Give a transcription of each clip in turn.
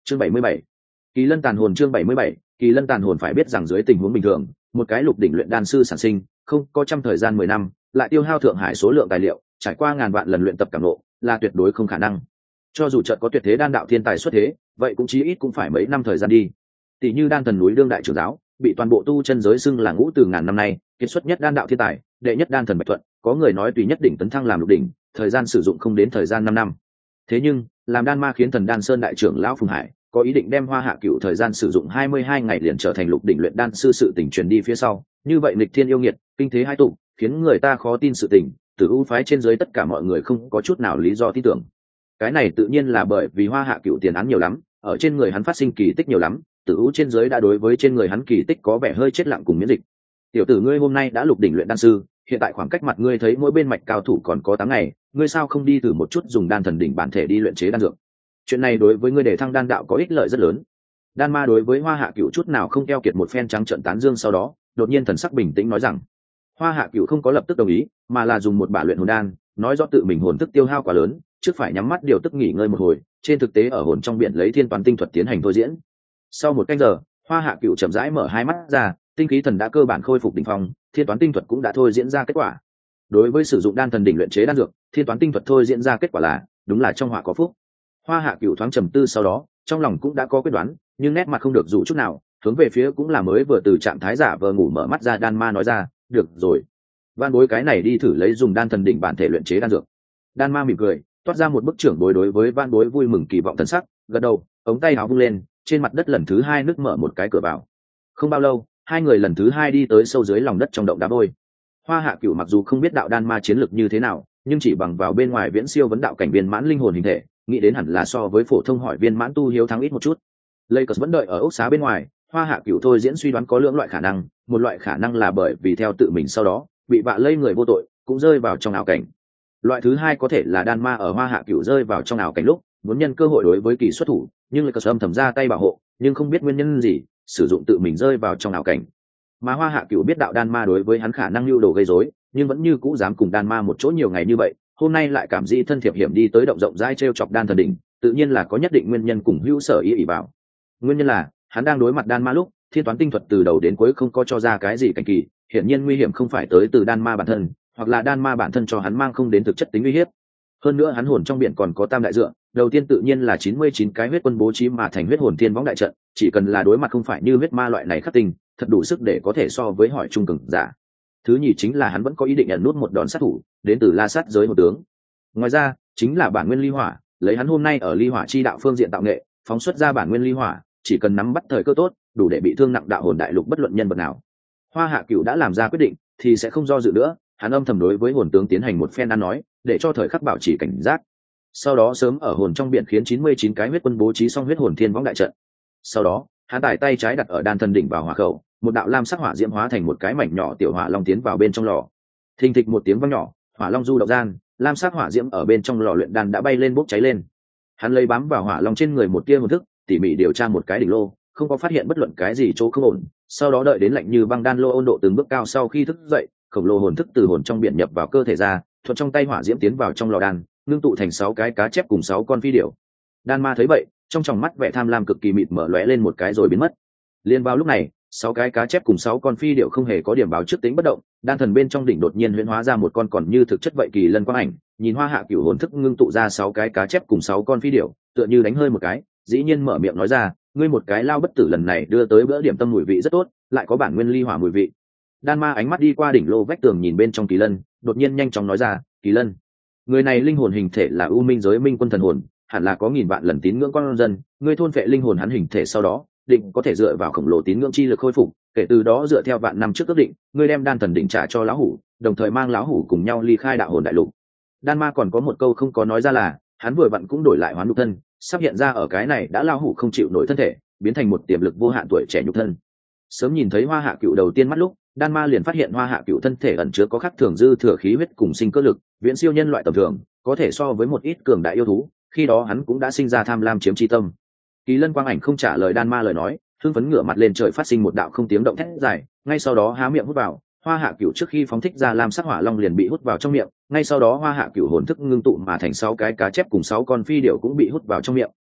Chương 77. Kỳ lân tàn hồn. Chương 77. Kỳ lân tàn hồn. Phải biết rằng dưới tình huống bình thường, một cái lục đỉnh luyện đan sư sản sinh không có trăm thời gian 10 năm, lại tiêu hao thượng hải số lượng tài liệu, trải qua ngàn vạn lần luyện tập cảm ngộ, là tuyệt đối không khả năng. Cho dù chợt có tuyệt thế đan đạo thiên tài xuất thế, vậy cũng chí ít cũng phải mấy năm thời gian đi. Tỷ như đan thần núi đương đại trưởng giáo, bị toàn bộ tu chân giới xưng là ngũ từ ngàn năm nay, kiệt xuất nhất đan đạo thiên tài, đệ nhất đan thần Bạch Thuận, có người nói tùy nhất đỉnh tấn thăng làm lục đỉnh, thời gian sử dụng không đến thời gian 5 năm. Thế nhưng, làm đan ma khiến thần đan sơn đại trưởng lão Phùng Hải có ý định đem Hoa Hạ Cửu thời gian sử dụng 22 ngày liền trở thành lục đỉnh luyện đan sư sự tình truyền đi phía sau, như vậy nghịch thiên yêu nghiệt, kinh thế hai tụ, khiến người ta khó tin sự tình, Tử U phái trên dưới tất cả mọi người không có chút nào lý do tin tưởng. Cái này tự nhiên là bởi vì Hoa Hạ Cửu tiền án nhiều lắm, ở trên người hắn phát sinh kỳ tích nhiều lắm, Tử U trên dưới đã đối với trên người hắn kỳ tích có vẻ hơi chết lặng cùng miễn dịch. Tiểu tử ngươi hôm nay đã lục đỉnh luyện đan sư, hiện tại khoảng cách mặt ngươi thấy mỗi bên mạch cao thủ còn có 8 ngày, ngươi sao không đi thử một chút dùng đan thần đỉnh bản thể đi luyện chế đan dược? Chuyện này đối với ngươi để thăng đan đạo có ích lợi rất lớn. Đan ma đối với Hoa Hạ Cửu chút nào không keo kiệt một phen trắng trợn tán dương, sau đó đột nhiên thần sắc bình tĩnh nói rằng, Hoa Hạ Cửu không có lập tức đồng ý, mà là dùng một bả luyện hồn đan, nói rõ tự mình hồn thức tiêu hao quá lớn, trước phải nhắm mắt điều tức nghỉ ngơi một hồi, trên thực tế ở hồn trong biển lấy thiên toán tinh thuật tiến hành thôi diễn. Sau một canh giờ, Hoa Hạ Cửu chậm rãi mở hai mắt ra, tinh khí thần đã cơ bản khôi phục đỉnh phong, thiên toán tinh thuật cũng đã thôi diễn ra kết quả. Đối với sử dụng đan thần đỉnh luyện chế đan dược, thiên toán tinh thuật thôi diễn ra kết quả là đúng là trong họa có phúc. Hoa Hạ Cửu thoáng trầm tư, sau đó trong lòng cũng đã có quyết đoán, nhưng nét mặt không được dụ chút nào, hướng về phía cũng là mới vừa từ trạng thái giả vờ ngủ mở mắt ra đan ma nói ra, được rồi, van bối cái này đi thử lấy dùng đan thần đỉnh bản thể luyện chế đan dược. Đan ma mỉm cười, toát ra một bức trưởng bối đối với van bối vui mừng kỳ vọng thần sắc, gật đầu, ống tay áo vung lên, trên mặt đất lần thứ hai nứt mở một cái cửa vào. Không bao lâu, hai người lần thứ hai đi tới sâu dưới lòng đất trong động đá vôi. Hoa Hạ Cửu mặc dù không biết đạo đan ma chiến lực như thế nào, nhưng chỉ bằng vào bên ngoài viễn siêu vấn đạo cảnh viên mãn linh hồn hình thể, nghĩ đến hẳn là so với phổ thông hỏi viên mãn tu hiếu thắng ít một chút. Lakers vẫn đợi ở ốc xá bên ngoài, Hoa Hạ Cửu thôi diễn suy đoán có lưỡng loại khả năng, một loại khả năng là bởi vì theo tự mình sau đó bị vạ lây người vô tội cũng rơi vào trong ảo cảnh. Loại thứ hai có thể là đan ma ở Hoa Hạ Cửu rơi vào trong ảo cảnh lúc muốn nhân cơ hội đối với kỳ xuất thủ, nhưng Lakers âm thầm ra tay bảo hộ, nhưng không biết nguyên nhân gì sử dụng tự mình rơi vào trong ảo cảnh. Mà Hoa Hạ Cửu biết đạo đan ma đối với hắn khả năng lưu đồ gây rối, nhưng vẫn như cũ dám cùng đan ma một chỗ nhiều ngày như vậy, hôm nay lại cảm dị thân thiệp hiểm đi tới động rộng rãi trêu chọc đan thần đỉnh, tự nhiên là có nhất định nguyên nhân cùng hữu sở ý ỷ vào. Nguyên nhân là hắn đang đối mặt đan ma lúc, thiên toán tinh thuật từ đầu đến cuối không có cho ra cái gì cảnh kỳ, hiển nhiên nguy hiểm không phải tới từ đan ma bản thân, hoặc là đan ma bản thân cho hắn mang không đến thực chất tính uy hiếp. Hơn nữa hắn hồn trong biển còn có tam đại dựa, đầu tiên tự nhiên là 99 cái huyết quân bố trí mà thành huyết hồn thiên võng đại trận, chỉ cần là đối mặt không phải như huyết ma loại này khắc tinh, thật đủ sức để có thể so với hỏi trung cường giả. Thứ nhì chính là hắn vẫn có ý định nhận nút một đòn sát thủ đến từ La Sát giới một tướng. Ngoài ra chính là bản nguyên ly hỏa, lấy hắn hôm nay ở ly hỏa chi đạo phương diện tạo nghệ, phóng xuất ra bản nguyên ly hỏa, chỉ cần nắm bắt thời cơ tốt, đủ để bị thương nặng đạo hồn đại lục bất luận nhân vật nào. Hoa Hạ Cửu đã làm ra quyết định thì sẽ không do dự nữa, hắn âm thầm đối với hồn tướng tiến hành một phen ăn nói, để cho thời khắc bảo trì cảnh giác. Sau đó sớm ở hồn trong biển khiến 99 cái huyết quân bố trí xong huyết hồn thiên võng đại trận. Sau đó hắn tải tay trái đặt ở đan thần đỉnh vào hỏa khẩu, một đạo lam sắc hỏa diễm hóa thành một cái mảnh nhỏ tiểu hỏa long tiến vào bên trong lò. Thình thịch một tiếng vang nhỏ, hỏa long du động gian, lam sắc hỏa diễm ở bên trong lò luyện đan đã bay lên bốc cháy lên. Hắn lấy bám vào hỏa long trên người một tia hồn thức, tỉ mỉ điều tra một cái đỉnh lô, không có phát hiện bất luận cái gì chỗ không ổn. Sau đó đợi đến lạnh như băng đan lô ôn độ từng bước cao sau khi thức dậy, khổng lồ hồn thức từ hồn trong biển nhập vào cơ thể ra, thuận trong tay hỏa diễm tiến vào trong lò đan, ngưng tụ thành 6 cái cá chép cùng 6 con phi điểu. Đan ma thấy vậy, trong tròng mắt vẻ tham lam cực kỳ mịt mở lóe lên một cái rồi biến mất. Liên vào lúc này, 6 cái cá chép cùng 6 con phi điểu không hề có điểm báo trước tính bất động, đan thần bên trong đỉnh đột nhiên huyễn hóa ra một con còn như thực chất vậy kỳ lân quang ảnh, nhìn Hoa Hạ Cửu hồn thức ngưng tụ ra 6 cái cá chép cùng 6 con phi điểu, tựa như đánh hơi một cái, dĩ nhiên mở miệng nói ra, ngươi một cái lao bất tử lần này đưa tới bữa điểm tâm mùi vị rất tốt, lại có bản nguyên ly hỏa mùi vị. Đan ma ánh mắt đi qua đỉnh lô vách tường nhìn bên trong kỳ lân, đột nhiên nhanh chóng nói ra, kỳ lân, người này linh hồn hình thể là u minh giới minh quân thần hồn, hẳn là có nghìn vạn lần tín ngưỡng con dân, ngươi thôn phệ linh hồn hắn hình thể sau đó, định có thể dựa vào khổng lồ tín ngưỡng chi lực khôi phục, kể từ đó dựa theo vạn năm trước ước định, ngươi đem đan thần đỉnh trả cho lão hủ, đồng thời mang lão hủ cùng nhau ly khai đạo hồn đại lục. Đan ma còn có một câu không có nói ra là, hắn vừa vặn cũng đổi lại hoán nhục thân, sắp hiện ra ở cái này đã lão hủ không chịu nổi thân thể, biến thành một tiềm lực vô hạn tuổi trẻ nhục thân. Sớm nhìn thấy Hoa Hạ Cửu đầu tiên mắt lúc, đan ma liền phát hiện Hoa Hạ Cửu thân thể ẩn chứa có khắc thường dư thừa khí huyết cùng sinh cơ lực, viễn siêu nhân loại tầm thường, có thể so với một ít cường đại yêu thú, khi đó hắn cũng đã sinh ra tham lam chiếm chi tâm. Kỳ lân quang ảnh không trả lời đan ma lời nói, hưng phấn ngửa mặt lên trời phát sinh một đạo không tiếng động thét dài, ngay sau đó há miệng hút vào. Hoa Hạ Cửu trước khi phóng thích ra lam sắc hỏa long liền bị hút vào trong miệng, ngay sau đó Hoa Hạ Cửu hồn thức ngưng tụ mà thành 6 cái cá chép cùng 6 con phi điểu cũng bị hút vào trong miệng.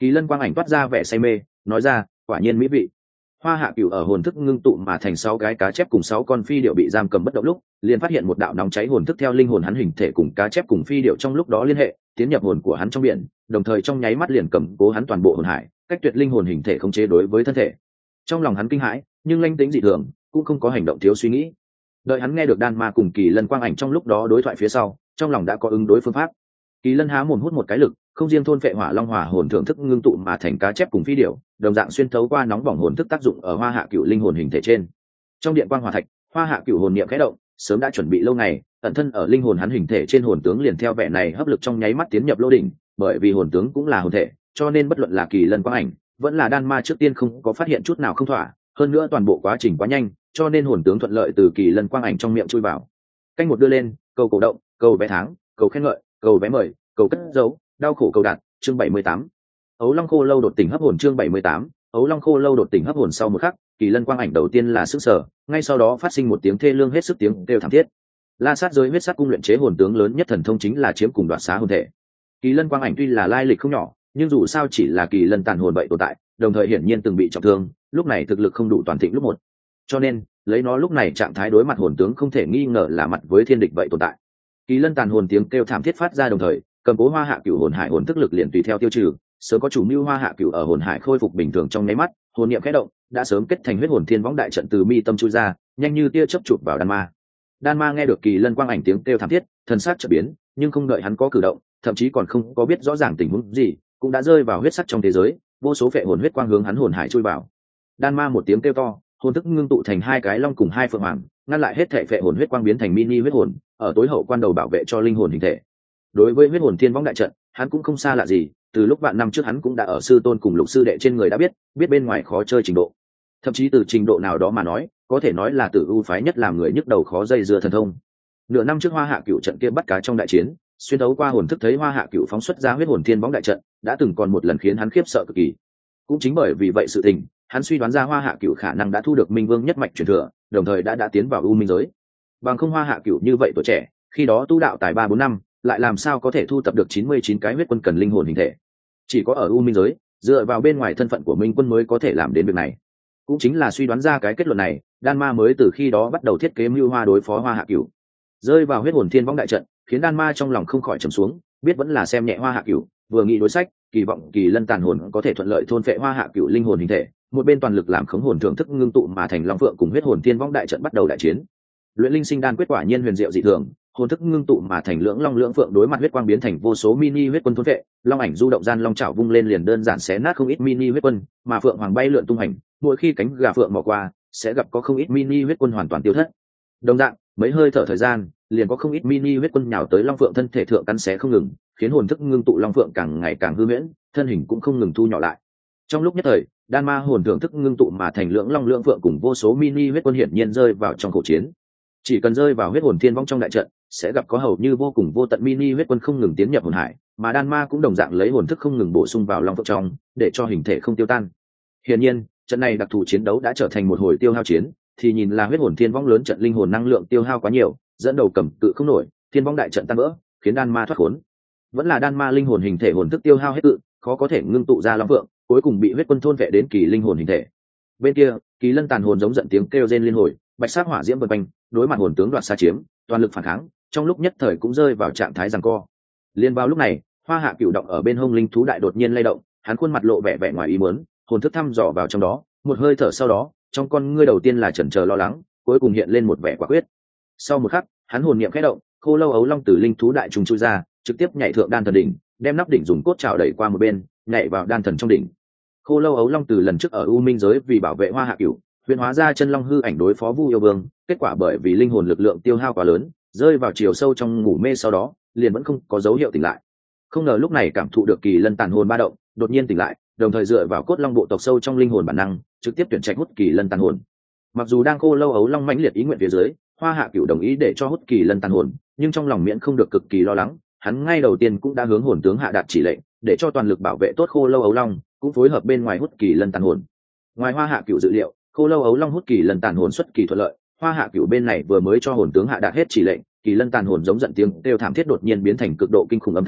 Kỳ lân quang ảnh toát ra vẻ say mê, nói ra, quả nhiên mỹ vị. Hoa Hạ Cửu ở hồn thức ngưng tụ mà thành 6 cái cá chép cùng 6 con phi điểu bị giam cầm bất động lúc, liền phát hiện một đạo nóng cháy hồn thức theo linh hồn hắn hình thể cùng cá chép cùng phi điểu trong lúc đó liên hệ, tiến nhập hồn của hắn trong biển, đồng thời trong nháy mắt liền cầm cố hắn toàn bộ hồn hải, cách tuyệt linh hồn hình thể khống chế đối với thân thể. Trong lòng hắn kinh hãi, nhưng linh tính dị thường, cũng không có hành động thiếu suy nghĩ. Đợi hắn nghe được đan ma cùng Kỳ lân quang ảnh trong lúc đó đối thoại phía sau, trong lòng đã có ứng đối phương pháp. Kỳ lân há mồm hút một cái lực, không riêng thôn phệ hỏa long hỏa hồn thưởng thức ngưng tụ mà thành cá chép cùng phi điểu, đồng dạng xuyên thấu qua nóng bỏng hồn thức tác dụng ở Hoa Hạ Cửu linh hồn hình thể trên. Trong điện quang hỏa thạch, Hoa Hạ Cửu hồn niệm khẽ động, sớm đã chuẩn bị lâu ngày, ẩn thân ở linh hồn hắn hình thể trên hồn tướng liền theo vẻ này hấp lực trong nháy mắt tiến nhập lô đỉnh, bởi vì hồn tướng cũng là hồn thể, cho nên bất luận là Kỳ lân quang ảnh, vẫn là đan ma trước tiên không có phát hiện chút nào không thỏa, hơn nữa toàn bộ quá trình quá nhanh, cho nên hồn tướng thuận lợi từ Kỳ lân quang ảnh trong miệng chui vào. Canh một đưa lên, cầu cổ động, cầu vé tháng, cầu khen ngợi, cầu vé mời, cầu cất dấu, đau khổ cầu đạt, chương 78. Ấu Long Khô Lâu đột tỉnh hấp hồn chương 78. Ấu Long Khô Lâu đột tỉnh hấp hồn sau một khắc, Kỳ lân quang ảnh đầu tiên là sức sở, ngay sau đó phát sinh một tiếng thê lương hết sức tiếng kêu thảm thiết. La sát giới huyết sát cung luyện chế hồn tướng lớn nhất thần thông chính là chiếm cùng đoạt xá hồn thể. Kỳ lân quang ảnh tuy là lai lịch không nhỏ, nhưng dù sao chỉ là kỳ lân tàn hồn vậy tồn tại, đồng thời hiển nhiên từng bị trọng thương, lúc này thực lực không đủ toàn thịnh lúc một. Cho nên, lấy nó lúc này trạng thái đối mặt hồn tướng không thể nghi ngờ là mặt với thiên địch vậy tồn tại. Kỳ lân tàn hồn tiếng kêu thảm thiết phát ra đồng thời, cầm cố Hoa Hạ Cửu hồn hải hồn thức lực liền tùy theo tiêu trừ, sớm có chủ mưu Hoa Hạ Cửu ở hồn hải khôi phục bình thường trong nháy mắt, hồn niệm khẽ động, đã sớm kết thành huyết hồn thiên võng đại trận từ mi tâm chui ra, nhanh như tia chớp chụp vào đan ma. Đan ma nghe được Kỳ lân quang ảnh tiếng kêu thảm thiết, thần sắc chợt biến, nhưng không đợi hắn có cử động, thậm chí còn không có biết rõ ràng tình huống gì, cũng đã rơi vào huyết sắc trong thế giới, vô số phệ hồn huyết quang hướng hắn hồn hải chui vào. Đan ma một tiếng kêu to, hồn thức ngưng tụ thành 2 cái long cùng 2 phượng hoàng, ngăn lại hết thảy phệ hồn huyết quang biến thành mini huyết hồn, ở tối hậu quan đầu bảo vệ cho linh hồn hình thể. Đối với huyết hồn thiên võng đại trận, hắn cũng không xa lạ gì, từ lúc vạn năm trước hắn cũng đã ở sư tôn cùng lục sư đệ trên người đã biết bên ngoài khó chơi trình độ. Thậm chí từ trình độ nào đó mà nói, có thể nói là Tử U phái nhất làm người nhức đầu khó dây dưa thần thông. Nửa năm trước Hoa Hạ Cửu trận kia bắt cá trong đại chiến, xuyên thấu qua hồn thức thấy Hoa Hạ Cửu phóng xuất ra huyết hồn thiên võng đại trận, đã từng còn một lần khiến hắn khiếp sợ cực kỳ. Cũng chính bởi vì vậy sự tình, hắn suy đoán ra Hoa Hạ Cửu khả năng đã thu được Minh Vương nhất mạch truyền thừa, đồng thời đã tiến vào U Minh giới. Bằng không Hoa Hạ Cửu như vậy tuổi trẻ, khi đó tu đạo tài 3-4 năm, lại làm sao có thể thu tập được 99 cái huyết quân cần linh hồn hình thể. Chỉ có ở U Minh giới, dựa vào bên ngoài thân phận của Minh Quân mới có thể làm đến việc này. Cũng chính là suy đoán ra cái kết luận này, đan ma mới từ khi đó bắt đầu thiết kế mưu hoa đối phó Hoa Hạ Cửu. Rơi vào huyết hồn thiên võng đại trận, khiến đan ma trong lòng không khỏi trầm xuống, biết vẫn là xem nhẹ Hoa Hạ Cửu, vừa nghĩ đối sách, kỳ vọng Kỳ lân tàn hồn có thể thuận lợi thôn phệ Hoa Hạ Cửu linh hồn hình thể, một bên toàn lực làm khống hồn thưởng thức ngưng tụ mà thành long phượng cùng huyết hồn thiên võng đại trận bắt đầu đại chiến. Luyện linh sinh đan quyết quả nhiên huyền diệu dị thường, hồn thức ngưng tụ mà thành lưỡng long lưỡng phượng đối mặt huyết quang biến thành vô số mini huyết quân thôn vệ, long ảnh du động gian long chảo vung lên liền đơn giản xé nát không ít mini huyết quân, mà phượng hoàng bay lượn tung hành, mỗi khi cánh gà phượng mò qua, sẽ gặp có không ít mini huyết quân hoàn toàn tiêu thất. Đồng dạng, mấy hơi thở thời gian, liền có không ít mini huyết quân nhào tới long phượng thân thể thượng cắn xé không ngừng, khiến hồn thức ngưng tụ long phượng càng ngày càng hư huyễn, thân hình cũng không ngừng thu nhỏ lại. Trong lúc nhất thời, đan ma hồn thưởng thức ngưng tụ mà thành lưỡng long lưỡng phượng cùng vô số mini huyết quân hiển nhiên rơi vào trong cuộc chiến. Chỉ cần rơi vào huyết hồn thiên vong trong đại trận, sẽ gặp có hầu như vô cùng vô tận mini huyết quân không ngừng tiến nhập hồn hải, mà đan ma cũng đồng dạng lấy hồn thức không ngừng bổ sung vào long phượng trong, để cho hình thể không tiêu tan. Hiển nhiên, trận này đặc thù chiến đấu đã trở thành một hồi tiêu hao chiến, thì nhìn là huyết hồn thiên vong lớn trận linh hồn năng lượng tiêu hao quá nhiều, dẫn đầu cầm cự không nổi, thiên vong đại trận tan vỡ, khiến đan ma thoát khốn. Vẫn là đan ma linh hồn hình thể hồn thức tiêu hao hết cự, khó có thể ngưng tụ ra long phượng, cuối cùng bị huyết quân thôn vệ đến kỳ linh hồn hình thể. Bên kia, Kỳ lân tàn hồn giống giận tiếng kêu rên liên hồi, bạch sắc hỏa diễm vần quanh, đối mặt hồn tướng đoạt xa chiếm, toàn lực phản kháng, trong lúc nhất thời cũng rơi vào trạng thái giằng co. Liên vào lúc này, Hoa Hạ Cửu động ở bên hông linh thú đại đột nhiên lay động, hắn khuôn mặt lộ vẻ vẻ ngoài ý muốn, hồn thức thăm dò vào trong đó, một hơi thở sau đó, trong con ngươi đầu tiên là chần chờ lo lắng, cuối cùng hiện lên một vẻ quả quyết. Sau một khắc, hắn hồn niệm khẽ động, khô lâu ấu long từ linh thú đại trùng chui ra, trực tiếp nhảy thượng đan thần đỉnh, đem nắp đỉnh dùng cốt trảo đẩy qua một bên, nhảy vào đan thần trong đỉnh. Khô lâu ấu long từ lần trước ở U Minh giới vì bảo vệ Hoa Hạ Cửu, huyền hóa ra chân long hư ảnh đối phó Vu Yêu Vương, kết quả bởi vì linh hồn lực lượng tiêu hao quá lớn, rơi vào chiều sâu trong ngủ mê sau đó, liền vẫn không có dấu hiệu tỉnh lại. Không ngờ lúc này cảm thụ được kỳ lân tàn hồn ba động, đột nhiên tỉnh lại, đồng thời dựa vào cốt long bộ tộc sâu trong linh hồn bản năng, trực tiếp tuyển trạch hút kỳ lân tàn hồn. Mặc dù đang khô lâu ấu long mãnh liệt ý nguyện phía dưới, Hoa Hạ Cửu đồng ý để cho hút kỳ lân tàn hồn, nhưng trong lòng miễn không được cực kỳ lo lắng, hắn ngay đầu tiên cũng đã hướng hồn tướng hạ đạt chỉ lệnh, để cho toàn lực bảo vệ tốt khô lâu ấu long, cũng phối hợp bên ngoài hút kỳ lân tàn hồn. Ngoài Hoa Hạ Cửu dự liệu, khô lâu ấu long hút kỳ lân tàn hồn xuất kỳ thuận lợi, Hoa Hạ Cửu bên này vừa mới cho hồn tướng hạ đạt hết chỉ lệnh, kỳ lân tàn hồn giống giận tiếng kêu thảm thiết đột nhiên biến thành cực độ kinh khủng âm thanh,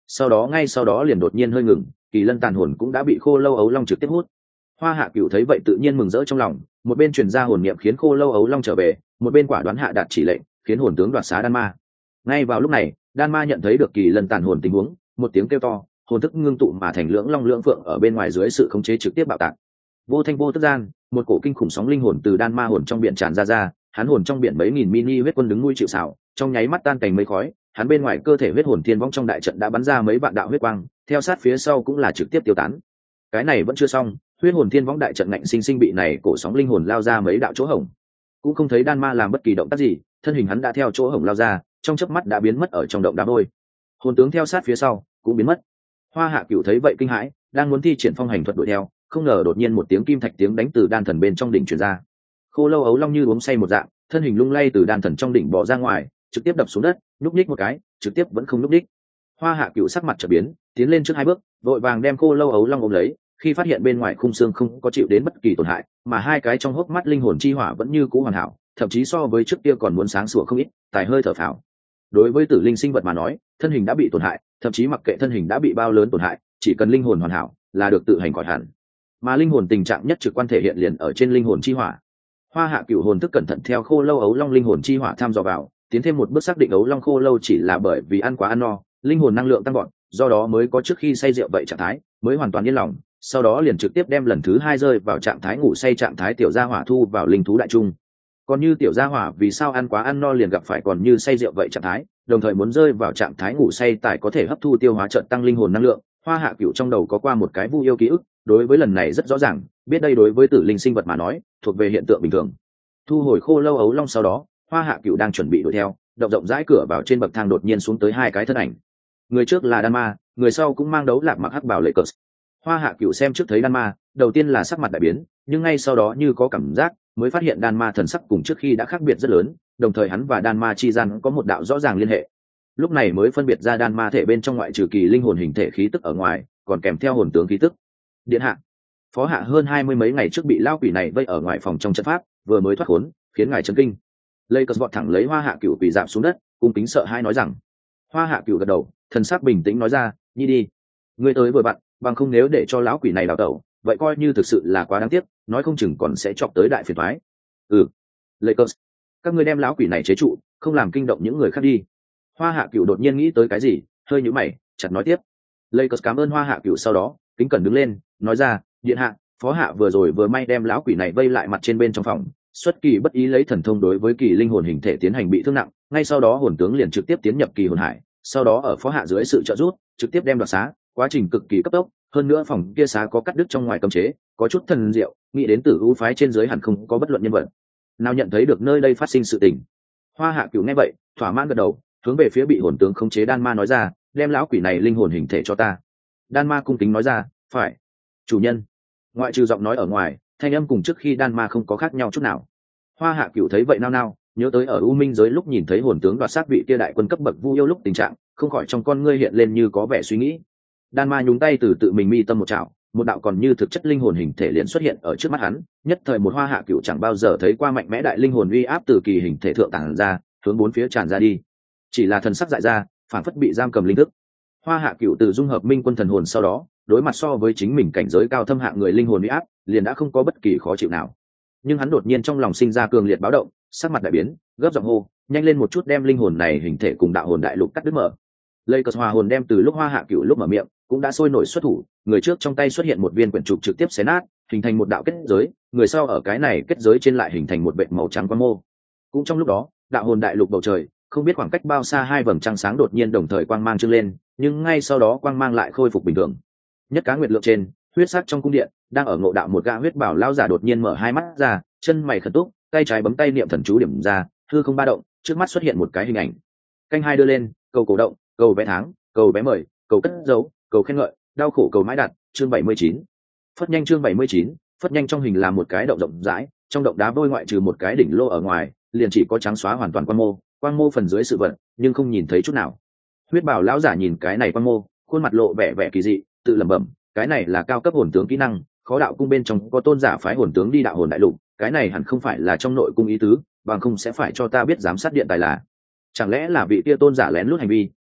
sau đó ngay sau đó liền đột nhiên hơi ngừng, kỳ lân tàn hồn cũng đã bị khô lâu ấu long trực tiếp hút. Hoa Hạ Cửu thấy vậy tự nhiên mừng rỡ trong lòng, một bên truyền ra hồn niệm khiến khô lâu ấu long trở về, một bên quả đoán hạ đạt chỉ lệnh khiến hồn tướng đoạt xá đan ma. Ngay vào lúc này, đan ma nhận thấy được kỳ lân tàn hồn tình huống, một tiếng kêu to, hồn thức ngưng tụ mà thành lưỡng long lưỡng phượng ở bên ngoài dưới sự khống chế trực tiếp bạo tạc. Vô thanh vô tức gian, một cổ kinh khủng sóng linh hồn từ đan ma hồn trong biển tràn ra, hắn hồn trong biển mấy nghìn mini huyết quân đứng nuôi chịu sào, trong nháy mắt tan thành mây khói, hắn bên ngoài cơ thể huyết hồn thiên vong trong đại trận đã bắn ra mấy vạn đạo huyết quang, theo sát phía sau cũng là trực tiếp tiêu tán. Cái này vẫn chưa xong, huyết hồn thiên vong đại trận ngạnh sinh sinh bị này cổ sóng linh hồn lao ra mấy đạo chỗ hổng, cũng không thấy đan ma làm bất kỳ động tác gì, thân hình hắn đã theo chỗ hổng lao ra, trong chớp mắt đã biến mất ở trong động đá vôi. Hồn tướng theo sát phía sau cũng biến mất. Hoa Hạ Cửu thấy vậy kinh hãi, đang muốn thi triển phong hành thuật đuổi theo, không ngờ đột nhiên một tiếng kim thạch tiếng đánh từ đan thần bên trong đỉnh truyền ra. Khô lâu ấu long như uống say một dạng, thân hình lung lay từ đan thần trong đỉnh bò ra ngoài, trực tiếp đập xuống đất, núp ních một cái, trực tiếp vẫn không núp ních. Hoa Hạ Cửu sắc mặt chợt biến, tiến lên trước hai bước, vội vàng đem khô lâu ấu long ôm lấy, khi phát hiện bên ngoài khung xương không có chịu đến bất kỳ tổn hại, mà hai cái trong hốc mắt linh hồn chi hỏa vẫn như cũ hoàn hảo, thậm chí so với trước kia còn muốn sáng sủa không ít, tài hơi thở phào. Đối với tử linh sinh vật mà nói, thân hình đã bị tổn hại, thậm chí mặc kệ thân hình đã bị bao lớn tổn hại, chỉ cần linh hồn hoàn hảo là được tự hành khỏi hẳn. Mà linh hồn tình trạng nhất trực quan thể hiện liền ở trên linh hồn chi hỏa. Hoa Hạ Cửu hồn thức cẩn thận theo khô lâu ấu long linh hồn chi hỏa tham dò vào, tiến thêm một bước xác định ấu long khô lâu chỉ là bởi vì ăn quá ăn no, linh hồn năng lượng tăng vọt, do đó mới có trước khi say rượu vậy trạng thái, mới hoàn toàn yên lòng, sau đó liền trực tiếp đem lần thứ hai rơi vào trạng thái ngủ say trạng thái tiểu gia hỏa thu vào linh thú đại trung. Còn như tiểu gia hỏa vì sao ăn quá ăn no liền gặp phải còn như say rượu vậy trạng thái, đồng thời muốn rơi vào trạng thái ngủ say tại có thể hấp thu tiêu hóa trận tăng linh hồn năng lượng. Hoa Hạ Cửu trong đầu có qua một cái vu yêu ký ức, đối với lần này rất rõ ràng, biết đây đối với tử linh sinh vật mà nói thuộc về hiện tượng bình thường. Thu hồi khô lâu ấu long sau đó, Hoa Hạ Cửu đang chuẩn bị đuổi theo, động rộng rãi cửa vào trên bậc thang đột nhiên xuống tới hai cái thân ảnh. Người trước là đan ma, người sau cũng mang đấu lạc mặc hắc bào lệ cờ. Hoa Hạ Cửu xem trước thấy đan ma, đầu tiên là sắc mặt đại biến, nhưng ngay sau đó như có cảm giác, mới phát hiện đan ma thần sắc cùng trước khi đã khác biệt rất lớn, đồng thời hắn và đan ma chi gian có một đạo rõ ràng liên hệ. Lúc này mới phân biệt ra đan ma thể bên trong ngoại trừ kỳ linh hồn hình thể khí tức ở ngoài, còn kèm theo hồn tướng khí tức. Điện hạ, phó hạ hơn 20 mấy ngày trước bị lao quỷ này vây ở ngoài phòng trong trận pháp, vừa mới thoát khốn, khiến ngài chấn kinh. Lakers vọt thẳng lấy Hoa Hạ Cửu quỳ dạp xuống đất, cung kính sợ hãi nói rằng. Hoa Hạ Cửu gật đầu, thần sắc bình tĩnh nói ra, "Nhi đi, ngươi tới vừa vặn, bằng không nếu để cho lão quỷ này đào tẩu, vậy coi như thực sự là quá đáng tiếc, nói không chừng còn sẽ chọc tới đại phiền toái." "Ừ, Lakers, các ngươi đem lão quỷ này chế trụ, không làm kinh động những người khác đi." Hoa Hạ Cửu đột nhiên nghĩ tới cái gì, hơi nhíu mày, chặt nói tiếp. Lakers cảm ơn Hoa Hạ Cửu sau đó, kính cẩn đứng lên, nói ra, "Điện hạ, phó hạ vừa rồi vừa may đem lão quỷ này vây lại mặt trên bên trong phòng, xuất kỳ bất ý lấy thần thông đối với kỳ linh hồn hình thể tiến hành bị thương nặng, ngay sau đó hồn tướng liền trực tiếp tiến nhập kỳ hồn hải, sau đó ở phó hạ dưới sự trợ giúp, trực tiếp đem đoạt xá, quá trình cực kỳ cấp tốc, hơn nữa phòng kia xá có cắt đứt trong ngoài cấm chế, có chút thần diệu, nghĩ đến Tử U phái trên dưới hẳn không có bất luận nhân vật nào nhận thấy được nơi đây phát sinh sự tình." Hoa Hạ Cửu nghe vậy, thỏa mãn gật đầu, hướng về phía bị hồn tướng khống chế đan ma nói ra, "Đem lão quỷ này linh hồn hình thể cho ta." Đan ma cung kính nói ra, "Phải, chủ nhân." Ngoại trừ giọng nói ở ngoài, thanh âm cùng trước khi đan ma không có khác nhau chút nào. Hoa Hạ Cửu thấy vậy nao nao, nhớ tới ở U Minh giới lúc nhìn thấy hồn tướng đoạt xác vị kia đại quân cấp bậc vu yêu lúc tình trạng, không khỏi trong con ngươi hiện lên như có vẻ suy nghĩ. Đan ma nhúng tay từ tự mình mi tâm một chảo, một đạo còn như thực chất linh hồn hình thể liền xuất hiện ở trước mắt hắn, nhất thời một Hoa Hạ Cửu chẳng bao giờ thấy qua mạnh mẽ đại linh hồn uy áp từ kỳ hình thể thượng tản ra, hướng bốn phía tràn ra đi. Chỉ là thần sắc dại ra, phản phất bị giam cầm linh thức. Hoa Hạ Cửu từ dung hợp minh quân thần hồn sau đó, đối mặt so với chính mình cảnh giới cao thâm hạng người linh hồn uy áp, liền đã không có bất kỳ khó chịu nào. Nhưng hắn đột nhiên trong lòng sinh ra cường liệt báo động, sắc mặt đại biến, gấp giọng hô, "Nhanh lên một chút đem linh hồn này hình thể cùng đạo hồn đại lục cắt đứt mở." Lakers hòa hồn đem từ lúc Hoa Hạ Cửu lúc mở miệng, cũng đã sôi nổi xuất thủ, người trước trong tay xuất hiện một viên quyển trục trực tiếp xé nát, hình thành một đạo kết giới, người sau ở cái này kết giới trên lại hình thành một vệt màu trắng quang mô. Cũng trong lúc đó, đạo hồn đại lục bầu trời, không biết khoảng cách bao xa hai vầng trăng sáng đột nhiên đồng thời quang mang trưng lên, nhưng ngay sau đó quang mang lại khôi phục bình thường. Nhất cá nguyệt lượng trên, huyết sắc trong cung điện, đang ở ngộ đạo một gã huyết bảo lão giả đột nhiên mở hai mắt ra, chân mày khẩn túc, tay trái bấm tay niệm thần chú điểm ra, hư không ba động, trước mắt xuất hiện một cái hình ảnh. Canh hai đưa lên, cầu cổ động, cầu vé tháng, cầu vé mời, cầu cất dấu, cầu khen ngợi, đau khổ cầu mãi đạt, chương 79. Phất nhanh chương 79, phất nhanh trong hình là một cái động rộng rãi, trong động đá vôi ngoại trừ một cái đỉnh lô ở ngoài, liền chỉ có trắng xóa hoàn toàn quang mô phần dưới sự vật, nhưng không nhìn thấy chút nào. Huyết bảo lão giả nhìn cái này quang mô, khuôn mặt lộ vẻ vẻ kỳ dị, tự lẩm bẩm, cái này là cao cấp hồn tướng kỹ năng, khó đạo cung bên trong có tôn giả phái hồn tướng đi đạo hồn đại lục, cái này hẳn không phải là trong nội cung ý tứ, bằng không sẽ phải cho ta biết giám sát điện tài là. Chẳng lẽ là vị kia tôn giả lén lút hành vi,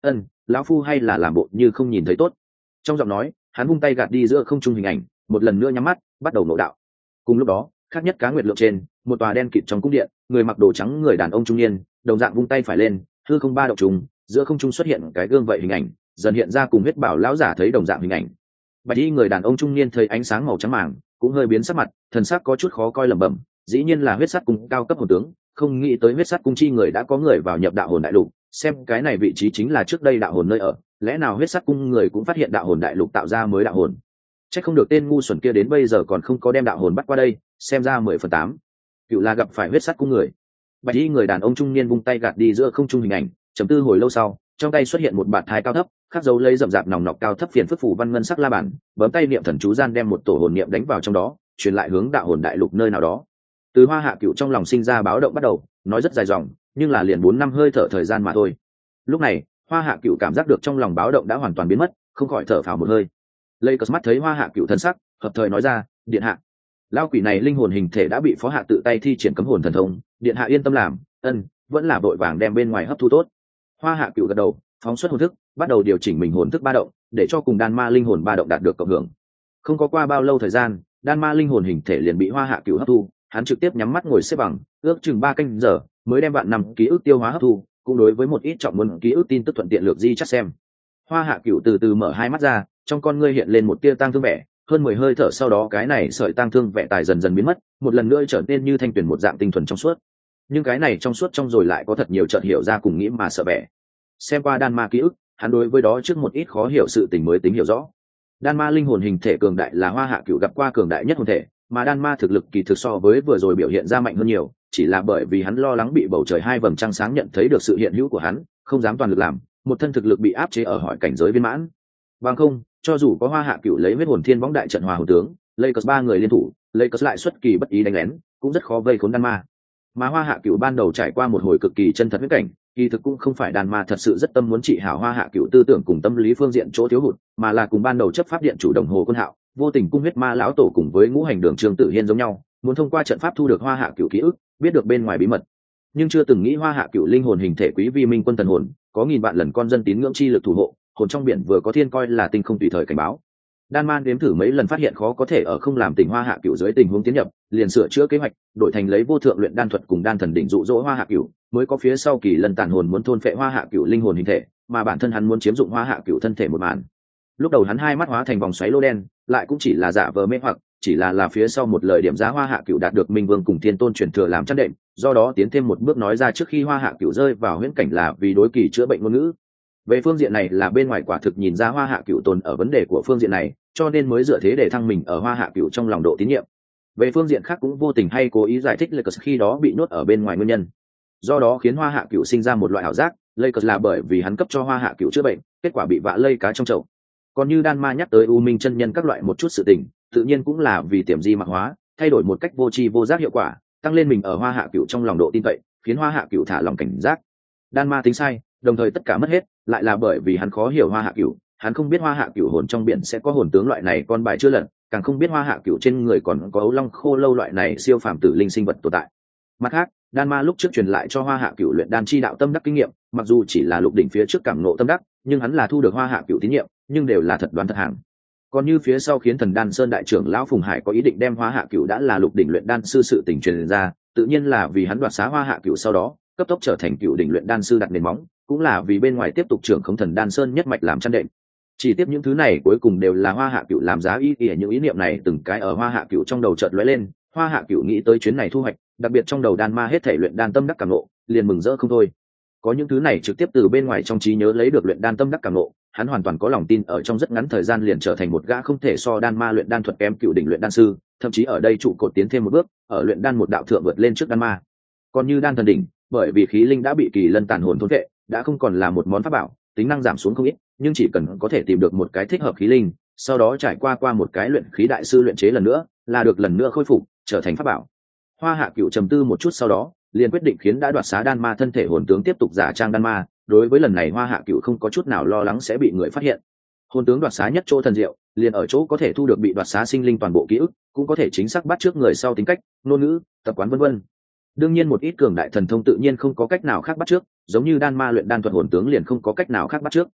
lão phu hay là làm bộ như không nhìn thấy tốt. Trong giọng nói hắn vung tay gạt đi giữa không trung hình ảnh, một lần nữa nhắm mắt bắt đầu nội đạo. Cùng lúc đó khác nhất cá nguyệt lượng trên một tòa đen kịt trong cung điện, người mặc đồ trắng người đàn ông trung niên đồng dạng vung tay phải lên, hư không ba động trùng giữa không trung xuất hiện cái gương vậy hình ảnh, dần hiện ra cùng huyết bảo lão giả thấy đồng dạng hình ảnh. Bạch y người đàn ông trung niên thấy ánh sáng màu trắng màng cũng hơi biến sắc mặt, thần sắc có chút khó coi lẩm bẩm, dĩ nhiên là huyết sát cung cao cấp hồn tướng, không nghĩ tới huyết sát cung chi người đã có người vào nhập đạo hồn đại lục, xem cái này vị trí chính là trước đây đạo hồn nơi ở, lẽ nào huyết sát cung người cũng phát hiện đạo hồn đại lục tạo ra mới đạo hồn? Chắc không được tên ngu xuẩn kia đến bây giờ còn không có đem đạo hồn bắt qua đây, xem ra 10/8 cựu là gặp phải huyết sát cung người. Bạch y người đàn ông trung niên vung tay gạt đi giữa không trung hình ảnh, chấm tư hồi lâu sau, trong tay xuất hiện một bạt thai cao thấp, khắc dấu lấy rậm rạp nòng nọc cao thấp phiền phức phủ văn ngân sắc la bản, bấm tay niệm thần chú gian đem một tổ hồn niệm đánh vào trong đó, truyền lại hướng đạo hồn đại lục nơi nào đó. Từ Hoa Hạ Cựu trong lòng sinh ra báo động bắt đầu, nói rất dài dòng, nhưng là liền 4 năm hơi thở thời gian mà thôi. Lúc này, Hoa Hạ Cựu cảm giác được trong lòng báo động đã hoàn toàn biến mất, không khỏi thở phào một hơi. Lakers mắt thấy Hoa Hạ Cựu thân sắc, hợp thời nói ra, điện hạ, lao quỷ này linh hồn hình thể đã bị phó hạ tự tay thi triển cấm hồn thần thông, điện hạ yên tâm làm, vẫn là vội vàng đem bên ngoài hấp thu tốt. Hoa Hạ Cựu gật đầu, phóng xuất hồn thức, bắt đầu điều chỉnh mình hồn thức ba động, để cho cùng đan ma linh hồn ba động đạt được cộng hưởng. Không có qua bao lâu thời gian, đan ma linh hồn hình thể liền bị Hoa Hạ Cựu hấp thu, hắn trực tiếp nhắm mắt ngồi xếp bằng, ước chừng 3 canh giờ mới đem vạn năm ký ức tiêu hóa hấp thu, cũng đối với một ít trọng muốn ký ức tin tức thuận tiện lược di chắc xem. Hoa Hạ Cựu từ từ mở hai mắt ra, trong con ngươi hiện lên một tia tang thương vẻ, hơn 10 hơi thở sau đó cái này sợi tang thương vẻ tài dần dần biến mất, một lần nữa trở nên như thanh tuyển một dạng tinh thuần trong suốt. Nhưng cái này trong suốt trong rồi lại có thật nhiều chợt hiểu ra cùng nghĩ mà sợ vẻ. Xem qua đan ma ký ức, hắn đối với đó trước một ít khó hiểu sự tình mới tính hiểu rõ. Đan ma linh hồn hình thể cường đại là Hoa Hạ Cựu gặp qua cường đại nhất hồn thể, mà đan ma thực lực kỳ thực so với vừa rồi biểu hiện ra mạnh hơn nhiều, chỉ là bởi vì hắn lo lắng bị bầu trời hai vầng trăng sáng nhận thấy được sự hiện hữu của hắn, không dám toàn lực làm, một thân thực lực bị áp chế ở hỏi cảnh giới viên mãn. Bằng không, cho dù có Hoa Hạ Cựu lấy huyết hồn thiên bóng đại trận hòa hồn tướng, Lakers 3 người liên thủ, Lakers lại xuất kỳ bất ý đánh lén, cũng rất khó vây khốn đan ma. Mà Hoa Hạ Cựu ban đầu trải qua một hồi cực kỳ chân thật huyết cảnh, kỳ thực cũng không phải đan ma thật sự rất tâm muốn trị hảo Hoa Hạ Cựu tư tưởng cùng tâm lý phương diện chỗ thiếu hụt, mà là cùng ban đầu chấp pháp điện chủ đồng Hồ Quân Hạo, vô tình cung huyết ma lão tổ cùng với ngũ hành đường Trương Tử Hiên giống nhau, muốn thông qua trận pháp thu được Hoa Hạ Cựu ký ức, biết được bên ngoài bí mật, nhưng chưa từng nghĩ Hoa Hạ Cựu linh hồn hình thể quý vi minh quân thần hồn, có nghìn vạn lần con dân tín ngưỡng chi lực thủ hộ, hồn trong biển vừa có thiên coi là tinh không tùy thời cảnh báo. Đan Man đếm thử mấy lần phát hiện khó có thể ở không làm tình Hoa Hạ Cựu dưới tình huống tiến nhập, liền sửa chữa kế hoạch, đổi thành lấy vô thượng luyện đan thuật cùng đan thần đỉnh dụ dỗ Hoa Hạ Cựu, mới có phía sau Kỳ Lân tàn hồn muốn thôn phệ Hoa Hạ Cựu linh hồn hình thể, mà bản thân hắn muốn chiếm dụng Hoa Hạ Cựu thân thể một màn. Lúc đầu hắn hai mắt hóa thành vòng xoáy lô đen, lại cũng chỉ là giả vờ mê hoặc, chỉ là phía sau một lời điểm giá Hoa Hạ Cựu đạt được Minh Vương cùng Thiên Tôn truyền thừa làm chăn đệm, do đó tiến thêm một bước nói ra trước khi Hoa Hạ Cựu rơi vào huyễn cảnh là vì đối kỳ chữa bệnh ngôn ngữ. Về phương diện này là bên ngoài quả thực nhìn ra Hoa Hạ Cựu tồn ở vấn đề của phương diện này, cho nên mới dựa thế để thăng mình ở Hoa Hạ Cựu trong lòng độ tín nhiệm. Về phương diện khác cũng vô tình hay cố ý giải thích Lakers khi đó bị nhốt ở bên ngoài nguyên nhân, do đó khiến Hoa Hạ Cựu sinh ra một loại ảo giác Lakers là bởi vì hắn cấp cho Hoa Hạ Cựu chữa bệnh, kết quả bị vạ lây cá trong chậu. Còn như đan ma nhắc tới U Minh chân nhân các loại một chút sự tình, tự nhiên cũng là vì tiềm di mặc hóa, thay đổi một cách vô tri vô giác hiệu quả, tăng lên mình ở Hoa Hạ Cựu trong lòng độ tin cậy, khiến Hoa Hạ Cựu thả lòng cảnh giác. Đan ma tính sai, đồng thời tất cả mất hết, lại là bởi vì hắn khó hiểu Hoa Hạ Cựu, hắn không biết Hoa Hạ Cựu hồn trong biển sẽ có hồn tướng loại này con bài chưa lật, càng không biết Hoa Hạ Cựu trên người còn có ấu long khô lâu loại này siêu phàm tử linh sinh vật tồn tại. Mặt khác, đan ma lúc trước truyền lại cho Hoa Hạ Cựu luyện đan chi đạo tâm đắc kinh nghiệm, mặc dù chỉ là lục đỉnh phía trước cảm ngộ tâm đắc, nhưng hắn là thu được Hoa Hạ Cựu tín nhiệm, nhưng đều là thật đoán thật hàng. Còn như phía sau khiến Thần Đan Sơn đại trưởng lão Phùng Hải có ý định đem Hoa Hạ Cựu đã là lục đỉnh luyện đan sư sự tình truyền ra, tự nhiên là vì hắn đoạt xá Hoa Hạ Cựu sau đó cấp tốc trở thành cựu đỉnh luyện đan sư đặt nền móng, cũng là vì bên ngoài tiếp tục trưởng không Thần Đan Sơn nhất mạch làm chăn đệm. Chỉ tiếp những thứ này cuối cùng đều là Hoa Hạ Cựu làm giá ý nghĩa, những ý niệm này từng cái ở Hoa Hạ Cựu trong đầu chợt lóe lên, Hoa Hạ Cựu nghĩ tới chuyến này thu hoạch, đặc biệt trong đầu đan ma hết thể luyện đan tâm đắc cảm ngộ, liền mừng rỡ không thôi. Có những thứ này trực tiếp từ bên ngoài trong trí nhớ lấy được luyện đan tâm đắc cảm ngộ, hắn hoàn toàn có lòng tin ở trong rất ngắn thời gian liền trở thành một gã không thể so đan ma luyện đan thuật kém cựu đỉnh luyện đan sư, thậm chí ở đây trụ cột tiến thêm một bước, ở luyện đan một đạo thượng vượt lên trước đan ma. Còn như đan thần đỉnh, bởi vì khí linh đã bị Kỳ Lân tàn hồn thôn vệ, đã không còn là một món pháp bảo, tính năng giảm xuống không ít, nhưng chỉ cần có thể tìm được một cái thích hợp khí linh, sau đó trải qua một cái luyện khí đại sư luyện chế lần nữa, là được lần nữa khôi phục, trở thành pháp bảo. Hoa Hạ Cựu trầm tư một chút sau đó, liền quyết định khiến đã đoạt xá đan ma thân thể hồn tướng tiếp tục giả trang đan ma. Đối với lần này Hoa Hạ Cựu không có chút nào lo lắng sẽ bị người phát hiện. Hồn tướng đoạt xá nhất chỗ thần diệu, liền ở chỗ có thể thu được bị đoạt xá sinh linh toàn bộ ký ức, cũng có thể chính xác bắt trước người sau tính cách, ngôn ngữ, tập quán vân vân. Đương nhiên một ít cường đại thần thông tự nhiên không có cách nào khác bắt trước, giống như đan ma luyện đan thuật hồn tướng liền không có cách nào khác bắt trước.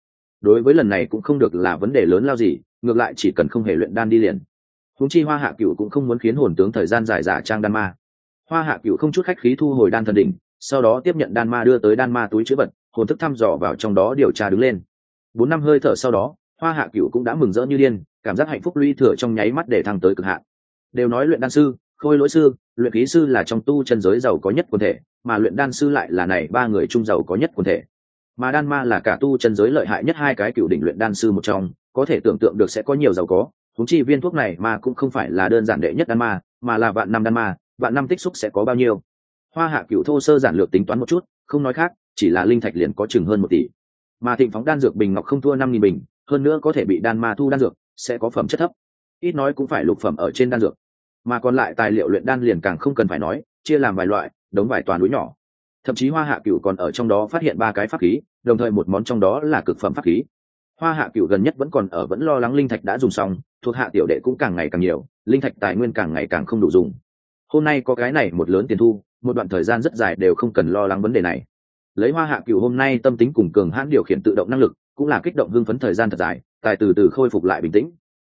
đối với lần này cũng không được là vấn đề lớn lao gì, ngược lại chỉ cần không hề luyện đan đi liền. Huống chi Hoa Hạ Cửu cũng không muốn khiến hồn tướng thời gian dài giả trang đan ma. Hoa Hạ Cửu không chút khách khí thu hồi đan thần đỉnh, sau đó tiếp nhận đan ma đưa tới đan ma túi chứa vật, hồn thức thăm dò vào trong đó điều tra đứng lên. 4 năm hơi thở sau đó, Hoa Hạ Cửu cũng đã mừng rỡ như điên, cảm giác hạnh phúc lũy thừa trong nháy mắt để thăng tới cực hạn. Đều nói luyện đan sư, khôi lỗi sư, luyện khí sư là trong tu chân giới giàu có nhất quần thể, mà luyện đan sư lại là này ba người trung giàu có nhất quần thể. Mà đan ma là cả tu chân giới lợi hại nhất hai cái cựu đỉnh luyện đan sư một trong, có thể tưởng tượng được sẽ có nhiều giàu có. Huống chi viên thuốc này mà cũng không phải là đơn giản đệ nhất đan ma, mà là vạn năm đan ma, vạn năm tích xúc sẽ có bao nhiêu. Hoa Hạ Cửu thô sơ giản lược tính toán một chút, không nói khác, chỉ là linh thạch liền có chừng hơn 1 tỷ. Mà Thịnh Phóng đan dược bình ngọc không thua 5.000 bình, hơn nữa có thể bị đan ma thu đan dược, sẽ có phẩm chất thấp, ít nói cũng phải lục phẩm ở trên đan dược. Mà còn lại tài liệu luyện đan liền càng không cần phải nói, chia làm vài loại, đống vài toàn núi nhỏ. Thậm chí Hoa Hạ Cửu còn ở trong đó phát hiện 3 cái pháp khí, đồng thời một món trong đó là cực phẩm pháp khí. Hoa Hạ Cửu gần nhất vẫn lo lắng linh thạch đã dùng xong, thuộc hạ tiểu đệ cũng càng ngày càng nhiều, linh thạch tài nguyên càng ngày càng không đủ dùng. Hôm nay có cái này một lớn tiền thu, một đoạn thời gian rất dài đều không cần lo lắng vấn đề này. Lấy Hoa Hạ Cửu hôm nay tâm tính cùng cường hãn điều khiển tự động năng lực, cũng là kích động hưng phấn thời gian thật dài, tài từ từ khôi phục lại bình tĩnh.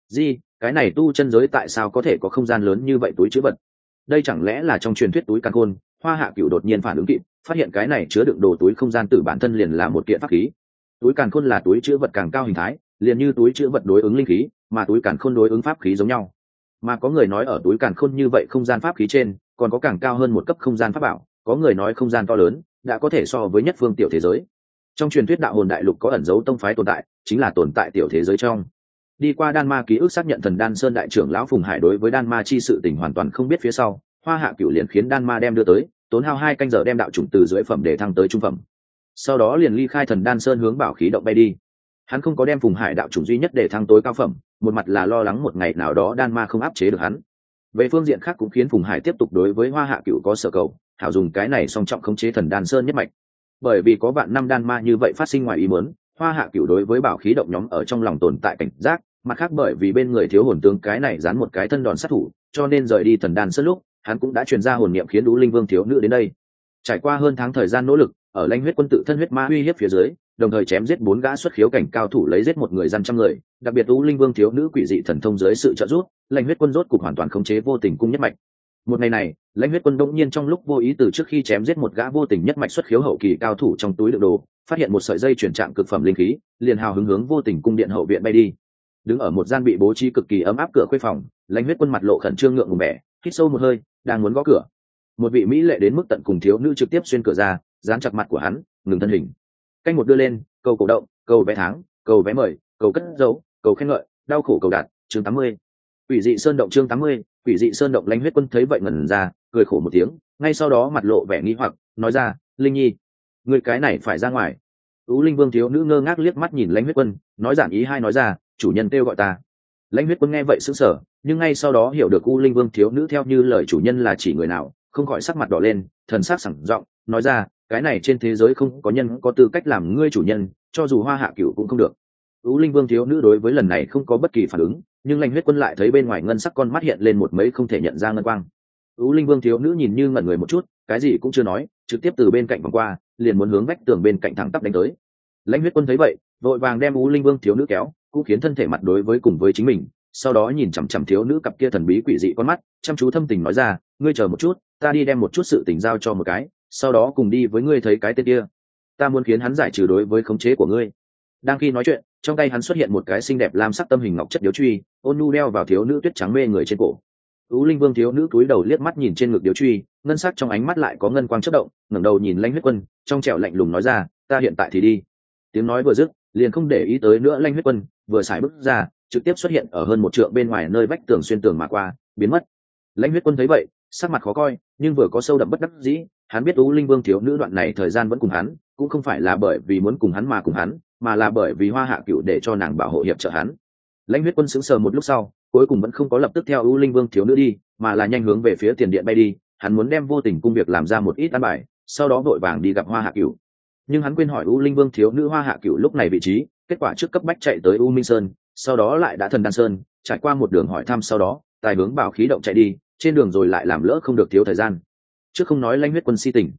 Cái này tu chân giới tại sao có thể có không gian lớn như vậy túi trữ vật? Đây chẳng lẽ là trong truyền thuyết túi càn khôn? Hoa Hạ Cửu đột nhiên phản ứng kịp, phát hiện cái này chứa đựng đồ túi không gian tử bản thân liền là một kiện pháp khí. Túi càn khôn là túi trữ vật càng cao hình thái, liền như túi trữ vật đối ứng linh khí, mà túi càn khôn đối ứng pháp khí giống nhau. Mà có người nói ở túi càn khôn như vậy không gian pháp khí trên, còn có càng cao hơn một cấp không gian pháp bảo, có người nói không gian to lớn, đã có thể so với nhất phương tiểu thế giới. Trong truyền thuyết đạo hồn đại lục có ẩn dấu tông phái tồn tại, chính là tồn tại tiểu thế giới trong. Đi qua đan ma ký ức xác nhận thần đan sơn đại trưởng lão Phùng Hải đối với đan ma chi sự tình hoàn toàn không biết phía sau, Hoa Hạ Cửu liền khiến đan ma đem đưa tới, tốn hao 2 canh giờ đem đạo chủng từ dưới phẩm để thăng tới trung phẩm. Sau đó liền ly khai thần đan sơn hướng bảo khí động bay đi. Hắn không có đem Phùng Hải đạo chủng duy nhất để thăng tối cao phẩm, một mặt là lo lắng một ngày nào đó đan ma không áp chế được hắn. Về phương diện khác cũng khiến Phùng Hải tiếp tục đối với Hoa Hạ Cửu có sở cầu, hảo dùng cái này song trọng khống chế thần đan sơn nhất mạch. Bởi vì có vạn năm đan ma như vậy phát sinh ngoài ý muốn, Hoa Hạ Cửu đối với bảo khí động nhóm ở trong lòng tồn tại cảnh giác, mặt khác bởi vì bên người thiếu hồn tướng cái này dán một cái thân đòn sát thủ, cho nên rời đi thần đan sơn lúc, hắn cũng đã truyền ra hồn niệm khiến Đũ Linh Vương thiếu nữ đến đây. Trải qua hơn tháng thời gian nỗ lực, ở Lãnh Huyết Quân tự thân huyết ma uy hiếp phía dưới, đồng thời chém giết 4 gã xuất khiếu cảnh cao thủ lấy giết một người dân trăm người, đặc biệt Đũ Linh Vương thiếu nữ quỷ dị thần thông dưới sự trợ giúp, Lãnh Huyết Quân rốt cục hoàn toàn khống chế vô tình cung nhất mạch. Một ngày này, Lãnh Huyết Quân đột nhiên trong lúc vô ý từ trước khi chém giết một gã vô tình nhất mạch xuất khiếu hậu kỳ cao thủ trong túi đựng đồ, phát hiện một sợi dây chuyển trạng cực phẩm linh khí, liền hào hứng hướng vô tình cung điện hậu viện bay đi. Đứng ở một gian bị bố trí cực kỳ ấm áp cửa khuê phòng, Lãnh Huyết Quân mặt lộ khẩn trương ngượng ngùng bẻ, hít sâu một hơi, đang muốn gõ cửa. Một vị mỹ lệ đến mức tận cùng thiếu nữ trực tiếp xuyên cửa ra, dán chặt mặt của hắn, ngừng thân hình. Canh một đưa lên, cầu cổ động, cầu vé tháng, cầu vé mời, cầu cất dấu, cầu khen ngợi, đau khổ cầu đạt, chương 80. Quỷ dị sơn động chương 80, Quỷ dị sơn động. Lãnh Huyết Quân thấy vậy ngẩn ra, cười khổ một tiếng, ngay sau đó mặt lộ vẻ nghi hoặc, nói ra, Linh Nhi, người cái này phải ra ngoài. Ú Linh Vương thiếu nữ ngơ ngác liếc mắt nhìn Lãnh Huyết Quân, nói giản ý hai nói ra, chủ nhân kêu gọi ta. Lãnh Huyết Quân nghe vậy sững sờ, nhưng ngay sau đó hiểu được U Linh Vương thiếu nữ theo như lời chủ nhân là chỉ người nào, không khỏi sắc mặt đỏ lên, thần sắc sảng giọng, nói ra, cái này trên thế giới không có nhân có tư cách làm ngươi chủ nhân, cho dù Hoa Hạ Cửu cũng không được. U Linh Vương thiếu nữ đối với lần này không có bất kỳ phản ứng, nhưng Lãnh Huyết Quân lại thấy bên ngoài ngân sắc con mắt hiện lên một mấy không thể nhận ra ngân quang. U Linh Vương thiếu nữ nhìn như ngẩn người một chút, cái gì cũng chưa nói, trực tiếp từ bên cạnh vòng qua, liền muốn hướng vách tường bên cạnh thẳng tắp đánh tới. Lãnh Huyết Quân thấy vậy, vội vàng đem U Linh Vương thiếu nữ kéo, cũng khiến thân thể mặt đối với cùng với chính mình, sau đó nhìn chằm chằm thiếu nữ cặp kia thần bí quỷ dị con mắt, chăm chú thâm tình nói ra, ngươi chờ một chút, ta đi đem một chút sự tình giao cho một cái, sau đó cùng đi với ngươi thấy cái tên kia, ta muốn khiến hắn giải trừ đối với khống chế của ngươi. Đang khi nói chuyện, trong tay hắn xuất hiện một cái xinh đẹp lam sắc tâm hình ngọc chất điếu truy, ôn nhu đeo vào thiếu nữ tuyết trắng mê người trên cổ. U Linh Vương thiếu nữ cúi đầu liếc mắt nhìn trên ngực điếu truy, ngân sắc trong ánh mắt lại có ngân quang chớp động, ngẩng đầu nhìn Lãnh Huyết Quân, trong trẻo lạnh lùng nói ra, ta hiện tại thì đi. Tiếng nói vừa dứt, liền không để ý tới nữa Lãnh Huyết Quân, vừa xài bước ra, trực tiếp xuất hiện ở hơn 1 trượng bên ngoài nơi vách tường xuyên tường mà qua, biến mất. Lãnh Huyết Quân thấy vậy, sắc mặt khó coi, nhưng vừa có sâu đậm bất đắc dĩ, hắn biết U Linh Vương thiếu nữ đoạn này thời gian vẫn cùng hắn, cũng không phải là bởi vì muốn cùng hắn mà cùng hắn, mà là bởi vì Hoa Hạ Cửu để cho nàng bảo hộ hiệp trợ hắn. Lãnh Huyết Quân sững sờ một lúc sau, cuối cùng vẫn không có lập tức theo U Linh Vương thiếu nữ đi, mà là nhanh hướng về phía tiền điện bay đi, hắn muốn đem vô tình cung việc làm ra một ít an bài, sau đó vội vàng đi gặp Hoa Hạ Cửu. Nhưng hắn quên hỏi U Linh Vương thiếu nữ Hoa Hạ Cửu lúc này vị trí, kết quả trước cấp bách chạy tới U Minh Sơn, sau đó lại đã thần đan sơn, trải qua một đường hỏi thăm sau đó, tài hướng bảo khí động chạy đi, trên đường rồi lại làm lỡ không được thiếu thời gian. Trước không nói Lãnh Huyết Quân si tình,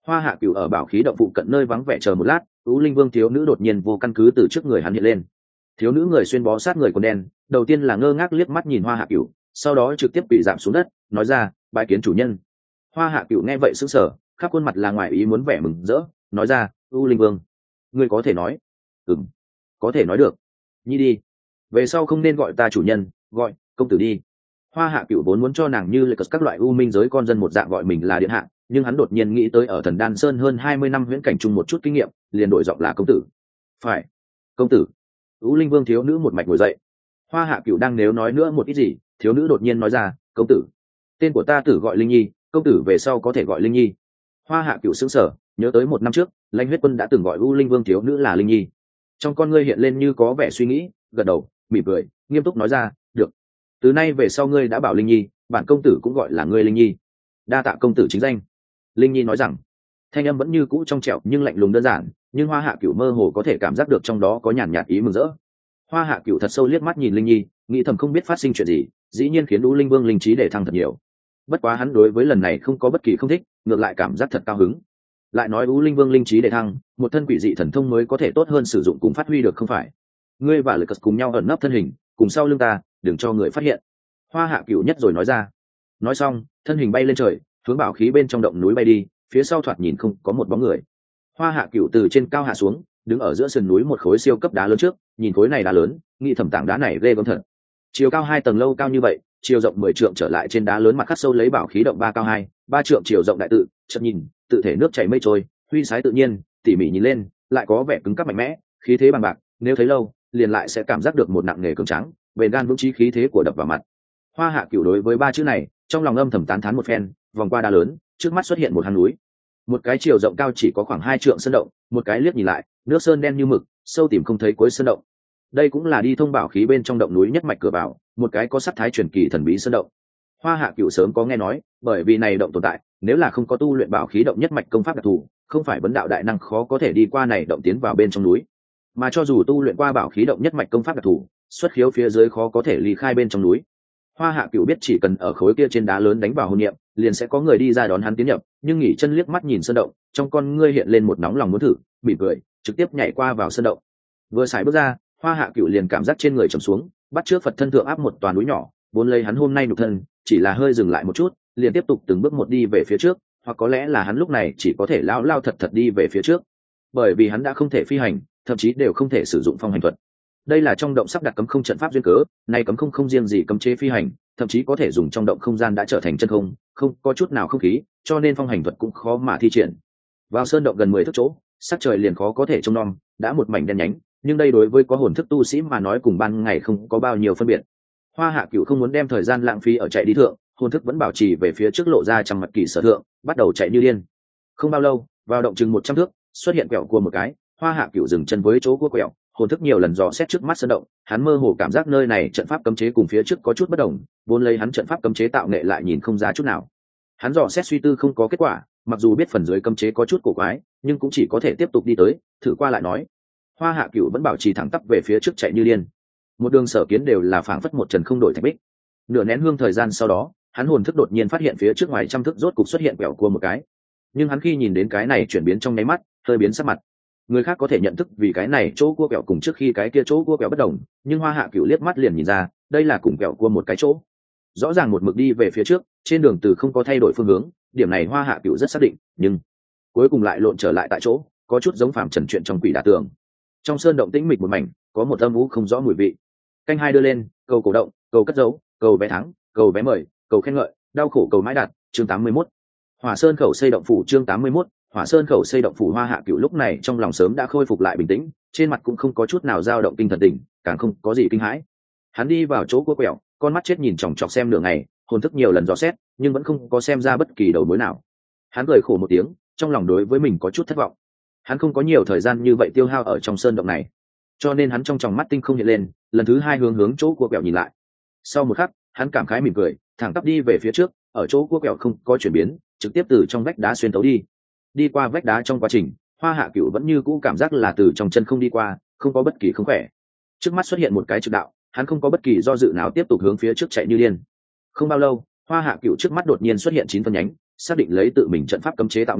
Hoa Hạ Cửu ở bảo khí động phụ cận nơi vắng vẻ chờ một lát, U Linh Vương thiếu nữ đột nhiên vô căn cứ từ trước người hắn hiện lên. Thiếu nữ người xuyên bó sát người quần đen, đầu tiên là ngơ ngác liếc mắt nhìn Hoa Hạ Cửu, sau đó trực tiếp bị giảm xuống đất, nói ra, bái kiến chủ nhân. Hoa Hạ Cửu nghe vậy sững sờ, khắp khuôn mặt là ngoài ý muốn vẻ mừng rỡ, nói ra, U Linh Vương, ngươi có thể nói? Ừm, có thể nói được. Nhi đi, về sau không nên gọi ta chủ nhân, gọi công tử đi. Hoa Hạ Cửu vốn muốn cho nàng như lệ cất các loại u minh giới con dân một dạng gọi mình là điện hạ, nhưng hắn đột nhiên nghĩ tới ở Thần Đan Sơn hơn 20 năm huyễn cảnh chung một chút kinh nghiệm, liền đổi giọng là công tử. Phải, công tử. U Linh Vương thiếu nữ một mạch ngồi dậy. Hoa Hạ Cửu đang nếu nói nữa một ít gì, thiếu nữ đột nhiên nói ra, công tử, tên của ta tử gọi Linh Nhi, công tử về sau có thể gọi Linh Nhi. Hoa Hạ Cửu sững sờ, nhớ tới một năm trước, Lãnh Huyết Quân đã từng gọi U Linh Vương thiếu nữ là Linh Nhi. Trong con ngươi hiện lên như có vẻ suy nghĩ, gật đầu, mỉm cười, nghiêm túc nói ra, được. Từ nay về sau ngươi đã bảo Linh Nhi, bản công tử cũng gọi là ngươi Linh Nhi. Đa tạ công tử chính danh. Linh Nhi nói rằng, thanh âm vẫn như cũ trong trẻo nhưng lạnh lùng đơn giản, nhưng Hoa Hạ Cửu mơ hồ có thể cảm giác được trong đó có nhàn nhạt ý mừng rỡ. Hoa Hạ Cửu thật sâu liếc mắt nhìn Linh Nhi, nghĩ thầm không biết phát sinh chuyện gì, dĩ nhiên khiến U Linh Vương linh trí để thăng thật nhiều. Bất quá hắn đối với lần này không có bất kỳ không thích, ngược lại cảm giác thật cao hứng. Lại nói U Linh Vương linh trí để thăng, một thân quỷ dị thần thông mới có thể tốt hơn sử dụng cùng phát huy được không phải? Ngươi và Lực Cật cùng nhau ẩn nấp thân hình, cùng sau lưng ta, đừng cho người phát hiện. Hoa Hạ Cửu nhất rồi nói ra. Nói xong, thân hình bay lên trời, hướng bảo khí bên trong động núi bay đi, phía sau thoạt nhìn không có một bóng người. Hoa Hạ Cửu từ trên cao hạ xuống, đứng ở giữa sườn núi một khối siêu cấp đá lớn trước, nhìn khối này đá lớn, nghĩ thầm tảng đá này ghê gớm thật. Chiều cao 2 tầng lâu cao như vậy, chiều rộng 10 trượng trở lại trên đá lớn mặt khắc sâu lấy bảo khí động 3 cao 3 trượng chiều rộng đại tự, chợt nhìn, tự thể nước chảy mây trôi, huy sái tự nhiên, tỉ mỉ nhìn lên, lại có vẻ cứng cáp mạnh mẽ, khí thế bằng bạc, nếu thấy lâu, liền lại sẽ cảm giác được một nặng nề cường tráng, bền gan vững chí khí thế của đập vào mặt. Hoa Hạ Cửu đối với ba chữ này, trong lòng âm thầm tán thán một phen, vòng qua đá lớn, trước mắt xuất hiện một hang núi. Một cái chiều rộng cao chỉ có khoảng 2 trượng sơn động, một cái liếc nhìn lại, nước sơn đen như mực, sâu tìm không thấy cuối sơn động. Đây cũng là đi thông bảo khí bên trong động núi nhất mạch cửa vào, một cái có sắc thái truyền kỳ thần bí sơn động. Hoa Hạ Cửu sớm có nghe nói, bởi vì này động tồn tại, nếu là không có tu luyện bảo khí động nhất mạch công pháp đặc thù, không phải vấn đạo đại năng khó có thể đi qua này động tiến vào bên trong núi. Mà cho dù tu luyện qua bảo khí động nhất mạch công pháp đặc thù, xuất khiếu phía dưới khó có thể ly khai bên trong núi. Hoa Hạ Cửu biết chỉ cần ở khối kia trên đá lớn đánh vào hồn niệm, liền sẽ có người đi ra đón hắn tiến nhập, nhưng nghỉ chân liếc mắt nhìn sơn động, trong con ngươi hiện lên một nóng lòng muốn thử, mỉm cười, trực tiếp nhảy qua vào sơn động. Vừa xài bước ra, Hoa Hạ Cửu liền cảm giác trên người trầm xuống, bắt trước Phật thân thượng áp một toàn núi nhỏ, vốn lấy hắn hôm nay nhục thân, chỉ là hơi dừng lại một chút, liền tiếp tục từng bước một đi về phía trước, hoặc có lẽ là hắn lúc này chỉ có thể lao thật đi về phía trước, bởi vì hắn đã không thể phi hành, thậm chí đều không thể sử dụng phong hành thuật. Đây là trong động sắp đặt cấm không trận pháp duyên cớ, này cấm không riêng gì cấm chế phi hành, thậm chí có thể dùng trong động không gian đã trở thành chân không, không có chút nào không khí, cho nên phong hành thuật cũng khó mà thi triển. Vào sơn động gần 10 thước chỗ, sắc trời liền khó có thể trông nom, đã một mảnh đen nhánh, nhưng đây đối với có hồn thức tu sĩ mà nói cùng ban ngày không có bao nhiêu phân biệt. Hoa Hạ Cửu không muốn đem thời gian lãng phí ở chạy đi thượng, hồn thức vẫn bảo trì về phía trước lộ ra trăm mặt kỳ sở thượng, bắt đầu chạy như điên. Không bao lâu, vào động chừng 100 thước, xuất hiện quẹo cua một cái, Hoa Hạ Cửu dừng chân với chỗ cua quẹo, hồn thức nhiều lần dò xét trước mắt sơn động, hắn mơ hồ cảm giác nơi này trận pháp cấm chế cùng phía trước có chút bất đồng, vốn lấy hắn trận pháp cấm chế tạo nghệ lại nhìn không ra chút nào. Hắn dò xét suy tư không có kết quả, mặc dù biết phần dưới cấm chế có chút cổ quái, nhưng cũng chỉ có thể tiếp tục đi tới, thử qua lại nói. Hoa Hạ Cửu vẫn bảo trì thẳng tắp về phía trước chạy như điên. Một đường sở kiến đều là phảng phất một trần không đổi thạch bích. Nửa nén hương thời gian sau đó, hắn hồn thức đột nhiên phát hiện phía trước ngoài trăm thước rốt cục xuất hiện quẹo cua một cái. Nhưng hắn khi nhìn đến cái này chuyển biến trong nháy mắt, hơi biến sắc mặt. Người khác có thể nhận thức vì cái này chỗ cua quẹo cùng trước khi cái kia chỗ cua quẹo bất đồng, nhưng Hoa Hạ Cửu liếc mắt liền nhìn ra, đây là cùng quẹo cua một cái chỗ. Rõ ràng một mực đi về phía trước, trên đường từ không có thay đổi phương hướng, điểm này Hoa Hạ Cửu rất xác định, nhưng cuối cùng lại lộn trở lại tại chỗ, có chút giống phàm trần chuyện trong quỷ đả tường. Trong sơn động tĩnh mịch một mảnh, có một âm u không rõ mùi vị. Canh hai đưa lên, cầu cổ động, cầu cất giấu, cầu vé thắng, cầu vé mời, cầu khen ngợi, đau khổ cầu mãi đạt, chương 81. Hỏa Sơn khẩu xây động phủ chương 81, Hỏa Sơn khẩu xây động phủ. Hoa Hạ Cửu lúc này trong lòng sớm đã khôi phục lại bình tĩnh, trên mặt cũng không có chút nào dao động tinh thần tình, càng không có gì kinh hãi. Hắn đi vào chỗ cua quẹo, con mắt chết nhìn chòng chọc xem nửa ngày, hồn thức nhiều lần dò xét, nhưng vẫn không có xem ra bất kỳ đầu mối nào. Hắn cười khổ một tiếng, trong lòng đối với mình có chút thất vọng. Hắn không có nhiều thời gian như vậy tiêu hao ở trong sơn động này, cho nên hắn trong tròng mắt tinh không hiện lên, lần thứ hai hướng chỗ cua quẹo nhìn lại. Sau một khắc, hắn cảm khái mỉm cười, thẳng tắp đi về phía trước, ở chỗ cua quẹo không có chuyển biến, trực tiếp từ trong vách đá xuyên tấu đi. Đi qua vách đá trong quá trình, Hoa Hạ Cửu vẫn như cũ cảm giác là từ trong chân không đi qua, không có bất kỳ không khỏe. Trước mắt xuất hiện một cái trực đạo, hắn không có bất kỳ do dự nào tiếp tục hướng phía trước chạy như điên. Không bao lâu, Hoa Hạ Cửu trước mắt đột nhiên xuất hiện 9 phân nhánh, xác định lấy tự mình trận pháp cấm chế tạo nghệ,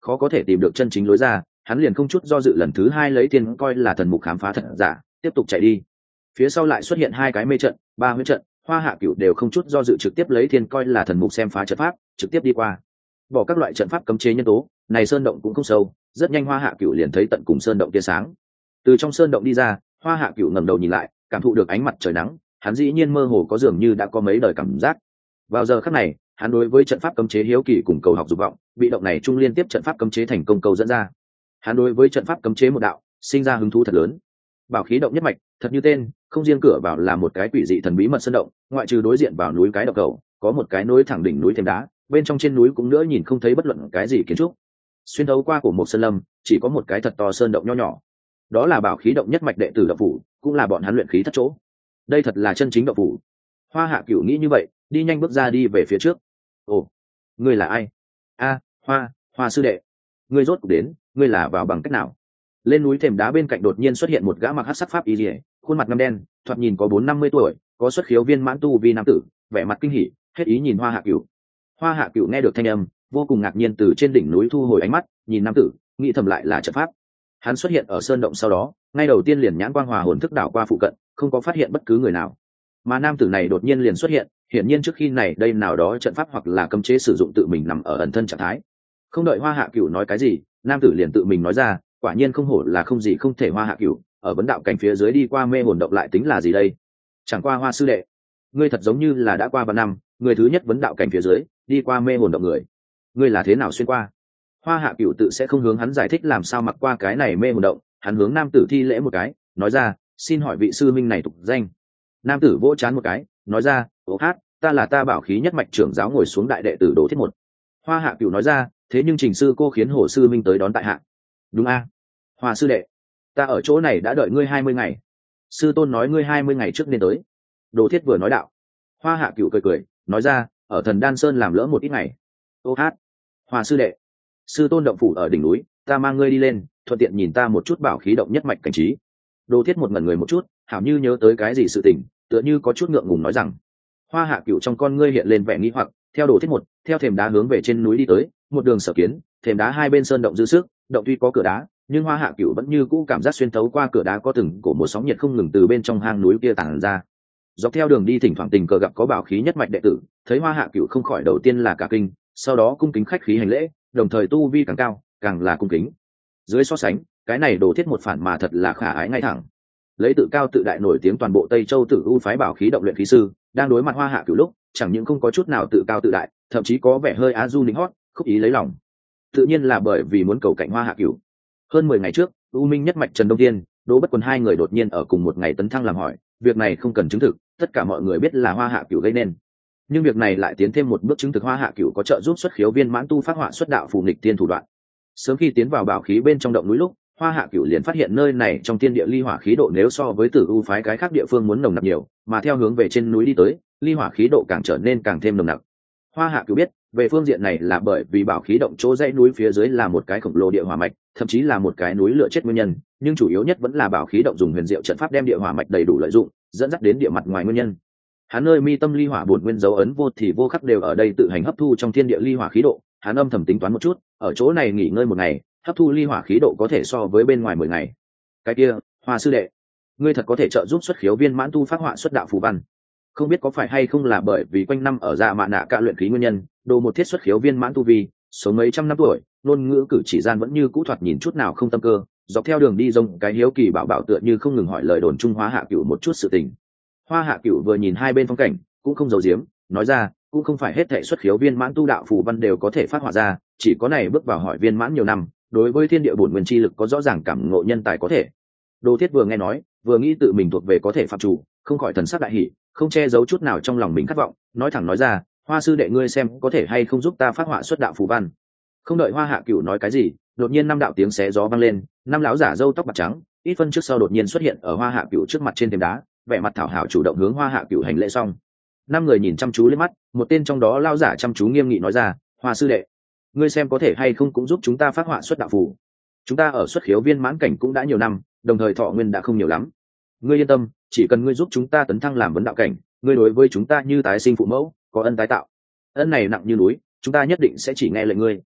khó có thể tìm được chân chính lối ra, hắn liền không chút do dự lần thứ hai lấy thiên coi là thần mục khám phá thật giả, tiếp tục chạy đi. Phía sau lại xuất hiện 2 cái mê trận, 3 huyễn trận, Hoa Hạ Cửu đều không chút do dự trực tiếp lấy thiên coi là thần mục xem phá trận pháp, trực tiếp đi qua. Bỏ các loại trận pháp cấm chế nhân tố, này sơn động cũng không sâu, rất nhanh Hoa Hạ Cửu liền thấy tận cùng sơn động tia sáng. Từ trong sơn động đi ra, Hoa Hạ Cửu ngẩng đầu nhìn lại, cảm thụ được ánh mặt trời nắng, hắn dĩ nhiên mơ hồ có dường như đã có mấy đời cảm giác. Vào giờ khắc này, hắn đối với trận pháp cấm chế hiếu kỳ cùng cầu học dục vọng, bị động này trung liên tiếp trận pháp cấm chế thành công cầu dẫn ra. Hắn đối với trận pháp cấm chế một đạo, sinh ra hứng thú thật lớn. Bảo khí động nhất mạch, thật như tên, không riêng cửa vào là một cái quỷ dị thần bí mật sơn động, ngoại trừ đối diện vào núi cái động cầu, có một cái nối thẳng đỉnh núi thêm đá, bên trong trên núi cũng nữa nhìn không thấy bất luận cái gì kiến trúc. Xuyên thấu qua của một sơn lâm, chỉ có một cái thật to sơn động nho nhỏ. Đó là bảo khí động nhất mạch đệ tử động phủ, cũng là bọn hắn luyện khí thất chỗ. Đây thật là chân chính động phủ. Hoa Hạ Cửu nghĩ như vậy, đi nhanh bước ra đi về phía trước. Ồ, ngươi là ai? A, Hoa sư đệ. Ngươi rốt cuộc đến, ngươi là vào bằng cách nào? Lên núi thềm đá bên cạnh đột nhiên xuất hiện một gã mặc hắc sắc pháp y liễu, khuôn mặt ngăm đen, thoạt nhìn có 40-50 tuổi, có xuất khiếu viên mãn tu vi nam tử, vẻ mặt kinh hỉ, hết ý nhìn Hoa Hạ Cửu. Hoa Hạ Cửu nghe được thanh âm, vô cùng ngạc nhiên từ trên đỉnh núi thu hồi ánh mắt, nhìn nam tử, nghĩ thầm lại là trận pháp. Hắn xuất hiện ở sơn động sau đó, ngay đầu tiên liền nhãn quang hòa hồn thức đảo qua phụ cận, không có phát hiện bất cứ người nào. Mà nam tử này đột nhiên liền xuất hiện, hiển nhiên trước khi này đây nào đó trận pháp hoặc là cấm chế sử dụng tự mình nằm ở ẩn thân trạng thái. Không đợi Hoa Hạ Cửu nói cái gì, nam tử liền tự mình nói ra, quả nhiên không hổ là không gì không thể Hoa Hạ Cửu, ở vấn đạo cảnh phía dưới đi qua mê hồn động lại tính là gì đây? Chẳng qua Hoa sư đệ, ngươi thật giống như là đã qua 3 năm, người thứ nhất vấn đạo cảnh phía dưới đi qua mê hồn động người, ngươi là thế nào xuyên qua? Hoa Hạ Cửu tự sẽ không hướng hắn giải thích làm sao mặc qua cái này mê hồn động, hắn hướng nam tử thi lễ một cái, nói ra, xin hỏi vị sư minh này tục danh. Nam tử vỗ chán một cái, nói ra, ồ hát, ta là ta bảo khí nhất mạch trưởng giáo ngồi xuống đại đệ tử Đỗ Thiết Một. Hoa Hạ Cửu nói ra, thế nhưng Trình sư cô khiến Hồ sư minh tới đón tại hạ. Đúng a, Hoa sư đệ, ta ở chỗ này đã đợi ngươi 20 ngày. Sư tôn nói ngươi 20 ngày trước nên tới. Đỗ Thiết vừa nói đạo. Hoa Hạ Cửu cười cười, nói ra, ở Thần Đan Sơn làm lỡ một ít ngày. Ô hát, Hoa sư đệ, sư tôn động phủ ở đỉnh núi, ta mang ngươi đi lên, thuận tiện nhìn ta một chút bảo khí động nhất mạch cảnh trí. Đỗ Thiết một ngẩn người một chút, hảo như nhớ tới cái gì sự tình, tựa như có chút ngượng ngùng nói rằng. Hoa Hạ Cửu trong con ngươi hiện lên vẻ nghi hoặc, theo Đỗ Thiết một, theo thềm đá hướng về trên núi đi tới, một đường sở kiến, thềm đá hai bên sơn động dư sức, động tuy có cửa đá, nhưng Hoa Hạ Cửu vẫn như cũ cảm giác xuyên thấu qua cửa đá có từng cổ một sóng nhiệt không ngừng từ bên trong hang núi kia tản ra. Dọc theo đường đi thỉnh thoảng tình cờ gặp có bảo khí nhất mạch đệ tử, thấy Hoa Hạ Cửu không khỏi đầu tiên là cả kinh, sau đó cung kính khách khí hành lễ, đồng thời tu vi càng cao, càng là cung kính. Dưới so sánh, cái này Đỗ Thiết một phản mà thật là khả ái ngay thẳng. Lấy tự cao tự đại nổi tiếng toàn bộ Tây Châu Tử U phái bảo khí động luyện khí sư, đang đối mặt Hoa Hạ Cửu lúc, chẳng những không có chút nào tự cao tự đại, thậm chí có vẻ hơi á du lính hót, khúc ý lấy lòng. Tự nhiên là bởi vì muốn cầu cạnh Hoa Hạ Cửu. Hơn 10 ngày trước, U Minh nhất mạch Trần Đông Thiên, Đỗ Bất Quần hai người đột nhiên ở cùng một ngày tấn thăng làm hỏi, việc này không cần chứng thực, tất cả mọi người biết là Hoa Hạ Cửu gây nên. Nhưng việc này lại tiến thêm một bước chứng thực Hoa Hạ Cửu có trợ giúp xuất khiếu viên mãn tu phát họa xuất đạo phù nghịch tiên thủ đoạn. Sớm khi tiến vào bảo khí bên trong động núi lúc, Hoa Hạ Cửu liền phát hiện nơi này trong thiên địa ly hỏa khí độ nếu so với Tử U phái cái khác địa phương muốn nồng nặc nhiều, mà theo hướng về trên núi đi tới, ly hỏa khí độ càng trở nên càng thêm nồng nặc. Hoa Hạ Cửu biết, về phương diện này là bởi vì bảo khí động chỗ dãy núi phía dưới là một cái khổng lồ địa hỏa mạch, thậm chí là một cái núi lửa chết nguyên nhân, nhưng chủ yếu nhất vẫn là bảo khí động dùng huyền diệu trận pháp đem địa hỏa mạch đầy đủ lợi dụng, dẫn dắt đến địa mặt ngoài nguyên nhân. Hắn nơi mi tâm ly hỏa bổn nguyên dấu ấn vô thì vô khắc đều ở đây tự hành hấp thu trong thiên địa ly hỏa khí độ, hắn âm thầm tính toán một chút, ở chỗ này nghỉ ngơi một ngày, hấp thu ly hỏa khí độ có thể so với bên ngoài 10 ngày. Cái kia, Hoa sư đệ, ngươi thật có thể trợ giúp xuất khiếu viên mãn tu phát họa xuất đạo phù văn. Không biết có phải hay không là bởi vì quanh năm ở Dạ Mạ Nạ Cả luyện khí nguyên nhân, đồ một thiết xuất khiếu viên mãn tu vi, sống mấy trăm năm tuổi, ngôn ngữ cử chỉ gian vẫn như cũ thoạt nhìn chút nào không tâm cơ, dọc theo đường đi rông cái hiếu kỳ bảo tựa như không ngừng hỏi lời đồn Trung Hoa Hạ Cửu một chút sự tình. Hoa Hạ Cửu vừa nhìn hai bên phong cảnh, cũng không giấu giếm, nói ra, cũng không phải hết thảy xuất khiếu viên mãn tu đạo phù văn đều có thể phát họa ra, chỉ có này bước vào hỏi viên mãn nhiều năm, đối với thiên địa bổn nguyên chi lực có rõ ràng cảm ngộ nhân tài có thể. Đỗ Thiết vừa nghe nói, vừa nghĩ tự mình thuộc về có thể phạm chủ, không khỏi thần sắc đại hỉ, không che giấu chút nào trong lòng mình khát vọng, nói thẳng nói ra, Hoa sư đệ ngươi xem có thể hay không giúp ta phát họa xuất đạo phù văn. Không đợi Hoa Hạ Cửu nói cái gì, đột nhiên năm đạo tiếng xé gió vang lên, năm lão giả râu tóc bạc trắng, ít phân trước sau đột nhiên xuất hiện ở Hoa Hạ Cửu trước mặt trên thềm đá, vẻ mặt thảo hảo chủ động hướng Hoa Hạ Cửu hành lễ xong. Năm người nhìn chăm chú lên mắt, một tên trong đó lão giả chăm chú nghiêm nghị nói ra, Hoa sư đệ, ngươi xem có thể hay không cũng giúp chúng ta phát họa xuất đạo phù. Chúng ta ở xuất khiếu viên mãn cảnh cũng đã nhiều năm, đồng thời thọ nguyên đã không nhiều lắm. Ngươi yên tâm, chỉ cần ngươi giúp chúng ta tấn thăng làm vấn đạo cảnh, ngươi đối với chúng ta như tái sinh phụ mẫu, có ân tái tạo. Ân này nặng như núi, chúng ta nhất định sẽ chỉ nghe lệnh ngươi.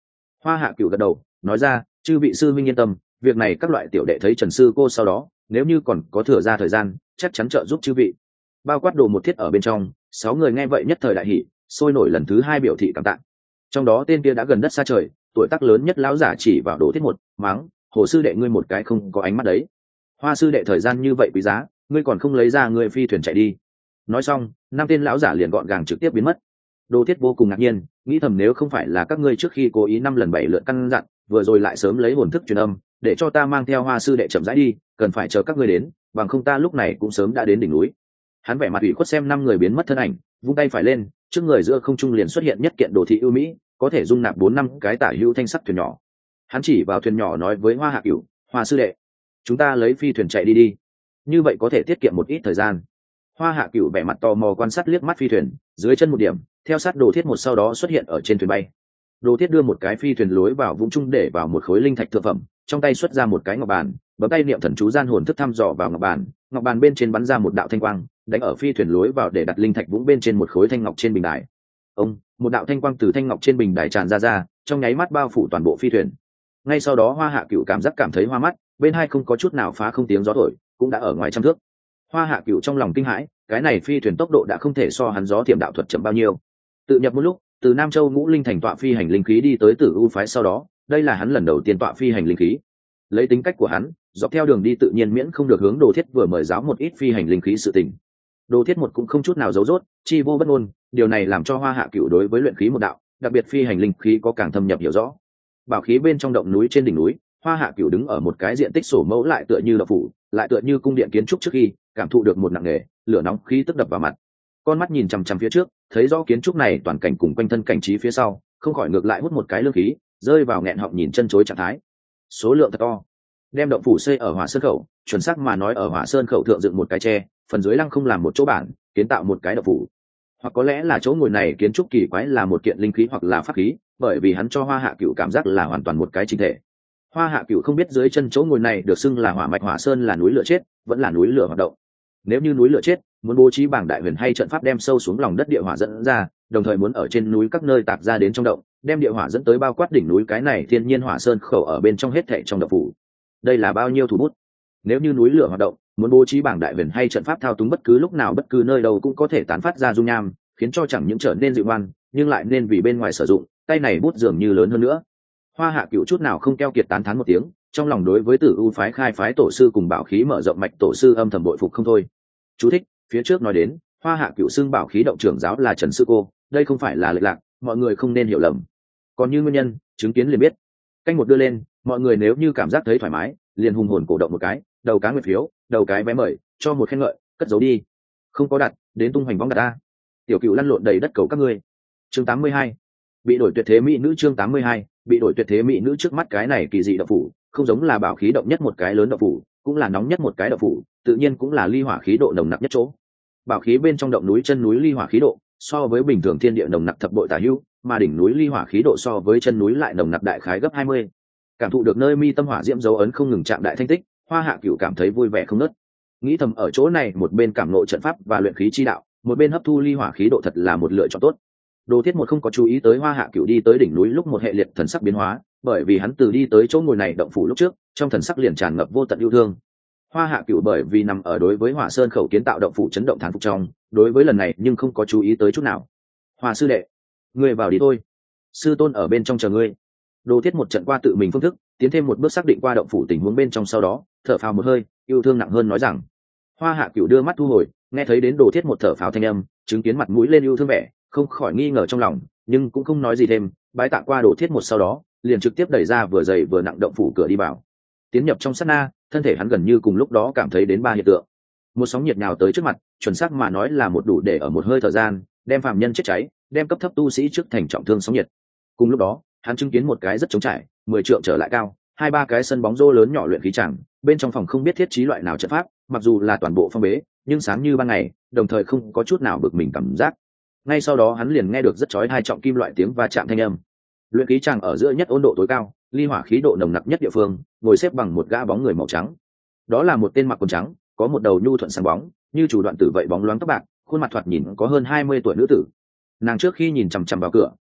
Hoa Hạ Cửu gật đầu nói ra, chư vị sư minh yên tâm, việc này các loại tiểu đệ thấy Trần sư cô sau đó nếu như còn có thừa ra thời gian chắc chắn trợ giúp chư vị. Bao quát Đồ Một Thiết ở bên trong 6 người nghe vậy nhất thời đại hỉ, sôi nổi lần thứ 2 biểu thị cảm tạ. Trong đó tên kia đã gần đất xa trời, tuổi tác lớn nhất lão giả chỉ vào Đồ Thiết một mắng, hồ sư đệ ngươi một cái không có ánh mắt đấy, Hoa sư đệ thời gian như vậy quý giá, ngươi còn không lấy ra ngươi phi thuyền chạy đi. Nói xong 5 tên lão giả liền gọn gàng trực tiếp biến mất. Đồ Thiết vô cùng ngạc nhiên, nghĩ thầm nếu không phải là các ngươi trước khi cố ý 5 lần 7 lượt căn dặn, vừa rồi lại sớm lấy hồn thức truyền âm để cho ta mang theo Hoa sư đệ chậm rãi đi, cần phải chờ các ngươi đến, bằng không ta lúc này cũng sớm đã đến đỉnh núi. Hắn vẻ mặt ủy khuất xem 5 người biến mất thân ảnh, vung tay phải lên, trước người giữa không trung liền xuất hiện nhất kiện đồ thị ưu mỹ, có thể dung nạp 4-5 cái tả hữu thanh sắc thuyền nhỏ. Hắn chỉ vào thuyền nhỏ nói với Hoa Hạ Cửu, Hoa sư đệ, chúng ta lấy phi thuyền chạy đi đi, như vậy có thể tiết kiệm một ít thời gian. Hoa Hạ Cửu vẻ mặt tò mò quan sát liếc mắt phi thuyền, dưới chân một điểm, theo sát Đồ Thiết một sau đó xuất hiện ở trên thuyền bay. Đồ Thiết đưa một cái phi thuyền lối vào vũng trung để vào một khối linh thạch thượng phẩm, trong tay xuất ra một cái ngọc bàn, bấm tay niệm thần chú gian hồn thức thăm dò vào ngọc bàn bên trên bắn ra một đạo thanh quang, đánh ở phi thuyền lối vào để đặt linh thạch vũng bên trên một khối thanh ngọc trên bình đài. Một đạo thanh quang từ thanh ngọc trên bình đài tràn ra, trong nháy mắt bao phủ toàn bộ phi thuyền. Ngay sau đó Hoa Hạ Cửu cảm thấy hoa mắt, bên hai không có chút nào phá không tiếng gió thổi, cũng đã ở ngoài trăm thước. Hoa Hạ Cửu trong lòng kinh hãi, cái này phi thuyền tốc độ đã không thể so hắn gió thiểm đạo thuật chậm bao nhiêu. Tự nhập một lúc, từ Nam Châu Ngũ Linh thành tọa phi hành linh khí đi tới Tử U phái sau đó, đây là hắn lần đầu tiên tọa phi hành linh khí. Lấy tính cách của hắn, dọc theo đường đi tự nhiên miễn không được hướng Đồ Thiết vừa mời giáo một ít phi hành linh khí sự tình. Đồ Thiết một cũng không chút nào giấu dốt, chi vô bất ngôn, điều này làm cho Hoa Hạ Cửu đối với luyện khí một đạo, đặc biệt phi hành linh khí có càng thâm nhập hiểu rõ. Bảo khí bên trong động núi trên đỉnh núi, Hoa Hạ Cửu đứng ở một cái diện tích sổ mẫu lại tựa như động phủ, lại tựa như cung điện kiến trúc trước khi, cảm thụ được một nặng nề, lửa nóng khí tức đập vào mặt. Con mắt nhìn chằm chằm phía trước, thấy rõ kiến trúc này toàn cảnh cùng quanh thân cảnh trí phía sau, không khỏi ngược lại hút một cái lương khí, rơi vào nghẹn họng nhìn chân chối trạng thái. Số lượng thật to. Đem động phủ xây ở Hỏa Sơn khẩu, chuẩn xác mà nói ở Hỏa Sơn khẩu thượng dựng một cái tre, phần dưới lăng không làm một chỗ bản, kiến tạo một cái động phủ. Hoặc có lẽ là chỗ ngồi này kiến trúc kỳ quái là một kiện linh khí hoặc là pháp khí, bởi vì hắn cho Hoa Hạ Cửu cảm giác là hoàn toàn một cái chính thể. Hoa Hạ Cửu không biết dưới chân chỗ ngồi này được xưng là hỏa mạch Hỏa Sơn là núi lửa chết, vẫn là núi lửa hoạt động. Nếu như núi lửa chết, muốn bố trí bảng đại huyền hay trận pháp đem sâu xuống lòng đất địa hỏa dẫn ra, đồng thời muốn ở trên núi các nơi tạc ra đến trong động, đem địa hỏa dẫn tới bao quát đỉnh núi cái này thiên nhiên Hỏa Sơn khẩu ở bên trong hết thảy trong động phủ. Đây là bao nhiêu thủ bút. Nếu như núi lửa hoạt động, muốn bố trí bảng đại huyền hay trận pháp thao túng bất cứ lúc nào bất cứ nơi đâu cũng có thể tán phát ra dung nham, khiến cho chẳng những trở nên dịu ngoan, nhưng lại nên vì bên ngoài sử dụng, tay này bút dường như lớn hơn nữa. Hoa Hạ Cửu chút nào không keo kiệt tán thán một tiếng, trong lòng đối với Tử U phái khai phái tổ sư cùng bảo khí mở rộng mạch tổ sư âm thầm bội phục không thôi. Chú thích: phía trước nói đến, Hoa Hạ Cửu xưng bảo khí động trưởng giáo là Trần sư cô, đây không phải là lệch lạc, mọi người không nên hiểu lầm. Còn như nguyên nhân, chứng kiến liền biết. Canh một đưa lên, mọi người nếu như cảm giác thấy thoải mái, liền hùng hồn cổ động một cái, đầu cá nguyệt phiếu, đầu cái vé mời, cho một khen ngợi, cất giấu đi. Không có đặt, đến tung hoành bóng đặt a. Tiểu Cửu lăn lộn đầy đất cầu các ngươi. Chương 82. Bị đổi tuyệt thế mỹ nữ. Chương 82. Bị đổi tuyệt thế mỹ nữ. Trước mắt cái này kỳ dị động phủ, không giống là bảo khí động nhất một cái lớn động phủ, cũng là nóng nhất một cái động phủ, tự nhiên cũng là ly hỏa khí độ nồng nặc nhất chỗ. Bảo khí bên trong động núi chân núi ly hỏa khí độ so với bình thường thiên địa nồng nặc thập bội tả hữu, mà đỉnh núi ly hỏa khí độ so với chân núi lại nồng nặc đại khái gấp 20. Cảm thụ được nơi mi tâm hỏa diễm dấu ấn không ngừng chạm đại thanh tích, Hoa Hạ Cửu cảm thấy vui vẻ không nớt. Nghĩ thầm ở chỗ này một bên cảm ngộ trận pháp và luyện khí chi đạo, một bên hấp thu ly hỏa khí độ thật là một lựa chọn tốt. Đồ Thiết một không có chú ý tới Hoa Hạ Cửu đi tới đỉnh núi lúc một hệ liệt thần sắc biến hóa, bởi vì hắn từ đi tới chỗ ngồi này động phủ lúc trước, trong thần sắc liền tràn ngập vô tận yêu thương. Hoa Hạ Cửu bởi vì nằm ở đối với Hỏa Sơn khẩu kiến tạo động phủ chấn động thán phục trong, đối với lần này nhưng không có chú ý tới chút nào. Hoa sư đệ, ngươi vào đi thôi, sư tôn ở bên trong chờ ngươi. Đồ Thiết một trận qua tự mình phương thức, tiến thêm một bước xác định qua động phủ tình huống bên trong sau đó, thở phào một hơi, yêu thương nặng hơn nói rằng. Hoa Hạ Cửu đưa mắt thu hồi, nghe thấy đến Đồ Thiết một thở phào thanh âm, chứng kiến mặt mũi lên yêu thương vẻ, không khỏi nghi ngờ trong lòng, nhưng cũng không nói gì thêm, bái tạ qua Đồ Thiết một sau đó, liền trực tiếp đẩy ra vừa dày vừa nặng động phủ cửa đi vào. Tiến nhập trong sát na, thân thể hắn gần như cùng lúc đó cảm thấy đến 3 hiện tượng. Một sóng nhiệt nhào tới trước mặt, chuẩn xác mà nói là một đủ để ở một hơi thời gian đem phàm nhân chết cháy, đem cấp thấp tu sĩ trước thành trọng thương sóng nhiệt. Cùng lúc đó, hắn chứng kiến một cái rất trống trải, 10 trượng trở lại cao, 2-3 cái sân bóng rổ lớn nhỏ luyện khí tràng, bên trong phòng không biết thiết trí loại nào trận pháp, mặc dù là toàn bộ phong bế, nhưng sáng như ban ngày, đồng thời không có chút nào bực mình cảm giác. Ngay sau đó hắn liền nghe được rất chói tai trọng kim loại tiếng va chạm thanh âm. Luyện khí tràng ở giữa nhất 温độ tối cao, ly hỏa khí độ nồng nặc nhất địa phương, ngồi xếp bằng một gã bóng người màu trắng. Đó là một tên mặc quần trắng, có một đầu nhu thuận sáng bóng, như chủ đoạn tử vậy bóng loáng tóc bạc, khuôn mặt thoạt nhìn có hơn 20 tuổi nữ tử. Nàng trước khi nhìn chằm chằm vào cửa,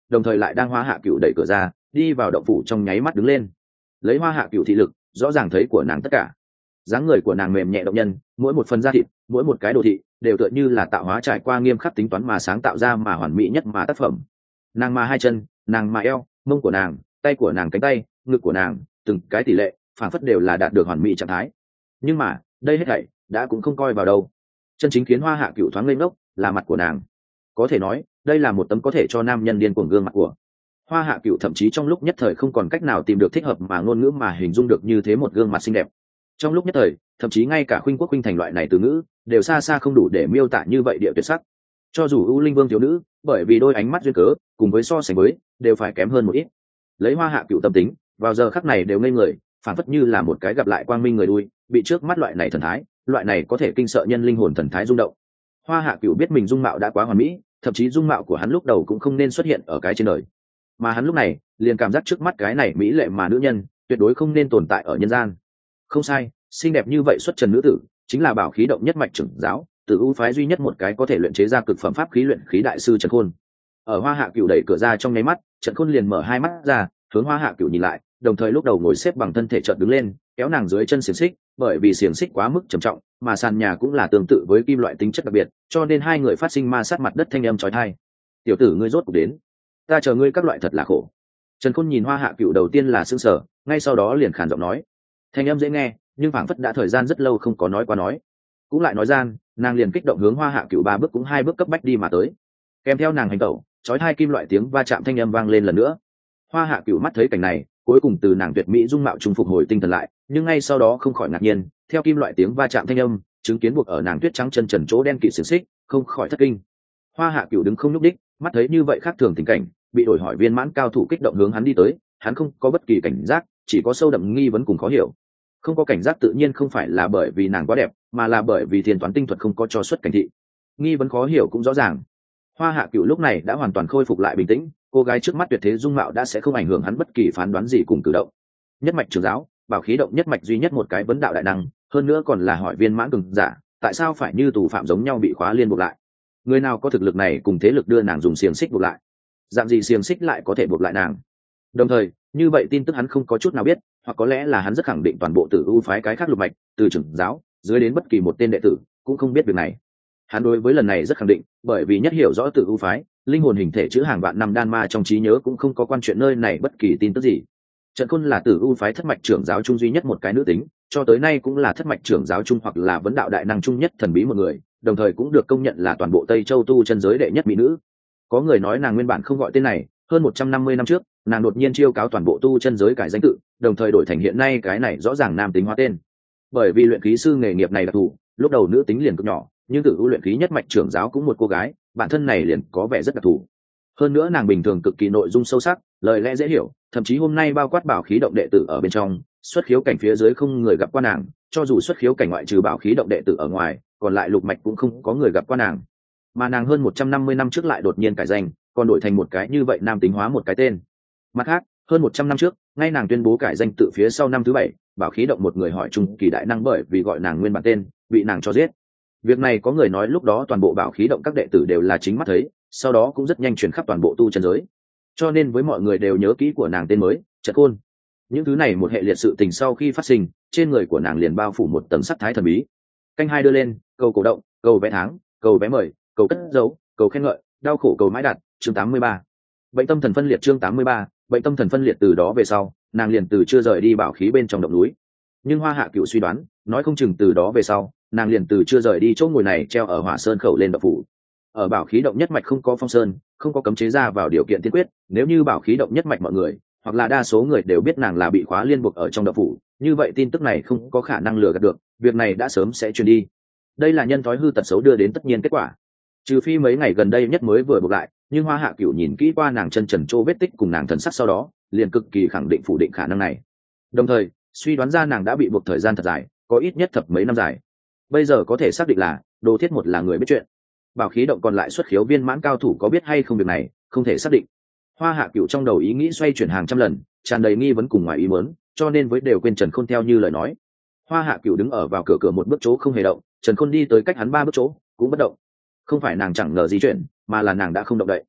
đồng thời lại đang Hoa Hạ Cửu đẩy cửa ra đi vào động phủ trong nháy mắt đứng lên. Lấy Hoa Hạ Cửu thị lực rõ ràng thấy của nàng tất cả, dáng người của nàng mềm nhẹ động nhân, mỗi một phần da thịt, mỗi một cái đồ thị đều tựa như là tạo hóa trải qua nghiêm khắc tính toán mà sáng tạo ra mà hoàn mỹ nhất mà tác phẩm. Nàng mà hai chân, nàng mà eo, mông của nàng, tay của nàng, cánh tay, ngực của nàng, từng cái tỷ lệ phản phất đều là đạt được hoàn mỹ trạng thái. Nhưng mà đây hết thảy đã cũng không coi vào đâu, chân chính khiến Hoa Hạ Cửu thoáng lên ngốc là mặt của nàng. Có thể nói đây là một tấm có thể cho nam nhân điên cuồng gương mặt của Hoa Hạ Cửu, thậm chí trong lúc nhất thời không còn cách nào tìm được thích hợp mà ngôn ngữ mà hình dung được như thế một gương mặt xinh đẹp. Trong lúc nhất thời, thậm chí ngay cả khuynh quốc khuynh thành loại này từ ngữ đều xa xa không đủ để miêu tả như vậy địa tuyệt sắc. Cho dù ưu linh vương thiếu nữ, bởi vì đôi ánh mắt duyên cớ, cùng với so sánh với, đều phải kém hơn một ít. Lấy Hoa Hạ Cửu tâm tính, vào giờ khắc này đều ngây người, phản phất như là một cái gặp lại quang minh người đuôi, bị trước mắt loại này thần thái, loại này có thể kinh sợ nhân linh hồn thần thái rung động. Hoa Hạ Cửu biết mình dung mạo đã quá hoàn mỹ, thậm chí dung mạo của hắn lúc đầu cũng không nên xuất hiện ở cái trên đời, mà hắn lúc này liền cảm giác trước mắt cái này mỹ lệ mà nữ nhân tuyệt đối không nên tồn tại ở nhân gian. Không sai, xinh đẹp như vậy xuất trần nữ tử chính là Bảo Khí Động nhất mạch trưởng giáo, Tử U phái duy nhất một cái có thể luyện chế ra cực phẩm pháp khí luyện khí đại sư Trần Khôn. Ở Hoa Hạ Cửu đẩy cửa ra trong nháy mắt, Trần Khôn liền mở hai mắt ra, hướng Hoa Hạ Cửu nhìn lại, đồng thời lúc đầu ngồi xếp bằng thân thể chợt đứng lên, kéo nàng dưới chân xiềng xích, bởi vì xiềng xích quá mức trầm trọng, mà sàn nhà cũng là tương tự với kim loại tính chất đặc biệt, cho nên hai người phát sinh ma sát mặt đất thanh âm chói tai. "Tiểu tử, ngươi rốt cuộc đến, ta chờ ngươi các loại thật là khổ." Trần Khôn nhìn Hoa Hạ Cửu đầu tiên là sững sờ, ngay sau đó liền khàn giọng nói, thanh âm dễ nghe, nhưng phảng phất đã thời gian rất lâu không có nói qua nói. Cũng lại nói gian, nàng liền kích động hướng Hoa Hạ Cửu ba bước cũng hai bước cấp bách đi mà tới. Kèm theo nàng hành tẩu, chói tai kim loại tiếng va chạm thanh âm vang lên lần nữa. Hoa Hạ Cửu mắt thấy cảnh này, cuối cùng từ nàng tuyệt mỹ dung mạo trung phục hồi tinh thần lại, nhưng ngay sau đó không khỏi ngạc nhiên, theo kim loại tiếng va chạm thanh âm, chứng kiến buộc ở nàng tuyết trắng chân trần chỗ đen kịt xiềng xích, không khỏi thất kinh. Hoa Hạ Cửu đứng không nhúc đích, mắt thấy như vậy khác thường tình cảnh, bị đổi hỏi viên mãn cao thủ kích động hướng hắn đi tới, hắn không có bất kỳ cảnh giác, chỉ có sâu đậm nghi vấn cùng khó hiểu. Không có cảnh giác tự nhiên không phải là bởi vì nàng quá đẹp, mà là bởi vì thiên toán tinh thuật không có cho xuất cảnh thị. Nghi vấn khó hiểu cũng rõ ràng. Hoa Hạ Cửu lúc này đã hoàn toàn khôi phục lại bình tĩnh, cô gái trước mắt tuyệt thế dung mạo đã sẽ không ảnh hưởng hắn bất kỳ phán đoán gì cùng cử động. Nhất mạch trưởng giáo, Bảo Khí Động nhất mạch duy nhất một cái vấn đạo đại năng, hơn nữa còn là hỏi viên mãn cường giả, tại sao phải như tù phạm giống nhau bị khóa liên buộc lại? Người nào có thực lực này cùng thế lực đưa nàng dùng xiềng xích buộc lại? Dạng gì xiềng xích lại có thể buộc lại nàng? Đồng thời, như vậy tin tức hắn không có chút nào biết, hoặc có lẽ là hắn rất khẳng định toàn bộ Tử U phái cái khác lục mạch, từ trưởng giáo dưới đến bất kỳ một tên đệ tử cũng không biết việc này. Hắn đối với lần này rất khẳng định, bởi vì nhất hiểu rõ Tử U phái, linh hồn hình thể chữ hàng vạn năm đan ma trong trí nhớ cũng không có quan chuyện nơi này bất kỳ tin tức gì. Trần Khôn là Tử U phái thất mạch trưởng giáo trung duy nhất một cái nữ tính, cho tới nay cũng là thất mạch trưởng giáo trung hoặc là vấn đạo đại năng trung nhất thần bí một người, đồng thời cũng được công nhận là toàn bộ Tây Châu tu chân giới đệ nhất mỹ nữ. Có người nói nàng nguyên bản không gọi tên này, hơn 150 năm trước, nàng đột nhiên chiêu cáo toàn bộ tu chân giới cải danh tự, đồng thời đổi thành hiện nay cái này rõ ràng nam tính hóa tên. Bởi vì luyện khí sư nghề nghiệp này đặc thù, lúc đầu nữ tính liền cực nhỏ, nhưng Tử U luyện khí nhất mạch trưởng giáo cũng một cô gái, bản thân này liền có vẻ rất đặc thù. Hơn nữa nàng bình thường cực kỳ nội dung sâu sắc, lời lẽ dễ hiểu, thậm chí hôm nay bao quát Bảo Khí Động đệ tử ở bên trong, xuất khiếu cảnh phía dưới không người gặp qua nàng, cho dù xuất khiếu cảnh ngoại trừ Bảo Khí Động đệ tử ở ngoài, còn lại lục mạch cũng không có người gặp qua nàng. Mà nàng hơn 150 năm trước lại đột nhiên cải danh, còn đổi thành một cái như vậy nam tính hóa một cái tên. Mặt khác, hơn 100 năm trước, ngay nàng tuyên bố cải danh tự phía sau năm thứ 7, Bảo Khí Động một người hỏi trung kỳ đại năng bởi vì gọi nàng nguyên bản tên, bị nàng cho giết. Việc này có người nói lúc đó toàn bộ Bảo Khí Động các đệ tử đều là chính mắt thấy, sau đó cũng rất nhanh truyền khắp toàn bộ tu chân giới. Cho nên với mọi người đều nhớ kỹ của nàng tên mới, Trần Khôn. Những thứ này một hệ liệt sự tình sau khi phát sinh, trên người của nàng liền bao phủ một tầng sắc thái thần bí. Canh hai đưa lên, cầu cổ động, cầu vé tháng, cầu vé mời, cầu cất dấu, cầu khen ngợi, đau khổ cầu mãi đạt, chương 83. Bệnh tâm thần phân liệt chương 83, bệnh tâm thần phân liệt từ đó về sau, nàng liền từ chưa rời đi Bảo Khí bên trong động núi. Nhưng Hoa Hạ Cửu suy đoán, nói không chừng từ đó về sau, nàng liền từ chưa rời đi chỗ ngồi này treo ở Hỏa Sơn khẩu lên động phủ. Ở Bảo Khí Động nhất mạch không có phong sơn, không có cấm chế ra vào điều kiện tiên quyết, nếu như Bảo Khí Động nhất mạch mọi người, hoặc là đa số người đều biết nàng là bị khóa liên buộc ở trong động phủ, như vậy tin tức này không có khả năng lừa gạt được, việc này đã sớm sẽ truyền đi. Đây là nhân thói hư tật xấu đưa đến tất nhiên kết quả. Trừ phi mấy ngày gần đây nhất mới vừa buộc lại, nhưng Hoa Hạ Cửu nhìn kỹ qua nàng chân trần trô vết tích cùng nàng thần sắc sau đó, liền cực kỳ khẳng định phủ định khả năng này. Đồng thời, suy đoán ra nàng đã bị buộc thời gian thật dài, có ít nhất thập mấy năm dài. Bây giờ có thể xác định là Đồ Thiết Một là người biết chuyện. Bảo Khí Động còn lại xuất khiếu viên mãn cao thủ có biết hay không việc này, không thể xác định. Hoa Hạ Cửu trong đầu ý nghĩ xoay chuyển hàng trăm lần, tràn đầy nghi vấn cùng ngoài ý muốn, cho nên với đều quên Trần Khôn theo như lời nói. Hoa Hạ Cửu đứng ở vào cửa một bước chỗ không hề động, Trần Khôn đi tới cách hắn 3 bước chỗ, cũng bất động. Không phải nàng chẳng ngờ di chuyển, mà là nàng đã không động đậy.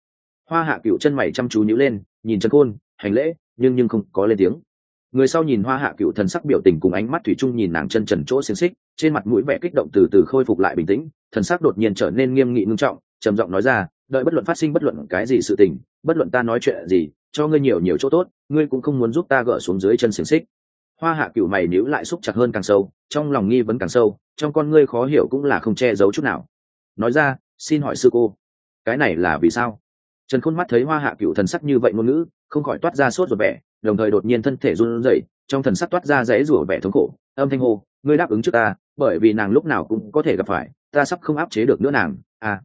Hoa Hạ Cửu chân mày chăm chú nhíu lên, nhìn Trần Khôn hành lễ, nhưng không có lên tiếng. Người sau nhìn Hoa Hạ Cửu thần sắc biểu tình cùng ánh mắt thủy chung nhìn nàng chân trần chỗ xiềng xích, trên mặt mũi vẻ kích động từ từ khôi phục lại bình tĩnh, thần sắc đột nhiên trở nên nghiêm nghị ngưng trọng, trầm giọng nói ra, đợi bất luận phát sinh bất luận cái gì sự tình, bất luận ta nói chuyện gì, cho ngươi nhiều chỗ tốt, ngươi cũng không muốn giúp ta gỡ xuống dưới chân xiềng xích. Hoa Hạ Cửu mày nhíu lại xúc chặt hơn càng sâu, trong lòng nghi vấn càng sâu, trong con ngươi khó hiểu cũng là không che giấu chút nào. Nói ra, xin hỏi sư cô, cái này là vì sao? Trần Khôn mắt thấy Hoa Hạ Cửu thần sắc như vậy ngôn ngữ, không khỏi toát ra sốt ruột vẻ, đồng thời đột nhiên thân thể run rẩy, trong thần sắc toát ra rẽ rủa vẻ thống khổ, âm thanh hô, ngươi đáp ứng trước ta, bởi vì nàng lúc nào cũng có thể gặp phải, ta sắp không áp chế được nữa nàng. À,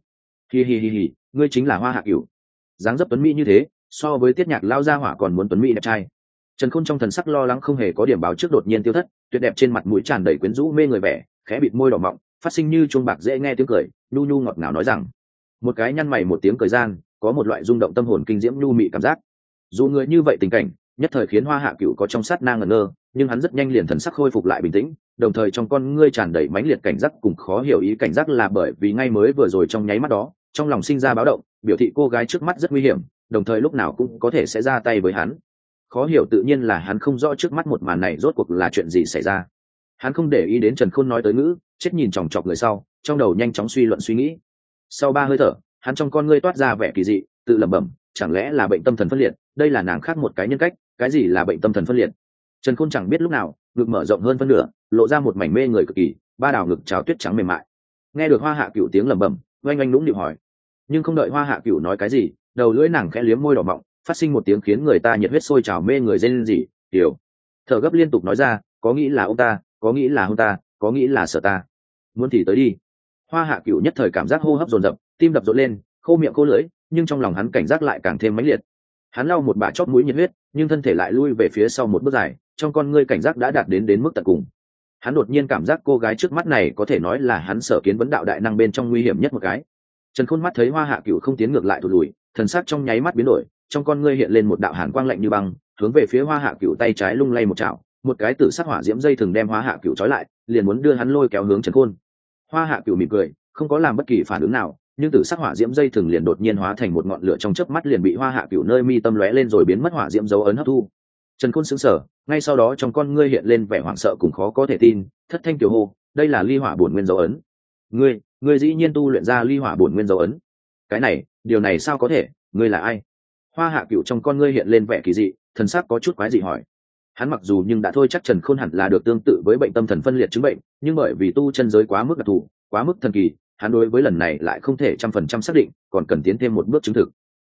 hi, ngươi chính là Hoa Hạ Cửu. Dáng dấp tuấn mỹ như thế, so với Tiết Nhạc lao gia hỏa còn muốn tuấn mỹ đẹp trai. Trần Khôn trong thần sắc lo lắng không hề có điểm báo trước đột nhiên tiêu thất, tuyệt đẹp trên mặt mũi tràn đầy quyến rũ mê người vẻ, khẽ bịt môi đỏ mọng, phát sinh như chuông bạc dễ nghe tiếng cười, nhu ngọt ngào nói rằng, một cái nhăn mày một tiếng cười gian, có một loại rung động tâm hồn kinh diễm nhu mị cảm giác. Dù người như vậy tình cảnh, nhất thời khiến Hoa Hạ Cửu có trong sát na ngẩn ngơ, nhưng hắn rất nhanh liền thần sắc khôi phục lại bình tĩnh, đồng thời trong con ngươi tràn đầy mãnh liệt cảnh giác cùng khó hiểu ý cảnh giác là bởi vì ngay mới vừa rồi trong nháy mắt đó, trong lòng sinh ra báo động, biểu thị cô gái trước mắt rất nguy hiểm, đồng thời lúc nào cũng có thể sẽ ra tay với hắn. Khó hiểu tự nhiên là hắn không rõ trước mắt một màn này rốt cuộc là chuyện gì xảy ra. Hắn không để ý đến Trần Khôn nói tới ngữ, chết nhìn chòng chọc người sau, trong đầu nhanh chóng suy luận suy nghĩ. Sau 3 hơi thở, hắn trong con ngươi toát ra vẻ kỳ dị, tự lẩm bẩm, chẳng lẽ là bệnh tâm thần phân liệt, đây là nàng khác một cái nhân cách, cái gì là bệnh tâm thần phân liệt? Trần Khôn chẳng biết lúc nào, ngực mở rộng hơn phân nửa, lộ ra một mảnh mê người cực kỳ, ba đào ngực trào tuyết trắng mềm mại. Nghe được Hoa Hạ Cửu tiếng lẩm bẩm, oanh nũng nịu hỏi, nhưng không đợi Hoa Hạ Cửu nói cái gì, đầu lưỡi nàng khẽ liếm môi đỏ mọng, phát sinh một tiếng khiến người ta nhiệt huyết sôi trào mê người rên rỉ, "Tiểu." Thở gấp liên tục nói ra, "Có nghĩ là ông ta, có nghĩ là hôn ta, có nghĩ là sợ ta. Muốn thì tới đi." Hoa Hạ Cửu nhất thời cảm giác hô hấp dồn dập, tim đập rộn lên, khô miệng khô lưỡi, nhưng trong lòng hắn cảnh giác lại càng thêm mãnh liệt. Hắn lau một bả chóp mũi nhiệt huyết, nhưng thân thể lại lui về phía sau một bước dài, trong con ngươi cảnh giác đã đạt đến mức tận cùng. Hắn đột nhiên cảm giác cô gái trước mắt này có thể nói là hắn sở kiến vấn đạo đại năng bên trong nguy hiểm nhất một cái. Trần Khôn mắt thấy Hoa Hạ Cửu không tiến ngược lại thụt lùi, thần sắc trong nháy mắt biến đổi, trong con ngươi hiện lên một đạo hàn quang lạnh như băng, hướng về phía Hoa Hạ Cửu tay trái lung lay một chảo, một cái tử sắc hỏa diễm dây thường đem Hoa Hạ Cửu trói lại, liền muốn đưa hắn lôi kéo hướng Trần Khôn. Hoa Hạ Cửu mỉm cười, không có làm bất kỳ phản ứng nào, nhưng tử sắc hỏa diễm dây thường liền đột nhiên hóa thành một ngọn lửa trong chớp mắt liền bị Hoa Hạ Cửu nơi mi tâm lóe lên rồi biến mất hỏa diễm dấu ấn hấp thu. Trần Khôn sững sờ, ngay sau đó trong con ngươi hiện lên vẻ hoảng sợ cùng khó có thể tin, thất thanh tiểu hô, đây là ly hỏa bổn nguyên dấu ấn. Ngươi dĩ nhiên tu luyện ra ly hỏa bổn nguyên dấu ấn? Cái này, điều này sao có thể, ngươi là ai? Hoa Hạ Cửu trong con ngươi hiện lên vẻ kỳ dị, thần sắc có chút quái dị hỏi. Hắn mặc dù nhưng đã thôi chắc Trần Khôn hẳn là được tương tự với bệnh tâm thần phân liệt chứng bệnh, nhưng bởi vì tu chân giới quá mức đặc thù, quá mức thần kỳ, hắn đối với lần này lại không thể 100% xác định, còn cần tiến thêm một bước chứng thực.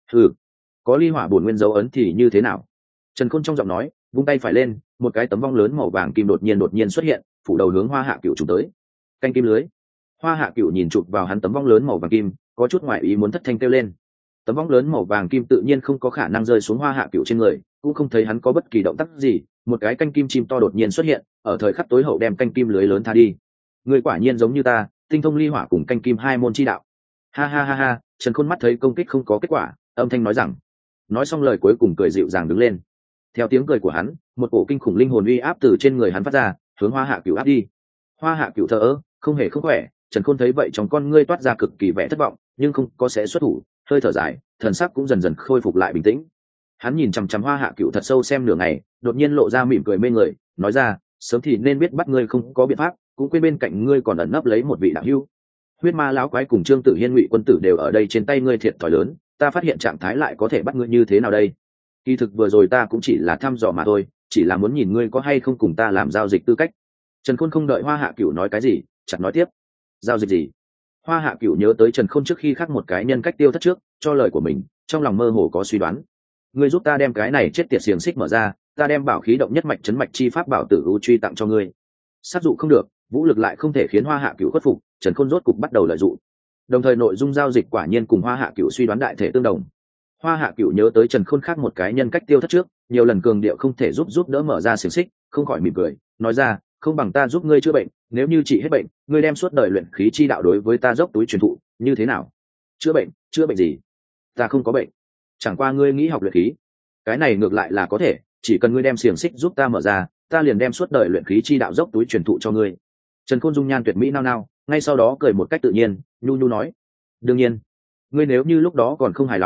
Có ly hỏa bổn nguyên dấu ấn thì như thế nào? Trần Khôn trong giọng nói, vung tay phải lên, một cái tấm vong lớn màu vàng kim đột nhiên xuất hiện, phủ đầu hướng Hoa Hạ Cửu chụp tới. Canh kim lưới. Hoa Hạ Cửu nhìn chụp vào hắn tấm vong lớn màu vàng kim, có chút ngoại ý muốn thất thanh kêu lên. Tấm vong lớn màu vàng kim tự nhiên không có khả năng rơi xuống Hoa Hạ Cửu trên người, cũng không thấy hắn có bất kỳ động tác gì, một cái canh kim chim to đột nhiên xuất hiện, ở thời khắc tối hậu đem canh kim lưới lớn tha đi. Người quả nhiên giống như ta, tinh thông ly hỏa cùng canh kim hai môn chi đạo. Ha, Trần Khôn mắt thấy công kích không có kết quả, âm thanh nói rằng. Nói xong lời cuối cùng cười dịu dàng đứng lên. Theo tiếng cười của hắn, một cổ kinh khủng linh hồn uy áp từ trên người hắn phát ra, hướng Hoa Hạ Cửu áp đi. Hoa Hạ Cửu thờ ơ, không hề không khỏe. Trần Khôn thấy vậy trong con ngươi toát ra cực kỳ vẻ thất vọng, nhưng không có sẽ xuất thủ, hơi thở dài, thần sắc cũng dần dần khôi phục lại bình tĩnh. Hắn nhìn chằm chằm Hoa Hạ Cửu thật sâu xem nửa ngày, đột nhiên lộ ra mỉm cười mê người, nói ra, sớm thì nên biết bắt ngươi không có biện pháp, cũng quên bên cạnh ngươi còn ẩn nấp lấy một vị đạo hữu. Huyết Ma lão quái cùng Trương Tử Hiên, Ngụy Quân Tử đều ở đây, trên tay ngươi thiệt thòi lớn, ta phát hiện trạng thái lại có thể bắt ngươi như thế nào đây? Kỳ thực vừa rồi ta cũng chỉ là thăm dò mà thôi, chỉ là muốn nhìn ngươi có hay không cùng ta làm giao dịch tư cách. Trần Khôn không đợi Hoa Hạ Cửu nói cái gì, chặt nói tiếp. Giao dịch gì? Hoa Hạ Cửu nhớ tới Trần Khôn trước khi khác một cái nhân cách tiêu thất trước, cho lời của mình, trong lòng mơ hồ có suy đoán. Ngươi giúp ta đem cái này chết tiệt xiềng xích mở ra, ta đem bảo khí động nhất mạch chấn mạch chi pháp bảo tử u truy tặng cho ngươi. Sát dụ không được, vũ lực lại không thể khiến Hoa Hạ Cửu khuất phục, Trần Khôn rốt cục bắt đầu lợi dụng. Đồng thời nội dung giao dịch quả nhiên cùng Hoa Hạ Cửu suy đoán đại thể tương đồng. Hoa Hạ Cửu nhớ tới Trần Khôn khác một cái nhân cách tiêu thất trước, nhiều lần cường điệu không thể giúp đỡ mở ra xiềng xích, không khỏi mỉm cười, nói ra, không bằng ta giúp ngươi chữa bệnh, nếu như trị hết bệnh, ngươi đem suốt đời luyện khí chi đạo đối với ta dốc túi truyền thụ, như thế nào? Chữa bệnh gì? Ta không có bệnh, chẳng qua ngươi nghĩ học luyện khí, cái này ngược lại là có thể, chỉ cần ngươi đem xiềng xích giúp ta mở ra, ta liền đem suốt đời luyện khí chi đạo dốc túi truyền thụ cho ngươi. Trần Khôn dung nhan tuyệt mỹ nao nao, ngay sau đó cười một cách tự nhiên, nhu nói, đương nhiên, ngươi nếu như lúc đó còn không hài lòng,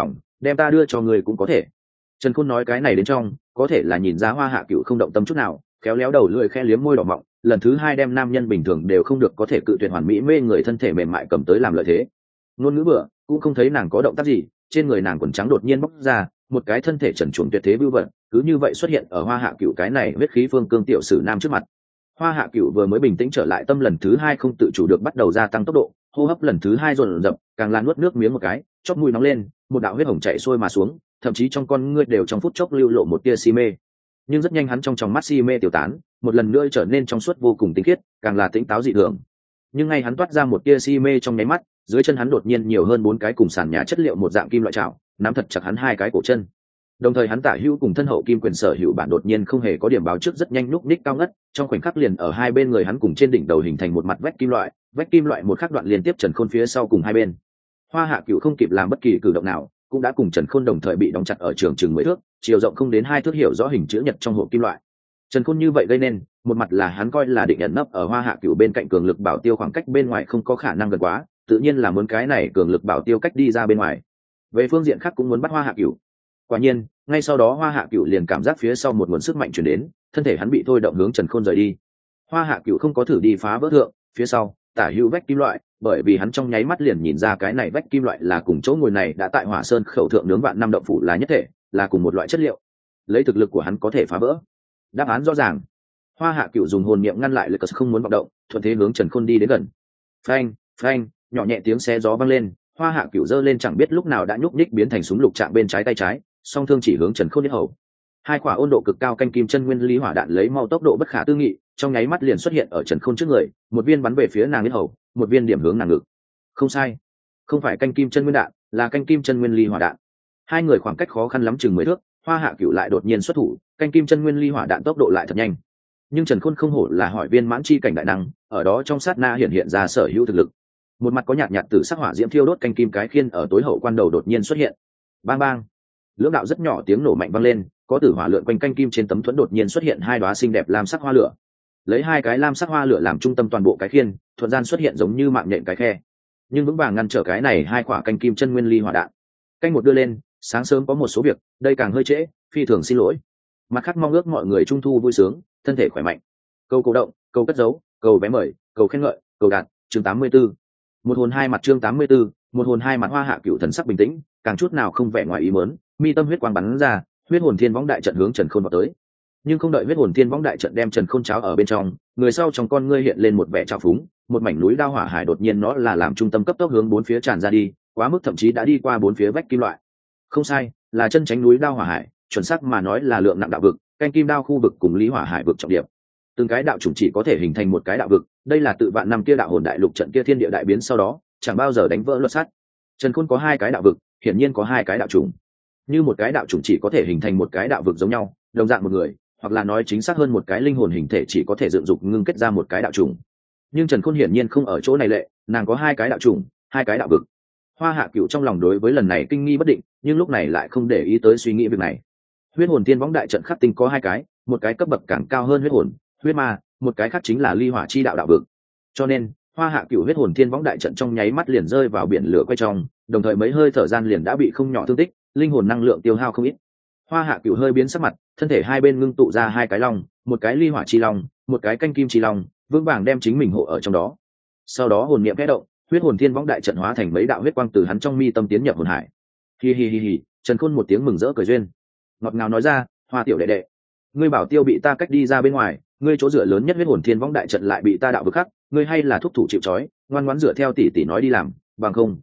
đem ta đưa cho người cũng có thể. Trần Khôn nói cái này đến trong có thể là nhìn ra Hoa Hạ Cửu không động tâm chút nào, khéo léo đầu lưỡi khẽ liếm môi đỏ mọng, lần thứ hai đem nam nhân bình thường đều không được có thể cự tuyệt hoàn mỹ mê người thân thể mềm mại cầm tới làm lợi thế. Ngôn ngữ bữa cũng không thấy nàng có động tác gì, trên người nàng quần trắng đột nhiên bóc ra, một cái thân thể trần truồng tuyệt thế vưu vận cứ như vậy xuất hiện ở Hoa Hạ Cửu cái này huyết khí phương cương tiểu sử nam trước mặt. Hoa Hạ Cửu vừa mới bình tĩnh trở lại, tâm lần thứ hai không tự chủ được bắt đầu gia tăng tốc độ, hô hấp lần thứ hai dồn dập, càng là nuốt nước miếng một cái, chóp mũi nóng lên, một đạo huyết hồng chảy xuôi mà xuống, thậm chí trong con ngươi đều trong phút chốc lưu lộ một tia si mê. Nhưng rất nhanh hắn trong tròng mắt si mê tiêu tán, một lần nữa trở nên trong suốt vô cùng tinh khiết, càng là tĩnh táo dị thường. Nhưng ngay hắn toát ra một tia si mê trong nháy mắt, dưới chân hắn đột nhiên nhiều hơn 4 cái cùng sàn nhà chất liệu một dạng kim loại trảo, nắm thật chặt hắn 2 cái cổ chân. Đồng thời hắn tả hữu cùng thân hậu kim quyền sở hữu bản đột nhiên không hề có điểm báo trước rất nhanh núp ních cao ngất, trong khoảnh khắc liền ở hai bên người hắn cùng trên đỉnh đầu hình thành một mặt vách kim loại một khắc đoạn liên tiếp Trần Khôn phía sau cùng hai bên. Hoa Hạ Cửu không kịp làm bất kỳ cử động nào, cũng đã cùng Trần Khôn đồng thời bị đóng chặt ở trường chừng 10 thước, chiều rộng không đến 2 thước hiểu rõ hình chữ nhật trong hộp kim loại. Trần Khôn như vậy gây nên, một mặt là hắn coi là định ẩn nấp ở Hoa Hạ Cửu bên cạnh cường lực bảo tiêu khoảng cách bên ngoài không có khả năng gần quá, tự nhiên là muốn cái này cường lực bảo tiêu cách đi ra bên ngoài. Về phương diện khác cũng muốn bắt Hoa Hạ Cửu. Quả nhiên, ngay sau đó Hoa Hạ Cửu liền cảm giác phía sau một nguồn sức mạnh truyền đến, thân thể hắn bị thôi động hướng Trần Khôn rời đi. Hoa Hạ Cửu không có thử đi phá vỡ thượng, phía sau, tả hữu vách kim loại, bởi vì hắn trong nháy mắt liền nhìn ra cái này vách kim loại là cùng chỗ ngồi này đã tại Hỏa Sơn khẩu thượng nướng vạn năm động phủ là nhất thể, là cùng một loại chất liệu. Lấy thực lực của hắn có thể phá vỡ. Đáp án rõ ràng. Hoa Hạ Cửu dùng hồn niệm ngăn lại lực không muốn vọng động, thuận thế hướng Trần Khôn đi đến gần. Phanh, phanh, nhỏ nhẹ tiếng xé gió vang lên, Hoa Hạ Cửu giơ lên chẳng biết lúc nào đã nhúc nhích biến thành súng lục chạm bên trái tay trái, song thương chỉ hướng Trần Khôn yết hầu. Hai quả ôn độ cực cao canh kim chân nguyên lý hỏa đạn lấy mau tốc độ bất khả tư nghị, trong nháy mắt liền xuất hiện ở Trần Khôn trước người, một viên bắn về phía nàng yết hầu, một viên điểm hướng nàng ngực. Không sai, không phải canh kim chân nguyên đạn, là canh kim chân nguyên lý hỏa đạn. Hai người khoảng cách khó khăn lắm chừng 10 thước, Hoa Hạ Cửu lại đột nhiên xuất thủ, canh kim chân nguyên lý hỏa đạn tốc độ lại thật nhanh. Nhưng Trần Khôn không hổ là hỏi viên mãn chi cảnh đại năng, ở đó trong sát na hiện ra sở hữu thực lực. Một mặt có nhạt nhạt tử sắc hỏa diễm thiêu đốt canh kim cái khiên ở tối hậu quan đầu đột nhiên xuất hiện. Bang bang, lưỡng đạo rất nhỏ tiếng nổ mạnh vang lên, có tử hỏa lượn quanh canh kim trên tấm thuẫn đột nhiên xuất hiện 2 đóa xinh đẹp lam sắc hoa lửa. Lấy 2 cái lam sắc hoa lửa làm trung tâm toàn bộ cái khiên, thuận gian xuất hiện giống như mạng nhện cái khe, nhưng vững vàng ngăn trở cái này 2 quả canh kim chân nguyên ly hỏa đạn. Canh một đưa lên, sáng sớm có một số việc, đây càng hơi trễ, phi thường xin lỗi. Mặt khác mong ước mọi người trung thu vui sướng, thân thể khỏe mạnh. Câu cổ động, câu cất dấu, câu vé mời, câu khen ngợi, câu đạt, chương 84. Một hồn hai mặt chương 84, một hồn hai mặt. Hoa Hạ Cửu thần sắc bình tĩnh, càng chút nào không vẻ ngoài ý muốn, mi tâm huyết quang bắn ra, huyết hồn thiên võng đại trận hướng Trần Khôn vào tới. Nhưng không đợi huyết hồn thiên võng đại trận đem Trần Khôn cháo ở bên trong, người sau trong con ngươi hiện lên một vẻ trào phúng, một mảnh núi đao hỏa hải đột nhiên nó là làm trung tâm cấp tốc hướng bốn phía tràn ra đi, quá mức thậm chí đã đi qua bốn phía vách kim loại. Không sai, là chân tránh núi đao hỏa hải, chuẩn xác mà nói là lượng nặng đạo vực, canh kim đao khu vực cùng lý hỏa hải vực trọng điểm. Từng cái đạo chủng chỉ có thể hình thành một cái đạo vực, đây là tự vạn năm kia đạo hồn đại lục trận kia thiên địa đại biến sau đó, chẳng bao giờ đánh vỡ luật sắt. Trần Khôn có 2 cái đạo vực, hiển nhiên có 2 cái đạo chủng. Như một cái đạo chủng chỉ có thể hình thành một cái đạo vực giống nhau, đồng dạng một người, hoặc là nói chính xác hơn một cái linh hồn hình thể chỉ có thể dựng dục ngưng kết ra một cái đạo chủng. Nhưng Trần Khôn hiển nhiên không ở chỗ này lệ, nàng có 2 cái đạo chủng, 2 cái đạo vực. Hoa Hạ Cửu trong lòng đối với lần này kinh nghi bất định, nhưng lúc này lại không để ý tới suy nghĩ việc này. Huyết hồn tiên võng đại trận khắc tinh có 2 cái, một cái cấp bậc càng cao hơn huyết hồn, huyết ma, một cái khác chính là ly hỏa chi đạo đạo vực. Cho nên, Hoa Hạ Cửu huyết hồn thiên võng đại trận trong nháy mắt liền rơi vào biển lửa quay trong, đồng thời mấy hơi thở gian liền đã bị không nhỏ thương tích, linh hồn năng lượng tiêu hao không ít. Hoa Hạ Cửu hơi biến sắc mặt, thân thể hai bên ngưng tụ ra 2 cái long, một cái ly hỏa chi long, một cái canh kim chi long, vững vàng đem chính mình hộ ở trong đó. Sau đó hồn niệm khẽ động, huyết hồn thiên võng đại trận hóa thành mấy đạo huyết quang từ hắn trong mi tâm tiến nhập hồn hải. Hi hi hi hi, Trần Khôn một tiếng mừng rỡ cười duyên, ngọt ngào nói ra, Hoa tiểu đệ đệ, ngươi bảo tiêu bị ta cách đi ra bên ngoài, ngươi chỗ dựa lớn nhất huyết hồn thiên võng đại trận lại bị ta đạo vực khắc, ngươi hay là thúc thủ chịu trói, ngoan ngoãn dựa theo tỷ tỷ nói đi làm, bằng không,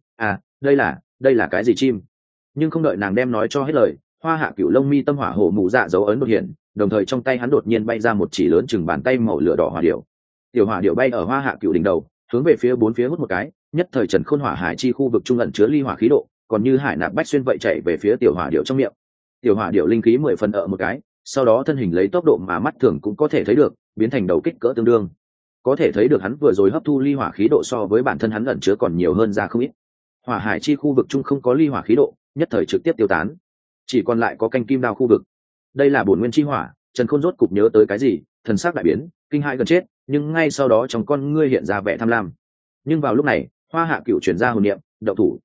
đây là cái gì chim? Nhưng không đợi nàng đem nói cho hết lời, Hoa Hạ Cửu lông mi tâm hỏa hổ mù dạ dấu ấn đột hiện, đồng thời trong tay hắn đột nhiên bay ra một chỉ lớn chừng bàn tay màu lửa đỏ hỏa điểu. Tiểu hỏa điểu bay ở Hoa Hạ Cửu đỉnh đầu, hướng về phía bốn phía hút một cái, nhất thời Trần Khôn hỏa hải chi khu vực trung ẩn chứa ly hỏa khí độ, còn như hải nạp bách xuyên vậy chạy về phía tiểu hỏa điểu trong miệng. Tiểu hỏa điểu linh khí 10 phần một cái, sau đó thân hình lấy tốc độ mà mắt thường cũng có thể thấy được, biến thành đầu kích cỡ tương đương. Có thể thấy được hắn vừa rồi hấp thu ly hỏa khí độ so với bản thân hắn ẩn chứa còn nhiều hơn ra không ít. Hỏa hải chi khu vực chung không có ly hỏa khí độ, nhất thời trực tiếp tiêu tán, chỉ còn lại có canh kim đao khu vực. Đây là bổn nguyên chi hỏa. Trần Khôn rốt cục nhớ tới cái gì, thần sắc đại biến, kinh hãi gần chết, nhưng ngay sau đó trong con ngươi hiện ra vẻ tham lam. Nhưng vào lúc này, Hoa Hạ Cửu chuyển ra hồn niệm, động thủ.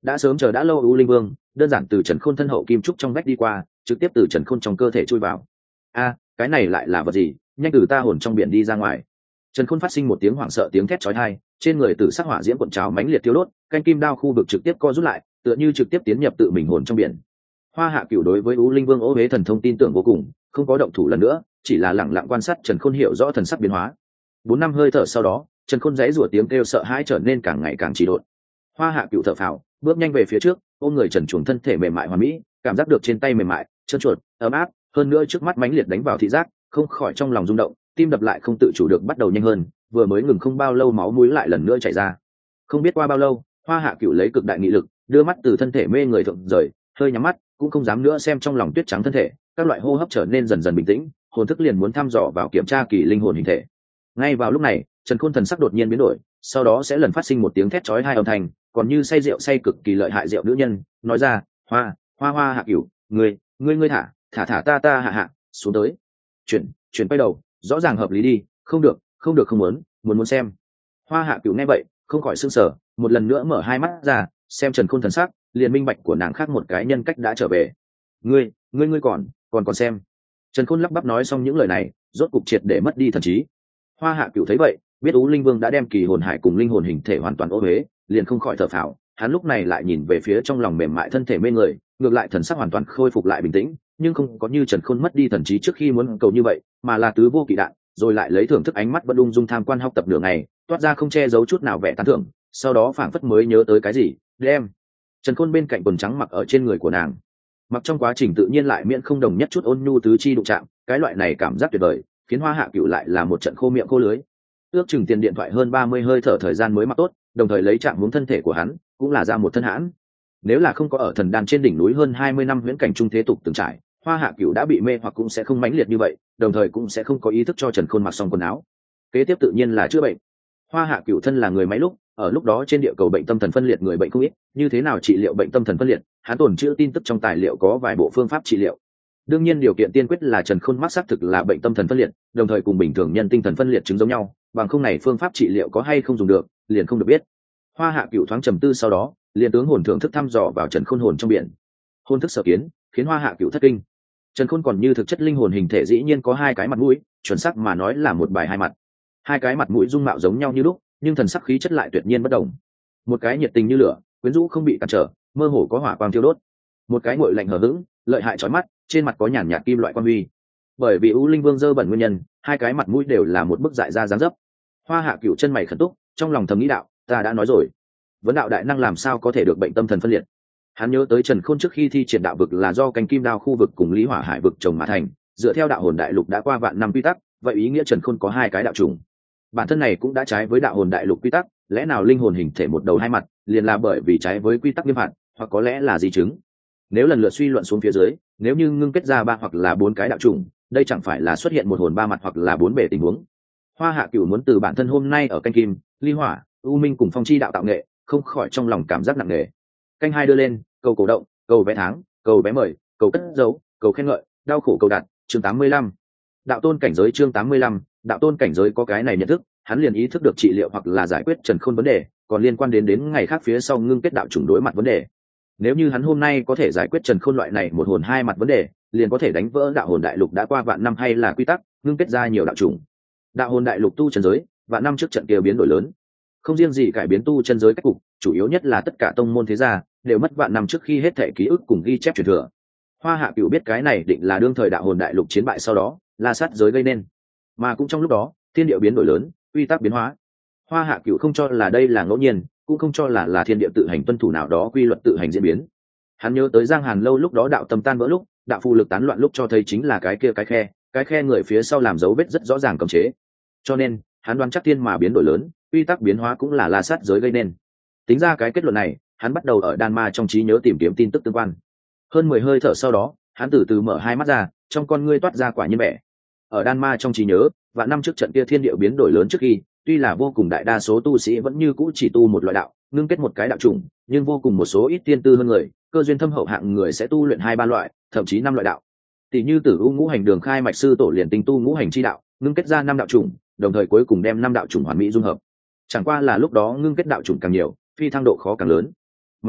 đã sớm chờ đã lâu U Linh Vương đơn giản từ Trần Khôn thân hậu kim trúc trong vách đi qua, trực tiếp từ Trần Khôn trong cơ thể chui vào. A, cái này lại là vật gì? Nhanh từ ta hồn trong biển đi ra ngoài. Trần Khôn phát sinh một tiếng hoảng sợ tiếng thét chói tai, trên người tử sắc hỏa diễm cuộn trào mãnh liệt thiêu đốt, canh kim đao khu vực trực tiếp co rút lại, tựa như trực tiếp tiến nhập tự mình hồn trong biển. Hoa Hạ Cửu đối với U Linh Vương Ô Huế thần thông tin tưởng vô cùng, không có động thủ lần nữa, chỉ là lặng lặng quan sát Trần Khôn hiểu rõ thần sắc biến hóa. 4 năm hơi thở sau đó, Trần Khôn giãy giụa tiếng kêu sợ hãi trở nên càng ngày càng trì độn. Hoa Hạ Cửu thở phào, bước nhanh về phía trước, ôm người Trần Chuồng thân thể mềm mại hoàn mỹ, cảm giác được trên tay mềm mại, trơn chuột, ấm áp, hơn nữa trước mắt mãnh liệt đánh vào thị giác, không khỏi trong lòng rung động, tim đập lại không tự chủ được bắt đầu nhanh hơn, vừa mới ngừng không bao lâu máu mũi lại lần nữa chảy ra. Không biết qua bao lâu, Hoa Hạ Cửu lấy cực đại nghị lực, đưa mắt từ thân thể mê người thượng rời, hơi nhắm mắt, cũng không dám nữa xem trong lòng tuyết trắng thân thể, các loại hô hấp trở nên dần dần bình tĩnh, hồn thức liền muốn thăm dò vào kiểm tra kỳ linh hồn hình thể. Ngay vào lúc này, Trần Khôn thần sắc đột nhiên biến đổi, sau đó sẽ lần phát sinh một tiếng thét chói tai âm thanh, còn như say rượu say cực kỳ lợi hại rượu nữ nhân, nói ra, Hoa Hạ Cửu, ngươi thả ta hạ xuống tới. Chuyển quay đầu, rõ ràng hợp lý đi, không được, không muốn xem. Hoa Hạ Cửu nghe vậy, không khỏi sửng sở, một lần nữa mở hai mắt ra, xem Trần Khôn thần sắc, liền minh bạch của nàng khác một cái nhân cách đã trở về. Ngươi còn xem. Trần Khôn lắp bắp nói xong những lời này, rốt cục triệt để mất đi thần trí. Hoa Hạ Cửu thấy vậy, biết Ú Linh Vương đã đem kỳ hồn hải cùng linh hồn hình thể hoàn toàn ô uế, liền không khỏi thở phào. Hắn lúc này lại nhìn về phía trong lòng mềm mại thân thể mê người, ngược lại thần sắc hoàn toàn khôi phục lại bình tĩnh, nhưng không có như Trần Khôn mất đi thần trí trước khi muốn cầu như vậy, mà là tứ vô kỵ đạn, rồi lại lấy thưởng thức ánh mắt vẫn ung dung tham quan học tập nửa ngày, toát ra không che giấu chút nào vẻ tán thưởng, sau đó phảng phất mới nhớ tới cái gì, đem Trần Khôn bên cạnh quần trắng mặc ở trên người của nàng, mặc trong quá trình tự nhiên lại miễn không đồng nhất chút ôn nhu tứ chi đụng chạm, cái loại này cảm giác tuyệt vời, khiến Hoa Hạ Cửu lại là một trận khô miệng khô lưới. Ước chừng tiền điện thoại hơn 30 hơi thở thời gian mới mặc tốt, đồng thời lấy chạm hướng thân thể của hắn, cũng là ra một thân hãn. Nếu là không có ở thần đan trên đỉnh núi hơn 20 năm huyễn cảnh trung thế tục từng trải, Hoa Hạ Cửu đã bị mê hoặc cũng sẽ không mãnh liệt như vậy, đồng thời cũng sẽ không có ý thức cho Trần Khôn mặc xong quần áo. Kế tiếp tự nhiên là chữa bệnh. Hoa Hạ Cửu thân là người máy lúc, ở lúc đó trên địa cầu bệnh tâm thần phân liệt người bệnh không ít, như thế nào trị liệu bệnh tâm thần phân liệt, hắn tồn trữ tin tức trong tài liệu có vài bộ phương pháp trị liệu. Đương nhiên điều kiện tiên quyết là Trần Khôn mắc xác thực là bệnh tâm thần phân liệt, đồng thời cùng bình thường nhân tinh thần phân liệt chứng giống nhau, bằng không này phương pháp trị liệu có hay không dùng được, liền không được biết. Hoa Hạ Cửu thoáng trầm tư sau đó, liền tướng hồn thưởng thức thăm dò vào Trần Khôn hồn trong biển. Hồn thức sở kiến, khiến Hoa Hạ Cửu thất kinh. Trần Khôn còn như thực chất linh hồn hình thể dĩ nhiên có hai cái mặt mũi, chuẩn xác mà nói là một bài hai mặt. Hai cái mặt mũi dung mạo giống nhau như lúc, nhưng thần sắc khí chất lại tuyệt nhiên bất đồng. Một cái nhiệt tình như lửa, quyến rũ không bị cản trở, mơ hồ có hỏa quang thiêu đốt. Một cái nguội lạnh hờ hững, lợi hại chói mắt, trên mặt có nhàn nhạt kim loại quang huy. Bởi vì U Linh Vương dơ bẩn nguyên nhân, hai cái mặt mũi đều là một bức dại ra dáng dấp. Hoa Hạ Cửu chân mày khẩn túc, trong lòng thầm nghĩ đạo, ta đã nói rồi, vấn đạo đại năng làm sao có thể được bệnh tâm thần phân liệt. Hắn nhớ tới Trần Khôn trước khi thi triển đạo vực là do canh kim đao khu vực cùng Lý Hỏa Hải vực trồng mà thành, dựa theo đạo hồn đại lục đã qua vạn năm quy tắc, vậy ý nghĩa Trần Khôn có hai cái đạo trùng. Bản thân này cũng đã trái với đạo hồn đại lục quy tắc, lẽ nào linh hồn hình thể một đầu hai mặt, liền là bởi vì trái với quy tắc nghiêm hạn, hoặc có lẽ là di chứng. Nếu lần lượt suy luận xuống phía dưới, nếu như ngưng kết ra 3 hoặc là 4 cái đạo trùng, đây chẳng phải là xuất hiện một hồn 3 mặt hoặc là 4 bề tình huống. Hoa Hạ Cửu muốn từ bản thân hôm nay ở canh kim, ly hỏa, u minh cùng phong chi đạo tạo nghệ, không khỏi trong lòng cảm giác nặng nề. Canh hai đưa lên, cầu cổ động, cầu vé tháng, cầu vé mời, cầu cất dấu, cầu khen ngợi, đau khổ cầu đạt, chương 85. Đạo tôn cảnh giới chương 85, đạo tôn cảnh giới có cái này nhận thức, hắn liền ý thức được trị liệu hoặc là giải quyết Trần Khôn vấn đề, còn liên quan đến ngày khác phía sau ngưng kết đạo chủng đối mặt vấn đề. Nếu như hắn hôm nay có thể giải quyết Trần Khôn loại này một hồn hai mặt vấn đề, liền có thể đánh vỡ đạo hồn đại lục đã qua vạn năm hay là quy tắc, ngưng kết ra nhiều đạo chủng. Đạo hồn đại lục tu chân giới, vạn năm trước trận kia biến đổi lớn, không riêng gì cải biến tu chân giới cách cục, chủ yếu nhất là tất cả tông môn thế gia đều mất vạn năm trước khi hết thảy ký ức cùng ghi chép truyền thừa. Hoa Hạ Cửu biết cái này định là đương thời đạo hồn đại lục chiến bại sau đó, La Sát giới gây nên, mà cũng trong lúc đó, thiên địa biến đổi lớn, quy tắc biến hóa. Hoa Hạ Cửu không cho là đây là ngẫu nhiên, cũng không cho là thiên địa tự hành tuân thủ nào đó quy luật tự hành diễn biến. Hắn nhớ tới Giang Hàn lâu lúc đó đạo tâm tan vỡ lúc, đạo phù lực tán loạn lúc cho thấy chính là cái kia cái khe người phía sau làm dấu vết rất rõ ràng cấm chế. Cho nên, hắn đoán chắc thiên mà biến đổi lớn, quy tắc biến hóa cũng là La Sát giới gây nên. Tính ra cái kết luận này, hắn bắt đầu ở đan ma trong trí nhớ tìm kiếm tin tức tương quan. Hơn 10 hơi thở sau đó, hắn từ từ mở hai mắt ra, trong con ngươi toát ra quả nhiên vẻ. Ở đan ma trong trí nhớ, vạn năm trước trận kia thiên địa biến đổi lớn trước khi, tuy là vô cùng đại đa số tu sĩ vẫn như cũ chỉ tu một loại đạo, ngưng kết một cái đạo chủng, nhưng vô cùng một số ít tiên tư hơn người, cơ duyên thâm hậu hạng người sẽ tu luyện 2-3 loại, thậm chí 5 loại đạo. Tỷ như Tử U ngũ hành đường khai mạch sư tổ liền tinh tu ngũ hành chi đạo, ngưng kết ra 5 đạo chủng, đồng thời cuối cùng đem 5 đạo chủng hoàn mỹ dung hợp. Chẳng qua là lúc đó ngưng kết đạo chủng càng nhiều, phi thăng độ khó càng lớn. Mặt khác,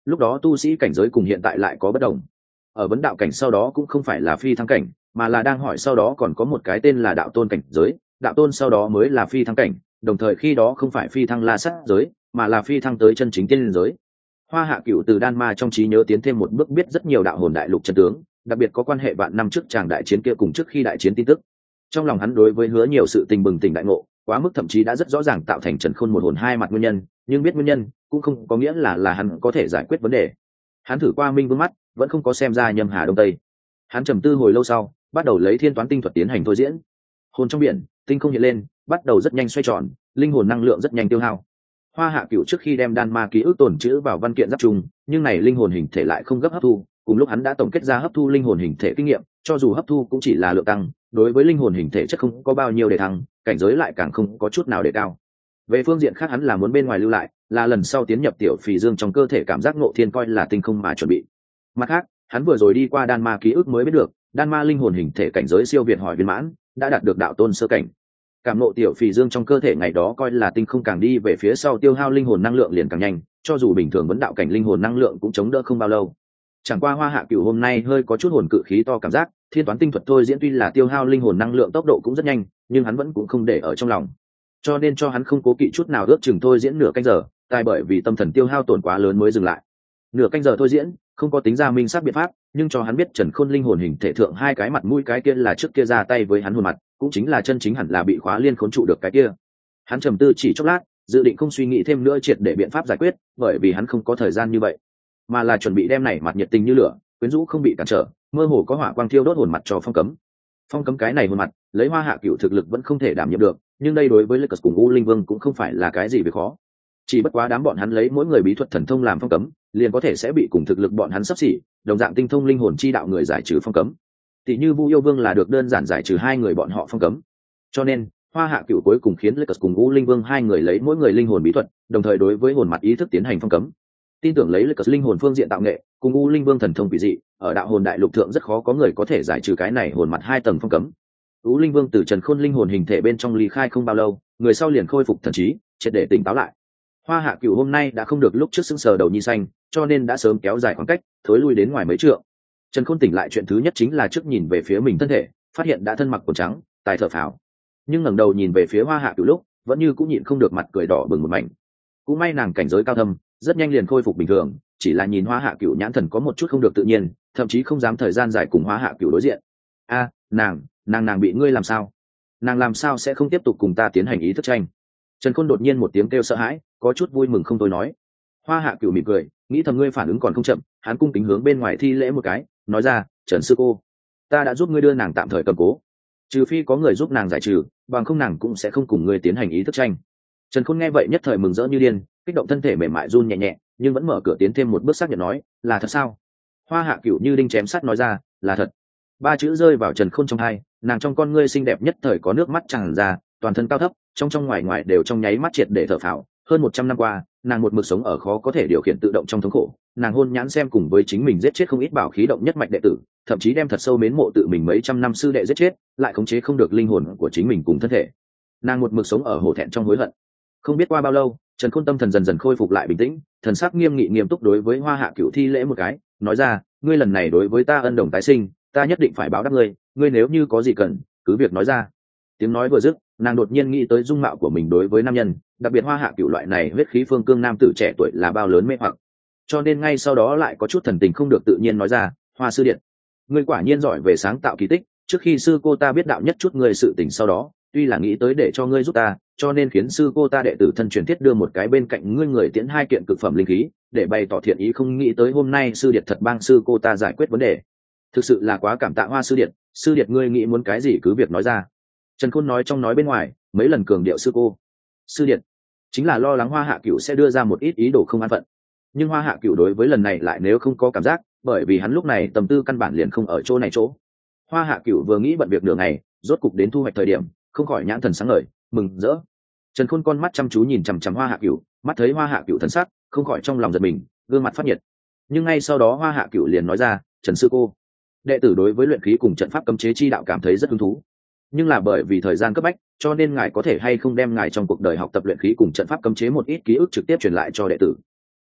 lúc đó tu sĩ cảnh giới cùng hiện tại lại có bất đồng. Ở vấn đạo cảnh sau đó cũng không phải là phi thăng cảnh, mà là đang hỏi sau đó còn có một cái tên là đạo tôn cảnh giới, đạo tôn sau đó mới là phi thăng cảnh, đồng thời khi đó không phải phi thăng la sát giới, mà là phi thăng tới chân chính tiên giới. Hoa Hạ Cửu từ đan ma trong trí nhớ tiến thêm một bước, biết rất nhiều đạo hồn đại lục chân tướng, đặc biệt có quan hệ vạn năm trước tràng đại chiến kia cùng trước khi đại chiến tin tức. Trong lòng hắn đối với Hứa nhiều sự tình bừng tỉnh đại ngộ, quá mức thậm chí đã rất rõ ràng tạo thành Trần Khôn một hồn hai mặt nguyên nhân, nhưng biết nguyên nhân cũng không có nghĩa là hắn có thể giải quyết vấn đề. Hắn thử qua minh vương mắt, vẫn không có xem ra nhâm hà đông tây. Hắn trầm tư hồi lâu sau, bắt đầu lấy thiên toán tinh thuật tiến hành thôi diễn. Hồn trong biển, tinh không hiện lên, bắt đầu rất nhanh xoay tròn, linh hồn năng lượng rất nhanh tiêu hao. Hoa Hạ Cửu trước khi đem đan ma ký ức tồn trữ vào văn kiện giáp trùng, nhưng này linh hồn hình thể lại không gấp hấp thu, cùng lúc hắn đã tổng kết ra hấp thu linh hồn hình thể kinh nghiệm, cho dù hấp thu cũng chỉ là lượng tăng, đối với linh hồn hình thể chất không có bao nhiêu để thăng, cảnh giới lại càng không có chút nào để cao. Về phương diện khác hắn là muốn bên ngoài lưu lại, là lần sau tiến nhập tiểu phì dương trong cơ thể cảm giác ngộ thiên coi là tinh không mà chuẩn bị. Mặt khác, hắn vừa rồi đi qua đan ma ký ức mới biết được, đan ma linh hồn hình thể cảnh giới siêu việt hỏi viên mãn, đã đạt được đạo tôn sơ cảnh. Cảm ngộ tiểu phì dương trong cơ thể ngày đó coi là tinh không càng đi về phía sau tiêu hao linh hồn năng lượng liền càng nhanh, cho dù bình thường vấn đạo cảnh linh hồn năng lượng cũng chống đỡ không bao lâu. Chẳng qua Hoa Hạ Cửu hôm nay hơi có chút hồn cự khí to cảm giác, thiên toán tinh thuật thôi diễn tuy là tiêu hao linh hồn năng lượng tốc độ cũng rất nhanh, nhưng hắn vẫn cũng không để ở trong lòng, cho nên cho hắn không cố kỵ chút nào ước chừng thôi diễn nửa canh giờ, tại bởi vì tâm thần tiêu hao tổn quá lớn mới dừng lại. Nửa canh giờ thôi diễn không có tính ra minh xác biện pháp, nhưng cho hắn biết Trần Khôn linh hồn hình thể thượng hai cái mặt mũi, cái kia là trước kia ra tay với hắn hồn mặt, cũng chính là chân chính hẳn là bị khóa liên khốn trụ được cái kia. Hắn trầm tư chỉ chốc lát, dự định không suy nghĩ thêm nữa triệt để biện pháp giải quyết, bởi vì hắn không có thời gian như vậy, mà là chuẩn bị đem này mặt nhiệt tình như lửa, quyến rũ không bị cản trở, mơ hồ có hỏa quang thiêu đốt hồn mặt cho phong cấm. Phong cấm cái này hồn mặt, lấy Hoa Hạ Cửu thực lực vẫn không thể đảm nhiệm được, nhưng đây đối với Lucas cùng U Linh Vương cũng không phải là cái gì việc khó. Chỉ bất quá đám bọn hắn lấy mỗi người bí thuật thần thông làm phong cấm, liền có thể sẽ bị cùng thực lực bọn hắn sắp xỉ, đồng dạng tinh thông linh hồn chi đạo người giải trừ phong cấm. Tỷ như Vu Yêu Vương là được đơn giản giải trừ hai người bọn họ phong cấm. Cho nên, Hoa Hạ Cửu cuối cùng khiến Lucas cùng U Linh Vương hai người lấy mỗi người linh hồn bí thuật, đồng thời đối với hồn mặt ý thức tiến hành phong cấm. Tin tưởng lấy Lucas linh hồn phương diện tạo nghệ, cùng U Linh Vương thần thông quỷ dị, ở đạo hồn đại lục thượng rất khó có người có thể giải trừ cái này hồn mặt hai tầng phong cấm. U Linh Vương từ Trần Khôn linh hồn hình thể bên trong ly khai không bao lâu, người sau liền khôi phục thần trí, triệt để tỉnh táo lại. Hoa Hạ Cửu hôm nay đã không được lúc trước sững sờ đầu nhi xanh, cho nên đã sớm kéo dài khoảng cách, thối lui đến ngoài mấy trượng. Trần Khôn tỉnh lại chuyện thứ nhất chính là trước nhìn về phía mình thân thể, phát hiện đã thân mặc quần trắng, tài thở phào. Nhưng ngẩng đầu nhìn về phía Hoa Hạ Cửu lúc, vẫn như cũng nhịn không được mặt cười đỏ bừng một mảnh. Cũng may nàng cảnh giới cao thâm, rất nhanh liền khôi phục bình thường, chỉ là nhìn Hoa Hạ Cửu nhãn thần có một chút không được tự nhiên, thậm chí không dám thời gian dài cùng Hoa Hạ Cửu đối diện. A, nàng bị ngươi làm sao? Nàng làm sao sẽ không tiếp tục cùng ta tiến hành ý thức tranh? Trần Khôn đột nhiên một tiếng kêu sợ hãi, có chút vui mừng không thôi nói. Hoa Hạ Cửu mỉm cười, nghĩ thầm ngươi phản ứng còn không chậm, hắn cung kính hướng bên ngoài thi lễ một cái, nói ra, Trần sư cô, ta đã giúp ngươi đưa nàng tạm thời cầm cố, trừ phi có người giúp nàng giải trừ, bằng không nàng cũng sẽ không cùng ngươi tiến hành ý thức tranh. Trần Khôn nghe vậy nhất thời mừng rỡ như điên, kích động thân thể mềm mại run nhẹ nhẹ, nhưng vẫn mở cửa tiến thêm một bước xác nhận nói, là thật sao? Hoa Hạ Cửu như đinh chém sắt nói ra, là thật. Ba chữ rơi vào Trần Khôn trong tai, nàng trong con ngươi xinh đẹp nhất thời có nước mắt tràn ra, toàn thân cao thấp, trong ngoài ngoài đều trong nháy mắt triệt để thở phào. Hơn 100 năm qua, nàng một mực sống ở khó có thể điều khiển tự động trong thống khổ, nàng hôn nhãn xem cùng với chính mình giết chết không ít bảo khí động nhất mạch đệ tử, thậm chí đem thật sâu mến mộ tự mình mấy trăm năm sư đệ giết chết, lại khống chế không được linh hồn của chính mình cùng thân thể. Nàng một mực sống ở hổ thẹn trong hối hận. Không biết qua bao lâu, Trần Khôn tâm thần dần dần khôi phục lại bình tĩnh, thần sắc nghiêm nghị nghiêm túc đối với Hoa Hạ Cửu thi lễ một cái, nói ra, ngươi lần này đối với ta ân đồng tái sinh, ta nhất định phải báo đáp ngươi, ngươi nếu như có gì cần, cứ việc nói ra. Tiếng nói vừa dứt, nàng đột nhiên nghĩ tới dung mạo của mình đối với nam nhân, đặc biệt Hoa Hạ Cửu loại này huyết khí phương cương nam tử trẻ tuổi là bao lớn mê hoặc, cho nên ngay sau đó lại có chút thần tình không được tự nhiên nói ra, Hoa sư điện, ngươi quả nhiên giỏi về sáng tạo kỳ tích, trước khi sư cô ta biết đạo nhất chút ngươi sự tình sau đó, tuy là nghĩ tới để cho ngươi giúp ta, cho nên khiến sư cô ta đệ tử thân truyền thiết đưa một cái bên cạnh ngươi người tiễn hai kiện cực phẩm linh khí, để bày tỏ thiện ý, không nghĩ tới hôm nay sư điệt thật bang sư cô ta giải quyết vấn đề. Thực sự là quá cảm tạ Hoa sư điệt ngươi nghĩ muốn cái gì cứ việc nói ra. Trần Khôn nói trong nói bên ngoài, mấy lần cường điệu sư cô. Sư điệt chính là lo lắng Hoa Hạ Cửu sẽ đưa ra một ít ý đồ không an phận. Nhưng Hoa Hạ Cửu đối với lần này lại nếu không có cảm giác, bởi vì hắn lúc này tâm tư căn bản liền không ở chỗ này chỗ. Hoa Hạ Cửu vừa nghĩ bận việc nửa ngày, rốt cục đến thu hoạch thời điểm, không khỏi nhãn thần sáng ngời, mừng rỡ. Trần Khôn con mắt chăm chú nhìn chằm chằm Hoa Hạ Cửu, mắt thấy Hoa Hạ Cửu thần sắc, không khỏi trong lòng giật mình, gương mặt phát nhiệt. Nhưng ngay sau đó Hoa Hạ Cửu liền nói ra, Trần sư cô, đệ tử đối với luyện khí cùng trận pháp cấm chế chi đạo cảm thấy rất hứng thú, nhưng là bởi vì thời gian cấp bách, cho nên ngài có thể hay không đem ngài trong cuộc đời học tập luyện khí cùng trận pháp cấm chế một ít ký ức trực tiếp truyền lại cho đệ tử.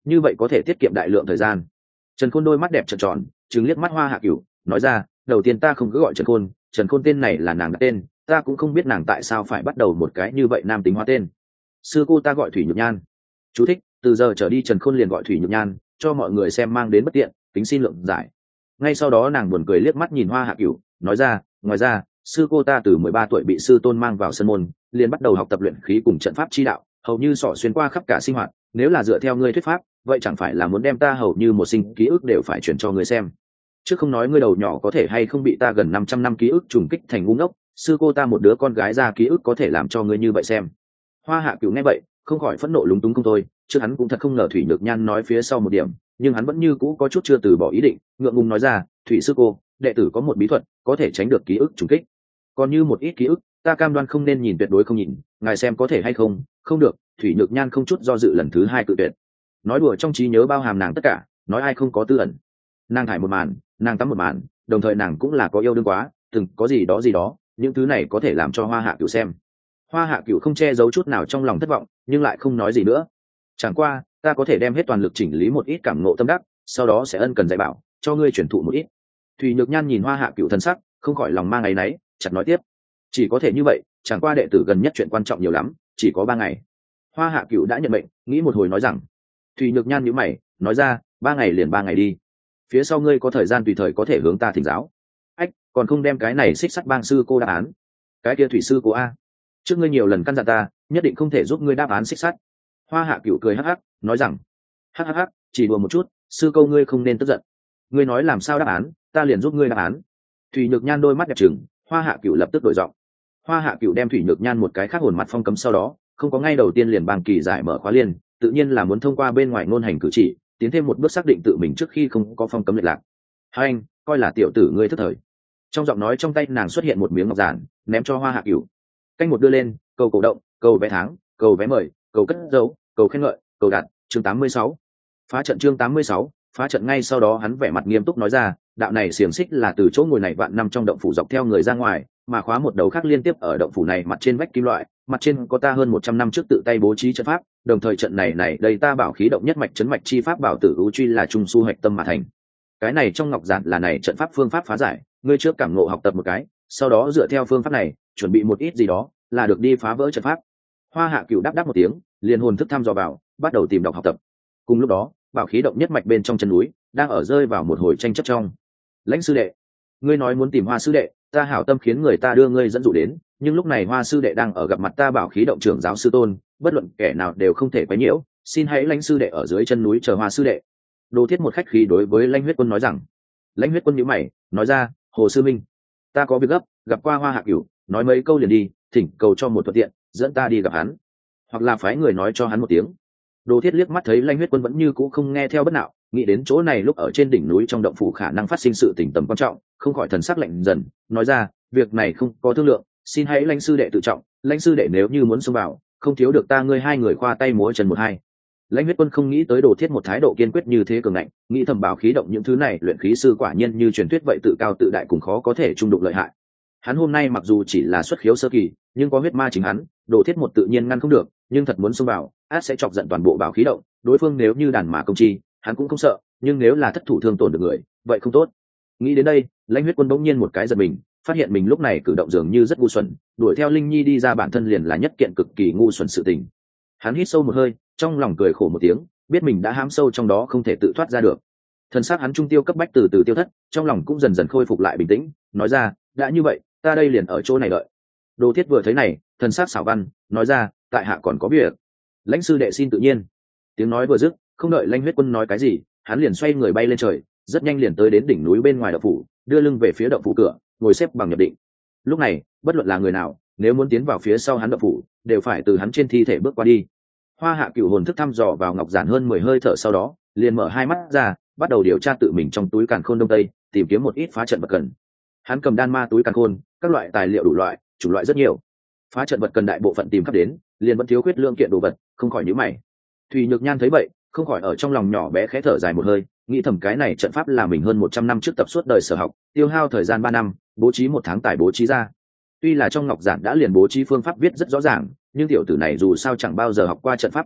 như vậy có thể tiết kiệm đại lượng thời gian. Trần Khôn đôi mắt đẹp trợn tròn, trừng liếc mắt Hoa Hạ Cửu, nói ra, đầu tiên ta không cứ gọi Trần Khôn tên này là nàng đặt tên, ta cũng không biết nàng tại sao phải bắt đầu một cái như vậy nam tính hóa tên. Sư cô ta gọi Thủy Nhược Nhan. Chú thích, từ giờ trở đi Trần Khôn liền gọi Thủy Nhược Nhan, cho mọi người xem mang đến bất tiện, tính xin lượng giải. Ngay sau đó nàng buồn cười liếc mắt nhìn Hoa Hạ Cửu, nói ra, ngoài ra, sư cô ta từ 13 tuổi bị sư tôn mang vào sân môn, liền bắt đầu học tập luyện khí cùng trận pháp chi đạo, hầu như xỏ xuyên qua khắp cả sinh hoạt, nếu là dựa theo ngươi thuyết pháp, vậy chẳng phải là muốn đem ta hầu như một sinh ký ức đều phải chuyển cho ngươi xem. Chứ không nói ngươi đầu nhỏ có thể hay không bị ta gần 500 năm ký ức trùng kích thành ngu ngốc, sư cô ta một đứa con gái ra ký ức có thể làm cho ngươi như vậy xem. Hoa Hạ Cửu nghe vậy, không khỏi phẫn nộ lúng túng không thôi, chứ hắn cũng thật không ngờ Thủy Nhược Nhan nói phía sau một điểm, nhưng hắn vẫn như cũ có chút chưa từ bỏ ý định, ngượng ngùng nói ra, Thủy sư cô, đệ tử có một bí thuật, có thể tránh được ký ức trùng kích. Còn như một ít ký ức, ta cam đoan không nên nhìn, tuyệt đối không nhìn, ngài xem có thể hay không. Không được. Thủy Nhược Nhan không chút do dự lần thứ hai cự tuyệt. Nói đùa trong trí nhớ bao hàm nàng tất cả, nói ai không có tư ẩn. Nàng thải một màn, nàng tắm một màn, đồng thời nàng cũng là có yêu đương quá, từng có gì đó, những thứ này có thể làm cho Hoa Hạ Cửu xem. Hoa Hạ Cửu không che giấu chút nào trong lòng thất vọng, nhưng lại không nói gì nữa. Chẳng qua, ta có thể đem hết toàn lực chỉnh lý một ít cảm ngộ tâm đắc, sau đó sẽ ân cần dạy bảo, cho ngươi truyền thụ một ít. Thủy Nhược Nhan nhìn Hoa Hạ Cửu thân sắc, không khỏi lòng mang áy náy, chặt nói tiếp, chỉ có thể như vậy, chẳng qua đệ tử gần nhất chuyện quan trọng nhiều lắm, chỉ có 3 ngày. Hoa Hạ Cửu đã nhận mệnh, nghĩ một hồi nói rằng. Thủy Nhược Nhan nhíu mày, nói ra, 3 ngày liền 3 ngày đi, phía sau ngươi có thời gian tùy thời có thể hướng ta thỉnh giáo. Ách, còn không đem cái này xích sắt bang sư cô đáp án. Cái kia Thủy sư cô a, trước ngươi nhiều lần căn dặn ta, nhất định không thể giúp ngươi đáp án xích sắt. Hoa Hạ Cửu cười hắc hắc, nói rằng, hắc hắc hắc, chỉ đùa một chút, sư câu ngươi không nên tức giận. Ngươi nói làm sao đáp án, ta liền giúp ngươi đáp án. Thủy Nhược Nhan đôi mắt đẹp trừng, Hoa Hạ Cửu lập tức đổi giọng. Hoa Hạ Cửu đem Thủy Nhược Nhan một cái khác hồn mặt phong cấm sau đó, không có ngay đầu tiên liền bang kỳ giải mở khóa liên, tự nhiên là muốn thông qua bên ngoài ngôn hành cử chỉ, tiến thêm một bước xác định tự mình trước khi không có phong cấm lệch lạc. Hai anh, coi là tiểu tử ngươi thất thời. Trong giọng nói trong tay nàng xuất hiện một miếng ngọc giản, ném cho Hoa Hạ Cửu. Canh một đưa lên, cầu cổ động, cầu vé tháng, cầu vé mời, cầu cất dấu, cầu khen ngợi, cầu đặt, chương 86. Phá trận chương 86, phá trận. Ngay sau đó hắn vẻ mặt nghiêm túc nói ra, đạo này xiềng xích là từ chỗ ngồi này vạn năm trong động phủ dọc theo người ra ngoài, mà khóa một đầu khác liên tiếp ở động phủ này mặt trên vách kim loại, mặt trên có ta hơn 100 năm trước tự tay bố trí trận pháp, đồng thời trận này đây ta bảo khí động nhất mạch chấn mạch chi pháp bảo tử u truy là trung su hoạch tâm mà thành. Cái này trong ngọc giản là này trận pháp phương pháp phá giải, ngươi trước cảm ngộ học tập một cái, sau đó dựa theo phương pháp này, chuẩn bị một ít gì đó, là được đi phá vỡ trận pháp. Hoa Hạ Cửu đáp một tiếng, liền hồn thức thăm dò vào, bắt đầu tìm đọc học tập. Cùng lúc đó, bảo khí động nhất mạch bên trong chân núi đang ở rơi vào một hồi tranh chấp trong. Lãnh sư đệ, ngươi nói muốn tìm Hoa sư đệ, ta hảo tâm khiến người ta đưa ngươi dẫn dụ đến, nhưng lúc này Hoa sư đệ đang ở gặp mặt ta bảo khí động trưởng giáo sư tôn, bất luận kẻ nào đều không thể quấy nhiễu, xin hãy Lãnh sư đệ ở dưới chân núi chờ Hoa sư đệ. Đồ Thiết một khách khí đối với Lãnh Huyết Quân nói rằng. Lãnh Huyết Quân nhíu mày, nói ra, Hồ sư minh, ta có việc gấp, gặp qua Hoa Hạ Cửu, nói mấy câu liền đi, thỉnh cầu cho một thuận tiện, dẫn ta đi gặp hắn, hoặc là phái người nói cho hắn một tiếng. Đồ Thiết liếc mắt thấy Lãnh Huyết Quân vẫn như cũ không nghe theo bất nào, nghĩ đến chỗ này lúc ở trên đỉnh núi trong động phủ khả năng phát sinh sự tình tầm quan trọng, không khỏi thần sắc lạnh dần, nói ra, việc này không có thương lượng, xin hãy Lãnh sư đệ tự trọng, Lãnh sư đệ nếu như muốn xông vào, không thiếu được ta ngươi hai người khoa tay múa chân một hai. Lãnh Huyết Quân không nghĩ tới Đồ Thiết một thái độ kiên quyết như thế cường ngạnh, nghĩ thầm bảo khí động những thứ này luyện khí sư quả nhiên như truyền thuyết vậy tự cao tự đại cùng khó có thể trung đụng lợi hại. Hắn hôm nay mặc dù chỉ là xuất khiếu sơ kỳ, nhưng có huyết ma chính hắn, Đồ Thiết một tự nhiên ngăn không được, nhưng thật muốn xông vào, át sẽ chọc giận toàn bộ bảo khí động, đối phương nếu như đàn mà công chi, hắn cũng không sợ, nhưng nếu là thất thủ thương tổn được người, vậy không tốt. Nghĩ đến đây, Lãnh Huyết Quân bỗng nhiên một cái giật mình, phát hiện mình lúc này cử động dường như rất ngu xuẩn, đuổi theo Linh Nhi đi ra bản thân liền là nhất kiện cực kỳ ngu xuẩn sự tình. Hắn hít sâu một hơi, trong lòng cười khổ một tiếng, biết mình đã hãm sâu trong đó không thể tự thoát ra được. Thần sắc hắn trung tiêu cấp bách từ từ tiêu thất, trong lòng cũng dần dần khôi phục lại bình tĩnh, nói ra, đã như vậy, ta đây liền ở chỗ này đợi. Đồ Thiết vừa thấy này, thần sắc xảo văn, nói ra, tại hạ còn có việc. Lãnh sư đệ xin tự nhiên. Tiếng nói vừa dứt, không đợi Lãnh Huyết Quân nói cái gì, hắn liền xoay người bay lên trời, rất nhanh liền tới đến đỉnh núi bên ngoài động phủ, đưa lưng về phía động phủ cửa, ngồi xếp bằng nhập định. Lúc này, bất luận là người nào, nếu muốn tiến vào phía sau hắn động phủ, đều phải từ hắn trên thi thể bước qua đi. Hoa Hạ Cửu hồn thức thăm dò vào ngọc giản hơn 10 hơi thở sau đó, liền mở hai mắt ra, bắt đầu điều tra tự mình trong túi càn khôn đông tây, tìm kiếm một ít phá trận vật cần. Hắn cầm đan ma túi càn khôn, các loại tài liệu đủ loại, chủng loại rất nhiều. Phá trận vật cần đại bộ phận tìm khắp đến, liền vẫn thiếu khuyết lượng kiện đồ vật, không khỏi nhíu mày. Thủy Nhược Nhan thấy vậy, không khỏi ở trong lòng nhỏ bé khẽ thở dài một hơi, nghĩ thầm cái này trận pháp là mình hơn 100 năm trước tập suốt đời sở học, tiêu hao thời gian 3 năm, bố trí 1 tháng tài bố trí ra. Tuy là trong ngọc giản đã liền bố trí phương pháp viết rất rõ ràng, nhưng tiểu tử này dù sao chẳng bao giờ học qua trận pháp chi đạo,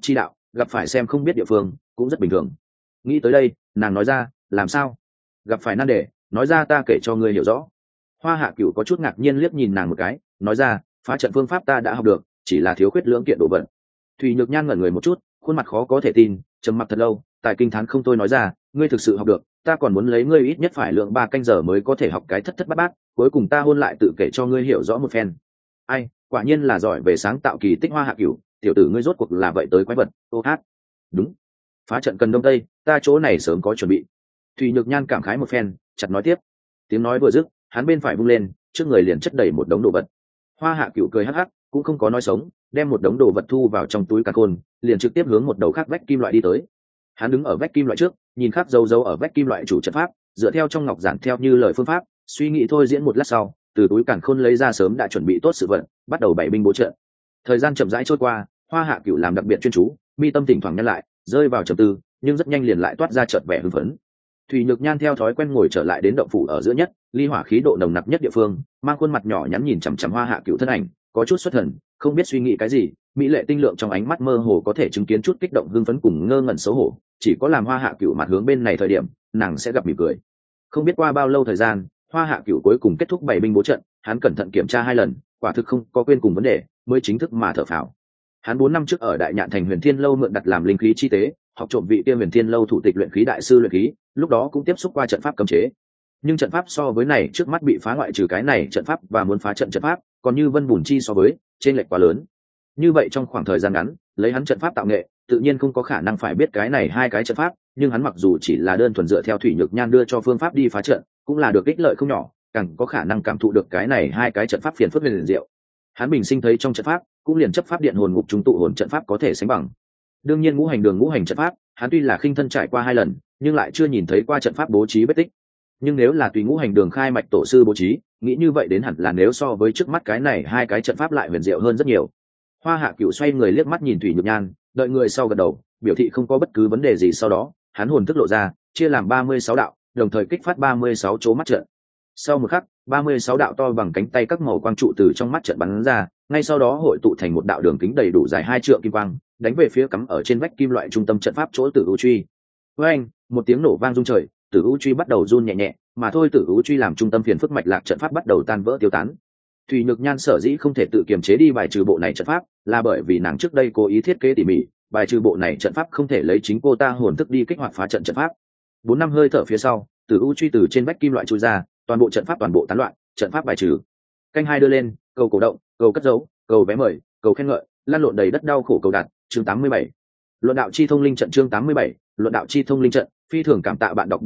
gặp phải xem không biết địa phương cũng rất bình thường. Nghĩ tới đây, nàng nói ra, làm sao? Gặp phải nan đề, nói ra ta kể cho ngươi hiểu rõ. Hoa Hạ Cửu có chút ngạc nhiên liếc nhìn nàng một cái, nói ra, phá trận phương pháp ta đã học được, chỉ là thiếu khuyết lưỡng kiện đồ vật. Thủy Nhược Nhan ngẩn người một chút, khuôn mặt khó có thể tin, trầm mặc thật lâu, tại kinh thán không thôi nói ra, ngươi thực sự học được, ta còn muốn lấy ngươi ít nhất phải lượng 3 canh giờ mới có thể học cái thất thất bát bát, cuối cùng ta hôn lại tự kể cho ngươi hiểu rõ một phen. Ai, quả nhiên là giỏi về sáng tạo kỳ tích. Hoa Hạ Cửu, tiểu tử ngươi rốt cuộc là vậy tới quái vật. Ô hát. Đúng, phá trận cần đông tây, ta chỗ này sớm có chuẩn bị. Thủy Nhược Nhan cảm khái một phen, chặt nói tiếp. Tiếng nói vừa dứt, hắn bên phải vung lên, trước người liền chất đầy một đống đồ vật. Hoa Hạ Cửu cười hắc hắc, cũng không có nói sống, đem một đống đồ vật thu vào trong túi càn khôn, liền trực tiếp hướng một đầu khác vách kim loại đi tới. Hắn đứng ở vách kim loại trước, nhìn khắc dấu dấu ở vách kim loại chủ trận pháp, dựa theo trong ngọc giản theo như lời phương pháp, suy nghĩ thôi diễn một lát sau, từ túi càn khôn lấy ra sớm đã chuẩn bị tốt sự vận, bắt đầu bày binh bố trận. Thời gian chậm rãi trôi qua, Hoa Hạ Cửu làm đặc biệt chuyên chú, mi tâm thỉnh thoảng nhăn lại, rơi vào trầm tư, nhưng rất nhanh liền lại toát ra chợt vẻ hưng phấn. Thủy Nhược Nhan theo thói quen ngồi trở lại đến động phủ ở giữa nhất, ly hỏa khí độ nồng nặc nhất địa phương, mang khuôn mặt nhỏ nhắn nhìn chằm chằm Hoa Hạ Cửu thân ảnh, có chút xuất thần, không biết suy nghĩ cái gì, mỹ lệ tinh lượng trong ánh mắt mơ hồ có thể chứng kiến chút kích động hưng phấn cùng ngơ ngẩn xấu hổ, chỉ có làm Hoa Hạ Cửu mặt hướng bên này thời điểm, nàng sẽ gặp mỉm cười. Không biết qua bao lâu thời gian, Hoa Hạ Cửu cuối cùng kết thúc bày binh bố trận, hắn cẩn thận kiểm tra 2 lần, quả thực không có quên cùng vấn đề, mới chính thức mà thở phào. Hắn 4 năm trước ở Đại Nhạn thành Huyền Thiên lâu mượn đặt làm linh khí chi tế, học trộm vị kia Huyền Thiên lâu thủ tịch luyện khí đại sư luyện khí, lúc đó cũng tiếp xúc qua trận pháp cấm chế. Nhưng trận pháp so với này trước mắt bị phá, ngoại trừ cái này trận pháp và muốn phá trận pháp, còn như vân bùn chi so với, trên lệch quá lớn. Như vậy trong khoảng thời gian ngắn, lấy hắn trận pháp tạo nghệ, tự nhiên không có khả năng phải biết cái này 2 cái trận pháp, nhưng hắn mặc dù chỉ là đơn thuần dựa theo Thủy Nhược Nhan đưa cho phương pháp đi phá trận, cũng là được ích lợi không nhỏ, càng có khả năng cảm thụ được cái này 2 cái trận pháp phiền phức liền diệu. Hắn bình sinh thấy trong trận pháp, cũng liền chấp pháp điện hồn ngục trung tụ hồn trận pháp có thể sánh bằng. Đương nhiên ngũ hành đường ngũ hành trận pháp, hắn tuy là khinh thân trải qua 2 lần, nhưng lại chưa nhìn thấy qua trận pháp bố trí vết tích. Nhưng nếu là tùy ngũ hành đường khai mạch tổ sư bố trí, nghĩ như vậy đến hẳn là nếu so với trước mắt cái này 2 cái trận pháp lại huyền diệu hơn rất nhiều. Hoa Hạ Cửu xoay người liếc mắt nhìn Thủy Nhược Nhan, đợi người sau gật đầu, biểu thị không có bất cứ vấn đề gì. Sau đó, hắn hồn thức lộ ra, chia làm 36 đạo, đồng thời kích phát 36 chỗ mắt trận. Sau một khắc, 36 đạo to bằng cánh tay các màu quang trụ từ trong mắt trận bắn ra, ngay sau đó hội tụ thành một đạo đường kính đầy đủ dài 2 trượng kim quang, đánh về phía cắm ở trên vách kim loại trung tâm trận pháp chỗ Tử U Truy. Với anh, một tiếng nổ vang rung trời, Tử U Truy bắt đầu run nhẹ nhẹ, mà thôi Tử U Truy làm trung tâm phiền phức mạch lạc trận pháp bắt đầu tan vỡ tiêu tán. Thủy Nhược Nhan sở dĩ không thể tự kiềm chế đi bài trừ bộ này trận pháp, là bởi vì nàng trước đây cố ý thiết kế tỉ mỉ, bài trừ bộ này trận pháp không thể lấy chính cô ta hồn thức đi kích hoạt phá trận pháp. 4 năm hơi thở phía sau, Tử U Truy từ trên vách kim loại chui ra, toàn bộ trận pháp toàn bộ tán loạn, trận pháp bài trừ. Canh 2 đưa lên, cầu cổ động, cầu cất dấu, cầu vé mời, cầu khen ngợi, lăn lộn đầy đất đau khổ cầu đạt, chương 87. Luận đạo chi thông linh trận chương 87, luận đạo chi thông linh trận, phi thường cảm tạ bạn đọc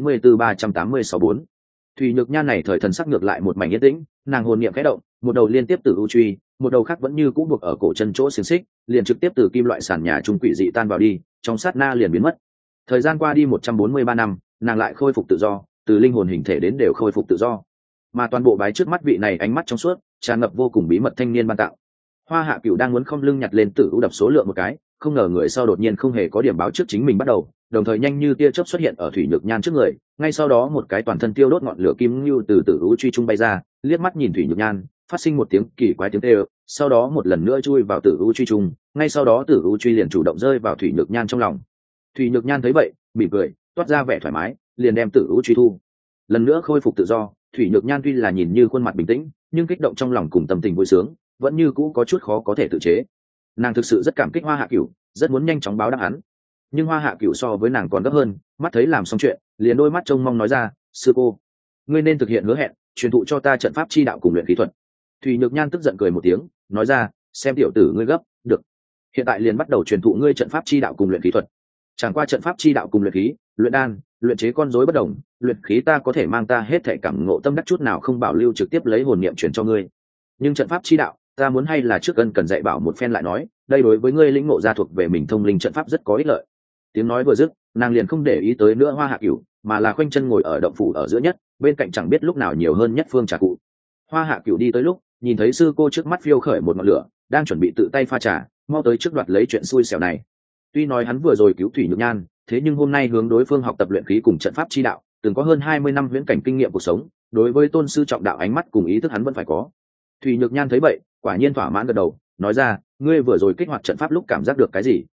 794-386-4. Thủy Nhược Nhan này thời thần sắc ngược lại một mảnh yên tĩnh, nàng hồn niệm khẽ động, một đầu liên tiếp Tử U Truy, một đầu khác vẫn như cũ buộc ở cổ chân chỗ xiềng xích, liền trực tiếp từ kim loại sàn nhà trung quỷ dị tan vào đi, trong sát na liền biến mất. Thời gian qua đi 143 năm, nàng lại khôi phục tự do, từ linh hồn hình thể đến đều khôi phục tự do. Mà toàn bộ bái trước mắt vị này ánh mắt trong suốt, tràn ngập vô cùng bí mật thanh niên ban tạo. Hoa Hạ Cửu đang muốn không lưng nhặt lên Tử U đập số lượng một cái, không ngờ người sau đột nhiên không hề có điểm báo trước chính mình bắt đầu, đồng thời nhanh như tia chớp xuất hiện ở Thủy Nhược Nhan trước người, ngay sau đó một cái toàn thân tiêu đốt ngọn lửa kim lưu từ Tử U Truy trung bay ra, liếc mắt nhìn Thủy Nhược Nhan, phát sinh một tiếng kỳ quái tiếng kêu, sau đó một lần nữa chui vào Tử U Truy trung, ngay sau đó Tử U Truy liền chủ động rơi vào Thủy Nhược Nhan trong lòng. Thủy Nhược Nhan thấy vậy, mỉm cười, toát ra vẻ thoải mái, liền đem Tử U Truy thu. Lần nữa khôi phục tự do, Thủy Nhược Nhan tuy là nhìn như khuôn mặt bình tĩnh, nhưng kích động trong lòng cùng tâm tình vui sướng, vẫn như cũ có chút khó có thể tự chế. Nàng thực sự rất cảm kích Hoa Hạ Cửu, rất muốn nhanh chóng báo đáp hắn. Nhưng Hoa Hạ Cửu so với nàng còn gấp hơn, mắt thấy làm xong chuyện, liền đôi mắt trông mong nói ra, sư cô, ngươi nên thực hiện hứa hẹn, truyền thụ cho ta trận pháp chi đạo cùng luyện khí thuật. Thủy Nhược Nhan tức giận cười một tiếng, nói ra, xem tiểu tử ngươi gấp, được. Hiện tại liền bắt đầu truyền thụ ngươi trận pháp chi đạo cùng luyện khí thuật. Chẳng qua trận pháp chi đạo cùng luyện khí, luyện đan, luyện chế con rối bất đồng, luyện khí ta có thể mang ta hết thể cảm ngộ tâm đắc chút nào không bảo lưu trực tiếp lấy hồn niệm truyền cho ngươi. Nhưng trận pháp chi đạo, ta muốn hay là trước cần dạy bảo một phen lại nói, đây đối với ngươi lĩnh ngộ ra thuộc về mình thông linh trận pháp rất có ích lợi. Tiếng nói vừa dứt, nàng liền không để ý tới nữa Hoa Hạ Cửu, mà là khoanh chân ngồi ở động phủ ở giữa nhất, bên cạnh chẳng biết lúc nào nhiều hơn nhất phương trà cụ. Hoa Hạ Cửu đi tới lúc, nhìn thấy sư cô trước mắt phiêu khởi một ngọn lửa, đang chuẩn bị tự tay pha trà, mau tới trước đoạt lấy chuyện xui xẻo này. Tuy nói hắn vừa rồi cứu Thủy Nhược Nhan, thế nhưng hôm nay hướng đối phương học tập luyện khí cùng trận pháp chi đạo, từng có hơn 20 năm huyễn cảnh kinh nghiệm cuộc sống, đối với tôn sư trọng đạo ánh mắt cùng ý thức hắn vẫn phải có. Thủy Nhược Nhan thấy vậy, quả nhiên thỏa mãn gật đầu, nói ra, ngươi vừa rồi kích hoạt trận pháp lúc cảm giác được cái gì?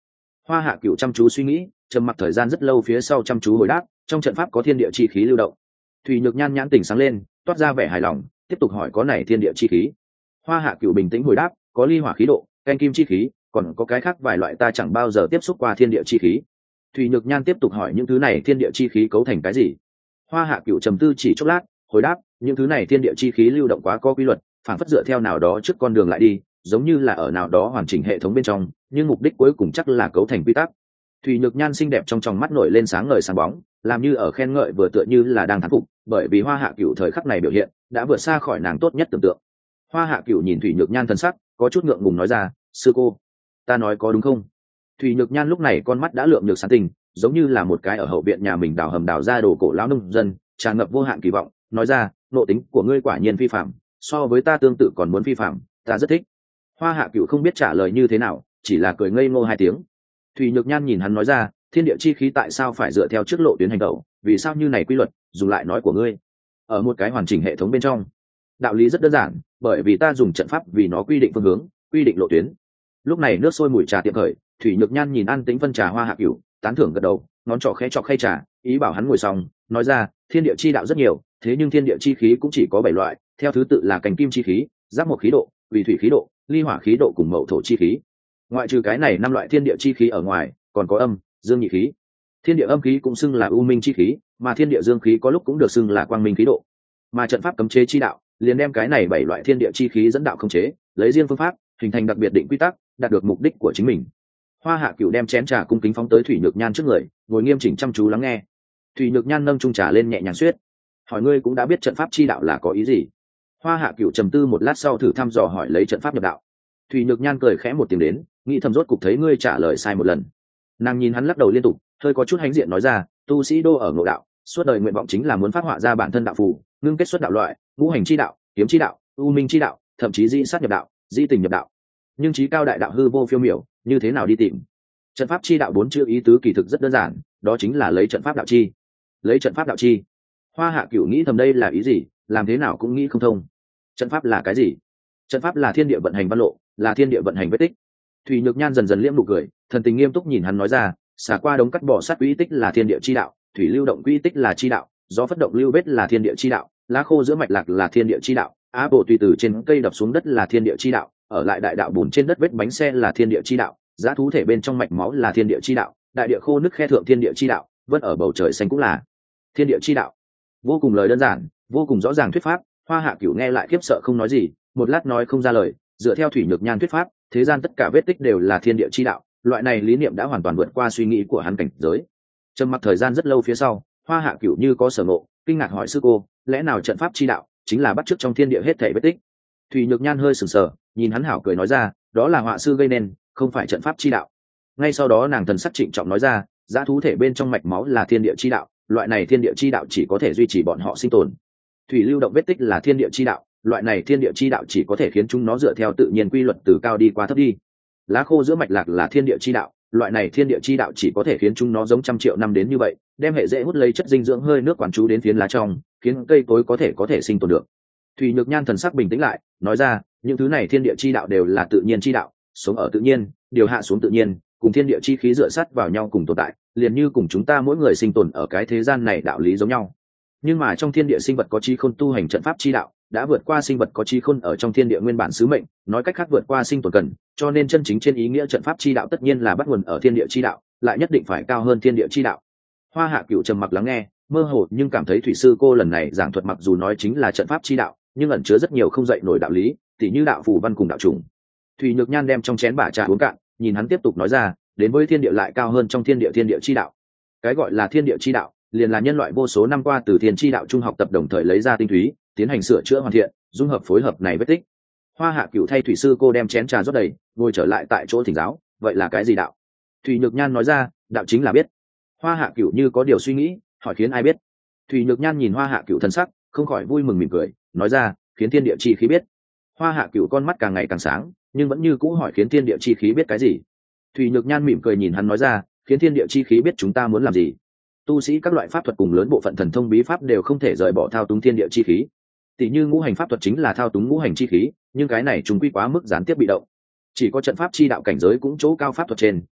Hoa Hạ Cửu chăm chú suy nghĩ, trầm mặc thời gian rất lâu phía sau chăm chú hồi đáp, trong trận pháp có thiên địa chi khí lưu động. Thủy Nhược Nhan nhãn tỉnh sáng lên, toát ra vẻ hài lòng, tiếp tục hỏi có này thiên địa chi khí. Hoa Hạ Cửu bình tĩnh hồi đáp, có ly hỏa khí độ, canh kim chi khí, còn có cái khác vài loại ta chẳng bao giờ tiếp xúc qua thiên địa chi khí. Thủy Nhược Nhan tiếp tục hỏi những thứ này thiên địa chi khí cấu thành cái gì. Hoa Hạ Cửu trầm tư chỉ chốc lát, hồi đáp, những thứ này thiên địa chi khí lưu động quá có quy luật, phản phất dựa theo nào đó trước con đường lại đi, giống như là ở nào đó hoàn chỉnh hệ thống bên trong, nhưng mục đích cuối cùng chắc là cấu thành quy tắc. Thủy Nhược Nhan xinh đẹp trong tròng mắt nổi lên sáng ngời sáng bóng, làm như ở khen ngợi vừa tựa như là đang thán phục, bởi vì Hoa Hạ Cửu thời khắc này biểu hiện đã vượt xa khỏi nàng tốt nhất tưởng tượng. Hoa Hạ Cửu nhìn Thủy Nhược Nhan thần sắc, có chút ngượng ngùng nói ra, sư cô, ta nói có đúng không? Thủy Nhược Nhan lúc này con mắt đã lượng nhược sáng tình, giống như là một cái ở hậu viện nhà mình đào hầm đào ra đồ cổ lão nông dân, tràn ngập vô hạn kỳ vọng, nói ra, nộ tính của ngươi quả nhiên phi phạm, so với ta tương tự còn muốn phi phạm, ta rất thích. Hoa Hạ Cửu không biết trả lời như thế nào, chỉ là cười ngây ngô hai tiếng. Thủy Nhược Nhan nhìn hắn nói ra, thiên địa chi khí tại sao phải dựa theo trước lộ tuyến hành động, vì sao như này quy luật, dùng lại nói của ngươi. Ở một cái hoàn chỉnh hệ thống bên trong, đạo lý rất đơn giản, bởi vì ta dùng trận pháp vì nó quy định phương hướng, quy định lộ tuyến. Lúc này nước sôi mùi trà tiệm khởi, Thủy Nhược Nhan nhìn an tĩnh phân trà Hoa Hạ Cửu, tán thưởng gật đầu, ngón trỏ khẽ chọc khay trà, ý bảo hắn ngồi xong, nói ra, thiên địa chi đạo rất nhiều, thế nhưng thiên địa chi khí cũng chỉ có 7 loại, theo thứ tự là cành kim chi khí, giác mộc khí độ, vì thủy khí độ, ly hỏa khí độ cùng mậu thổ chi khí. Ngoại trừ cái này 5 loại thiên địa chi khí ở ngoài, còn có âm, dương nhị khí. Thiên địa âm khí cũng xưng là u minh chi khí, mà thiên địa dương khí có lúc cũng được xưng là quang minh khí độ. Mà trận pháp cấm chế chi đạo, liền đem cái này 7 loại thiên địa chi khí dẫn đạo khống chế, lấy riêng phương pháp, hình thành đặc biệt định quy tắc, đạt được mục đích của chính mình. Hoa Hạ Cửu đem chén trà cung kính phóng tới Thủy Nhược Nhan trước người, ngồi nghiêm chỉnh chăm chú lắng nghe. Thủy Nhược Nhan nâng chung trà lên nhẹ nhàng xuyết, hỏi ngươi cũng đã biết trận pháp chi đạo là có ý gì. Hoa Hạ Cửu trầm tư một lát sau thử thăm dò hỏi lấy trận pháp nhập đạo. Thủy Nhược Nhan cười khẽ một tiếng đến, nghĩ thầm rốt cục thấy ngươi trả lời sai một lần. Nàng nhìn hắn lắc đầu liên tục, hơi có chút hãnh diện nói ra, tu sĩ đô ở ngộ đạo, suốt đời nguyện vọng chính là muốn phát họa ra bản thân đạo phù, ngưng kết xuất đạo loại, ngũ hành chi đạo, kiếm chi đạo, u minh chi đạo, thậm chí di sát nhập đạo, di tình nhập đạo. Nhưng chí cao đại đạo hư vô phiêu miểu, như thế nào đi tìm? Trận pháp chi đạo 4 chữ ý tứ kỳ thực rất đơn giản, đó chính là lấy trận pháp đạo chi. Lấy trận pháp đạo chi. Hoa Hạ Cửu nghĩ thầm đây là ý gì, làm thế nào cũng nghĩ không thông. Trận pháp là cái gì? Trận pháp là thiên địa vận hành văn lộ, là thiên địa vận hành vết tích. Thủy Nhược Nhan dần dần liễm nụ cười, thần tình nghiêm túc nhìn hắn nói ra, xả qua đống cắt bỏ sát quỹ tích là thiên địa chi đạo, thủy lưu động quỹ tích là chi đạo, gió phất động lưu vết là thiên địa chi đạo, lá khô giữa mạch lạc là thiên địa chi đạo, á bộ tùy từ trên cây đập xuống đất là thiên địa chi đạo, ở lại đại đạo bùn trên đất vết bánh xe là thiên địa chi đạo, giá thú thể bên trong mạch máu là thiên địa chi đạo, đại địa khô nước khe thượng thiên địa chi đạo, vân ở bầu trời xanh cũng là thiên địa chi đạo. Vô cùng lời đơn giản, vô cùng rõ ràng thuyết pháp. Hoa Hạ Cửu nghe lại khiếp sợ không nói gì, một lát nói không ra lời. Dựa theo Thủy Nhược Nhan thuyết pháp, thế gian tất cả vết tích đều là thiên địa chi đạo, loại này lý niệm đã hoàn toàn vượt qua suy nghĩ của hắn cảnh giới. Trầm mặc thời gian rất lâu phía sau, Hoa Hạ Cửu như có sở ngộ, kinh ngạc hỏi sư cô, lẽ nào trận pháp chi đạo chính là bắt chước trong thiên địa hết thảy vết tích? Thủy Nhược Nhan hơi sừng sờ, nhìn hắn hảo cười nói ra, đó là họa sư gây nên, không phải trận pháp chi đạo. Ngay sau đó nàng thần sắc trịnh trọng nói ra, giá thú thể bên trong mạch máu là thiên địa chi đạo, loại này thiên địa chi đạo chỉ có thể duy trì bọn họ sinh tồn. Thủy lưu động vết tích là thiên địa chi đạo, loại này thiên địa chi đạo chỉ có thể khiến chúng nó dựa theo tự nhiên quy luật từ cao đi qua thấp đi. Lá khô giữa mạch lạc là thiên địa chi đạo, loại này thiên địa chi đạo chỉ có thể khiến chúng nó giống trăm triệu năm đến như vậy, đem hệ dễ hút lấy chất dinh dưỡng hơi nước quản chú đến phiến lá trong, khiến cây cối có thể sinh tồn được. Thủy Nhược Nhan thần sắc bình tĩnh lại, nói ra, những thứ này thiên địa chi đạo đều là tự nhiên chi đạo, sống ở tự nhiên, điều hạ xuống tự nhiên, cùng thiên địa chi khí dựa sát vào nhau cùng tồn tại, liền như cùng chúng ta mỗi người sinh tồn ở cái thế gian này đạo lý giống nhau. Nhưng mà trong thiên địa sinh vật có trí khôn tu hành trận pháp chi đạo, đã vượt qua sinh vật có trí khôn ở trong thiên địa nguyên bản sứ mệnh, nói cách khác vượt qua sinh tồn cần, cho nên chân chính trên ý nghĩa trận pháp chi đạo tất nhiên là bắt nguồn ở thiên địa chi đạo, lại nhất định phải cao hơn thiên địa chi đạo. Hoa Hạ Cửu trầm mặc lắng nghe, mơ hồ nhưng cảm thấy thủy sư cô lần này giảng thuật mặc dù nói chính là trận pháp chi đạo, nhưng ẩn chứa rất nhiều không dậy nổi đạo lý, tỉ như đạo phù văn cùng đạo trùng. Thủy Nhược Nhan đem trong chén bả trà uống cạn, nhìn hắn tiếp tục nói ra, đến với thiên địa lại cao hơn trong thiên địa chi đạo. Cái gọi là thiên địa chi đạo, liền là nhân loại vô số năm qua từ thiên chi đạo trung học tập đồng thời lấy ra tinh túy, tiến hành sửa chữa hoàn thiện, dung hợp phối hợp này vết tích. Hoa Hạ Cửu thay thủy sư cô đem chén trà rót đầy, ngồi trở lại tại chỗ thỉnh giáo, vậy là cái gì đạo? Thủy Nhược Nhan nói ra, đạo chính là biết. Hoa Hạ Cửu như có điều suy nghĩ, hỏi khiến ai biết? Thủy Nhược Nhan nhìn Hoa Hạ Cửu thần sắc, không khỏi vui mừng mỉm cười, nói ra, khiến thiên địa chi khí biết. Hoa Hạ Cửu con mắt càng ngày càng sáng, nhưng vẫn như cũ hỏi khiến thiên địa chi khí biết cái gì? Thủy Nhược Nhan mỉm cười nhìn hắn nói ra, khiến thiên địa chi khí biết chúng ta muốn làm gì. Tu sĩ các loại pháp thuật cùng lớn bộ phận thần thông bí pháp đều không thể rời bỏ thao túng thiên địa chi khí. Tỷ như ngũ hành pháp thuật chính là thao túng ngũ hành chi khí, nhưng cái này chúng quy quá mức gián tiếp bị động. Chỉ có trận pháp chi đạo cảnh giới cũng chỗ cao pháp thuật trên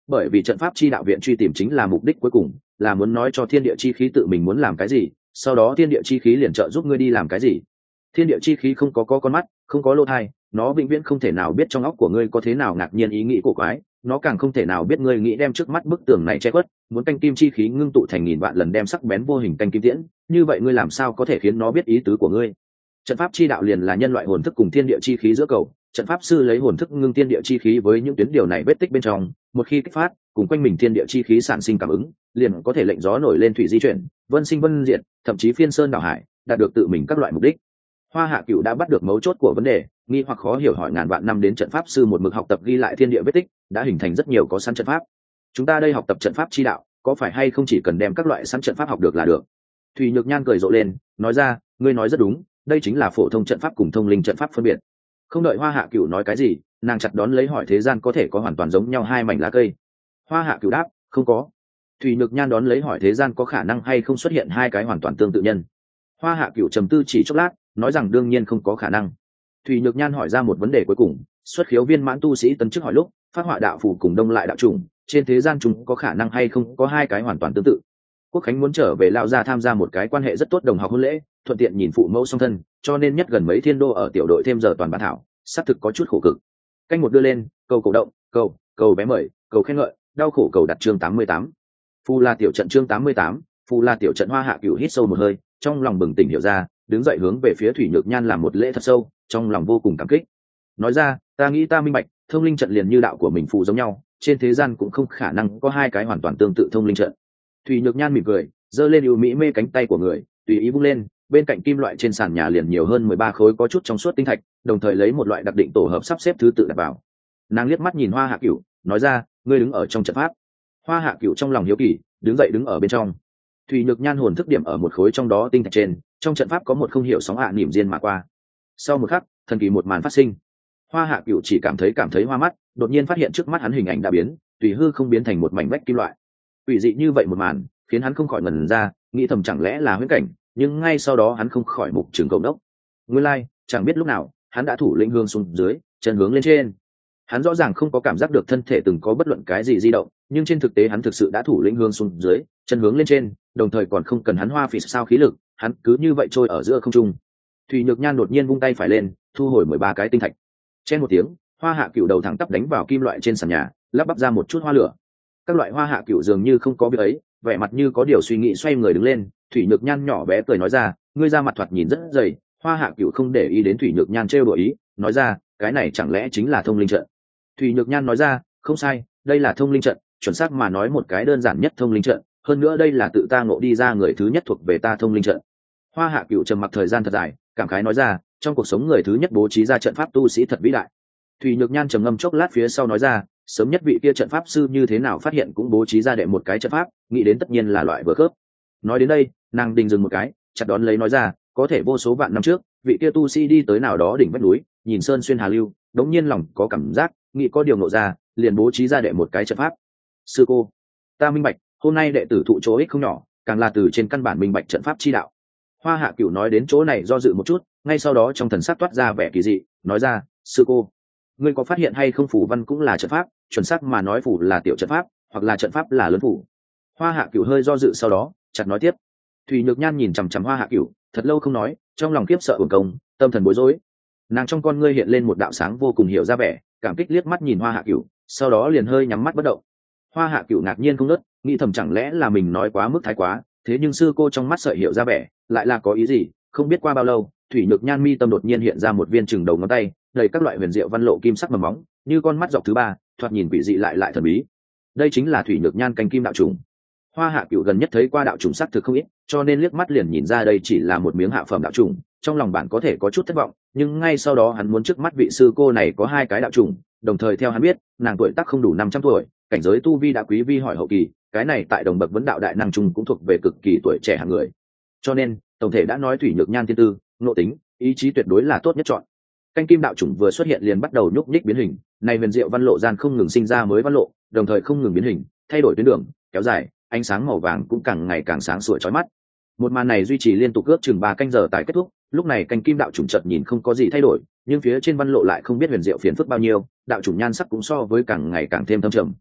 bởi vì trận pháp chi đạo viện truy tìm chính là mục đích cuối cùng, là muốn nói cho thiên địa chi khí tự mình muốn làm cái gì, sau đó thiên địa chi khí liền trợ giúp ngươi đi làm cái gì. Thiên địa chi khí không có con mắt, không có lỗ tai, nó vĩnh viễn không thể nào biết trong óc của ngươi có thế nào ngạc nhiên ý nghĩ của quái, nó càng không thể nào biết ngươi nghĩ đem trước mắt bức tường này che khuất, muốn canh kim chi khí ngưng tụ thành nghìn vạn lần đem sắc bén vô hình canh kim tiễn, như vậy ngươi làm sao có thể khiến nó biết ý tứ của ngươi. Trận pháp chi đạo liền là nhân loại hồn thức cùng thiên địa chi khí giữa cầu, trận pháp sư lấy hồn thức ngưng thiên địa chi khí với những tuyến điều này vết tích bên trong, một khi kích phát, cùng quanh mình thiên địa chi khí sản sinh cảm ứng, liền có thể lệnh gió nổi lên thủy di chuyển, vân sinh vân diệt, thậm chí phiên sơn đảo hải, đạt được tự mình các loại mục đích. Hoa Hạ Cửu đã bắt được mấu chốt của vấn đề, nghi hoặc khó hiểu hỏi ngàn vạn năm đến trận pháp sư một mực học tập ghi lại thiên địa vết tích, đã hình thành rất nhiều có sẵn trận pháp. Chúng ta đây học tập trận pháp chi đạo, có phải hay không chỉ cần đem các loại sẵn trận pháp học được là được? Thủy Nhược Nhan cười rộ lên, nói ra, ngươi nói rất đúng, đây chính là phổ thông trận pháp cùng thông linh trận pháp phân biệt. Không đợi Hoa Hạ Cửu nói cái gì, nàng chặt đón lấy hỏi thế gian có thể có hoàn toàn giống nhau hai mảnh lá cây. Hoa Hạ Cửu đáp, không có. Thủy Nhược Nhan đón lấy hỏi thế gian có khả năng hay không xuất hiện hai cái hoàn toàn tương tự nhân. Hoa Hạ Cửu trầm tư chỉ chốc lát, nói rằng đương nhiên không có khả năng. Thủy Nhược Nhan hỏi ra một vấn đề cuối cùng, xuất khiếu viên mãn tu sĩ tấn chức hỏi lúc, phát họa đạo phù cùng đông lại đạo trùng, trên thế gian chúng có khả năng hay không có hai cái hoàn toàn tương tự. Quốc Khánh muốn trở về Lão gia tham gia một cái quan hệ rất tốt đồng học hôn lễ, thuận tiện nhìn phụ mẫu song thân, cho nên nhất gần mấy thiên đô ở tiểu đội thêm giờ toàn bản thảo, xác thực có chút khổ cực. Canh một đưa lên, cầu cổ động, cầu bé mời, cầu khen ngợi, đau khổ cầu đặt chương 88. Phù La tiểu trận chương 88, Phù La tiểu trận. Hoa Hạ Cửu hít sâu một hơi, trong lòng bừng tỉnh hiểu ra, đứng dậy hướng về phía Thủy Nhược Nhan làm một lễ thật sâu, trong lòng vô cùng cảm kích. Nói ra, ta nghĩ ta minh bạch, thông linh trận liền như đạo của mình phù giống nhau, trên thế gian cũng không khả năng có hai cái hoàn toàn tương tự thông linh trận. Thủy Nhược Nhan mỉm cười, giơ lên ưu mỹ mê cánh tay của người, tùy ý vung lên, bên cạnh kim loại trên sàn nhà liền nhiều hơn 13 khối có chút trong suốt tinh thạch, đồng thời lấy một loại đặc định tổ hợp sắp xếp thứ tự đặt vào. Nàng liếc mắt nhìn Hoa Hạ Cửu, nói ra, ngươi đứng ở trong trận pháp. Hoa Hạ Cửu trong lòng hiếu kỳ, đứng dậy đứng ở bên trong. Thủy Nhược Nhan hồn thức điểm ở một khối trong đó tinh thạch trên, trong trận pháp có một không hiểu sóng niệm diên mà qua. Sau một khắc, thần kỳ một màn phát sinh. Hoa Hạ Cửu chỉ cảm thấy hoa mắt, đột nhiên phát hiện trước mắt hắn hình ảnh đã biến, tùy hư không biến thành một mảnh vách kim loại. Quỷ dị như vậy một màn, khiến hắn không khỏi ngẩn ra, nghĩ thầm chẳng lẽ là huyễn cảnh, nhưng ngay sau đó hắn không khỏi mục trường cộng đốc. Nguyên lai, chẳng biết lúc nào, hắn đã thủ lĩnh hướng xuống dưới, chân hướng lên trên. Hắn rõ ràng không có cảm giác được thân thể từng có bất luận cái gì di động, nhưng trên thực tế hắn thực sự đã thủ lĩnh hướng xuống dưới, chân hướng lên trên, đồng thời còn không cần hắn hoa phì sao khí lực, hắn cứ như vậy trôi ở giữa không trung. Thủy Nhược Nhan đột nhiên vung tay phải lên, thu hồi 13 cái tinh thạch. Chen một tiếng, Hoa Hạ Cửu đầu thẳng tắp đánh vào kim loại trên sàn nhà, lắp bắp ra một chút hoa lửa. Các loại Hoa Hạ Cửu dường như không có việc ấy, vẻ mặt như có điều suy nghĩ xoay người đứng lên. Thủy Nhược Nhan nhỏ bé cười nói ra, ngươi ra mặt thoạt nhìn rất dày. Hoa Hạ Cửu không để ý đến Thủy Nhược Nhan trêu đùa ý, nói ra, cái này chẳng lẽ chính là thông linh trận? Thủy Nhược Nhan nói ra, không sai, đây là thông linh trận, chuẩn xác mà nói một cái đơn giản nhất thông linh trận, hơn nữa đây là tự ta ngộ đi ra người thứ nhất thuộc về ta thông linh trận. Hoa Hạ Cửu trầm mặc thời gian thật dài, cảm khái nói ra, trong cuộc sống người thứ nhất bố trí ra trận pháp tu sĩ thật vĩ đại. Thủy Nhược Nhan trầm ngâm chốc lát phía sau nói ra, sớm nhất vị kia trận pháp sư như thế nào phát hiện cũng bố trí ra đệ một cái trận pháp, nghĩ đến tất nhiên là loại vừa khớp. Nói đến đây, nàng đình dừng một cái, chặt đón lấy nói ra, có thể vô số vạn năm trước, vị kia tu sĩ đi tới nào đó đỉnh vách núi, nhìn sơn xuyên hà lưu, đống nhiên lòng có cảm giác, nghĩ có điều ngộ ra, liền bố trí ra đệ một cái trận pháp. Sư cô, ta minh bạch, hôm nay đệ tử thụ chỗ ích không nhỏ, càng là từ trên căn bản minh bạch trận pháp chi đạo. Hoa Hạ Cửu nói đến chỗ này do dự một chút, ngay sau đó trong thần sắc toát ra vẻ kỳ dị, nói ra, sư cô, ngươi có phát hiện hay không phù văn cũng là trận pháp, chuẩn xác mà nói phù là tiểu trận pháp, hoặc là trận pháp là lớn phù. Hoa Hạ Cửu hơi do dự sau đó, chặt nói tiếp. Thủy Nhược Nhan nhìn chằm chằm Hoa Hạ Cửu, thật lâu không nói, trong lòng khiếp sợ uổng công, tâm thần bối rối. Nàng trong con ngươi hiện lên một đạo sáng vô cùng hiểu ra vẻ, cảm kích liếc mắt nhìn Hoa Hạ Cửu, sau đó liền hơi nhắm mắt bất động. Hoa Hạ Cửu ngạc nhiên không ngớt, nghĩ thầm chẳng lẽ là mình nói quá mức thái quá, thế nhưng sư cô trong mắt sợi hiểu ra vẻ, lại là có ý gì? Không biết qua bao lâu, Thủy Nhược Nhan mi tâm đột nhiên hiện ra một viên chừng đầu ngón tay, đầy các loại huyền diệu văn lộ kim sắc mầm móng, như con mắt dọc thứ ba, thoạt nhìn quỷ dị lại thần bí. Đây chính là Thủy Nhược Nhan canh kim đạo trùng. Hoa Hạ Cửu gần nhất thấy qua đạo trùng sắc thực không ít, cho nên liếc mắt liền nhìn ra đây chỉ là một miếng hạ phẩm đạo trùng, trong lòng bạn có thể có chút thất vọng, nhưng ngay sau đó hắn muốn trước mắt vị sư cô này có hai cái đạo trùng, đồng thời theo hắn biết, nàng tuổi tác không đủ 500 tuổi, cảnh giới tu vi đã quý vi hỏi hậu kỳ, cái này tại đồng bậc vấn đạo đại năng trung cũng thuộc về cực kỳ tuổi trẻ hạng người. Cho nên, tổng thể đã nói Thủy Nhược Nhan thiên tư, nội tính, ý chí tuyệt đối là tốt nhất chọn. Canh kim đạo chủng vừa xuất hiện liền bắt đầu nhúc nhích biến hình, này huyền diệu văn lộ gian không ngừng sinh ra mới văn lộ, đồng thời không ngừng biến hình, thay đổi tuyến đường, kéo dài, ánh sáng màu vàng cũng càng ngày càng sáng sủa chói mắt. Một màn này duy trì liên tục ước chừng 3 canh giờ tại kết thúc, lúc này canh kim đạo chủng chợt nhìn không có gì thay đổi, nhưng phía trên văn lộ lại không biết huyền diệu phiền phức bao nhiêu, đạo chủng nhan sắc cũng so với càng ngày càng thêm thâm trầm.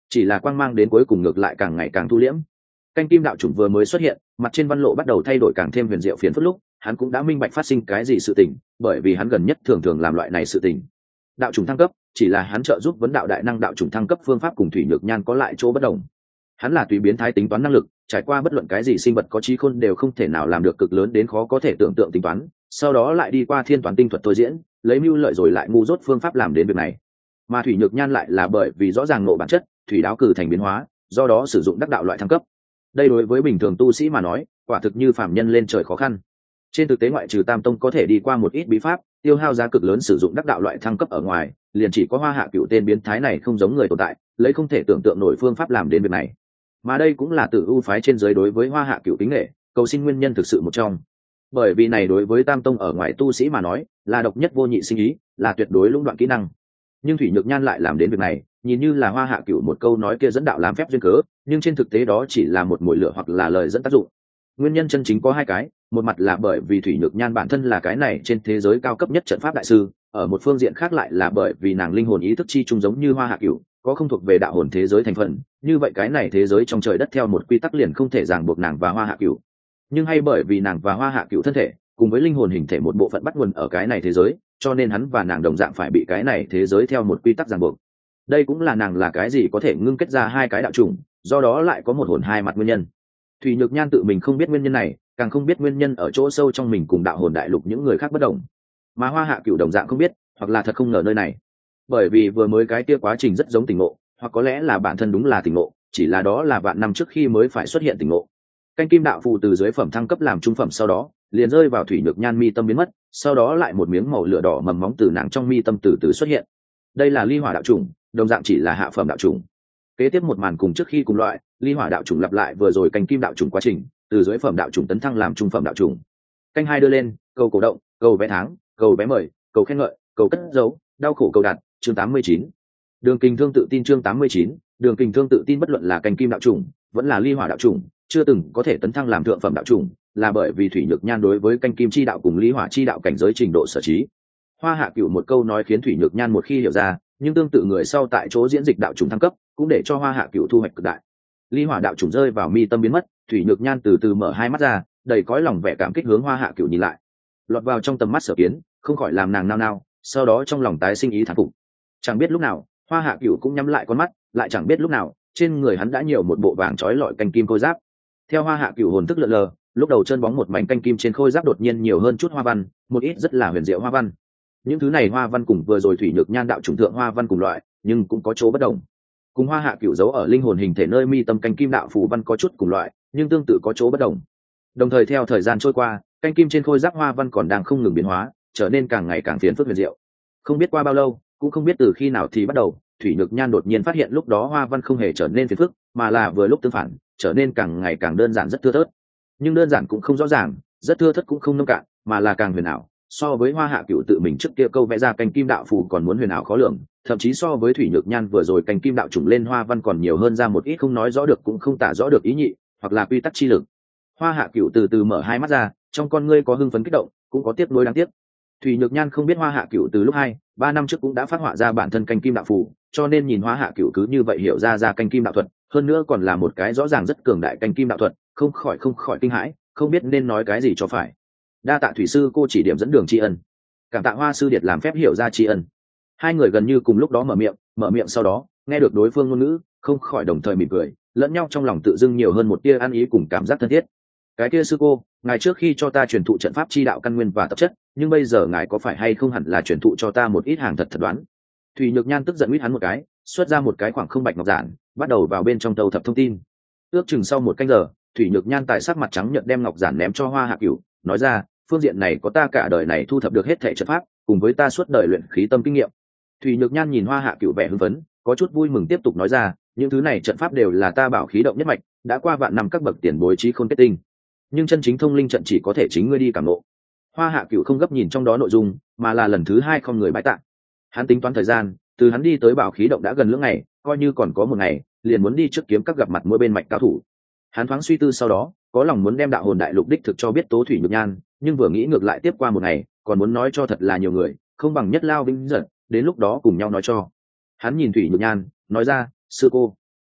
chỉ là quang mang đến cuối cùng ngược lại càng ngày càng thu liễm. Canh kim đạo chủng vừa mới xuất hiện, mặt trên văn lộ bắt đầu thay đổi càng thêm huyền diệu phiền phức lúc hắn cũng đã minh bạch phát sinh cái gì sự tình, bởi vì hắn gần nhất thường thường làm loại này sự tình. Đạo chủng thăng cấp chỉ là hắn trợ giúp vấn đạo đại năng đạo chủng thăng cấp phương pháp cùng Thủy Nhược Nhan có lại chỗ bất đồng. Hắn là tùy biến thái tính toán năng lực, trải qua bất luận cái gì sinh vật có trí khôn đều không thể nào làm được cực lớn đến khó có thể tưởng tượng tính toán, sau đó lại đi qua thiên toán tinh thuật thôi diễn, lấy mưu lợi rồi lại ngu dốt phương pháp làm đến việc này. Mà Thủy Nhược Nhan lại là bởi vì rõ ràng nộ bản chất, thủy đáo cử thành biến hóa, do đó sử dụng đắc đạo loại thăng cấp. Đây đối với bình thường tu sĩ mà nói, quả thực như phàm nhân lên trời khó khăn. Trên thực tế ngoại trừ Tam Tông có thể đi qua một ít bí pháp, tiêu hao giá cực lớn sử dụng đắc đạo loại thăng cấp ở ngoài, liền chỉ có Hoa Hạ Cửu tên biến thái này không giống người tồn tại, lấy không thể tưởng tượng nổi phương pháp làm đến việc này. Mà đây cũng là Tử U phái trên giới đối với Hoa Hạ Cửu kính nể, cầu xin nguyên nhân thực sự một trong. Bởi vì này đối với Tam Tông ở ngoài tu sĩ mà nói, là độc nhất vô nhị sinh ý, là tuyệt đối lũng đoạn kỹ năng. Nhưng Thủy Nhược Nhan lại làm đến việc này, nhìn như là Hoa Hạ Cửu một câu nói kia dẫn đạo làm phép duyên cớ, nhưng trên thực tế đó chỉ là một mồi lửa hoặc là lời dẫn tác dụng. Nguyên nhân chân chính có hai cái, một mặt là bởi vì Thủy Nhược Nhan bản thân là cái này trên thế giới cao cấp nhất trận pháp đại sư, ở một phương diện khác lại là bởi vì nàng linh hồn ý thức chi chung giống như Hoa Hạ Cửu, có không thuộc về đạo hồn thế giới thành phần, như vậy cái này thế giới trong trời đất theo một quy tắc liền không thể ràng buộc nàng và Hoa Hạ Cửu. Nhưng hay bởi vì nàng và Hoa Hạ Cửu thân thể cùng với linh hồn hình thể một bộ phận bắt nguồn ở cái này thế giới, cho nên hắn và nàng đồng dạng phải bị cái này thế giới theo một quy tắc ràng buộc. Đây cũng là nàng là cái gì có thể ngưng kết ra hai cái đạo chủng, do đó lại có một hồn hai mặt nguyên nhân. Thủy Nhược Nhan tự mình không biết nguyên nhân này, càng không biết nguyên nhân ở chỗ sâu trong mình cùng đạo hồn đại lục những người khác bất đồng. Mà Hoa Hạ Cửu đồng dạng không biết, hoặc là thật không ngờ nơi này. Bởi vì vừa mới cái kia quá trình rất giống tỉnh ngộ, hoặc có lẽ là bản thân đúng là tỉnh ngộ, chỉ là đó là vạn năm trước khi mới phải xuất hiện tỉnh ngộ. Canh kim đạo phù từ dưới phẩm thăng cấp làm trung phẩm sau đó, liền rơi vào Thủy Nhược Nhan mi tâm biến mất, sau đó lại một miếng màu lửa đỏ mầm móng từ nàng trong mi tâm từ từ xuất hiện. Đây là ly hỏa đạo chủng, đồng dạng chỉ là hạ phẩm đạo chủng. Kế tiếp một màn cùng trước khi cùng loại, ly hỏa đạo chủng lặp lại vừa rồi canh kim đạo chủng quá trình, từ dưới phẩm đạo chủng tấn thăng làm trung phẩm đạo chủng. Canh hai đưa lên, cầu cổ động, cầu vé tháng, cầu vé mời, cầu khen ngợi, cầu cất dấu, đau khổ cầu đạt, chương 89. Đường Kình Thương tự tin chương 89, Đường Kình Thương tự tin bất luận là canh kim đạo chủng, vẫn là ly hỏa đạo chủng, chưa từng có thể tấn thăng làm thượng phẩm đạo chủng, là bởi vì Thủy Nhược Nhan đối với canh kim chi đạo cùng ly hỏa chi đạo cảnh giới trình độ sở trí. Hoa Hạ Cửu một câu nói khiến Thủy Nhược Nhan một khi hiểu ra, nhưng tương tự người sau tại chỗ diễn dịch đạo chủng thăng cấp, cũng để cho Hoa Hạ Cửu thu hoạch cực đại. Ly hỏa đạo chủng rơi vào mi tâm biến mất, Thủy Nhược Nhan từ từ mở hai mắt ra, đầy cõi lòng vẻ cảm kích hướng Hoa Hạ Cửu nhìn lại. Lọt vào trong tầm mắt Sở Kiến, không khỏi làm nàng nao nao, sau đó trong lòng tái sinh ý thán phục. Chẳng biết lúc nào, Hoa Hạ Cửu cũng nhắm lại con mắt, lại chẳng biết lúc nào, trên người hắn đã nhiều một bộ vàng chói lọi canh kim khôi giáp. Theo Hoa Hạ Cửu hồn thức lượn lờ, lúc đầu chân bóng một mảnh canh kim trên khôi giáp đột nhiên nhiều hơn chút hoa văn, một ít rất là huyền diệu hoa văn. Những thứ này hoa văn cùng vừa rồi Thủy Nhược Nhan đạo chủng thượng hoa văn cùng loại, nhưng cũng có chỗ bất đồng. Cùng Hoa Hạ Cửu giấu ở linh hồn hình thể nơi mi tâm canh kim đạo phù văn có chút cùng loại, nhưng tương tự có chỗ bất đồng. Đồng thời theo thời gian trôi qua, canh kim trên khôi giáp hoa văn còn đang không ngừng biến hóa, trở nên càng ngày càng phiền phức huyền diệu. Không biết qua bao lâu, cũng không biết từ khi nào thì bắt đầu, Thủy Nhược Nhan đột nhiên phát hiện lúc đó hoa văn không hề trở nên phiền phức, mà là vừa lúc tương phản, trở nên càng ngày càng đơn giản rất thưa thớt. Nhưng đơn giản cũng không rõ ràng, rất thưa thớt cũng không nông cạn, mà là càng huyền ảo. So với Hoa Hạ Cửu tự mình trước kia câu vẽ ra canh kim đạo phù còn muốn huyền ảo khó lường, thậm chí so với Thủy Nhược Nhan vừa rồi canh kim đạo trùng lên hoa văn còn nhiều hơn ra một ít không nói rõ được cũng không tả rõ được ý nhị, hoặc là quy tắc chi lực. Hoa Hạ Cửu từ từ mở hai mắt ra, trong con ngươi có hưng phấn kích động, cũng có tiếc nuối đáng tiếc. Thủy Nhược Nhan không biết Hoa Hạ Cửu từ lúc 2-3 năm trước cũng đã phát họa ra bản thân canh kim đạo phù, cho nên nhìn Hoa Hạ Cửu cứ như vậy hiểu ra canh kim đạo thuật, hơn nữa còn là một cái rõ ràng rất cường đại canh kim đạo thuật, không khỏi kinh hãi, không biết nên nói cái gì cho phải. Đa tạ thủy sư cô chỉ điểm dẫn đường tri ân, cảm tạ Hoa sư điệt làm phép hiểu ra tri ân. Hai người gần như cùng lúc đó mở miệng sau đó nghe được đối phương ngôn ngữ, không khỏi đồng thời mỉm cười, lẫn nhau trong lòng tự dưng nhiều hơn một tia ăn ý cùng cảm giác thân thiết. Cái kia sư cô, ngài trước khi cho ta truyền thụ trận pháp chi đạo căn nguyên và tập chất, nhưng bây giờ ngài có phải hay không hẳn là truyền thụ cho ta một ít hàng thật thật đoán. Thủy Nhược Nhan tức giận quýt hắn một cái, xuất ra một cái khoảng không bạch ngọc giản, bắt đầu vào bên trong tâu thập thông tin. Ước chừng sau một canh giờ, Thủy Nhược Nhan tại sắc mặt trắng nhợt đem ngọc giản ném cho Hoa Hạ Cửu, nói ra, phương diện này có ta cả đời này thu thập được hết thảy trận pháp, cùng với ta suốt đời luyện khí tâm kinh nghiệm. Thủy Nhược Nhan nhìn Hoa Hạ Cửu vẻ hưng phấn, có chút vui mừng tiếp tục nói ra, những thứ này trận pháp đều là ta bảo khí động nhất mạch, đã qua vạn năm các bậc tiền bối trí khôn kết tinh. Nhưng chân chính thông linh trận chỉ có thể chính ngươi đi cảm ngộ. Hoa Hạ Cửu không gấp nhìn trong đó nội dung, mà là lần thứ 2 không người bái tạ. Hắn tính toán thời gian, từ hắn đi tới bảo khí động đã gần lưỡng ngày, coi như còn có một ngày, liền muốn đi trước kiếm các gặp mặt mỗi bên mạch cao thủ. Hắn thoáng suy tư sau đó, có lòng muốn đem đạo hồn đại lục đích thực cho biết Tố Thủy Nhược Nhan, nhưng vừa nghĩ ngược lại tiếp qua một ngày, còn muốn nói cho thật là nhiều người, không bằng nhất lao vinh giận, đến lúc đó cùng nhau nói cho. Hắn nhìn Thủy Nhược Nhan, nói ra, sư cô,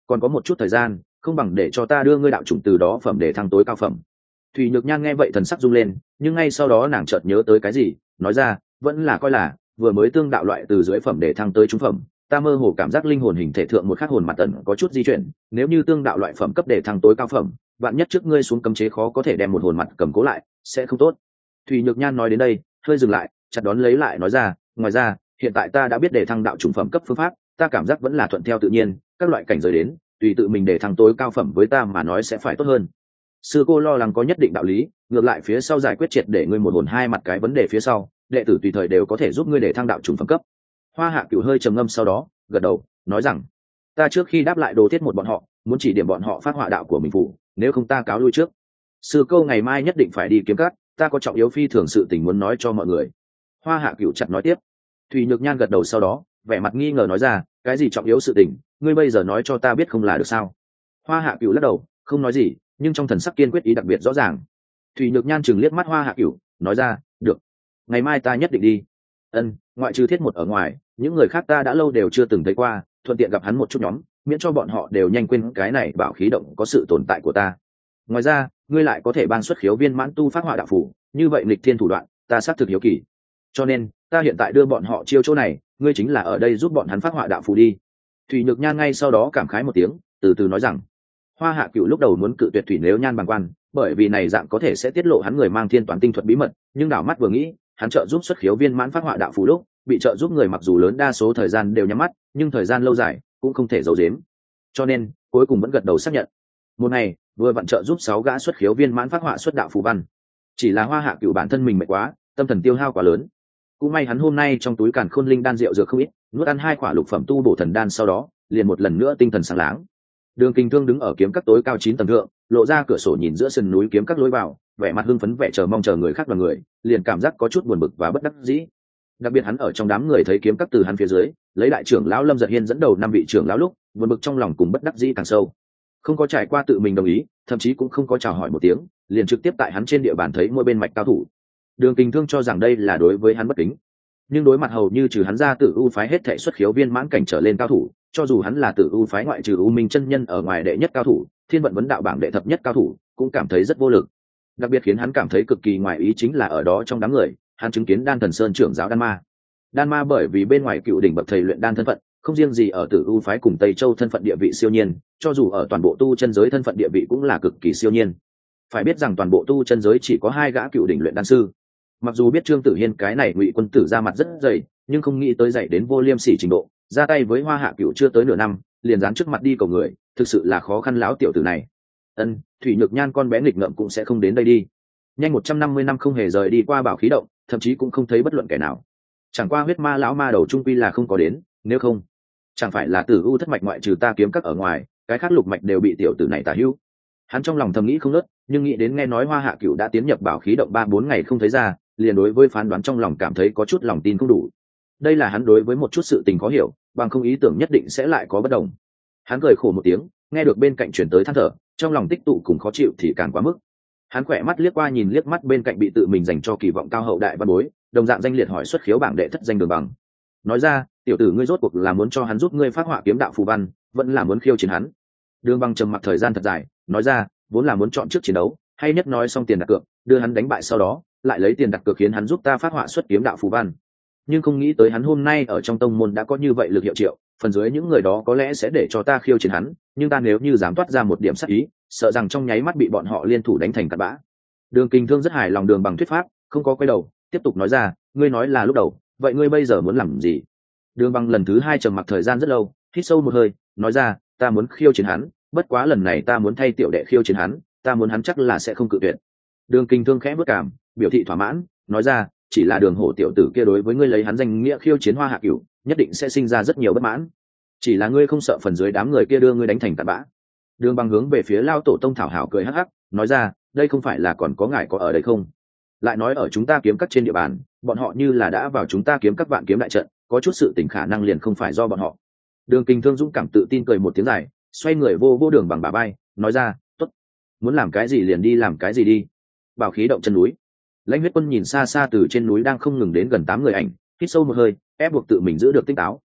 còn có một chút thời gian, không bằng để cho ta đưa ngươi đạo chủng từ đó phẩm để thăng tối cao phẩm. Thủy Nhược Nhan nghe vậy thần sắc rung lên, nhưng ngay sau đó nàng chợt nhớ tới cái gì, nói ra, vẫn là coi là vừa mới tương đạo loại từ dưới phẩm để thăng tới trung phẩm, ta mơ hồ cảm giác linh hồn hình thể thượng một khắc hồn mặt ẩn có chút di chuyển, nếu như tương đạo loại phẩm cấp để thăng tối cao phẩm, vạn nhất trước ngươi xuống cấm chế khó có thể đem một hồn mặt cầm cố lại, sẽ không tốt. Thủy Nhược Nhan nói đến đây, hơi dừng lại, chặt đón lấy lại nói ra, ngoài ra, hiện tại ta đã biết để thăng đạo chủng phẩm cấp phương pháp, ta cảm giác vẫn là thuận theo tự nhiên, các loại cảnh giới đến, tùy tự mình để thăng tối cao phẩm với ta mà nói sẽ phải tốt hơn. Sư cô lo lắng có nhất định đạo lý, ngược lại phía sau giải quyết triệt để ngươi một hồn hai mặt cái vấn đề phía sau, đệ tử tùy thời đều có thể giúp ngươi để thăng đạo chủng phẩm cấp. Hoa Hạ Cửu hơi trầm ngâm sau đó gật đầu nói rằng, ta trước khi đáp lại Đồ Thiết một bọn họ, muốn chỉ điểm bọn họ phát họa đạo của mình phụ, nếu không ta cáo lui trước. Sư cô ngày mai nhất định phải đi kiếm cát, ta có trọng yếu phi thường sự tình muốn nói cho mọi người. Hoa Hạ Cửu chặt nói tiếp. Thủy Nhược Nhan gật đầu sau đó vẻ mặt nghi ngờ nói ra, cái gì trọng yếu sự tình, ngươi bây giờ nói cho ta biết không là được sao? Hoa Hạ Cửu lắc đầu không nói gì, nhưng trong thần sắc kiên quyết ý đặc biệt rõ ràng. Thủy Nhược Nhan chừng liếc mắt Hoa Hạ Cửu nói ra, được, ngày mai ta nhất định đi. Ngoại trừ Thiết một ở ngoài, những người khác ta đã lâu đều chưa từng thấy qua, thuận tiện gặp hắn một chút nhóm, miễn cho bọn họ đều nhanh quên cái này bảo khí động có sự tồn tại của ta. Ngoài ra, ngươi lại có thể ban xuất khiếu viên mãn tu phát họa đạo phủ, như vậy nghịch thiên thủ đoạn, ta xác thực hiếu kỳ. Cho nên, ta hiện tại đưa bọn họ chiêu chỗ này, ngươi chính là ở đây giúp bọn hắn phát họa đạo phủ đi. Thủy Nhược Nhan ngay sau đó cảm khái một tiếng, từ từ nói rằng, Hoa Hạ Cửu lúc đầu muốn cự tuyệt Thủy Nếu Nhan bằng quan, bởi vì này dạng có thể sẽ tiết lộ hắn người mang thiên toán tinh thuật bí mật, nhưng đảo mắt vừa nghĩ, hắn trợ giúp xuất khiếu viên mãn phát họa đạo phủ lúc, bị trợ giúp người mặc dù lớn đa số thời gian đều nhắm mắt, nhưng thời gian lâu dài cũng không thể giấu giếm. Cho nên, cuối cùng vẫn gật đầu xác nhận. Một ngày, vừa vặn trợ giúp 6 gã xuất khiếu viên mãn phát họa xuất đạo phù văn. Chỉ là Hoa Hạ Cửu bản thân mình mệt quá, tâm thần tiêu hao quá lớn. Cũng may hắn hôm nay trong túi càn khôn linh đan rượu dược không ít, nuốt ăn 2 quả lục phẩm tu bổ thần đan sau đó, liền một lần nữa tinh thần sáng láng. Đường Kình Thương đứng ở kiếm các tối cao 9 tầng thượng, lộ ra cửa sổ nhìn giữa sườn núi kiếm các lối vào, vẻ mặt hưng phấn vẻ chờ mong chờ người khác đoàn người, liền cảm giác có chút buồn bực và bất đắc dĩ. Đặc biệt hắn ở trong đám người thấy kiếm các từ hắn phía dưới, lấy đại trưởng lão Lâm Giật Hiên dẫn đầu 5 vị trưởng lão lúc, buồn bực trong lòng cùng bất đắc dĩ càng sâu. Không có trải qua tự mình đồng ý, thậm chí cũng không có chào hỏi một tiếng, liền trực tiếp tại hắn trên địa bàn thấy mỗi bên mạch cao thủ. Đường Kình Thương cho rằng đây là đối với hắn bất kính, nhưng đối mặt hầu như trừ hắn ra Tử U phái hết thảy xuất khiếu viên mãn cảnh trở lên cao thủ, cho dù hắn là Tử U phái ngoại trừ U Minh chân nhân ở ngoài đệ nhất cao thủ, Thiên vận vấn đạo bảng đệ thập nhất cao thủ, cũng cảm thấy rất vô lực. Đặc biệt khiến hắn cảm thấy cực kỳ ngoài ý chính là ở đó trong đám người, hắn chứng kiến Đan Thần Sơn trưởng giáo Đan Ma. Đan Ma bởi vì bên ngoài cựu đỉnh bậc thầy luyện đan thân phận, không riêng gì ở Tử U phái cùng Tây Châu thân phận địa vị siêu nhiên, cho dù ở toàn bộ tu chân giới thân phận địa vị cũng là cực kỳ siêu nhiên. Phải biết rằng toàn bộ tu chân giới chỉ có 2 gã cựu đỉnh luyện đan sư. Mặc dù biết Trương Tử Hiên cái này Ngụy quân tử ra mặt rất dày, nhưng không nghĩ tới dày đến vô liêm sỉ trình độ, ra tay với Hoa Hạ Cửu chưa tới nửa năm, liền dán trước mặt đi cầu người, thực sự là khó khăn lão tiểu tử này. Thủy Nhược Nhan con bé nghịch ngợm cũng sẽ không đến đây đi. Nhanh 150 năm không hề rời đi qua bảo khí động, thậm chí cũng không thấy bất luận kẻ nào. Chẳng qua huyết ma lão ma đầu trung quy là không có đến, nếu không, chẳng phải là Tử U thất mạch ngoại trừ ta kiếm các ở ngoài, cái khác lục mạch đều bị tiểu tử này tả hữu. Hắn trong lòng thầm nghĩ không ngớt, nhưng nghĩ đến nghe nói Hoa Hạ Cửu đã tiến nhập bảo khí động 3-4 ngày không thấy ra, liền đối với phán đoán trong lòng cảm thấy có chút lòng tin không đủ. Đây là hắn đối với một chút sự tình khó hiểu, bằng không ý tưởng nhất định sẽ lại có bất đồng. Hắn cười khổ một tiếng, nghe được bên cạnh chuyển tới than thở, trong lòng tích tụ cùng khó chịu thì càng quá mức. Hắn khỏe mắt liếc qua nhìn liếc mắt bên cạnh bị tự mình dành cho kỳ vọng cao hậu đại văn bối, đồng dạng danh liệt hỏi xuất khiếu bảng đệ thất danh Đường Bằng. Nói ra, tiểu tử ngươi rốt cuộc là muốn cho hắn giúp ngươi phát họa kiếm đạo phù văn, vẫn là muốn khiêu chiến hắn? Đường Bằng trầm mặc thời gian thật dài, nói ra, vốn là muốn chọn trước chiến đấu, hay nhất nói xong tiền đặt cược, đưa hắn đánh bại sau đó, lại lấy tiền đặt cược khiến hắn giúp ta phát họa xuất kiếm đạo phù văn. Nhưng không nghĩ tới hắn hôm nay ở trong tông môn đã có như vậy lực hiệu triệu, phần dưới những người đó có lẽ sẽ để cho ta khiêu chiến hắn, nhưng ta nếu như dám toát ra một điểm sắc ý, sợ rằng trong nháy mắt bị bọn họ liên thủ đánh thành cặn bã. Đường Kình Thương rất hài lòng Đường Bằng thuyết pháp, không có quay đầu, tiếp tục nói ra, ngươi nói là lúc đầu, vậy ngươi bây giờ muốn làm gì? Đường Bằng lần thứ 2 trầm mặc thời gian rất lâu, hít sâu một hơi, nói ra, ta muốn khiêu chiến hắn, bất quá lần này ta muốn thay tiểu đệ khiêu chiến hắn, ta muốn hắn chắc là sẽ không cự tuyệt. Đường Kình Thương khẽ bước cảm, biểu thị thỏa mãn, nói ra, chỉ là Đường Hổ tiểu tử kia đối với ngươi lấy hắn danh nghĩa khiêu chiến Hoa Hạ Cửu, nhất định sẽ sinh ra rất nhiều bất mãn. Chỉ là ngươi không sợ phần dưới đám người kia đưa ngươi đánh thành cặn bã. Đường Bằng hướng về phía Lao tổ tông thảo hảo cười hắc hắc, nói ra, đây không phải là còn có ngài có ở đây không? Lại nói ở chúng ta kiếm các trên địa bàn, bọn họ như là đã vào chúng ta kiếm các vạn kiếm đại trận, có chút sự tình khả năng liền không phải do bọn họ. Đường Kình Thương dũng cảm tự tin cười một tiếng dài, xoay người vô Đường Bằng bả vai, nói ra, tốt, muốn làm cái gì liền đi làm cái gì đi. Bảo khí động chân núi, Lãnh Huyết Quân nhìn xa xa từ trên núi đang không ngừng đến gần 8 người ảnh, hít sâu một hơi, ép buộc tự mình giữ được tinh táo.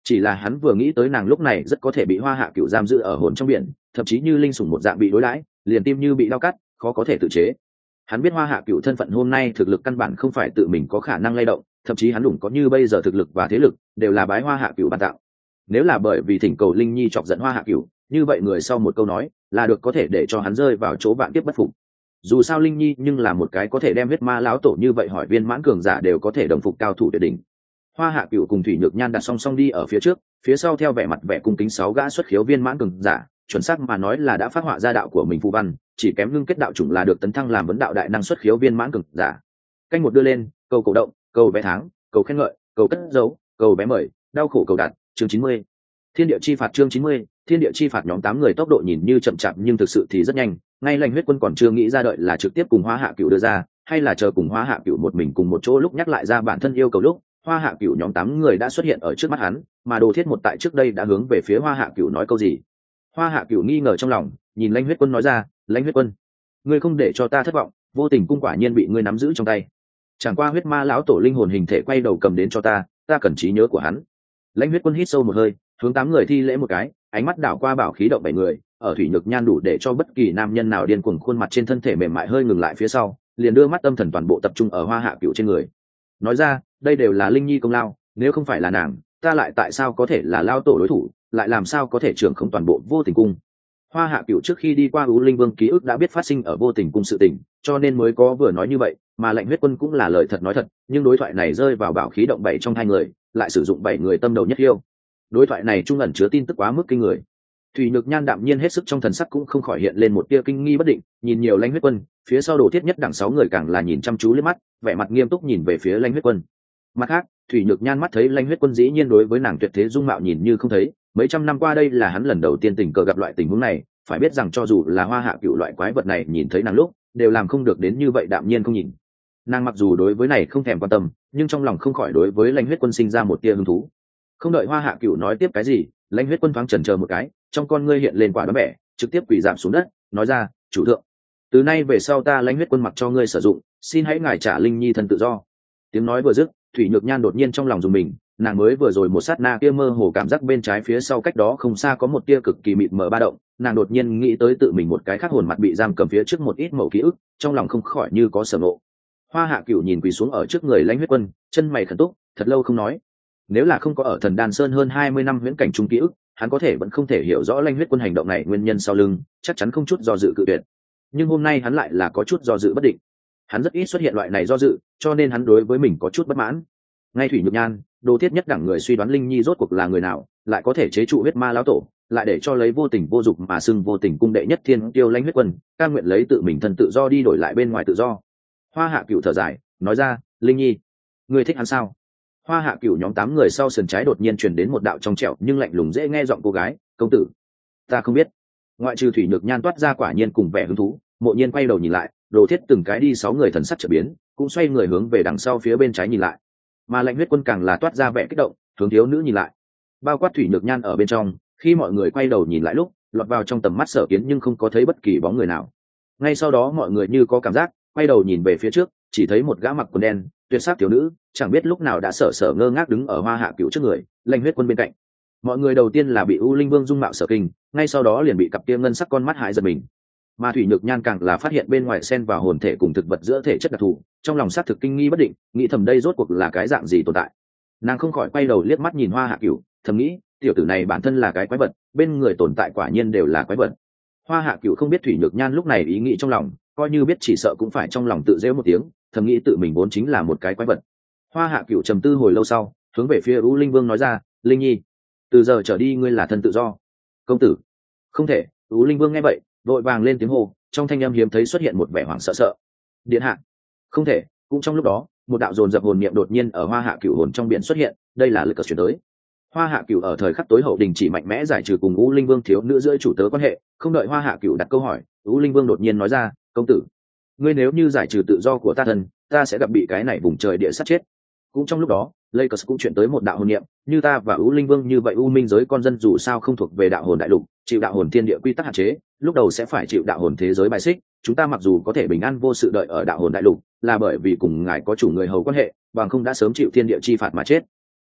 chỉ là hắn vừa nghĩ tới nàng lúc này rất có thể bị Hoa Hạ Cửu giam giữ ở hồn trong biển, thậm chí như linh sủng một dạng bị đối đãi, liền tim như bị đau cắt, khó có thể tự chế. Hắn biết Hoa Hạ Cửu thân phận hôm nay thực lực căn bản không phải tự mình có khả năng lay động, thậm chí hắn đủ có như bây giờ thực lực và thế lực đều là bái Hoa Hạ Cửu ban tạo. Nếu là bởi vì thỉnh cầu Linh Nhi chọc giận Hoa Hạ Cửu, như vậy người sau một câu nói là được có thể để cho hắn rơi vào chỗ vạn kiếp bất phục. Dù sao Linh Nhi nhưng là một cái có thể đem huyết ma lão tổ như vậy hỏi viên mãn cường giả đều có thể đồng phục cao thủ tuyệt đỉnh. Hoa Hạ Cửu cùng Thủy Nhược Nhan đặt song song đi ở phía trước, phía sau theo vẻ mặt vẻ cung kính 6 gã xuất khiếu viên mãn cường giả, chuẩn xác mà nói là đã phát họa ra đạo của mình phù văn, chỉ kém ngưng kết đạo chủng là được tấn thăng làm vấn đạo đại năng xuất khiếu viên mãn cường giả. Canh một đưa lên, cầu cổ động, cầu vé tháng, cầu khen ngợi, cầu cất dấu, cầu vé mời, đau khổ cầu đạt, chương 90. Thiên địa chi phạt chương 90, thiên địa chi phạt nhóm 8 người tốc độ nhìn như chậm chạp nhưng thực sự thì rất nhanh, ngay Lãnh Huyết Quân còn chưa nghĩ ra đợi là trực tiếp cùng Hoa Hạ Cửu đưa ra, hay là chờ cùng Hoa Hạ Cửu một mình cùng một chỗ lúc nhắc lại ra bản thân yêu cầu lúc, Hoa Hạ Cửu nhóm 8 người đã xuất hiện ở trước mắt hắn, mà Đồ Thiết một tại trước đây đã hướng về phía Hoa Hạ Cửu nói câu gì. Hoa Hạ Cửu nghi ngờ trong lòng, nhìn Lãnh Huyết Quân nói ra, Lãnh Huyết Quân, ngươi không để cho ta thất vọng, vô tình cung quả nhiên bị ngươi nắm giữ trong tay. Chẳng qua huyết ma lão tổ linh hồn hình thể quay đầu cầm đến cho ta cần trí nhớ của hắn. Lãnh Huyết Quân hít sâu một hơi, hướng 8 người thi lễ một cái, ánh mắt đảo qua bảo khí động 7 người, ở Thủy Nhược Nhan đủ để cho bất kỳ nam nhân nào điên cuồng khuôn mặt trên thân thể mềm mại hơi ngừng lại phía sau, liền đưa mắt tâm thần toàn bộ tập trung ở Hoa Hạ Cửu trên người. Nói ra, đây đều là Linh Nhi công lao, nếu không phải là nàng, ta lại tại sao có thể là lao tổ đối thủ, lại làm sao có thể trưởng không toàn bộ Vô Tình cung. Hoa Hạ Cửu trước khi đi qua U Linh Vương ký ức đã biết phát sinh ở Vô Tình cung sự tình, cho nên mới có vừa nói như vậy, mà Lãnh Huyết Quân cũng là lời thật nói thật, nhưng đối thoại này rơi vào bảo khí động 7 trong 2 người, lại sử dụng 7 người tâm đầu nhất yêu. Đối thoại này trung ẩn chứa tin tức quá mức kinh người. Thủy Nhược Nhan đạm nhiên hết sức trong thần sắc cũng không khỏi hiện lên một tia kinh nghi bất định, nhìn nhiều Lãnh Huyết Quân, phía sau Đồ Thiết nhất đẳng 6 người càng là nhìn chăm chú liếc mắt, vẻ mặt nghiêm túc nhìn về phía Lãnh Huyết Quân. Mặt khác, Thủy Nhược Nhan mắt thấy Lãnh Huyết Quân dĩ nhiên đối với nàng tuyệt thế dung mạo nhìn như không thấy, mấy trăm năm qua đây là hắn lần đầu tiên tình cờ gặp loại tình huống này, phải biết rằng cho dù là Hoa Hạ Cửu loại quái vật này nhìn thấy nàng lúc, đều làm không được đến như vậy đạm nhiên không nhìn. Nàng mặc dù đối với này không thèm quan tâm, nhưng trong lòng không khỏi đối với Lãnh Huyết Quân sinh ra một tia hứng thú. Không đợi Hoa Hạ Cửu nói tiếp cái gì, Lãnh Huyết Quân thoáng chần chờ một cái, trong con ngươi hiện lên quả đấm bẻ, trực tiếp quỳ rạp xuống đất, nói ra, chủ thượng, từ nay về sau ta Lãnh Huyết Quân mặc cho ngươi sử dụng, xin hãy ngài trả Linh Nhi thân tự do. Tiếng nói vừa dứt, Thủy Nhược Nhan đột nhiên trong lòng rùng mình, nàng mới vừa rồi một sát na kia mơ hồ cảm giác bên trái phía sau cách đó không xa có một tia cực kỳ mịt mờ ba động, nàng đột nhiên nghĩ tới tự mình một cái khác hồn mặt bị giam cầm phía trước một ít mẩu ký ức, trong lòng không khỏi như có sở ngộ. Hoa Hạ Cửu nhìn quỳ xuống ở trước người Lãnh Huyết Quân, chân mày khẩn túc, thật lâu không nói. Nếu là không có ở Thần Đan Sơn hơn 20 năm huyễn cảnh trung ký ức, hắn có thể vẫn không thể hiểu rõ Lãnh Huyết Quân hành động này nguyên nhân sau lưng, chắc chắn không chút do dự cự tuyệt. Nhưng hôm nay hắn lại là có chút do dự bất định. Hắn rất ít xuất hiện loại này do dự, cho nên hắn đối với mình có chút bất mãn. Ngay Thủy Nhược Nhan, Đồ Thiết nhất đẳng người suy đoán Linh Nhi rốt cuộc là người nào, lại có thể chế trụ huyết ma lão tổ, lại để cho lấy vô tình vô dục mà xưng Vô Tình cung đệ nhất thiên tiêu Lãnh Huyết Quân, cam nguyện lấy tự mình thân tự do đi đổi lại bên ngoài tự do. Hoa Hạ Cửu thở dài, nói ra, Linh Nhi, ngươi thích hắn sao? Hoa Hạ Cửu nhóm 8 người sau sườn trái đột nhiên truyền đến một đạo trong trẻo nhưng lạnh lùng dễ nghe giọng cô gái, công tử, ta không biết. Ngoại trừ Thủy Nhược Nhan toát ra quả nhiên cùng vẻ hứng thú, Mộ Nhiên quay đầu nhìn lại, Đồ Thiết từng cái đi 6 người thần sắc trở biến, cũng xoay người hướng về đằng sau phía bên trái nhìn lại, mà Lãnh Huyết Quân càng là toát ra vẻ kích động, hướng thiếu nữ nhìn lại, bao quát Thủy Nhược Nhan ở bên trong. Khi mọi người quay đầu nhìn lại lúc, lọt vào trong tầm mắt Sở Kiến nhưng không có thấy bất kỳ bóng người nào. Ngay sau đó mọi người như có cảm giác, quay đầu nhìn về phía trước, chỉ thấy một gã mặc quần đen, tuyệt sắc thiếu nữ, chẳng biết lúc nào đã sở ngơ ngác đứng ở Hoa Hạ Cửu trước người, Lãnh Huyết Quân bên cạnh. Mọi người đầu tiên là bị U Linh Vương dung mạo sở kinh, ngay sau đó liền bị cặp kia ngân sắc con mắt hại giật mình. Mà Thủy Nhược Nhan càng là phát hiện bên ngoài xen vào hồn thể cùng thực vật giữa thể chất đặc thù, trong lòng sát thực kinh nghi bất định, nghĩ thầm đây rốt cuộc là cái dạng gì tồn tại. Nàng không khỏi quay đầu liếc mắt nhìn Hoa Hạ Cửu, thầm nghĩ, tiểu tử này bản thân là cái quái vật, bên người tồn tại quả nhiên đều là quái vật. Hoa Hạ Cửu không biết Thủy Nhược Nhan lúc này ý nghĩ trong lòng, coi như biết chỉ sợ cũng phải trong lòng tự giễu một tiếng, thầm nghĩ tự mình vốn chính là một cái quái vật. Hoa Hạ Cửu trầm tư hồi lâu sau, hướng về phía U Linh Vương nói ra, Linh Nhi, từ giờ trở đi ngươi là thân tự do. Công tử, không thể. U Linh Vương nghe vậy, vội vàng lên tiếng hô, trong thanh âm hiếm thấy xuất hiện một vẻ hoảng sợ. Điện hạ, không thể. Cũng trong lúc đó, một đạo dồn dập hồn niệm đột nhiên ở Hoa Hạ Cửu hồn trong biển xuất hiện, đây là lực cờ chuyển tới. Hoa Hạ Cửu ở thời khắc tối hậu đình chỉ mạnh mẽ giải trừ cùng U Linh Vương thiếu nữ giữa chủ tớ quan hệ, không đợi Hoa Hạ Cửu đặt câu hỏi, U Linh Vương đột nhiên nói ra, công tử, ngươi nếu như giải trừ tự do của ta thân, ta sẽ gặp bị cái này vùng trời địa sát chết. Cũng trong lúc đó, Lakers cũng chuyển tới một đạo hồn niệm, như ta và U Linh Vương như vậy U Minh giới con dân dù sao không thuộc về đạo hồn đại lục, chịu đạo hồn thiên địa quy tắc hạn chế, lúc đầu sẽ phải chịu đạo hồn thế giới bài xích, chúng ta mặc dù có thể bình an vô sự đợi ở đạo hồn đại lục, là bởi vì cùng ngài có chủ người hầu quan hệ, bằng không đã sớm chịu thiên địa chi phạt mà chết.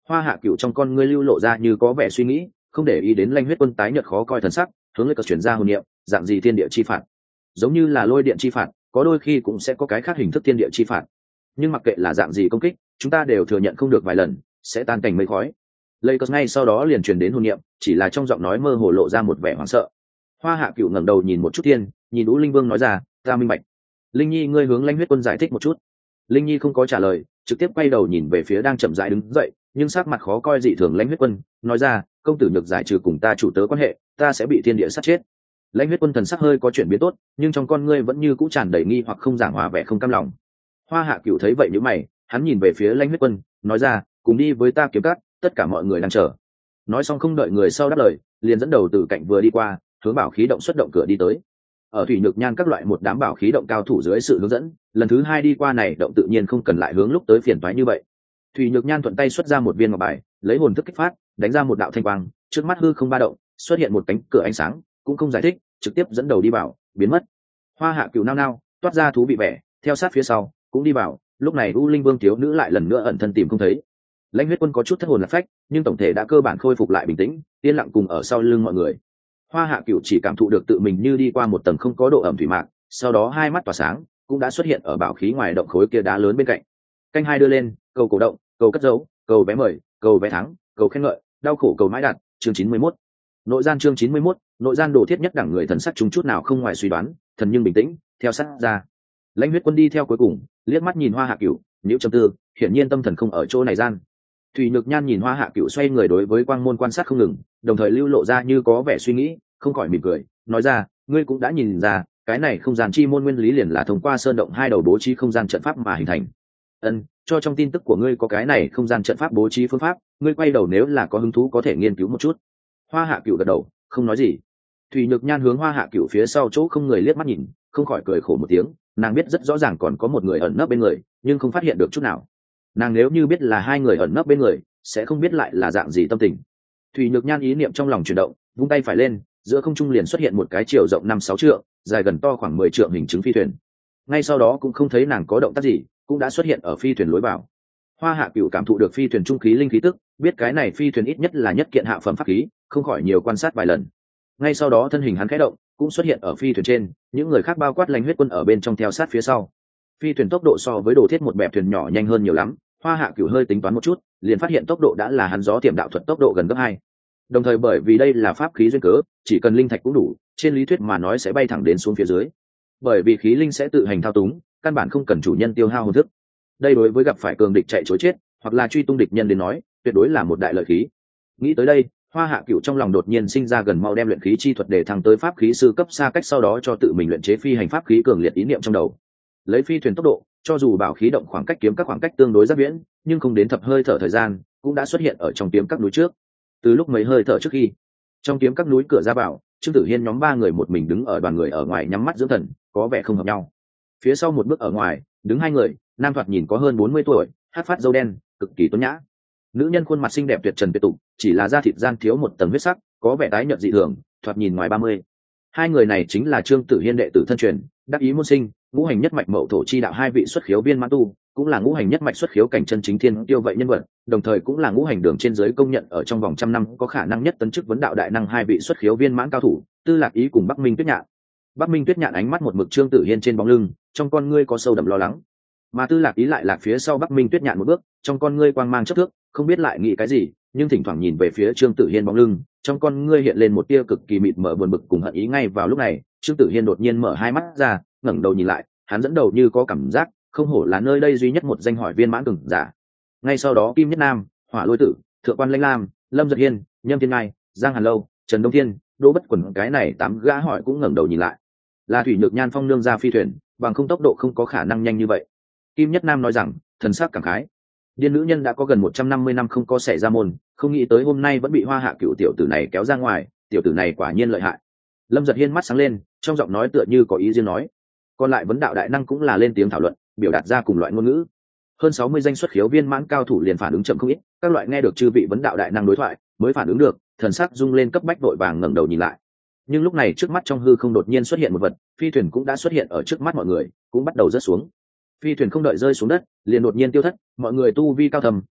Hoa Hạ Cửu trong con ngươi lưu lộ ra như có vẻ suy nghĩ, không để ý đến Lanh Huyết Quân tái nhợt khó coi thần sắc, hướng lấy cờ chuyển ra hồn niệm, dạng gì thiên địa chi phạt, giống như là lôi điện chi phạt, có đôi khi cũng sẽ có cái khác hình thức thiên địa chi phạt. Nhưng mặc kệ là dạng gì công kích, chúng ta đều thừa nhận không được vài lần, sẽ tan cảnh mây khói. Lấy cờ ngay sau đó liền truyền đến hồn niệm, chỉ là trong giọng nói mơ hồ lộ ra một vẻ hoảng sợ. Hoa Hạ Cửu ngẩng đầu nhìn một chút thiên, nhìn Vũ Linh Vương nói ra, ta minh bạch. Linh Nhi, ngươi hướng Lanh Huyết Quân giải thích một chút. Linh Nhi không có trả lời, trực tiếp quay đầu nhìn về phía đang chậm rãi đứng dậy nhưng sắc mặt khó coi dị thường Lãnh Huyết Quân, nói ra, công tử nhược giải trừ cùng ta chủ tớ quan hệ, ta sẽ bị thiên địa sát chết. Lãnh Huyết Quân thần sắc hơi có chuyển biến tốt, nhưng trong con ngươi vẫn như cũ tràn đầy nghi hoặc không giảng hòa vẻ không cam lòng. Hoa Hạ Cửu thấy vậy nhíu mày, hắn nhìn về phía Lãnh Huyết Quân, nói ra, cùng đi với ta kiếm cắt, tất cả mọi người đang chờ. Nói xong không đợi người sau đáp lời, liền dẫn đầu từ cạnh vừa đi qua, hướng bảo khí động xuất động cửa đi tới. Ở thủy nhược nhan các loại một đám bảo khí động cao thủ dưới sự hướng dẫn, lần thứ hai đi qua này động tự nhiên không cần lại hướng lúc tới phiền toái như vậy. Thủy nhược nhan thuận tay xuất ra một viên ngọc bài, lấy hồn thức kích phát, đánh ra một đạo thanh quang, trước mắt hư không ba động, xuất hiện một cánh cửa ánh sáng, cũng không giải thích, trực tiếp dẫn đầu đi vào, biến mất. Hoa Hạ Cửu nao nao, toát ra thú vị vẻ, theo sát phía sau, cũng đi vào. Lúc này U Linh Vương thiếu nữ lại lần nữa ẩn thân tìm không thấy. Lãnh Huyết Quân có chút thất hồn lạc phách, nhưng tổng thể đã cơ bản khôi phục lại bình tĩnh, yên lặng cùng ở sau lưng mọi người. Hoa Hạ Cửu chỉ cảm thụ được tự mình như đi qua một tầng không có độ ẩm thủy mạc, sau đó hai mắt tỏa sáng, cũng đã xuất hiện ở bảo khí ngoài động khối kia đá lớn bên cạnh. Canh hai đưa lên, cầu cổ động, cầu cất dấu, cầu vé mời, cầu vé thắng, cầu khen ngợi, đau khổ cầu mãi đạt, chương 91. Nội gian chương 91, nội gian đồ thiết nhất đẳng người thần sắc chúng chút nào không ngoài suy đoán, thần nhưng bình tĩnh, theo sát ra. Lãnh Huyết Quân đi theo cuối cùng, liếc mắt nhìn Hoa Hạ Cửu, nhíu trầm tư, hiển nhiên tâm thần không ở chỗ này gian. Thủy Nhược Nhan nhìn Hoa Hạ Cửu xoay người đối với quang môn quan sát không ngừng, đồng thời lưu lộ ra như có vẻ suy nghĩ, không khỏi mỉm cười, nói ra, ngươi cũng đã nhìn ra, cái này không gian chi môn nguyên lý liền là thông qua sơn động hai đầu bố trí không gian trận pháp mà hình thành. Cho trong tin tức của ngươi có cái này không gian trận pháp bố trí phương pháp, ngươi quay đầu nếu là có hứng thú có thể nghiên cứu một chút. Hoa Hạ Cửu gật đầu, không nói gì. Thủy Nhược Nhan hướng Hoa Hạ Cửu phía sau chỗ không người liếc mắt nhìn, không khỏi cười khổ một tiếng, nàng biết rất rõ ràng còn có một người ẩn nấp bên người, nhưng không phát hiện được chút nào. Nàng nếu như biết là hai người ẩn nấp bên người, sẽ không biết lại là dạng gì tâm tình. Thủy Nhược Nhan ý niệm trong lòng chuyển động, vung tay phải lên, giữa không trung liền xuất hiện một cái chiều rộng 5-6 trượng, dài gần to khoảng 10 trượng hình chứng phi thuyền. Ngay sau đó cũng không thấy nàng có động tác gì, cũng đã xuất hiện ở phi thuyền lối vào. Hoa Hạ Cửu cảm thụ được phi thuyền trung khí linh khí tức, biết cái này phi thuyền ít nhất là nhất kiện hạ phẩm pháp khí, không khỏi nhiều quan sát vài lần. Ngay sau đó thân hình hắn khẽ động, cũng xuất hiện ở phi thuyền trên, những người khác bao quát Lãnh Huyết Quân ở bên trong theo sát phía sau. Phi thuyền tốc độ so với đồ thiết một bẹp thuyền nhỏ nhanh hơn nhiều lắm, Hoa Hạ Cửu hơi tính toán một chút, liền phát hiện tốc độ đã là hắn gió tiềm đạo thuật tốc độ gần gấp 2. Đồng thời bởi vì đây là pháp khí duyên cớ, chỉ cần linh thạch cũng đủ, trên lý thuyết mà nói sẽ bay thẳng đến xuống phía dưới. Bởi vì khí linh sẽ tự hành thao túng, căn bản không cần chủ nhân tiêu hao hồn thức. Đây đối với gặp phải cường địch chạy trối chết, hoặc là truy tung địch nhân đến nói, tuyệt đối là một đại lợi khí. Nghĩ tới đây, Hoa Hạ Cửu trong lòng đột nhiên sinh ra gần mau đem luyện khí chi thuật để thăng tới pháp khí sư cấp xa cách, sau đó cho tự mình luyện chế phi hành pháp khí cường liệt ý niệm trong đầu. Lấy phi thuyền tốc độ, cho dù bảo khí động khoảng cách kiếm các khoảng cách tương đối rất viễn, nhưng không đến thập hơi thở thời gian, cũng đã xuất hiện ở trong kiếm các núi trước. Từ lúc mấy hơi thở trước khi, trong kiếm các núi cửa ra vào, Trương Tử Hiên nhóm 3 người một mình đứng ở đoàn người ở ngoài nhắm mắt dưỡng thần, có vẻ không hợp nhau. Phía sau một bước ở ngoài, đứng 2 người, nam thoạt nhìn có hơn 40 tuổi, hát phát râu đen, cực kỳ tuấn nhã. Nữ nhân khuôn mặt xinh đẹp tuyệt trần tuyệt tục, chỉ là da thịt gian thiếu một tầng huyết sắc, có vẻ tái nhợt dị thường, thoạt nhìn ngoài 30. 2 người này chính là Trương Tử Hiên đệ tử thân truyền, đắc ý môn sinh, ngũ hành nhất mạch mậu thổ chi đạo 2 vị xuất khiếu viên mãn tu, cũng là ngũ hành nhất mạch xuất khiếu cảnh chân chính thiên tiêu vậy nhân vật, đồng thời cũng là ngũ hành đường trên giới công nhận ở trong vòng trăm năm có khả năng nhất tấn chức vấn đạo đại năng 2 vị xuất khiếu viên mãn cao thủ, Tư Lạc Ý cùng Bắc Minh Tuyết Nhạn. Bắc Minh Tuyết Nhạn ánh mắt một mực Trương Tử Hiên trên bóng lưng, trong con ngươi có sâu đậm lo lắng, mà Tư Lạc Ý lại lạc phía sau Bắc Minh Tuyết Nhạn một bước, trong con ngươi quang mang chớp thước, không biết lại nghĩ cái gì, nhưng thỉnh thoảng nhìn về phía Trương Tử Hiên bóng lưng, trong con ngươi hiện lên một tia cực kỳ mịt mờ buồn bực cùng hận ý. Ngay vào lúc này, Trương Tử Hiên đột nhiên mở hai mắt ra, ngẩng đầu nhìn lại, hắn dẫn đầu như có cảm giác, không hổ là nơi đây duy nhất một danh hỏi viên mãn cường giả. Ngay sau đó Kim Nhất Nam, Hỏa Lôi Tử, Thượng Quan Lãnh Lam, Lâm Giật Hiên, Nhâm Thiên Ngai, Giang Hàn Lâu, Trần Đông Thiên, Đỗ Bất Quần, cái này 8 gã hỏi cũng ngẩng đầu nhìn lại. Là Thủy Nhược Nhan phong nương ra phi thuyền, bằng không tốc độ không có khả năng nhanh như vậy. Kim Nhất Nam nói rằng, thần sắc cảm khái. Điên nữ nhân đã có gần 150 năm không có xảy ra môn, không nghĩ tới hôm nay vẫn bị Hoa Hạ Cửu tiểu tử này kéo ra ngoài, tiểu tử này quả nhiên lợi hại. Lâm Giật Hiên mắt sáng lên, trong giọng nói tựa như có ý riêng nói. Còn lại vấn đạo đại năng cũng là lên tiếng thảo luận, biểu đạt ra cùng loại ngôn ngữ. Hơn 60 danh xuất khiếu viên mãn cao thủ liền phản ứng chậm không ít, các loại nghe được chư vị vấn đạo đại năng đối thoại, mới phản ứng được, thần sắc rung lên cấp bách vội vàng ngẩng đầu nhìn lại. Nhưng lúc này trước mắt trong hư không đột nhiên xuất hiện một vật, phi thuyền cũng đã xuất hiện ở trước mắt mọi người, cũng bắt đầu rớt xuống. Phi thuyền không đợi rơi xuống đất, liền đột nhiên tiêu thất, mọi người tu vi cao thầm,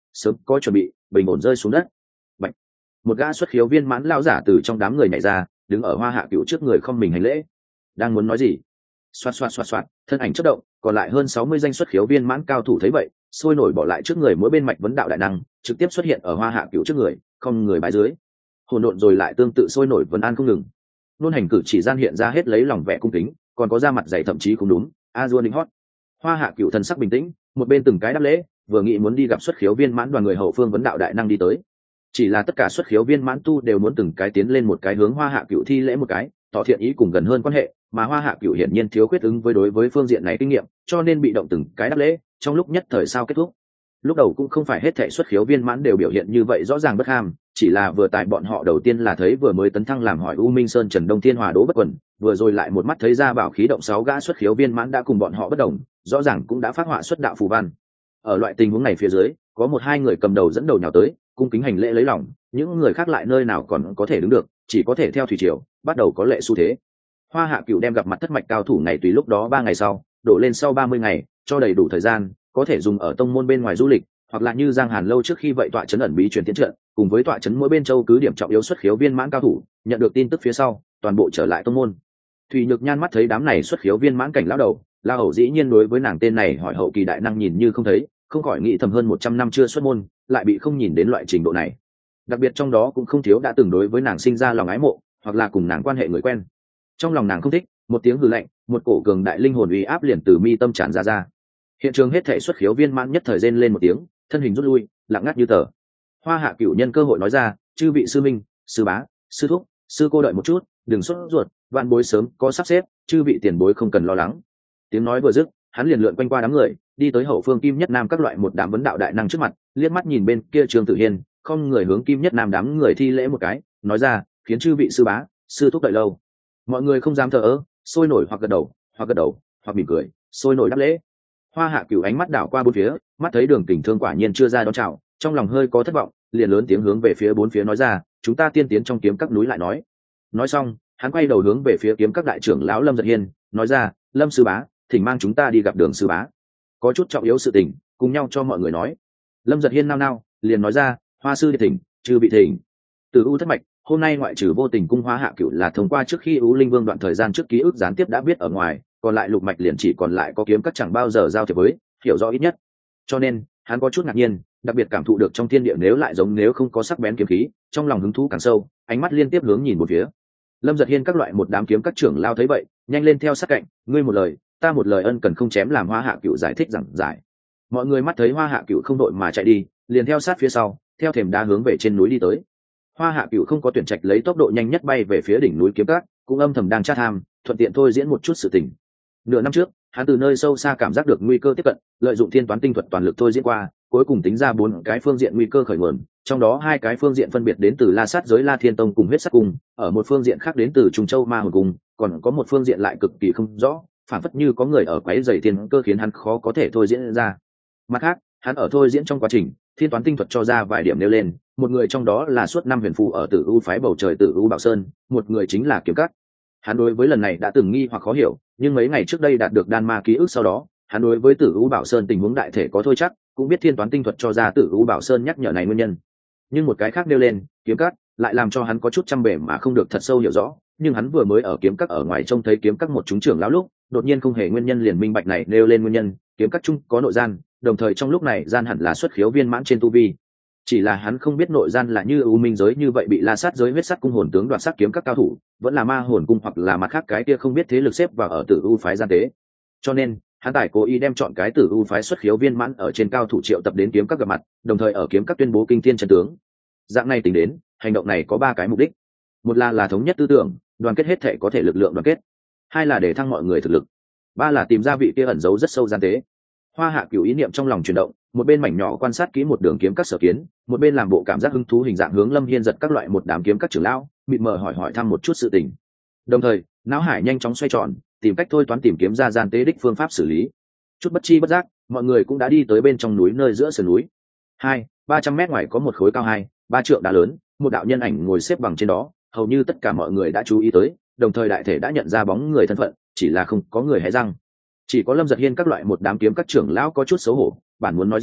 sớm có chuẩn bị, bình ổn rơi xuống đất. Bạch. Một gã xuất khiếu viên mãn lao giả từ trong đám người nhảy ra, đứng ở Hoa Hạ Cựu trước người không mình hành lễ. Đang muốn nói gì? Xoạt xoạt xoạt xoạt, thân ảnh chớp động, còn lại hơn 60 danh xuất khiếu viên mãn cao thủ thấy vậy, sôi nổi bỏ lại trước người mỗi bên mạch vấn đạo đại năng, trực tiếp xuất hiện ở Hoa Hạ Cựu trước người, không người bái dưới. Hỗn độn rồi lại tương tự sôi nổi vấn an không ngừng. Nôn hành cử chỉ gian hiện ra hết lấy lòng vẻ cung kính, còn có da mặt dày thậm chí cũng đúng. A Dua Ninh hót. Hoa Hạ Cựu thần sắc bình tĩnh, một bên từng cái đáp lễ, vừa nghĩ muốn đi gặp xuất khiếu viên mãn đoàn người hậu phương vấn đạo đại năng đi tới. Chỉ là tất cả xuất khiếu viên mãn tu đều muốn từng cái tiến lên một cái hướng Hoa Hạ Cựu thi lễ một cái, tỏ thiện ý cùng gần hơn quan hệ, mà Hoa Hạ Cựu hiển nhiên thiếu khuyết ứng với đối với phương diện này kinh nghiệm, cho nên bị động từng cái đáp lễ, trong lúc nhất thời sao kết thúc. Lúc đầu cũng không phải hết thảy xuất khiếu viên mãn đều biểu hiện như vậy rõ ràng bất ham, chỉ là vừa tại bọn họ đầu tiên là thấy vừa mới tấn thăng làm hỏi U Minh Sơn Trần Đông Thiên Hòa Đỗ Bất Quần, vừa rồi lại một mắt thấy ra bảo khí động 6 gã xuất khiếu viên mãn đã cùng bọn họ bất đồng, rõ ràng cũng đã phát họa xuất đạo phù văn. Ở loại tình huống này phía dưới, có một hai người cầm đầu dẫn đầu nhào tới, cung kính hành lễ lấy lòng, những người khác lại nơi nào còn có thể đứng được, chỉ có thể theo thủy triều, bắt đầu có lệ xu thế. Hoa Hạ Cựu đem gặp mặt thất mạch cao thủ này tùy lúc đó 3 ngày sau, đổ lên sau 30 ngày, cho đầy đủ thời gian, có thể dùng ở tông môn bên ngoài du lịch, hoặc là như Giang Hàn lâu trước khi vậy tọa trấn ẩn bí truyền tiến trận, cùng với tọa trấn mỗi bên châu cứ điểm trọng yếu xuất khiếu viên mãn cao thủ, nhận được tin tức phía sau, toàn bộ trở lại tông môn. Thủy Nhược Nhan mắt thấy đám này xuất khiếu viên mãn cảnh lão đầu, La Hầu dĩ nhiên đối với nàng tên này hỏi hậu kỳ đại năng nhìn như không thấy, không khỏi nghĩ thầm hơn 100 năm chưa xuất môn, lại bị không nhìn đến loại trình độ này. Đặc biệt trong đó cũng không thiếu đã từng đối với nàng sinh ra lòng ái mộ, hoặc là cùng nàng quan hệ người quen. Trong lòng nàng không thích, một tiếng hừ lạnh, một cổ cường đại linh hồn uy áp liền từ mi tâm tràn ra. Hiện trường hết thảy xuất khiếu viên mãn nhất thời rên lên một tiếng, thân hình rút lui, lặng ngắt như tờ. Hoa Hạ Cựu nhân cơ hội nói ra, chư vị sư minh, sư bá, sư thúc, sư cô đợi một chút, đừng sốt ruột, vạn bối sớm có sắp xếp, chư vị tiền bối không cần lo lắng. Tiếng nói vừa dứt, hắn liền lượn quanh qua đám người, đi tới hậu phương Kim Nhất Nam các loại một đám vấn đạo đại năng trước mặt, liếc mắt nhìn bên kia Trương Tử Hiên, không người hướng Kim Nhất Nam đám người thi lễ một cái, nói ra, khiến chư vị sư bá, sư thúc đợi lâu. Mọi người không dám thờ ơ, sôi nổi hoặc gật đầu, hoặc mỉm cười, sôi nổi đáp lễ. Hoa Hạ Cựu ánh mắt đảo qua bốn phía, mắt thấy Đường Kình Thương quả nhiên chưa ra đón chào, trong lòng hơi có thất vọng, liền lớn tiếng hướng về phía bốn phía nói ra, chúng ta tiên tiến trong kiếm các núi lại nói. Nói xong, hắn quay đầu hướng về phía kiếm các đại trưởng lão Lâm Giật Hiên, nói ra, Lâm sư bá, thỉnh mang chúng ta đi gặp Đường sư bá. Có chút trọng yếu sự tình, cùng nhau cho mọi người nói. Lâm Giật Hiên nao nao, liền nói ra, Hoa sư thỉnh, chư bị thỉnh. Từ U thất mạch, hôm nay ngoại trừ vô tình cung Hoa Hạ Cựu là thông qua trước khi U Linh Vương đoạn thời gian trước ký ức gián tiếp đã biết ở ngoài, còn lại lục mạch liền chỉ còn lại có kiếm các chẳng bao giờ giao thiệp với, hiểu rõ ít nhất. Cho nên hắn có chút ngạc nhiên, đặc biệt cảm thụ được trong thiên địa nếu lại giống nếu không có sắc bén kiếm khí, trong lòng hứng thú càng sâu, ánh mắt liên tiếp hướng nhìn một phía. Lâm Giật Hiên các loại một đám kiếm các trưởng lao thấy vậy, nhanh lên theo sát cạnh, ngươi một lời, ta một lời, ân cần không chém làm Hoa Hạ Cựu giải thích giảng giải. Mọi người mắt thấy Hoa Hạ Cựu không đội mà chạy đi, liền theo sát phía sau, theo thềm đá hướng về trên núi đi tới. Hoa Hạ Cựu không có tuyển trạch lấy tốc độ nhanh nhất bay về phía đỉnh núi kiếm các, cũng âm thầm đang tra tham, thuận tiện thôi diễn một chút sự tình. Nửa năm trước, hắn từ nơi sâu xa cảm giác được nguy cơ tiếp cận, lợi dụng thiên toán tinh thuật toàn lực thôi diễn qua, cuối cùng tính ra 4 cái phương diện nguy cơ khởi nguồn, trong đó 2 cái phương diện phân biệt đến từ La Sát giới La Thiên Tông cùng Huyết Sắc Cung, ở một phương diện khác đến từ Trùng Châu Ma Hồn Cung, còn có một phương diện lại cực kỳ không rõ, phản phất như có người ở quấy rầy thiên cơ khiến hắn khó có thể thôi diễn ra. Mặt khác, hắn ở thôi diễn trong quá trình, thiên toán tinh thuật cho ra vài điểm nêu lên, một người trong đó là suốt năm huyền phù ở Tử U phái bầu trời Tử U Bảo Sơn, một người chính là Kiếm Các. Hắn đối với lần này đã từng nghi hoặc khó hiểu, nhưng mấy ngày trước đây đạt được đan ma ký ức sau đó, hắn đối với Tử U Bảo Sơn tình huống đại thể có thôi chắc, cũng biết thiên toán tinh thuật cho ra Tử U Bảo Sơn nhắc nhở này nguyên nhân. Nhưng một cái khác nêu lên, Kiếm Các lại làm cho hắn có chút chăm bể mà không được thật sâu hiểu rõ, nhưng hắn vừa mới ở Kiếm Các ở ngoài trông thấy Kiếm Các một chúng trưởng lão lúc, đột nhiên không hề nguyên nhân liền minh bạch này nêu lên nguyên nhân, Kiếm Các chung có nội gian, đồng thời trong lúc này gian hẳn là xuất khiếu viên mãn trên tu vi. Chỉ là hắn không biết nội gian là như U Minh giới như vậy bị La Sát giới Huyết Sắc Cung hồn tướng đoạt sắc kiếm các cao thủ, vẫn là Ma Hồn Cung hoặc là mặt khác cái kia không biết thế lực xếp vào ở Tử U phái gian tế. Cho nên, hắn tài cố ý đem chọn cái Tử U phái xuất khiếu viên mãn ở trên cao thủ triệu tập đến kiếm các gặp mặt, đồng thời ở kiếm các tuyên bố kinh thiên chân tướng. Dạng này tính đến, hành động này có 3 cái mục đích. Một là thống nhất tư tưởng, đoàn kết hết thể có thể lực lượng đoàn kết. 2 là để thăng mọi người thực lực. 3 là tìm ra vị kia ẩn giấu rất sâu gian tế. Hoa Hạ Cửu ý niệm trong lòng chuyển động, một bên mảnh nhỏ quan sát kỹ một đường kiếm các sở kiến, một bên làm bộ cảm giác hứng thú hình dạng hướng Lâm Hiên giật các loại một đám kiếm các trưởng lão, mịt mờ hỏi thăm một chút sự tình. Đồng thời, não hải nhanh chóng xoay tròn, tìm cách thôi toán tìm kiếm ra gian tế đích phương pháp xử lý. Chút bất chi bất giác, mọi người cũng đã đi tới bên trong núi nơi giữa sườn núi. 200-300 mét ngoài có một khối cao 2-3 trượng đá lớn, một đạo nhân ảnh ngồi xếp bằng trên đó, hầu như tất cả mọi người đã chú ý tới, đồng thời đại thể đã nhận ra bóng người thân phận, chỉ là không có người hé răng. Chỉ có Lâm Giật Hiên các loại một đám kiếm các trưởng lão có chút xấu hổ, bản muốn nói gì,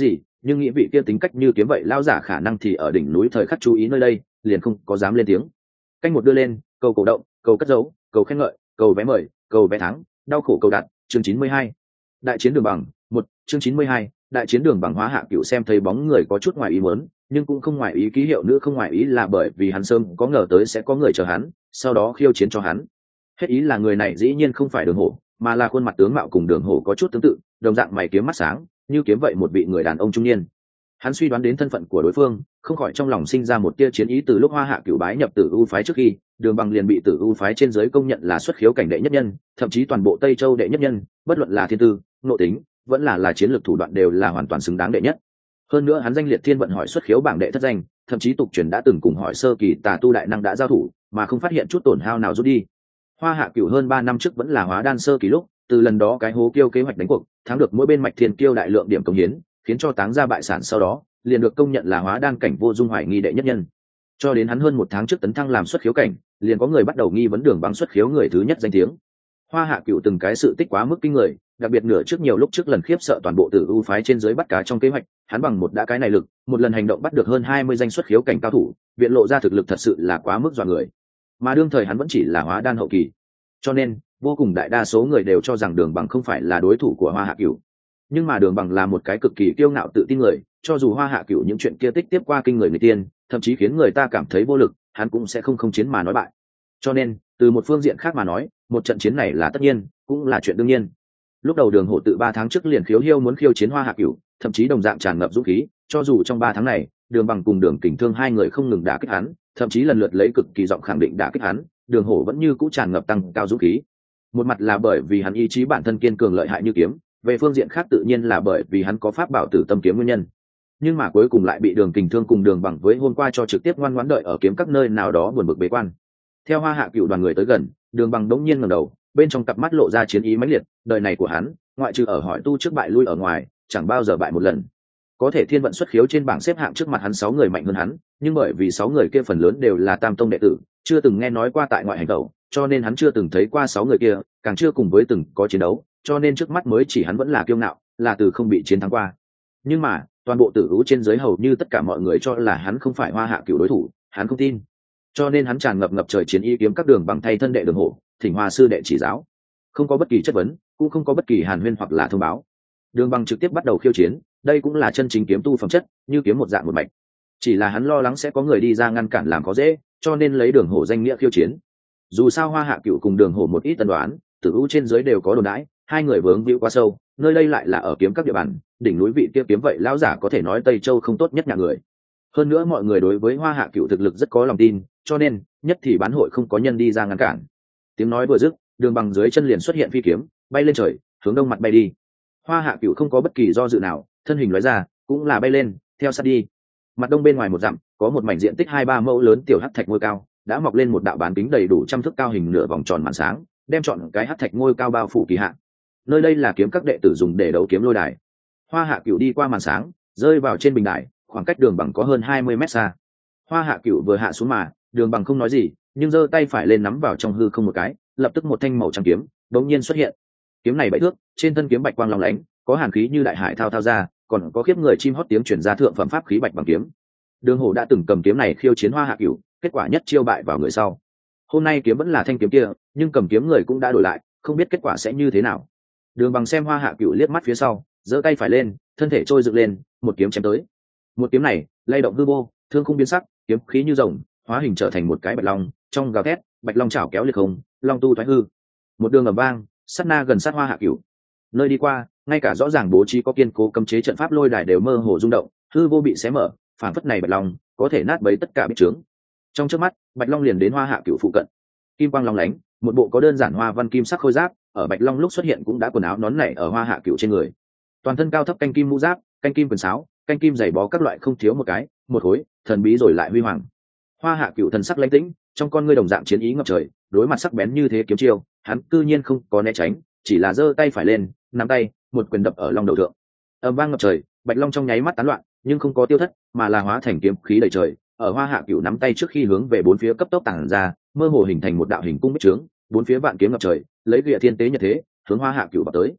nhưng nghĩ vị kia tính cách như kiếm vậy lao giả khả năng thì ở đỉnh núi thời khắc chú ý nơi đây, liền không có dám lên tiếng. Canh một đưa lên, cầu cổ động, cầu cất dấu, cầu khen ngợi, cầu vé mời, cầu vé thắng, đau khổ cầu đặt, chương 92. Đại chiến đường bằng, một chương 92, đại chiến đường bằng. Hóa Hạ Cửu xem thấy bóng người có chút ngoài ý muốn, nhưng cũng không ngoài ý, ký hiệu nữ không ngoài ý là bởi vì hắn sớm có ngờ tới sẽ có người chờ hắn, sau đó khiêu chiến cho hắn. Hết ý là người này dĩ nhiên không phải Đường Hổ, mà là khuôn mặt tướng mạo cùng Đường Hổ có chút tương tự, đồng dạng mày kiếm mắt sáng, như kiếm vậy một vị người đàn ông trung niên. Hắn suy đoán đến thân phận của đối phương, không khỏi trong lòng sinh ra một tia chiến ý. Từ lúc Hoa Hạ Cửu bái nhập Tử U phái trước khi, Đường Bằng liền bị Tử U phái trên giới công nhận là xuất khiếu cảnh đệ nhất nhân, thậm chí toàn bộ Tây Châu đệ nhất nhân, bất luận là thiên tư, nội tính, vẫn là chiến lược thủ đoạn đều là hoàn toàn xứng đáng đệ nhất. Hơn nữa hắn danh liệt thiên vận hỏi xuất khiếu bảng đệ thất danh, thậm chí tục truyền đã từng cùng hỏi sơ kỳ tà tu đại năng đã giao thủ, mà không phát hiện chút tổn hao nào rút đi. Hoa Hạ Cửu hơn 3 năm trước vẫn là hóa đan sơ kỳ lúc, từ lần đó cái hố kiêu kế hoạch đánh cuộc, thắng được mỗi bên mạch thiên kiêu đại lượng điểm công hiến, khiến cho táng ra bại sản, sau đó liền được công nhận là hóa đan cảnh vô dung hoài nghi đệ nhất nhân. Cho đến hắn hơn 1 tháng trước tấn thăng làm xuất khiếu cảnh, liền có người bắt đầu nghi vấn Đường Bằng xuất khiếu người thứ nhất danh tiếng. Hoa Hạ Cửu từng cái sự tích quá mức kinh người, đặc biệt nửa trước nhiều lúc trước lần khiếp sợ toàn bộ Tử U phái trên dưới bắt cá trong kế hoạch, hắn bằng một đã cái này lực, một lần hành động bắt được hơn 20 danh xuất khiếu cảnh cao thủ, viện lộ ra thực lực thật sự là quá mức dọa người. Mà đương thời hắn vẫn chỉ là hóa đan hậu kỳ, cho nên vô cùng đại đa số người đều cho rằng Đường Bằng không phải là đối thủ của Hoa Hạ Cửu. Nhưng mà Đường Bằng là một cái cực kỳ kiêu ngạo tự tin người, cho dù Hoa Hạ Cửu những chuyện kia tích tiếp qua kinh người tiên, thậm chí khiến người ta cảm thấy vô lực, hắn cũng sẽ không chiến mà nói bại. Cho nên từ một phương diện khác mà nói, một trận chiến này là tất nhiên, cũng là chuyện đương nhiên. Lúc đầu Đường Hổ tự 3 tháng trước liền khiếu hiêu muốn khiêu chiến Hoa Hạ Cửu, thậm chí đồng dạng tràn ngập dũng khí, cho dù trong 3 tháng này Đường Bằng cùng Đường Kình Thương hai người không ngừng đả kích hắn, thậm chí lần lượt lấy cực kỳ giọng khẳng định đả kích hắn, Đường Hổ vẫn như cũ tràn ngập tăng cao dũng khí. Một mặt là bởi vì hắn ý chí bản thân kiên cường lợi hại như kiếm, về phương diện khác tự nhiên là bởi vì hắn có pháp bảo Tử Tâm kiếm nguyên nhân. Nhưng mà cuối cùng lại bị Đường Kình Thương cùng Đường Bằng với hôm qua cho trực tiếp ngoan ngoãn đợi ở kiếm các nơi nào đó buồn bực bế quan. Theo Hoa Hạ Cửu đoàn người tới gần, Đường Bằng đống nhiên ngẩng đầu, bên trong cặp mắt lộ ra chiến ý mãnh liệt. Đời này của hắn, ngoại trừ ở hỏi tu trước bại lui ở ngoài, chẳng bao giờ bại một lần. Có thể thiên vận xuất khiếu trên bảng xếp hạng trước mặt hắn 6 người mạnh hơn hắn, nhưng bởi vì 6 người kia phần lớn đều là tam tông đệ tử, chưa từng nghe nói qua tại ngoại hành tẩu, cho nên hắn chưa từng thấy qua 6 người kia, càng chưa cùng với từng có chiến đấu, cho nên trước mắt mới chỉ hắn vẫn là kiêu ngạo, là từ không bị chiến thắng qua. Nhưng mà toàn bộ Tử U trên dưới hầu như tất cả mọi người cho là hắn không phải Hoa Hạ Cửu đối thủ, hắn không tin, cho nên hắn tràn ngập trời chiến ý kiếm các Đường Bằng thay thân đệ Đường Hổ, thỉnh Hoa sư đệ chỉ giáo, không có bất kỳ chất vấn, cũng không có bất kỳ hàn huyên hoặc là thông báo. Đường Bằng trực tiếp bắt đầu khiêu chiến, đây cũng là chân chính kiếm tu phẩm chất, như kiếm một dạng một mạch. Chỉ là hắn lo lắng sẽ có người đi ra ngăn cản làm khó dễ, cho nên lấy Đường Hổ danh nghĩa khiêu chiến. Dù sao Hoa Hạ Cửu cùng Đường Hổ một ít tân đoán, Tử U trên dưới đều có đồn đãi, hai người vướng víu quá sâu, nơi đây lại là ở kiếm các địa bàn, đỉnh núi vị kia kiếm vậy lão giả có thể nói Tây Châu không tốt nhất nhà người. Hơn nữa mọi người đối với Hoa Hạ Cửu thực lực rất có lòng tin, cho nên nhất thì bán hội không có nhân đi ra ngăn cản. Tiếng nói vừa dứt, Đường Bằng dưới chân liền xuất hiện phi kiếm, bay lên trời, hướng đông mặt bay đi. Hoa Hạ Cửu không có bất kỳ do dự nào, thân hình lóe ra, cũng là bay lên, theo sát đi. Mặt đông bên ngoài một dặm, có một mảnh diện tích 2-3 mẫu lớn tiểu hắc thạch ngôi cao, đã mọc lên một đạo bán kính đầy đủ trăm thước cao hình nửa vòng tròn màn sáng, đem trọn cái hắc thạch ngôi cao bao phủ kỳ hạ. Nơi đây là kiếm các đệ tử dùng để đấu kiếm lôi đài. Hoa Hạ Cửu đi qua màn sáng, rơi vào trên bình đài, khoảng cách Đường Bằng có hơn 20 mét xa. Hoa Hạ Cửu vừa hạ xuống mà, Đường Bằng không nói gì, nhưng giơ tay phải lên nắm vào trong hư không một cái, lập tức một thanh màu trắng kiếm đống nhiên xuất hiện. Kiếm này 7 thước, trên thân kiếm bạch quang long lánh, có hàn khí như đại hải thao thao ra, còn có khiếp người chim hót tiếng truyền ra thượng phẩm pháp khí bạch bằng kiếm. Đường Hổ đã từng cầm kiếm này khiêu chiến Hoa Hạ Cửu, kết quả nhất chiêu bại vào người sau. Hôm nay kiếm vẫn là thanh kiếm kia, nhưng cầm kiếm người cũng đã đổi lại, không biết kết quả sẽ như thế nào. Đường Bằng xem Hoa Hạ Cửu liếc mắt phía sau, giơ tay phải lên, thân thể trôi dựng lên, một kiếm chém tới. Một kiếm này lay động hư vô, thương không biến sắc, kiếm khí như rồng, hóa hình trở thành một cái bạch long, trong gào thét, bạch long chảo kéo liệt không, long tu thoái hư. Một đường ầm vang, sát na gần sát Hoa Hạ Cửu. Nơi đi qua, ngay cả rõ ràng bố trí có kiên cố cấm chế trận pháp lôi đài đều mơ hồ rung động, hư vô bị xé mở, phản phất này bạch long có thể nát bấy tất cả bích trướng. Trong chớp mắt, bạch long liền đến Hoa Hạ Cửu phụ cận. Kim quang long lánh, một bộ có đơn giản hoa văn kim sắc khôi giáp, ở bạch long lúc xuất hiện cũng đã quần áo nón nảy ở Hoa Hạ Cửu trên người. Toàn thân cao thấp canh kim mũ giáp, canh kim quyền sáo, canh kim giày bó các loại không thiếu một cái, một khối, thần bí rồi lại huy hoàng. Hoa Hạ Cửu thần sắc lãnh tĩnh, trong con ngươi đồng dạng chiến ý ngập trời, đối mặt sắc bén như thế kiếm chiêu, hắn cư nhiên không có né tránh, chỉ là giơ tay phải lên, nắm tay, một quyền đập ở long đầu thượng. Ầm vang ngập trời, bạch long trong nháy mắt tán loạn, nhưng không có tiêu thất, mà là hóa thành kiếm khí đầy trời, ở Hoa Hạ Cửu nắm tay trước khi hướng về bốn phía cấp tốc tản ra, mơ hồ hình thành một đạo hình cung bích trướng, bốn phía vạn kiếm ngập trời, lấy địa thiên tế nhật thế, hướng Hoa Hạ Cửu vào tới.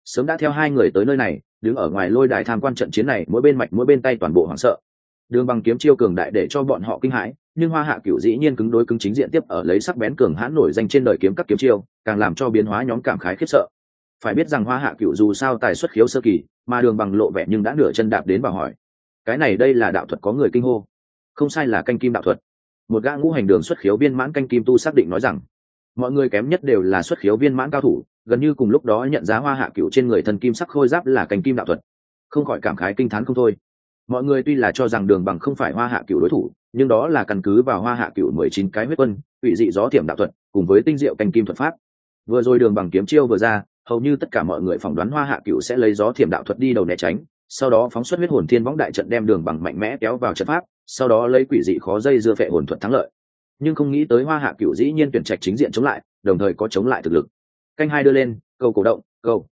sớm đã theo hai người tới nơi này, đứng ở ngoài lôi đài tham quan trận chiến này, mỗi bên mạch mỗi bên tay toàn bộ hoảng sợ. Đường Bằng kiếm chiêu cường đại để cho bọn họ kinh hãi, nhưng Hoa Hạ Cửu dĩ nhiên cứng đối cứng chính diện tiếp ở lấy sắc bén cường hãn nổi danh trên đời kiếm các kiếm chiêu, càng làm cho biến hóa nhóm cảm khái khiếp sợ. Phải biết rằng Hoa Hạ Cửu dù sao tài xuất khiếu sơ kỳ, mà Đường Bằng lộ vẻ nhưng đã nửa chân đạp đến vào hỏi: cái này đây là đạo thuật? Có người kinh hô: không sai, là canh kim đạo thuật. Một gã ngũ hành đường xuất khiếu viên mãn canh kim tu xác định nói rằng mọi người kém nhất đều là xuất khiếu viên mãn cao thủ, gần như cùng lúc đó nhận ra Hoa Hạ Cửu trên người thần kim sắc khôi giáp là canh kim đạo thuật, không khỏi cảm khái kinh thán không thôi. Mọi người tuy là cho rằng Đường Bằng không phải Hoa Hạ Cửu đối thủ, nhưng đó là căn cứ vào Hoa Hạ Cửu 19 cái huyết quân, ủy dị gió thiểm đạo thuật cùng với tinh diệu canh kim thuật pháp. Vừa rồi Đường Bằng kiếm chiêu vừa ra, hầu như tất cả mọi người phỏng đoán Hoa Hạ Cửu sẽ lấy gió thiểm đạo thuật đi đầu né tránh, sau đó phóng xuất huyết hồn thiên võng đại trận đem Đường Bằng mạnh mẽ kéo vào trận pháp, sau đó lấy quỷ dị khó dây dưa phệ hồn thuật thắng lợi. Nhưng không nghĩ tới Hoa Hạ Cửu dĩ nhiên tuyển trạch chính diện chống lại, đồng thời có chống lại thực lực. Canh hai đưa lên, cầu cổ động,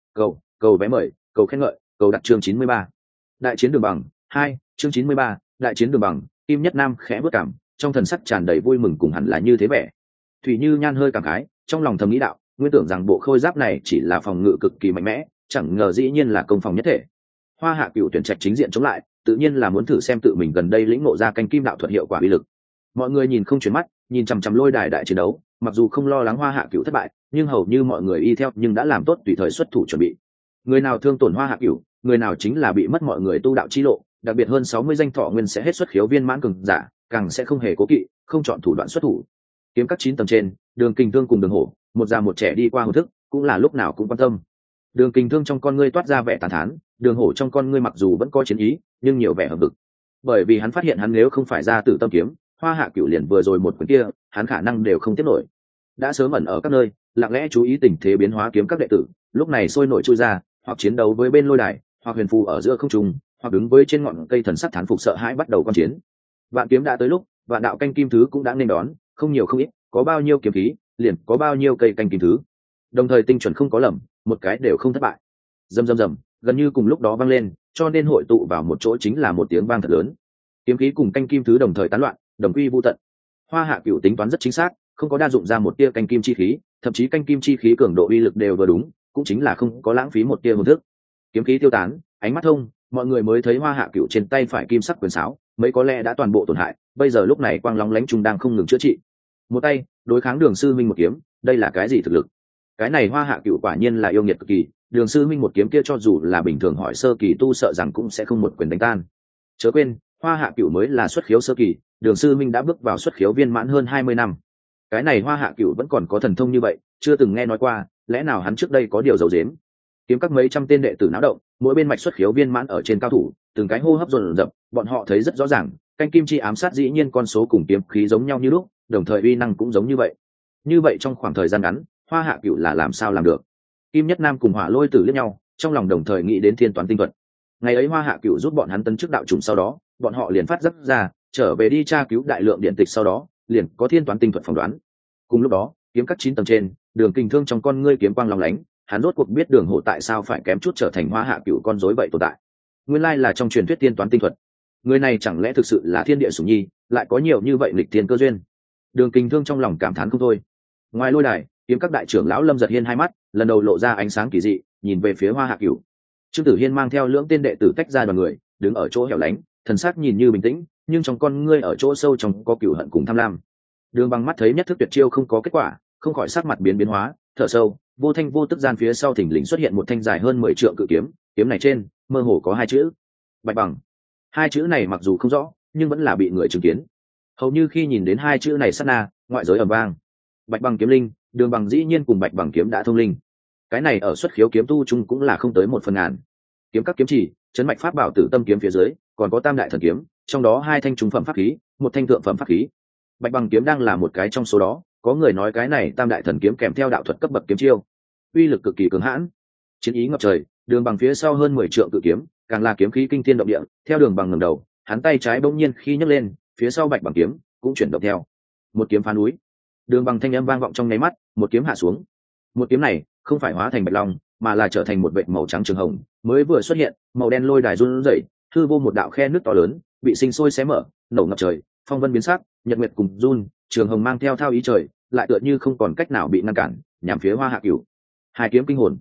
cầu vé mời, cầu khen ngợi, cầu đặt chương 93. Đại chiến Đường Bằng 2, chương 93, đại chiến Đường Bằng. Kim Nhất Nam khẽ bước cảm, trong thần sắc tràn đầy vui mừng, cùng hẳn là như thế vẻ. Thủy Như Nhan hơi cảm khái, trong lòng thầm nghĩ đạo, nguyên tưởng rằng bộ khôi giáp này chỉ là phòng ngự cực kỳ mạnh mẽ, chẳng ngờ dĩ nhiên là công phòng nhất thể. Hoa Hạ Cửu tuyển trạch chính diện chống lại, tự nhiên là muốn thử xem tự mình gần đây lĩnh ngộ ra canh kim đạo thuật hiệu quả uy lực. Mọi người nhìn không chuyển mắt, nhìn chằm chằm lôi đài đại chiến đấu, mặc dù không lo lắng Hoa Hạ Cửu thất bại, nhưng hầu như mọi người y theo nhưng đã làm tốt tùy thời xuất thủ chuẩn bị. Người nào thương tổn Hoa Hạ Cửu, người nào chính là bị mất mọi người tu đạo chi lộ, đặc biệt hơn 60 danh thọ nguyên sẽ hết xuất khiếu viên mãn cường giả, càng sẽ không hề cố kỵ, không chọn thủ đoạn xuất thủ. Kiếm các 9 tầng trên, Đường Kình Thương cùng Đường Hổ, một già một trẻ đi qua hồn thức, cũng là lúc nào cũng quan tâm. Đường Kình Thương trong con ngươi toát ra vẻ tàn thán, Đường Hổ trong con ngươi mặc dù vẫn có chiến ý, nhưng nhiều vẻ hậm hực. Bởi vì hắn phát hiện hắn nếu không phải ra Tử Tâm kiếm, Hoa Hạ Cửu liền vừa rồi một quyền kia, hắn khả năng đều không tiếp nổi. Đã sớm ẩn ở các nơi, lặng lẽ chú ý tình thế biến hóa kiếm các đệ tử, lúc này sôi nổi chui ra, hoặc chiến đấu với bên lôi đài, hoặc huyền phù ở giữa không trung, hoặc đứng với trên ngọn cây thần sắc thán phục sợ hãi bắt đầu quan chiến. Vạn kiếm đã tới lúc, vạn đạo canh kim thứ cũng đã nên đón, không nhiều không ít, có bao nhiêu kiếm khí, liền có bao nhiêu cây canh kim thứ. Đồng thời tinh chuẩn không có lầm, một cái đều không thất bại. Rầm rầm rầm, gần như cùng lúc đó vang lên, cho nên hội tụ vào một chỗ chính là một tiếng vang thật lớn. Kiếm khí cùng canh kim thứ đồng thời tán loạn, đồng quy vô tận. Hoa Hạ Cửu tính toán rất chính xác, không có đa dụng ra một tia canh kim chi khí, thậm chí canh kim chi khí cường độ uy lực đều vừa đúng, cũng chính là không có lãng phí một tia hồn thức. Kiếm khí tiêu tán, ánh mắt thông, mọi người mới thấy Hoa Hạ Cửu trên tay phải kim sắc quyền sáo, mấy có lẽ đã toàn bộ tổn hại, bây giờ lúc này quang lóng lánh trung đang không ngừng chữa trị. Một tay đối kháng Đường Sư Minh một kiếm, đây là cái gì thực lực? Cái này Hoa Hạ Cửu quả nhiên là yêu nghiệt cực kỳ, Đường Sư Minh một kiếm kia cho dù là bình thường hỏi sơ kỳ tu sợ rằng cũng sẽ không một quyền đánh tan. Chớ quên, Hoa Hạ Cửu mới là xuất khiếu sơ kỳ, Đường Sư Minh đã bước vào xuất khiếu viên mãn hơn 20 năm. Cái này Hoa Hạ Cửu vẫn còn có thần thông như vậy, chưa từng nghe nói qua, lẽ nào hắn trước đây có điều giấu giếm? Kiếm các mấy trăm tên đệ tử náo động, mỗi bên mạch xuất khiếu viên mãn ở trên cao thủ, từng cái hô hấp dồn dập, bọn họ thấy rất rõ ràng, canh kim chi ám sát dĩ nhiên con số cùng kiếm khí giống nhau như lúc, đồng thời uy năng cũng giống như vậy. Như vậy trong khoảng thời gian ngắn, Hoa Hạ Cửu là làm sao làm được? Kim Nhất Nam cùng Hỏa Lôi Tử liếc nhau, trong lòng đồng thời nghĩ đến thiên toán tinh thuật. Ngày ấy Hoa Hạ Cửu giúp bọn hắn tấn chức đạo trùng sau đó, bọn họ liền phát giấc ra, trở về đi tra cứu đại lượng điện tịch sau đó, liền có thiên toán tinh thuật phỏng đoán. Cùng lúc đó, kiếm các 9 tầng trên, Đường Kình Thương trong con ngươi kiếm quang long lánh, hắn rốt cuộc biết Đường Hổ tại sao phải kém chút trở thành Hoa Hạ Cửu con rối vậy tồn tại. Nguyên lai là trong truyền thuyết tiên toán tinh thuật. Người này chẳng lẽ thực sự là thiên địa sủng nhi, lại có nhiều như vậy lịch thiên cơ duyên. Đường Kình Thương trong lòng cảm thán không thôi. Ngoài lôi đài, kiếm các đại trưởng lão Lâm Giật Hiên hai mắt lần đầu lộ ra ánh sáng kỳ dị, nhìn về phía Hoa Hạ Cửu. Trương Tử Hiên mang theo lưỡng tên đệ tử tách ra đoàn người, đứng ở chỗ hẻo lánh, thần sắc nhìn như bình tĩnh, nhưng trong con ngươi ở chỗ sâu trong có cửu hận cùng tham lam. Đường Bằng mắt thấy nhất thức tuyệt chiêu không có kết quả, không khỏi sắc mặt biến hóa, thở sâu, vô thanh vô tức gian phía sau thình lình xuất hiện một thanh dài hơn 10 trượng cự kiếm, kiếm này trên mơ hồ có hai chữ Bạch Bằng. Hai chữ này mặc dù không rõ, nhưng vẫn là bị người chứng kiến. Hầu như khi nhìn đến hai chữ này sát na, ngoại giới ầm vang. Bạch Bằng kiếm linh, Đường Bằng dĩ nhiên cùng Bạch Bằng kiếm đã thông linh. Cái này ở xuất khiếu kiếm tu chung cũng là không tới 1/1000. Kiếm các kiếm chỉ, chấn mạch pháp bảo Tử Tâm kiếm phía dưới, còn có Tam đại thần kiếm, trong đó hai thanh trung phẩm pháp khí, một thanh thượng phẩm pháp khí. Bạch Bằng kiếm đang là một cái trong số đó, có người nói cái này Tam đại thần kiếm kèm theo đạo thuật cấp bậc kiếm chiêu, uy lực cực kỳ cường hãn. Chiến ý ngập trời, Đường Bằng phía sau hơn 10 trượng cự kiếm, càng là kiếm khí kinh thiên động địa. Theo Đường Bằng ngẩng đầu, hắn tay trái bỗng nhiên khi nhấc lên, phía sau Bạch Bằng kiếm cũng chuyển động theo. Một kiếm phá núi. Đường Bằng thanh âm vang vọng trong nháy mắt, một kiếm hạ xuống. Một kiếm này không phải hóa thành bạch long, mà là trở thành một vệt màu trắng trường hồng, mới vừa xuất hiện, màu đen lôi đài run rẩy, hư vô một đạo khe nước to lớn, bị sinh sôi xé mở, nổ ngập trời, phong vân biến sắc, nhật nguyệt cùng run, trường hồng mang theo thao ý trời, lại tựa như không còn cách nào bị ngăn cản, nhắm phía Hoa Hạ Cửu. Hai kiếm kinh hồn.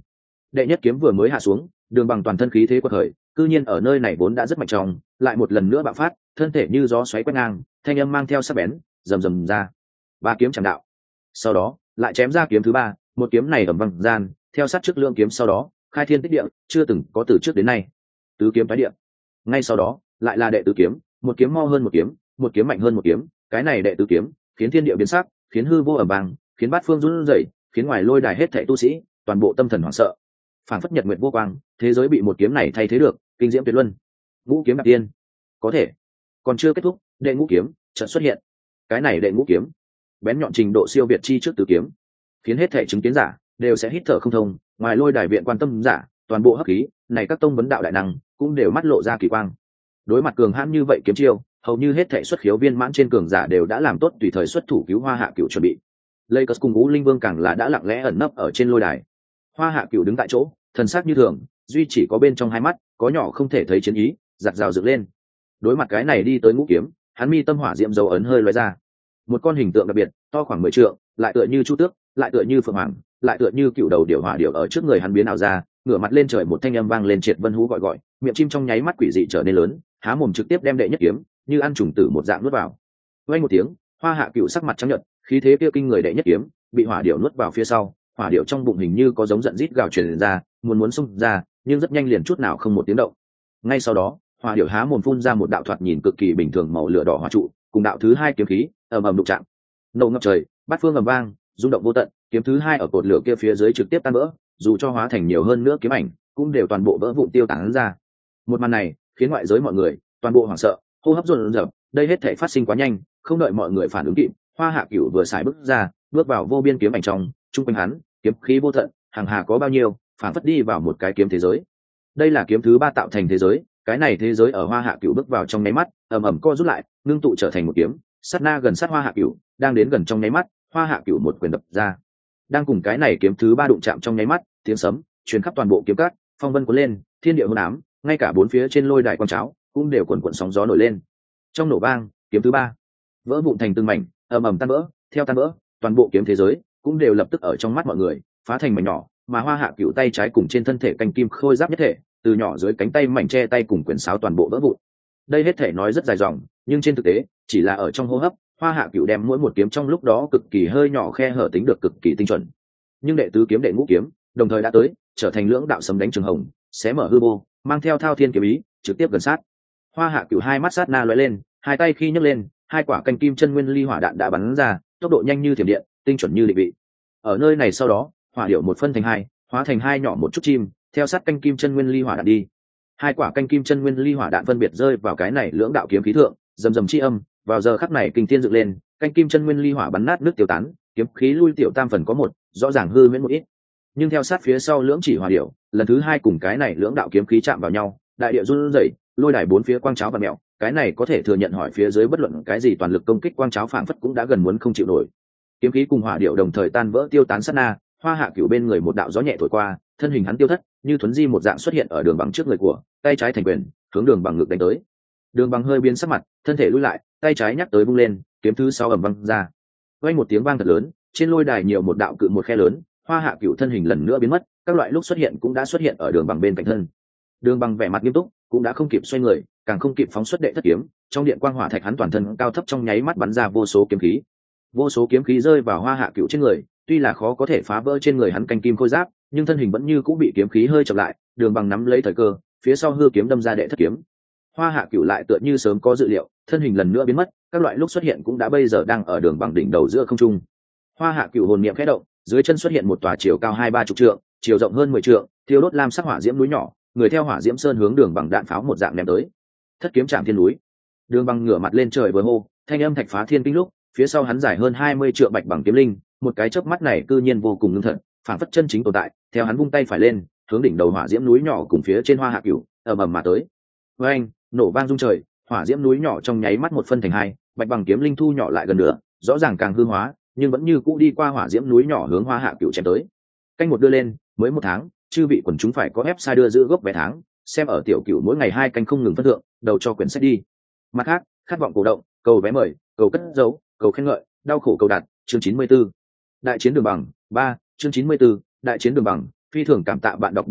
đệ nhất kiếm vừa mới hạ xuống, Đường Bằng toàn thân khí thế quật khởi, cư nhiên ở nơi này vốn đã rất mạnh trong, lại một lần nữa bạo phát, thân thể như gió xoáy quét ngang, thanh âm mang theo sắc bén, rầm rầm ra. Ba kiếm chạm đạo. Sau đó, lại chém ra kiếm thứ ba, một kiếm này ầm vang gian, theo sát trước lượng kiếm sau đó, khai thiên tích địa, chưa từng có từ trước đến nay. Tứ kiếm phái địa. Ngay sau đó, lại là đệ tứ kiếm, một kiếm mo hơn một kiếm, một kiếm mạnh hơn một kiếm, cái này đệ tứ kiếm, khiến thiên địa biến sắc, khiến hư vô ầm vang, khiến bát phương run rẩy, khiến ngoài lôi đài hết thảy tu sĩ, toàn bộ tâm thần hoảng sợ. Phản phất nhật nguyệt vô quang, thế giới bị một kiếm này thay thế được, kinh diễm tuyệt luân. Ngũ kiếm đạp tiên, có thể còn chưa kết thúc, đệ ngũ kiếm chợt xuất hiện. Cái này đệ ngũ kiếm, bén nhọn trình độ siêu việt chi trước tứ kiếm, khiến hết thảy chứng kiến giả đều sẽ hít thở không thông, ngoài lôi đài viện quan tâm giả, toàn bộ hấp khí, này các tông vấn đạo đại năng cũng đều mắt lộ ra kỳ quang. Đối mặt cường hãn như vậy kiếm chiêu, hầu như hết thảy xuất khiếu viên mãn trên cường giả đều đã làm tốt tùy thời xuất thủ cứu Hoa Hạ Cửu chuẩn bị. Lakers cùng Vũ Linh Vương càng là đã lặng lẽ ẩn nấp ở trên lôi đài. Hoa Hạ Cửu đứng tại chỗ, thần sắc như thường, duy chỉ có bên trong hai mắt có nhỏ không thể thấy chiến ý giặt rào dựng lên. Đối mặt cái này đi tới ngũ kiếm, hắn mi tâm hỏa diệm dấu ấn hơi lóe ra, một con hình tượng đặc biệt to khoảng 10 trượng, lại tựa như chu tước, lại tựa như phượng hoàng, lại tựa như cựu đầu điểu hỏa điểu ở trước người hắn biến ảo ra, ngửa mặt lên trời một thanh âm vang lên triệt vân hú gọi gọi, miệng chim trong nháy mắt quỷ dị trở nên lớn, há mồm trực tiếp đem đệ nhất kiếm như ăn trùng tử một dạng nuốt vào. Vang một tiếng, Hoa Hạ Cửu sắc mặt trắng nhợt, khí thế kia kinh người đệ nhất kiếm bị hỏa điểu nuốt vào phía sau, hỏa điểu trong bụng hình như có giống giận rít gào truyền ra, muốn xung ra, nhưng rất nhanh liền chút nào không một tiếng động. Ngay sau đó, hỏa điểu há mồm phun ra một đạo thoạt nhìn cực kỳ bình thường màu lửa đỏ hỏa trụ, cùng đạo thứ hai kiếm khí ầm ầm đụng chạm, nổ ngập trời, bát phương ầm vang, rung động vô tận. Kiếm thứ hai ở cột lửa kia phía dưới trực tiếp tan vỡ, dù cho hóa thành nhiều hơn nữa kiếm ảnh cũng đều toàn bộ vỡ vụn tiêu tán ra. Một màn này khiến ngoại giới mọi người toàn bộ hoảng sợ, hô hấp dồn dập. Đây hết thể phát sinh quá nhanh, không đợi mọi người phản ứng kịp, Hoa Hạ Cửu vừa xài bước ra, bước vào vô biên kiếm ảnh trong, trung quanh hắn kiếm khí vô tận, hàng hà có bao nhiêu, phản phất đi vào một cái kiếm thế giới. Đây là kiếm thứ ba tạo thành thế giới, cái này thế giới ở Hoa Hạ Cửu bước vào trong nháy mắt, ầm ầm co rút lại, ngưng tụ trở thành một kiếm, sát na gần sát Hoa Hạ Cửu, đang đến gần trong nháy mắt, Hoa Hạ Cửu một quyền đập ra. Đang cùng cái này kiếm thứ ba đụng chạm trong nháy mắt, tiếng sấm truyền khắp toàn bộ kiếm cát, phong vân cuốn lên, thiên địa hỗn ám, ngay cả bốn phía trên lôi đài quang cháo cũng đều cuộn cuộn sóng gió nổi lên. Trong nổ vang, kiếm thứ ba vỡ vụn thành từng mảnh, ầm ầm tan vỡ, theo tan vỡ, toàn bộ kiếm thế giới cũng đều lập tức ở trong mắt mọi người phá thành mảnh nhỏ, mà Hoa Hạ Cửu tay trái cùng trên thân thể canh kim khôi giáp nhất thể, từ nhỏ dưới cánh tay mảnh che tay cùng quyển sáo toàn bộ vỡ vụn. Đây hết thể nói rất dài dòng, nhưng trên thực tế chỉ là ở trong hô hấp, Hoa Hạ Cửu đem mỗi một kiếm trong lúc đó cực kỳ hơi nhỏ khe hở tính được cực kỳ tinh chuẩn. Nhưng đệ tứ kiếm đệ ngũ kiếm đồng thời đã tới, trở thành lưỡng đạo sấm đánh trường hồng, xé mở hư vô, mang theo thao thiên kiếm ý, trực tiếp gần sát. Hoa Hạ Cửu hai mắt sát na lóe lên, hai tay khi nhấc lên, hai quả canh kim chân nguyên ly hỏa đạn đã bắn ra, tốc độ nhanh như thiểm điện, tinh chuẩn như định vị. Ở nơi này sau đó, hỏa điệu một phân thành hai, hóa thành hai nhỏ một chút chim, theo sát canh kim chân nguyên ly hỏa đạn đi. Hai quả canh kim chân nguyên ly hỏa đạn phân biệt rơi vào cái này lưỡng đạo kiếm khí thượng, rầm rầm chi âm, vào giờ khắc này kinh thiên dựng lên, canh kim chân nguyên ly hỏa bắn nát nước tiêu tán, kiếm khí lui tiểu tam phần có một, rõ ràng hư miễn một ít. Nhưng theo sát phía sau lưỡng chỉ hỏa điệu, lần thứ hai cùng cái này lưỡng đạo kiếm khí chạm vào nhau, đại địa run rẩy, lôi đài bốn phía quang cháo và mèo, cái này có thể thừa nhận hỏi phía dưới bất luận cái gì toàn lực công kích quang cháo phảng phất cũng đã gần muốn không chịu nổi. Kiếm khí cùng hỏa điệu đồng thời tan vỡ tiêu tán sát na, Hoa Hạ Cửu bên người một đạo gió nhẹ thổi qua, thân hình hắn tiêu thất, như thuấn di một dạng xuất hiện ở Đường Bằng trước người của, tay trái thành quyền, hướng Đường Bằng ngực đánh tới. Đường Bằng hơi biến sắc mặt, thân thể lùi lại, tay trái nhắc tới vung lên, kiếm thứ sáu ầm vang ra. Vang một tiếng vang thật lớn, trên lôi đài nhiều một đạo cự một khe lớn, Hoa Hạ Cửu thân hình lần nữa biến mất, các loại lúc xuất hiện cũng đã xuất hiện ở Đường Bằng bên cạnh thân. Đường Bằng vẻ mặt nghiêm túc, cũng đã không kịp xoay người, càng không kịp phóng xuất đệ thất kiếm, trong điện quang hỏa thạch hắn toàn thân cao thấp trong nháy mắt bắn ra vô số kiếm khí. Vô số kiếm khí rơi vào Hoa Hạ Cửu trên người, tuy là khó có thể phá vỡ trên người hắn canh kim khôi giáp, nhưng thân hình vẫn như cũng bị kiếm khí hơi chậm lại. Đường Bằng nắm lấy thời cơ, phía sau hư kiếm đâm ra đệ thất kiếm. Hoa Hạ Cửu lại tựa như sớm có dự liệu, thân hình lần nữa biến mất, các loại lúc xuất hiện cũng đã bây giờ đang ở Đường Bằng đỉnh đầu giữa không trung. Hoa Hạ Cửu hồn niệm khẽ động, dưới chân xuất hiện một tòa chiều cao 20-30 trượng, chiều rộng hơn 10 trượng, thiêu đốt lam sắc hỏa diễm núi nhỏ, người theo hỏa diễm sơn hướng Đường Bằng đạn pháo một dạng ném tới. Thất kiếm chạm thiên núi. Đường Bằng ngửa mặt lên trời vừa hô, thanh âm thạch phá thiên kinh lúc, phía sau hắn dài hơn 20 trượng bạch bằng kiếm linh, một cái chớp mắt này cư nhiên vô cùng ngưng thật, phản phất chân chính tồn tại, theo hắn vung tay phải lên, hướng đỉnh đầu hỏa diễm núi nhỏ cùng phía trên Hoa Hạ Cửu, ầm ầm mà tới. Với anh, nổ vang rung trời, hỏa diễm núi nhỏ trong nháy mắt một phân thành hai, bạch bằng kiếm linh thu nhỏ lại gần nữa, rõ ràng càng hư hóa, nhưng vẫn như cũ đi qua hỏa diễm núi nhỏ hướng Hoa Hạ Cửu chém tới. Canh một đưa lên, mới một tháng, chư vị quần chúng phải có website đưa giữ gốc vé tháng, xem ở tiểu Cửu mỗi ngày 2 canh không ngừng phân thượng, đầu cho quyển sách đi. Mặt khác, khát vọng cổ động, cầu vé mời, cầu cất dấu, cầu khen ngợi, đau khổ cầu đạt, chương 94. Đại chiến Đường Bằng 3, chương 94, đại chiến Đường Bằng Phi thường cảm tạ bạn đọc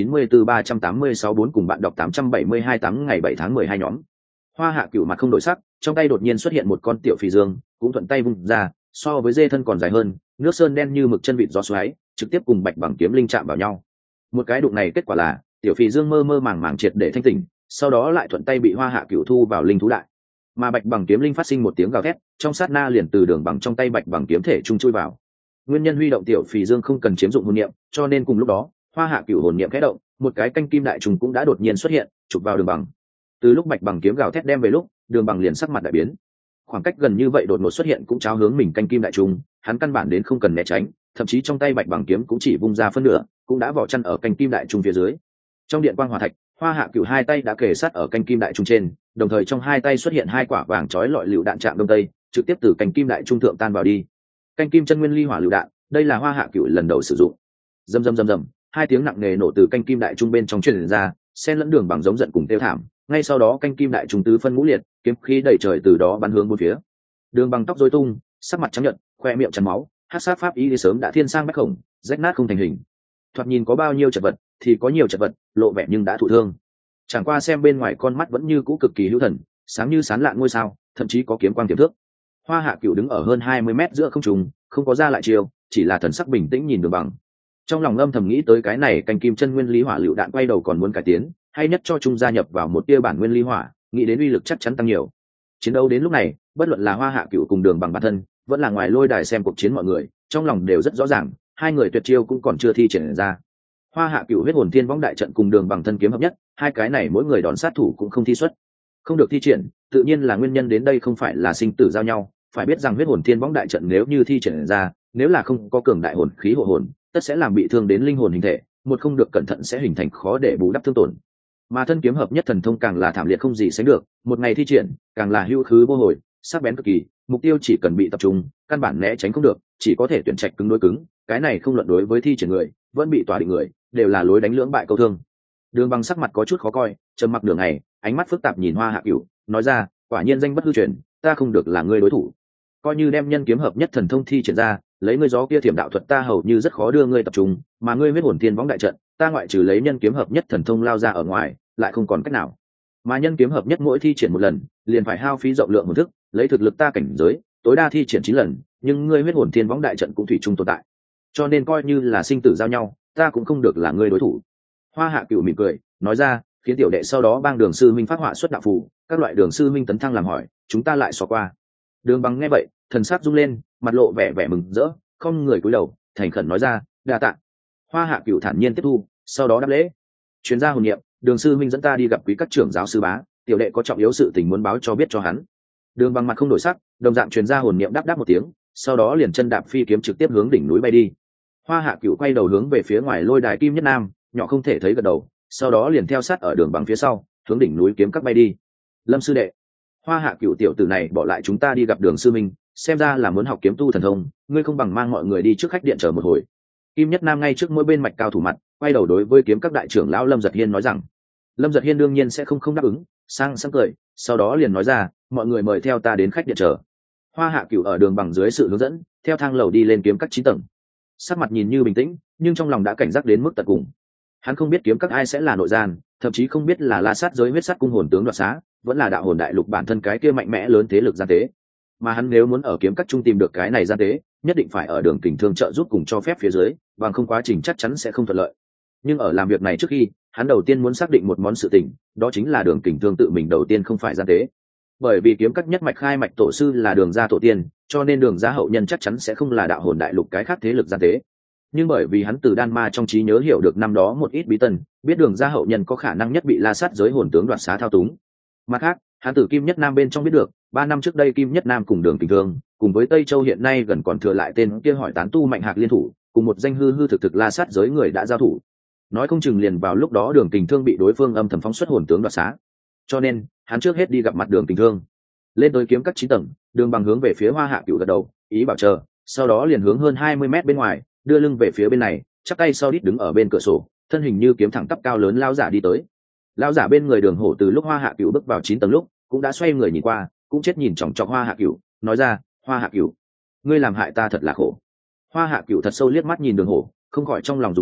794-386-4 cùng bạn đọc 872 8 ngày 7 tháng 12 nhóm. Hoa Hạ Cửu mặt không đổi sắc, trong tay đột nhiên xuất hiện một con tiểu phì dương, cũng thuận tay vung ra, so với dê thân còn dài hơn, nước sơn đen như mực chân vịt gió xoáy, trực tiếp cùng bạch bằng kiếm linh chạm vào nhau. Một cái đụng này kết quả là tiểu phì dương mơ mơ màng màng triệt để thanh tỉnh, sau đó lại thuận tay bị Hoa Hạ Cửu thu vào linh thú đại. Mà bạch bằng kiếm linh phát sinh một tiếng gào thét, trong sát na liền từ đường bằng trong tay bạch bằng kiếm thể trung chui vào. Nguyên nhân huy động tiểu phì dương không cần chiếm dụng hồn niệm, cho nên cùng lúc đó, Hoa Hạ Cửu hồn niệm khẽ động, một cái canh kim đại trùng cũng đã đột nhiên xuất hiện, chụp vào đường bằng. Từ lúc bạch bằng kiếm gào thét đem về lúc, đường bằng liền sắc mặt đại biến. Khoảng cách gần như vậy đột ngột xuất hiện cũng cháo hướng mình canh kim đại trùng, hắn căn bản đến không cần né tránh, thậm chí trong tay bạch bằng kiếm cũng chỉ vung ra phân nửa, cũng đã vỏ chân ở canh kim đại trùng phía dưới. Trong điện quang hỏa thạch, Hoa Hạ Cửu hai tay đã kề sát ở canh kim đại trung trên, đồng thời trong hai tay xuất hiện hai quả vàng chói lọi lựu đạn chạm đông tây, trực tiếp từ canh kim đại trung thượng tan vào đi. Canh kim chân nguyên ly hỏa lựu đạn, đây là Hoa Hạ Cửu lần đầu sử dụng. Rầm rầm rầm rầm, hai tiếng nặng nề nổ từ canh kim đại trung bên trong truyền ra, xen lẫn đường bằng giống giận cùng tiêu thảm. Ngay sau đó canh kim đại trung tứ phân ngũ liệt, kiếm khí đầy trời từ đó bắn hướng bốn phía. Đường bằng tóc rối tung, sắc mặt trắng nhợt, khoe miệng chắn máu, hắc sát pháp ý sớm đã thiên sang bách khổng, rách nát không thành hình. Thoạt nhìn có bao nhiêu chật vật thì có nhiều chật vật, lộ vẻ nhưng đã thụ thương. Chẳng qua xem bên ngoài con mắt vẫn như cũ cực kỳ hữu thần, sáng như sáng lạn ngôi sao, thậm chí có kiếm quang tiềm thước. Hoa Hạ Cửu đứng ở hơn 20 mét giữa không trung, không có ra lại chiêu, chỉ là thần sắc bình tĩnh nhìn đường bằng. Trong lòng âm thầm nghĩ tới cái này canh kim chân nguyên lý hỏa lựu đạn quay đầu còn muốn cải tiến, hay nhất cho trung gia nhập vào một tia bản nguyên lý hỏa, nghĩ đến uy lực chắc chắn tăng nhiều. Chiến đấu đến lúc này, bất luận là Hoa Hạ Cửu cùng đường bằng bản thân, vẫn là ngoài lôi đài xem cuộc chiến mọi người, trong lòng đều rất rõ ràng, hai người tuyệt chiêu cũng còn chưa thi triển ra. Hoa Hạ Cửu huyết hồn thiên võng đại trận cùng đường bằng thân kiếm hợp nhất, hai cái này mỗi người đòn sát thủ cũng không thi xuất, không được thi triển, tự nhiên là nguyên nhân đến đây không phải là sinh tử giao nhau. Phải biết rằng huyết hồn thiên võng đại trận nếu như thi triển ra, nếu là không có cường đại hồn khí hộ hồn, tất sẽ làm bị thương đến linh hồn hình thể, một không được cẩn thận sẽ hình thành khó để bù đắp thương tổn. Mà thân kiếm hợp nhất thần thông càng là thảm liệt không gì sánh được, một ngày thi triển càng là hữu khứ vô hồi, sắc bén cực kỳ, mục tiêu chỉ cần bị tập trung, căn bản né tránh không được, chỉ có thể tuyển trạch cứng đối cứng. Cái này không luận đối với thi triển người, vẫn bị tỏa định người, đều là lối đánh lưỡng bại câu thương. Đường bằng sắc mặt có chút khó coi, trầm mặc đường này, ánh mắt phức tạp nhìn Hoa Hạ Cửu, nói ra, quả nhiên danh bất hư truyền, ta không được là ngươi đối thủ. Coi như đem nhân kiếm hợp nhất thần thông thi triển ra, lấy ngươi gió kia thiểm đạo thuật ta hầu như rất khó đưa ngươi tập trung, mà ngươi huyết hồn thiên võng đại trận, ta ngoại trừ lấy nhân kiếm hợp nhất thần thông lao ra ở ngoài, lại không còn cách nào. Mà nhân kiếm hợp nhất mỗi thi triển một lần, liền phải hao phí rộng lượng hồn thức, lấy thực lực ta cảnh giới, tối đa thi triển 9 lần, nhưng ngươi huyết hồn thiên võng đại trận cũng thủy chung tồn tại. Cho nên coi như là sinh tử giao nhau, ta cũng không được là ngươi đối thủ. Hoa Hạ Cửu mỉm cười, nói ra, khiến tiểu đệ sau đó bang đường sư minh phát họa xuất đạo phù, các loại đường sư minh tấn thăng làm hỏi, chúng ta lại xò qua. Đường bằng nghe vậy, thần sắc rung lên, mặt lộ vẻ vẻ mừng rỡ, không người cúi đầu, thành khẩn nói ra, đa tạ. Hoa Hạ Cửu thản nhiên tiếp thu, sau đó đáp lễ. Chuyên gia hồn niệm, đường sư minh dẫn ta đi gặp quý các trưởng giáo sư bá, tiểu đệ có trọng yếu sự tình muốn báo cho biết cho hắn. Đường bằng mặt không đổi sắc, đồng dạng truyền gia hồn niệm đáp đáp một tiếng, sau đó liền chân đạp phi kiếm trực tiếp hướng đỉnh núi bay đi. Hoa Hạ Cửu quay đầu hướng về phía ngoài lôi đài Kim Nhất Nam, nhỏ không thể thấy gật đầu, sau đó liền theo sát ở đường bằng phía sau, hướng đỉnh núi kiếm các bay đi. Lâm sư đệ, Hoa Hạ Cửu tiểu tử này bỏ lại chúng ta đi gặp đường sư minh, xem ra là muốn học kiếm tu thần thông, ngươi không bằng mang mọi người đi trước khách điện chờ một hồi. Kim Nhất Nam ngay trước mỗi bên mạch cao thủ mặt, quay đầu đối với kiếm các đại trưởng lão Lâm Giật Hiên nói rằng. Lâm Giật Hiên đương nhiên sẽ không đáp ứng, sang cười, sau đó liền nói ra, mọi người mời theo ta đến khách điện chờ. Hoa Hạ Cửu ở đường bằng dưới sự hướng dẫn, theo thang lầu đi lên kiếm các 9 tầng. Sắc mặt nhìn như bình tĩnh, nhưng trong lòng đã cảnh giác đến mức tận cùng. Hắn không biết kiếm các ai sẽ là nội gian, thậm chí không biết là La Sát giới huyết sát cung hồn tướng đoạt xá, vẫn là đạo hồn đại lục bản thân cái kia mạnh mẽ lớn thế lực gian tế. Mà hắn nếu muốn ở kiếm các trung tìm được cái này gian tế, nhất định phải ở đường kình thương trợ giúp cùng cho phép phía dưới, bằng không quá trình chắc chắn sẽ không thuận lợi. Nhưng ở làm việc này trước khi, hắn đầu tiên muốn xác định một món sự tình, đó chính là đường kình thương tự mình đầu tiên không phải gian tế. Bởi vì kiếm các nhất mạch khai mạch tổ sư là đường gia tổ tiên, cho nên đường gia hậu nhân chắc chắn sẽ không là đạo hồn đại lục cái khác thế lực gian tế. Nhưng bởi vì hắn từ đan ma trong trí nhớ hiểu được năm đó một ít bí tần, biết đường gia hậu nhân có khả năng nhất bị La Sát giới hồn tướng đoạt xá thao túng. Mặt khác, hắn từ Kim Nhất Nam bên trong biết được, 3 năm trước đây Kim Nhất Nam cùng đường kình thương, cùng với Tây Châu hiện nay gần còn thừa lại tên kia hỏi tán tu mạnh hạc liên thủ, cùng một danh hư thực La Sát giới người đã giao thủ. Nói không chừng liền vào lúc đó đường kình thương bị đối phương âm thầm phóng xuất hồn tướng đoạt xá. Cho nên, hắn trước hết đi gặp mặt đường kình thương. Lên tới kiếm các 9 tầng, đường bằng hướng về phía Hoa Hạ Cửu gật đầu, ý bảo chờ, sau đó liền hướng hơn 20 mét bên ngoài, đưa lưng về phía bên này, chắp tay sau đít đứng ở bên cửa sổ, thân hình như kiếm thẳng tắp cao lớn lão giả đi tới. Lão giả bên người Đường Hổ từ lúc Hoa Hạ Cửu bước vào 9 tầng lúc, cũng đã xoay người nhìn qua, cũng chết nhìn chòng chọc Hoa Hạ Cửu, nói ra, Hoa Hạ Cửu, ngươi làm hại ta thật là khổ. Hoa Hạ Cửu thật sâu liếc mắt nhìn Đường Hổ, không khỏi trong lòng dùng mình,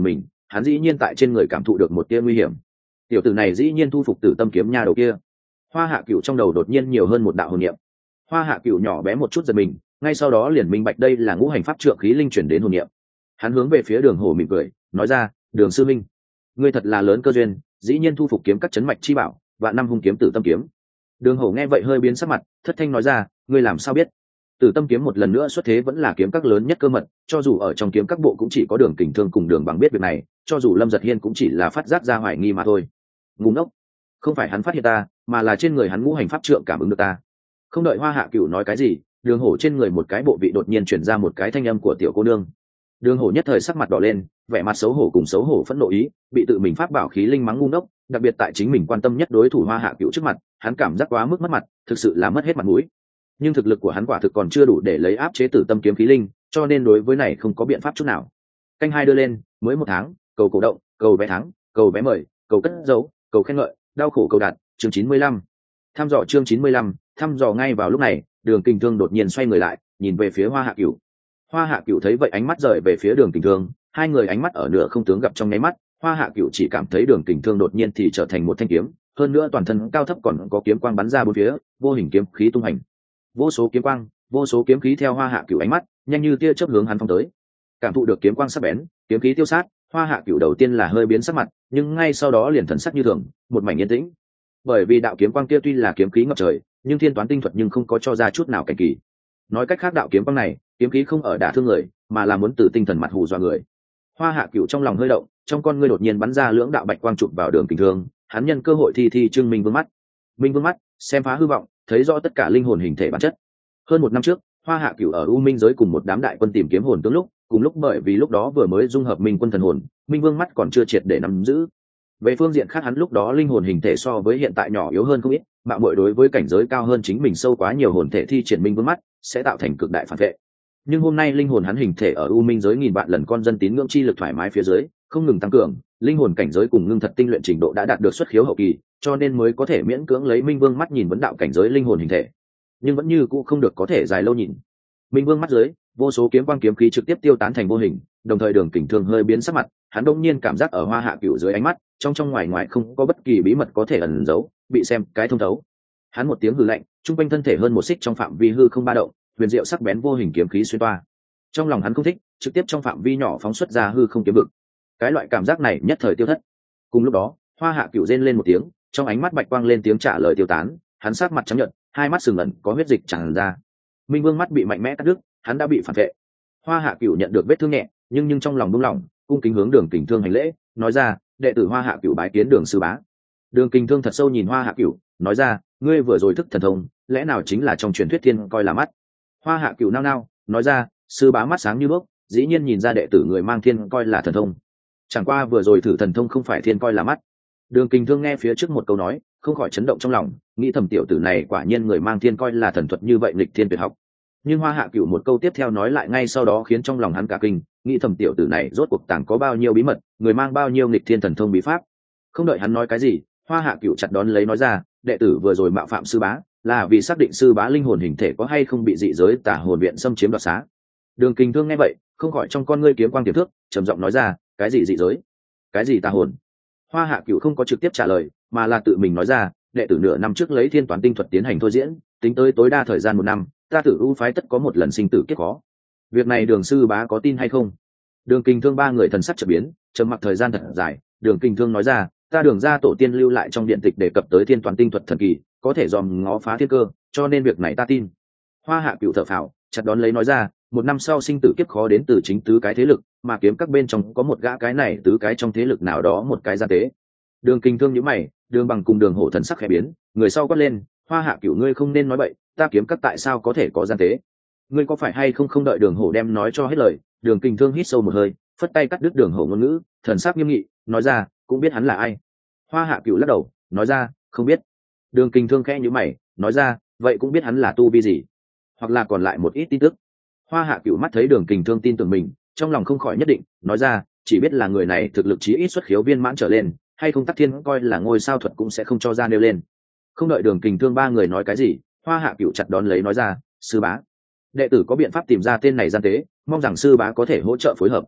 hắn dĩ nhiên tại trên người cảm thụ được một tia nguy hiểm. Tiểu tử này dĩ nhiên thu phục Tử Tâm kiếm nha đầu kia. Hoa Hạ Cửu trong đầu đột nhiên nhiều hơn một đạo hồn niệm. Hoa Hạ Cửu nhỏ bé một chút giật mình, ngay sau đó liền minh bạch đây là ngũ hành pháp trượng khí linh chuyển đến hồn niệm. Hắn hướng về phía Đường Hổ mỉm cười, nói ra, Đường sư minh, ngươi thật là lớn cơ duyên, dĩ nhiên thu phục kiếm các chấn mạch chi bảo, vạn năm hung kiếm Tử Tâm kiếm. Đường Hổ nghe vậy hơi biến sắc mặt, thất thanh nói ra, ngươi làm sao biết? Tử Tâm kiếm một lần nữa xuất thế vẫn là kiếm các lớn nhất cơ mật, cho dù ở trong kiếm các bộ cũng chỉ có Đường Kình Thương cùng Đường Bằng biết việc này, cho dù Lâm Giật Hiên cũng chỉ là phát giác ra hoài nghi mà thôi. Ngu ngốc, không phải hắn phát hiện ta, mà là trên người hắn ngũ hành pháp trượng cảm ứng được ta. Không đợi Hoa Hạ Cửu nói cái gì, Đường Hổ trên người một cái bộ vị đột nhiên chuyển ra một cái thanh âm của tiểu cô nương. Đường Hổ nhất thời sắc mặt đỏ lên, vẻ mặt xấu hổ cùng xấu hổ phẫn nộ ý, bị tự mình pháp bảo khí linh mắng ngu ngốc, đặc biệt tại chính mình quan tâm nhất đối thủ Hoa Hạ Cửu trước mặt, hắn cảm giác quá mức mất mặt, thực sự là mất hết mặt mũi. Nhưng thực lực của hắn quả thực còn chưa đủ để lấy áp chế Tử Tâm kiếm khí linh, cho nên đối với này không có biện pháp chút nào. Canh hai đưa lên, mới 1 tháng, cầu cổ động, cầu vé thắng, cầu vé mời, cầu cất dấu, cầu khen ngợi, đau khổ cầu đạt, chương 95. Thăm dò chương 95, thăm dò ngay vào lúc này, Đường Kình Thương đột nhiên xoay người lại, nhìn về phía Hoa Hạ Cửu. Hoa Hạ Cửu thấy vậy ánh mắt rời về phía Đường Kình Thương, hai người ánh mắt ở nửa không tướng gặp trong nháy mắt, Hoa Hạ Cửu chỉ cảm thấy Đường Kình Thương đột nhiên thì trở thành một thanh kiếm, hơn nữa toàn thân cao thấp còn có kiếm quang bắn ra bốn phía, vô hình kiếm khí tung hành. Vô số kiếm quang, vô số kiếm khí theo Hoa Hạ Cửu ánh mắt, nhanh như tia chớp hướng hắn phóng tới. Cảm thụ được kiếm quang sắc bén, kiếm khí tiêu sát, Hoa Hạ Cửu đầu tiên là hơi biến sắc mặt, nhưng ngay sau đó liền thần sắc như thường, một mảnh yên tĩnh. Bởi vì đạo kiếm quang kia tuy là kiếm khí ngập trời, nhưng thiên toán tinh thuật nhưng không có cho ra chút nào cảnh kỳ. Nói cách khác đạo kiếm quang này, kiếm khí không ở đả thương người, mà là muốn từ tinh thần mặt hù dọa người. Hoa Hạ Cửu trong lòng hơi động, trong con ngươi đột nhiên bắn ra lưỡng đạo bạch quang chụp vào Đường Kình Thương, hắn nhân cơ hội thi trưng Minh Vương mắt. Minh Vương mắt, xem phá hư vọng, thấy rõ tất cả linh hồn hình thể bản chất. Hơn 1 năm trước, Hoa Hạ Cửu ở U Minh giới cùng một đám đại quân tìm kiếm hồn tướng lúc, cùng lúc bởi vì lúc đó vừa mới dung hợp Minh Quân thần hồn, Minh Vương mắt còn chưa triệt để nắm giữ. Về phương diện khác hắn lúc đó linh hồn hình thể so với hiện tại nhỏ yếu hơn không ít, mạo muội đối với cảnh giới cao hơn chính mình sâu quá nhiều hồn thể thi triển Minh Vương mắt sẽ tạo thành cực đại phản vệ. Nhưng hôm nay linh hồn hắn hình thể ở U Minh giới nghìn vạn lần con dân tín ngưỡng chi lực thoải mái phía dưới, không ngừng tăng cường, linh hồn cảnh giới cùng ngưng thật tinh luyện trình độ đã đạt được xuất khiếu hậu kỳ, cho nên mới có thể miễn cưỡng lấy Minh Vương mắt nhìn vấn đạo cảnh giới linh hồn hình thể, nhưng vẫn như cũ không được có thể dài lâu nhìn. Minh Vương mắt dưới, vô số kiếm quang kiếm khí trực tiếp tiêu tán thành vô hình, đồng thời Đường Kình Thương hơi biến sắc mặt, hắn đột nhiên cảm giác ở Hoa Hạ Cửu dưới ánh mắt, trong ngoài ngoài không có bất kỳ bí mật có thể ẩn giấu, bị xem cái thông thấu. Hắn một tiếng hừ lạnh, trung quanh thân thể hơn 1 xích trong phạm vi hư không ba động, huyền diệu sắc bén vô hình kiếm khí xuyên toa. Trong lòng hắn không thích, trực tiếp trong phạm vi nhỏ phóng xuất ra hư không kiếm vực. Cái loại cảm giác này nhất thời tiêu thất. Cùng lúc đó, Hoa Hạ Cửu rên lên một tiếng, trong ánh mắt bạch quang lên tiếng trả lời tiêu tán, hắn sắc mặt trắng nhợt, hai mắt sừng ẩn có huyết dịch tràn ra. Minh Vương mắt bị mạnh mẽ cắt đứt, hắn đã bị phản vệ. Hoa Hạ Cửu nhận được vết thương nhẹ, nhưng trong lòng buông lỏng, cung kính hướng Đường Kình Thương hành lễ, nói ra, đệ tử Hoa Hạ Cửu bái kiến Đường sư bá. Đường Kình Thương thật sâu nhìn Hoa Hạ Cửu, nói ra, ngươi vừa rồi thức thần thông, lẽ nào chính là trong truyền thuyết thiên coi là mắt? Hoa Hạ Cửu nao nao, nói ra, sư bá mắt sáng như đuốc, dĩ nhiên nhìn ra đệ tử người mang thiên coi là thần thông. Chẳng qua vừa rồi thử thần thông không phải thiên coi là mắt. Đường Kình Thương nghe phía trước một câu nói, không khỏi chấn động trong lòng, nghĩ thầm tiểu tử này quả nhiên người mang thiên coi là thần thuật như vậy nghịch thiên tuyệt học. Nhưng Hoa Hạ Cửu một câu tiếp theo nói lại ngay sau đó khiến trong lòng hắn cả kinh, nghĩ thầm tiểu tử này rốt cuộc tàng có bao nhiêu bí mật, người mang bao nhiêu nghịch thiên thần thông bí pháp. Không đợi hắn nói cái gì, Hoa Hạ Cửu chặt đón lấy nói ra, đệ tử vừa rồi mạo phạm sư bá, là vì xác định sư bá linh hồn hình thể có hay không bị dị giới Tà Hồn viện xâm chiếm đoạt xá. Đường Kình Thương nghe vậy, không khỏi trong con ngươi kiếm quang tiềm thước, trầm giọng nói ra, cái gì dị giới? Cái gì tà hồn? Hoa Hạ Cửu không có trực tiếp trả lời, mà là tự mình nói ra, đệ tử nửa năm trước lấy thiên toán tinh thuật tiến hành thôi diễn, tính tới tối đa thời gian 1 năm, ta Tử U phái tất có một lần sinh tử kiếp khó. Việc này Đường sư bá có tin hay không? Đường Kình Thương ba người thần sắc chợt biến, trầm mặc thời gian thật dài, Đường Kình Thương nói ra, ta Đường gia tổ tiên lưu lại trong điện tịch đề cập tới thiên toán tinh thuật thần kỳ, có thể dòm ngó phá thiên cơ, cho nên việc này ta tin. Hoa Hạ Cửu thở phào, chặt đón lấy nói ra, 1 năm sau sinh tử kiếp khó đến từ chính tứ cái thế lực, mà kiếm các bên trong có một gã cái này tứ cái trong thế lực nào đó một cái gian tế. Đường Kình Thương nhíu mày, Đường Bằng cùng Đường Hổ thần sắc khẽ biến, người sau quát lên, Hoa Hạ Cửu ngươi không nên nói bậy, ta kiếm các tại sao có thể có gian tế? Ngươi có phải hay không không đợi Đường Hổ đem nói cho hết lời? Đường Kình Thương hít sâu một hơi, phất tay cắt đứt Đường Hổ ngôn ngữ, thần sắc nghiêm nghị, nói ra, cũng biết hắn là ai. Hoa Hạ Cửu lắc đầu, nói ra, không biết. Đường Kình Thương khẽ nhíu mày, nói ra, vậy cũng biết hắn là tu vi gì, hoặc là còn lại một ít tin tức. Hoa Hạ Cửu mắt thấy Đường Kình Thương tin tưởng mình, trong lòng không khỏi nhất định, nói ra, chỉ biết là người này thực lực chí ít xuất khiếu viên mãn trở lên, hay không tắc thiên coi là ngôi sao thuật cũng sẽ không cho ra nêu lên. Không đợi Đường Kình Thương ba người nói cái gì, Hoa Hạ Cửu chặt đón lấy nói ra, sư bá, đệ tử có biện pháp tìm ra tên này gian tế, mong rằng sư bá có thể hỗ trợ phối hợp.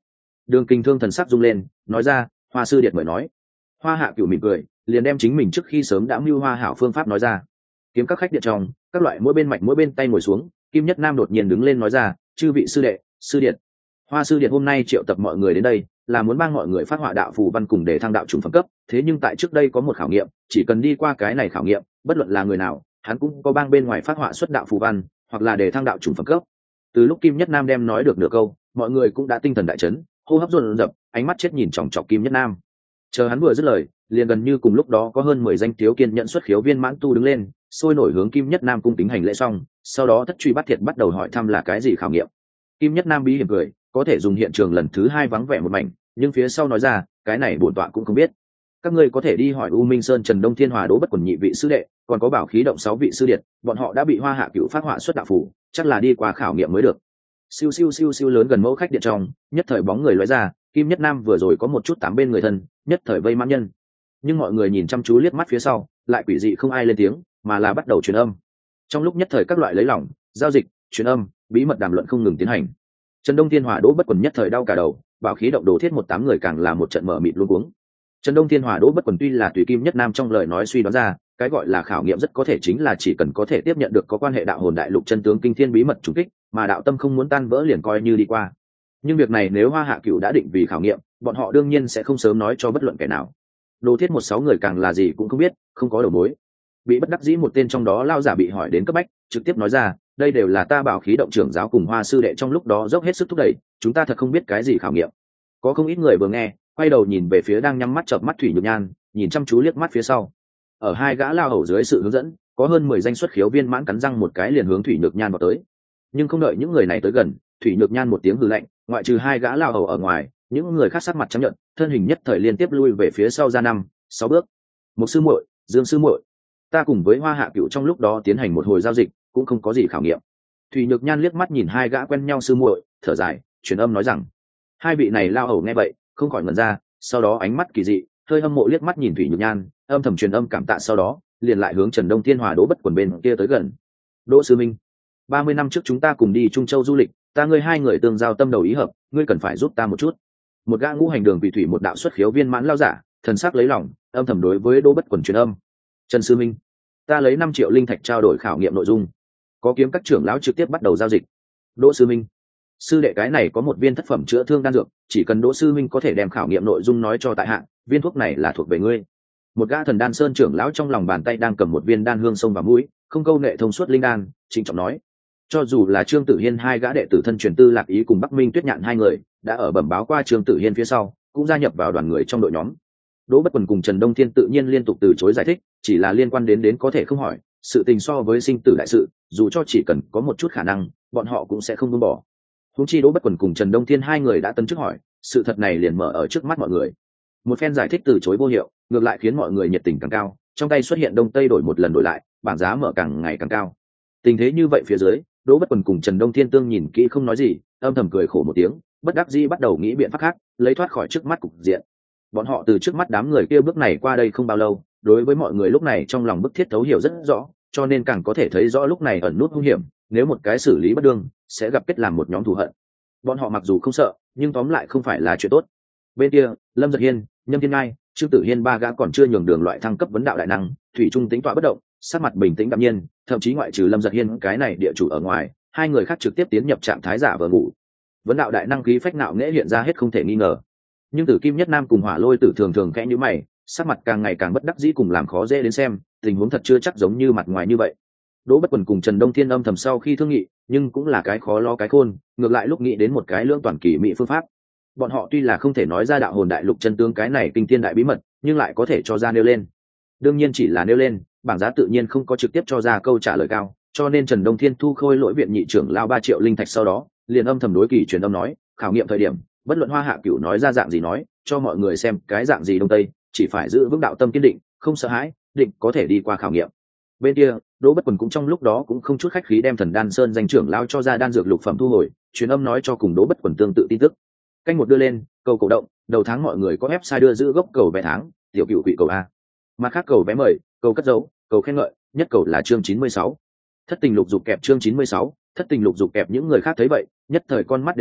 Đường Kình Thương thần sắc rung lên, nói ra, Hoa sư điệt mời nói. Hoa Hạ Cửu mỉm cười, liền đem chính mình trước khi sớm đã mưu hoa hảo phương pháp nói ra. Kiếm các khách điện trong, các loại mỗi bên mạch mỗi bên tay ngồi xuống, Kim Nhất Nam đột nhiên đứng lên nói ra, chư vị sư đệ, sư điện. Hoa sư điện hôm nay triệu tập mọi người đến đây, là muốn mang mọi người phát họa đạo phù văn cùng để thăng đạo trùng phẩm cấp, thế nhưng tại trước đây có một khảo nghiệm, chỉ cần đi qua cái này khảo nghiệm, bất luận là người nào, hắn cũng có bang bên ngoài phát họa xuất đạo phù văn, hoặc là để thăng đạo trùng phẩm cấp. Từ lúc Kim Nhất Nam đem nói được nửa câu, mọi người cũng đã tinh thần đại chấn, hô hấp dồn dập, ánh mắt chết nhìn chòng chọc Kim Nhất Nam. Chờ hắn vừa dứt lời, liền gần như cùng lúc đó có hơn 10 danh thiếu kiên nhận xuất khiếu viên mãn tu đứng lên, sôi nổi hướng Kim Nhất Nam cung kính hành lễ xong, sau đó thất truy bắt thiệt bắt đầu hỏi thăm là cái gì khảo nghiệm. Kim Nhất Nam bí hiểm cười, có thể dùng hiện trường lần thứ 2 vắng vẻ một mảnh, nhưng phía sau nói ra, cái này bổn tọa cũng không biết. Các ngươi có thể đi hỏi U Minh Sơn Trần Đông Thiên Hòa Đỗ Bất Quần nhị vị sư đệ, còn có Bảo Khí Động 6 vị sư điệt, bọn họ đã bị Hoa Hạ Cửu phát họa xuất đạo phủ, chắc là đi qua khảo nghiệm mới được. Siêu siêu siêu siêu lớn gần mẫu khách điện trong, nhất thời bóng người lóe ra, Kim Nhất Nam vừa rồi có một chút tám bên người thân, nhất thời vây mãn nhân. Nhưng mọi người nhìn chăm chú liếc mắt phía sau, lại quỷ dị không ai lên tiếng, mà là bắt đầu truyền âm. Trong lúc nhất thời các loại lấy lỏng, giao dịch, truyền âm, bí mật đàm luận không ngừng tiến hành. Trần Đông Thiên Hòa Đỗ Bất Quần nhất thời đau cả đầu, Bảo Khí Động Đồ Thiết 18 người càng là một trận mở mịt luống cuống. Trần Đông Thiên Hòa Đỗ Bất Quần tuy là tùy Kim Nhất Nam trong lời nói suy đoán ra, cái gọi là khảo nghiệm rất có thể chính là chỉ cần có thể tiếp nhận được có quan hệ đạo hồn đại lục chân tướng kinh thiên bí mật trùng kích, mà đạo tâm không muốn tan vỡ liền coi như đi qua. Nhưng việc này nếu Hoa Hạ Cửu đã định vì khảo nghiệm, bọn họ đương nhiên sẽ không sớm nói cho bất luận kẻ nào. Đồ Thiết 16 người càng là gì cũng không biết, không có đầu mối. Bị bất đắc dĩ một tên trong đó lao giả bị hỏi đến cấp bách, trực tiếp nói ra, đây đều là ta Bảo Khí Động trưởng giáo cùng Hoa sư đệ trong lúc đó dốc hết sức thúc đẩy, chúng ta thật không biết cái gì khảo nghiệm. Có không ít người vừa nghe, quay đầu nhìn về phía đang nhắm mắt chợp mắt Thủy Nhược Nhan, nhìn chăm chú liếc mắt phía sau. Ở hai gã lao hầu dưới sự hướng dẫn, có hơn 10 danh xuất khiếu viên mãn cắn răng một cái liền hướng Thủy Nhược Nhan vào tới. Nhưng không đợi những người này tới gần, Thủy Nhược Nhan một tiếng hừ lạnh, ngoại trừ hai gã lao hầu ở ngoài, những người khác sắc mặt trắng nhợt, thân hình nhất thời liên tiếp lui về phía sau ra 5-6 bước. Một sư muội, Dương sư muội, ta cùng với Hoa Hạ Cửu trong lúc đó tiến hành một hồi giao dịch, cũng không có gì khảo nghiệm. Thủy Nhược Nhan liếc mắt nhìn hai gã quen nhau sư muội, thở dài, truyền âm nói rằng, hai vị này lao hầu nghe vậy, không khỏi ngẩn ra, sau đó ánh mắt kỳ dị, hơi hâm mộ liếc mắt nhìn Thủy Nhược Nhan, âm thầm truyền âm cảm tạ, sau đó liền lại hướng Trần Đông Thiên Hòa Đỗ Bất Quần bên kia tới gần. Đỗ sư minh, 30 năm trước chúng ta cùng đi Trung Châu du lịch, ta ngươi hai người tương giao tâm đầu ý hợp, ngươi cần phải giúp ta một chút. Một gã ngũ hành đường vị thủy một đạo xuất khiếu viên mãn lao giả, thần sắc lấy lòng, âm thầm đối với Đỗ Bất Quần truyền âm. Trần sư minh, ta lấy 5 triệu linh thạch trao đổi khảo nghiệm nội dung. Có kiếm các trưởng lão trực tiếp bắt đầu giao dịch. Đỗ sư minh, sư đệ cái này có một viên thất phẩm chữa thương đan dược, chỉ cần Đỗ sư minh có thể đem khảo nghiệm nội dung nói cho tại hạ, viên thuốc này là thuộc về ngươi. Một gã thần đan sơn trưởng lão trong lòng bàn tay đang cầm một viên đan hương sông vào mũi, không câu nệ thông suốt linh đan, trịnh trọng nói. Cho dù là Trương Tử Hiên hai gã đệ tử thân truyền Tư Lạc Ý cùng Bắc Minh Tuyết Nhạn hai người đã ở bẩm báo qua Trương Tử Hiên phía sau, cũng gia nhập vào đoàn người trong đội nhóm. Đỗ Bất Quần cùng Trần Đông Thiên tự nhiên liên tục từ chối giải thích, chỉ là liên quan đến có thể không hỏi, sự tình so với sinh tử đại sự, dù cho chỉ cần có một chút khả năng, bọn họ cũng sẽ không buông bỏ. Huống chi Đỗ Bất Quần cùng Trần Đông Thiên hai người đã tấn chức hỏi, sự thật này liền mở ở trước mắt mọi người. Một phen giải thích từ chối vô hiệu, ngược lại khiến mọi người nhiệt tình càng cao, trong tay xuất hiện đông tây đổi một lần đổi lại, bảng giá mở càng ngày càng cao. Tình thế như vậy phía dưới, Đỗ Bất Quần cùng Trần Đông Thiên tương nhìn kỹ không nói gì, âm thầm cười khổ một tiếng, bất đắc dĩ bắt đầu nghĩ biện pháp khác, lấy thoát khỏi trước mắt cục diện. Bọn họ từ trước mắt đám người kia bước này qua đây không bao lâu, đối với mọi người lúc này trong lòng bức thiết thấu hiểu rất rõ, cho nên càng có thể thấy rõ lúc này ẩn nút hung hiểm, nếu một cái xử lý bất đương, sẽ gặp kết làm một nhóm thù hận. Bọn họ mặc dù không sợ, nhưng tóm lại không phải là chuyện tốt. Bên kia, Lâm Giật Hiên, Nhâm Thiên Ngai, Trương Tử Hiên ba gã còn chưa nhường đường loại thăng cấp vấn đạo đại năng, thủy trung tính tọa bất động, sắc mặt bình tĩnh đạm nhiên, thậm chí ngoại trừ Lâm Giật Hiên cái này địa chủ ở ngoài, hai người khác trực tiếp tiến nhập trạng thái giả vờ ngủ. Vấn đạo đại năng khí phách nạo nghễ hiện ra hết không thể nghi ngờ. Nhưng Tử Kim Nhất Nam cùng Hỏa Lôi Tử thường thường khẽ nhíu mày, sắc mặt càng ngày càng bất đắc dĩ cùng làm khó dễ đến xem, tình huống thật chưa chắc giống như mặt ngoài như vậy. Đỗ Bất Quần cùng Trần Đông Thiên âm thầm sau khi thương nghị, nhưng cũng là cái khó lo cái khôn, ngược lại lúc nghĩ đến một cái lưỡng toàn kỳ mỹ phương pháp. Bọn họ tuy là không thể nói ra đạo hồn đại lục chân tướng cái này kinh thiên đại bí mật, nhưng lại có thể cho ra nêu lên. Đương nhiên chỉ là nêu lên, bảng giá tự nhiên không có trực tiếp cho ra câu trả lời cao, cho nên Trần Đông Thiên thu khôi lỗi viện nhị trưởng lao 3 triệu linh thạch, sau đó liền âm thầm đối kỳ truyền âm nói, khảo nghiệm thời điểm, bất luận Hoa Hạ Cửu nói ra dạng gì nói, cho mọi người xem cái dạng gì đông tây, chỉ phải giữ vững đạo tâm kiên định, không sợ hãi, định có thể đi qua khảo nghiệm. Bên kia, Đỗ Bất Quần cũng trong lúc đó cũng không chút khách khí đem Thần Đan Sơn danh trưởng lao cho ra đan dược lục phẩm thu hồi, truyền âm nói cho cùng Đỗ Bất Quần tương tự tin tức. Canh một đưa lên, cầu cổ động, đầu tháng mọi người có website đưa giữ gốc cầu vé tháng, tiểu cựu quỷ cầu a. Mặt khác cầu vé mời, cầu cất dấu, cầu khen ngợi, nhất cầu là chương 96. Thất tình lục dục kẹp chương 96, thất tình lục dục kẹp những người khác thấy vậy, nhất thời con mắt đều đỏ,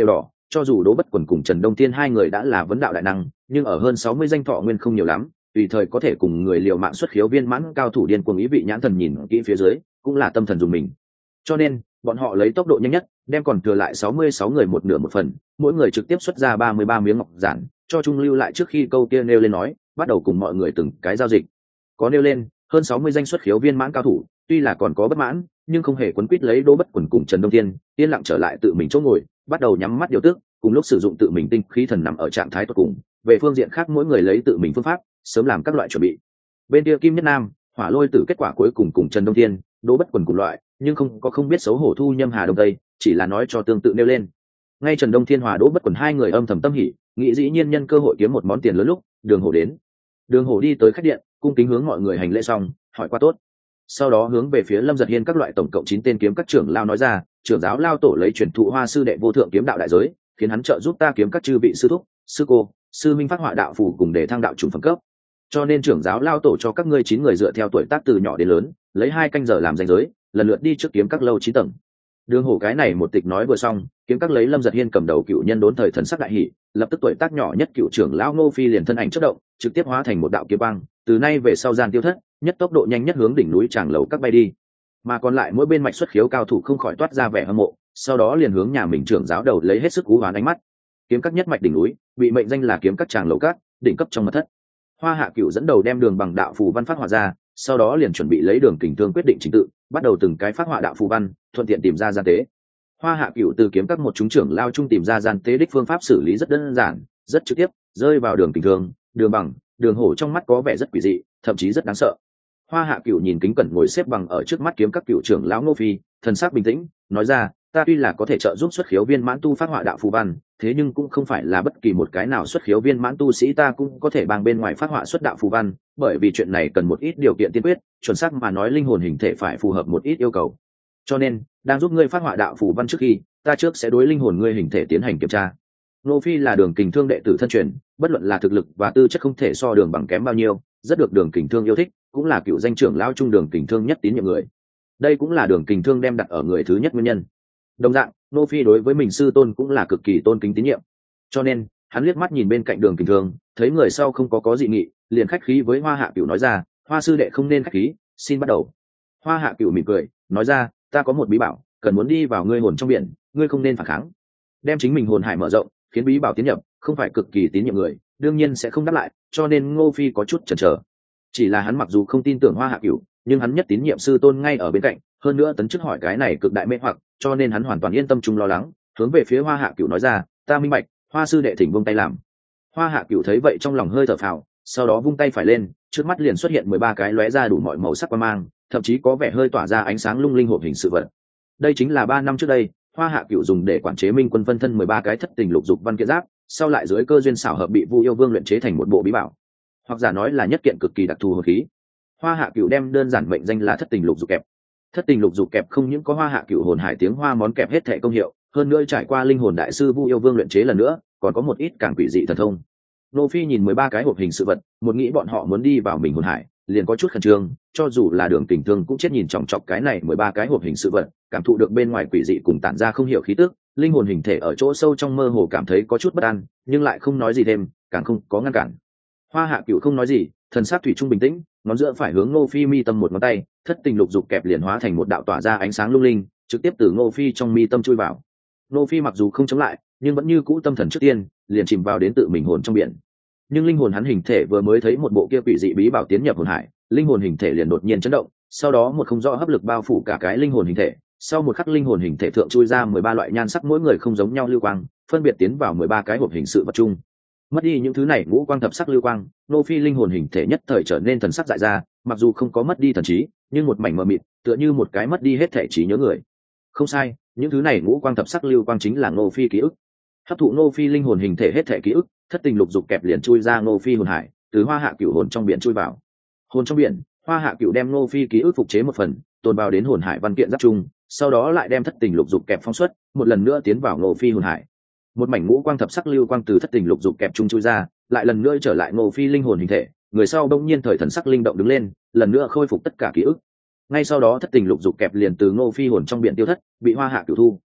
cho dù Đỗ Bất Quần cùng Trần Đông Thiên hai người đã là vấn đạo đại năng, nhưng ở hơn 60 danh thọ nguyên không nhiều lắm, tùy thời có thể cùng người liều mạng xuất khiếu viên mãn cao thủ điên cuồng ý vị nhãn thần nhìn kỹ phía dưới, cũng là tâm thần dùng mình. Cho nên, bọn họ lấy tốc độ nhanh nhất, đem còn thừa lại 66 người một nửa một phần, mỗi người trực tiếp xuất ra 33 miếng ngọc giản, cho Trung Lưu lại trước khi câu kia nêu lên nói, bắt đầu cùng mọi người từng cái giao dịch. Có nêu lên, hơn 60 danh xuất khiếu viên mãn cao thủ, tuy là còn có bất mãn, nhưng không hề quấn quýt lấy Đỗ Bất Quần cùng Trần Đông Thiên, yên lặng trở lại tự mình chỗ ngồi, bắt đầu nhắm mắt điều tức, cùng lúc sử dụng tự mình tinh khí thần nằm ở trạng thái tuyệt cùng. Về phương diện khác mỗi người lấy tự mình phương pháp, sớm làm các loại chuẩn bị. Bên kia Kim Nhất Nam, Hỏa Lôi Tử kết quả cuối cùng cùng Trần Đông Thiên, Đỗ Bất Quần cùng loại, nhưng không biết xấu hổ thu Nhâm Hà Đông Tây, chỉ là nói cho tương tự nêu lên. Ngay Trần Đông Thiên Hòa Đỗ Bất Quần hai người âm thầm tâm hỉ, nghĩ dĩ nhiên nhân cơ hội kiếm một món tiền lớn lúc, Đường Hổ đến. Đường Hổ đi tới khách điện, cung kính hướng mọi người hành lễ xong, hỏi qua tốt. Sau đó hướng về phía Lâm Giật Hiên các loại tổng cộng 9 tên kiếm các trưởng lao nói ra, trưởng giáo lao tổ lấy truyền thụ Hoa sư đệ vô thượng kiếm đạo đại giới, khiến hắn trợ giúp ta kiếm các chư vị sư thúc, sư cô, sư minh phát họa đạo phù cùng để thăng đạo trùng phẩm cấp. Cho nên trưởng giáo lao tổ cho các ngươi 9 người dựa theo tuổi tác từ nhỏ đến lớn, lấy 2 canh giờ làm ranh giới, lần lượt đi trước kiếm các lâu 9 tầng. Đường Hổ cái này một tịch nói vừa xong, kiếm các lấy Lâm Giật Hiên cầm đầu cựu nhân đốn thời thần sắc đại hỉ, lập tức tuổi tác nhỏ nhất cựu trưởng lão Ngô Phi liền thân ảnh chớp động, trực tiếp hóa thành một đạo kiếm quang, từ nay về sau gian tiêu thất, nhất tốc độ nhanh nhất hướng đỉnh núi Tràng Lầu các bay đi. Mà còn lại mỗi bên mạch xuất khiếu cao thủ không khỏi toát ra vẻ hâm mộ, sau đó liền hướng nhà mình trưởng giáo đầu lấy hết sức cú hoán ánh mắt. Kiếm các nhất mạch đỉnh núi, bị mệnh danh là kiếm các Tràng Lầu các, đỉnh cấp trong mật thất. Hoa Hạ Cửu dẫn đầu đem đường bằng đạo phù văn phát họa ra, sau đó liền chuẩn bị lấy đường kình thương quyết định trình tự, bắt đầu từng cái phát họa đạo phù văn, thuận tiện tìm ra gian tế. Hoa Hạ Cửu từ kiếm các một chúng trưởng lao chung tìm ra gian tế đích phương pháp xử lý rất đơn giản, rất trực tiếp, rơi vào đường kình thương, đường bằng, đường hổ trong mắt có vẻ rất quỷ dị, thậm chí rất đáng sợ. Hoa Hạ Cửu nhìn kính cẩn ngồi xếp bằng ở trước mắt kiếm các cửu trưởng lão Ngô Phi, thần sắc bình tĩnh, nói ra, ta tuy là có thể trợ giúp xuất khiếu viên mãn tu phát họa đạo phù văn, thế nhưng cũng không phải là bất kỳ một cái nào xuất khiếu viên mãn tu sĩ ta cũng có thể bằng bên ngoài phát họa xuất đạo phù văn, bởi vì chuyện này cần một ít điều kiện tiên quyết, chuẩn xác mà nói linh hồn hình thể phải phù hợp một ít yêu cầu. Cho nên, đang giúp ngươi phát họa đạo phù văn trước khi, ta trước sẽ đối linh hồn ngươi hình thể tiến hành kiểm tra. Ngô Phi là đường kình thương đệ tử thân truyền, bất luận là thực lực và tư chất không thể so đường bằng kém bao nhiêu, rất được đường kình thương yêu thích, cũng là cựu danh trưởng lão trung đường kình thương nhất tín nhiệm người. Đây cũng là đường kình thương đem đặt ở người thứ nhất nguyên nhân. Đồng dạng, Ngô Phi đối với mình sư tôn cũng là cực kỳ tôn kính tín nhiệm. Cho nên, hắn liếc mắt nhìn bên cạnh đường kình thương, thấy người sau không có dị nghị, liền khách khí với Hoa Hạ Cửu nói ra, Hoa sư đệ không nên khách khí, xin bắt đầu. Hoa Hạ Cửu mỉm cười, nói ra, ta có một bí bảo, cần muốn đi vào ngươi hồn trong biển, ngươi không nên phản kháng. Đem chính mình hồn hải mở rộng, khiến bí bảo tiến nhập, không phải cực kỳ tín nhiệm người, đương nhiên sẽ không đáp lại, cho nên Ngô Phi có chút chần chờ. Chỉ là hắn mặc dù không tin tưởng Hoa Hạ Cửu, nhưng hắn nhất tín nhiệm sư tôn ngay ở bên cạnh, hơn nữa tấn chức hỏi cái này cực đại mê hoặc, cho nên hắn hoàn toàn yên tâm chung lo lắng, hướng về phía Hoa Hạ Cửu nói ra, ta minh bạch, Hoa sư đệ thỉnh vung tay làm. Hoa Hạ Cửu thấy vậy trong lòng hơi thở phào, sau đó vung tay phải lên, trước mắt liền xuất hiện 13 cái lóe ra đủ mọi màu sắc quang mang, thậm chí có vẻ hơi tỏa ra ánh sáng lung linh hộp hình sự vật. Đây chính là 3 năm trước đây, Hoa Hạ Cửu dùng để quản chế Minh Quân phân thân 13 cái thất tình lục dục văn kiện giáp, sau lại dưới cơ duyên xảo hợp bị Vu Yêu Vương luyện chế thành một bộ bí bảo, hoặc giả nói là nhất kiện cực kỳ đặc thù hồn khí. Hoa Hạ Cửu đem đơn giản mệnh danh là thất tình lục dục kẹp. Thất tình lục dục kẹp không những có Hoa Hạ Cửu hồn hải tiếng hoa món kẹp hết thể công hiệu, hơn nữa trải qua linh hồn đại sư Vu Yêu Vương luyện chế lần nữa, còn có một ít càng quỷ dị thần thông. Nô Phi nhìn 13 cái hộp hình sự vật, một nghĩ bọn họ muốn đi vào mình hồn hải, liền có chút khẩn trương, cho dù là đường kình thương cũng chết nhìn chòng chọc cái này 13 cái hộp hình sự vật, cảm thụ được bên ngoài quỷ dị cùng tản ra không hiểu khí tức, linh hồn hình thể ở chỗ sâu trong mơ hồ cảm thấy có chút bất an, nhưng lại không nói gì thêm, càng không có ngăn cản. Hoa Hạ Cửu không nói gì, thần sắc thủy chung bình tĩnh, ngón giữa phải hướng Ngô Phi mi tâm một ngón tay, thất tình lục dục kẹp liền hóa thành một đạo tỏa ra ánh sáng lung linh, trực tiếp từ Ngô Phi trong mi tâm chui vào. Ngô Phi mặc dù không chống lại, nhưng vẫn như cũ tâm thần trước tiên, liền chìm vào đến tự mình hồn trong biển. Nhưng linh hồn hắn hình thể vừa mới thấy một bộ kia quỷ dị bí bảo tiến nhập hồn hải, linh hồn hình thể liền đột nhiên chấn động, sau đó một không rõ hấp lực bao phủ cả cái linh hồn hình thể, sau một khắc linh hồn hình thể thượng chui ra 13 loại nhan sắc mỗi người không giống nhau lưu quang, phân biệt tiến vào 13 cái hộp hình sự vật chung. Mất đi những thứ này ngũ quang thập sắc lưu quang, Nô Phi linh hồn hình thể nhất thời trở nên thần sắc dại ra, mặc dù không có mất đi thần trí, nhưng một mảnh mờ mịt, tựa như một cái mất đi hết thể trí nhớ người. Không sai, những thứ này ngũ quang thập sắc lưu quang chính là Nô Phi ký ức. Hấp thụ Nô Phi linh hồn hình thể hết thể ký ức, thất tình lục dục kẹp liền chui ra Nô Phi hồn hải, từ Hoa Hạ Cửu hồn trong biển chui vào. Hồn trong biển, Hoa Hạ Cửu đem Nô Phi ký ức phục chế một phần, tồn vào đến hồn hải văn kiện giáp chung, sau đó lại đem thất tình lục dục kẹp phong xuất, một lần nữa tiến vào Nô Phi hồn hải. Một mảnh ngũ quang thập sắc lưu quang từ thất tình lục dục kẹp chung chui ra, lại lần nữa trở lại Nô Phi linh hồn hình thể, người sau bỗng nhiên thời thần sắc linh động đứng lên, lần nữa khôi phục tất cả ký ức. Ngay sau đó thất tình lục dục kẹp liền từ Nô Phi hồn trong biển tiêu thất, bị Hoa Hạ Cửu thu.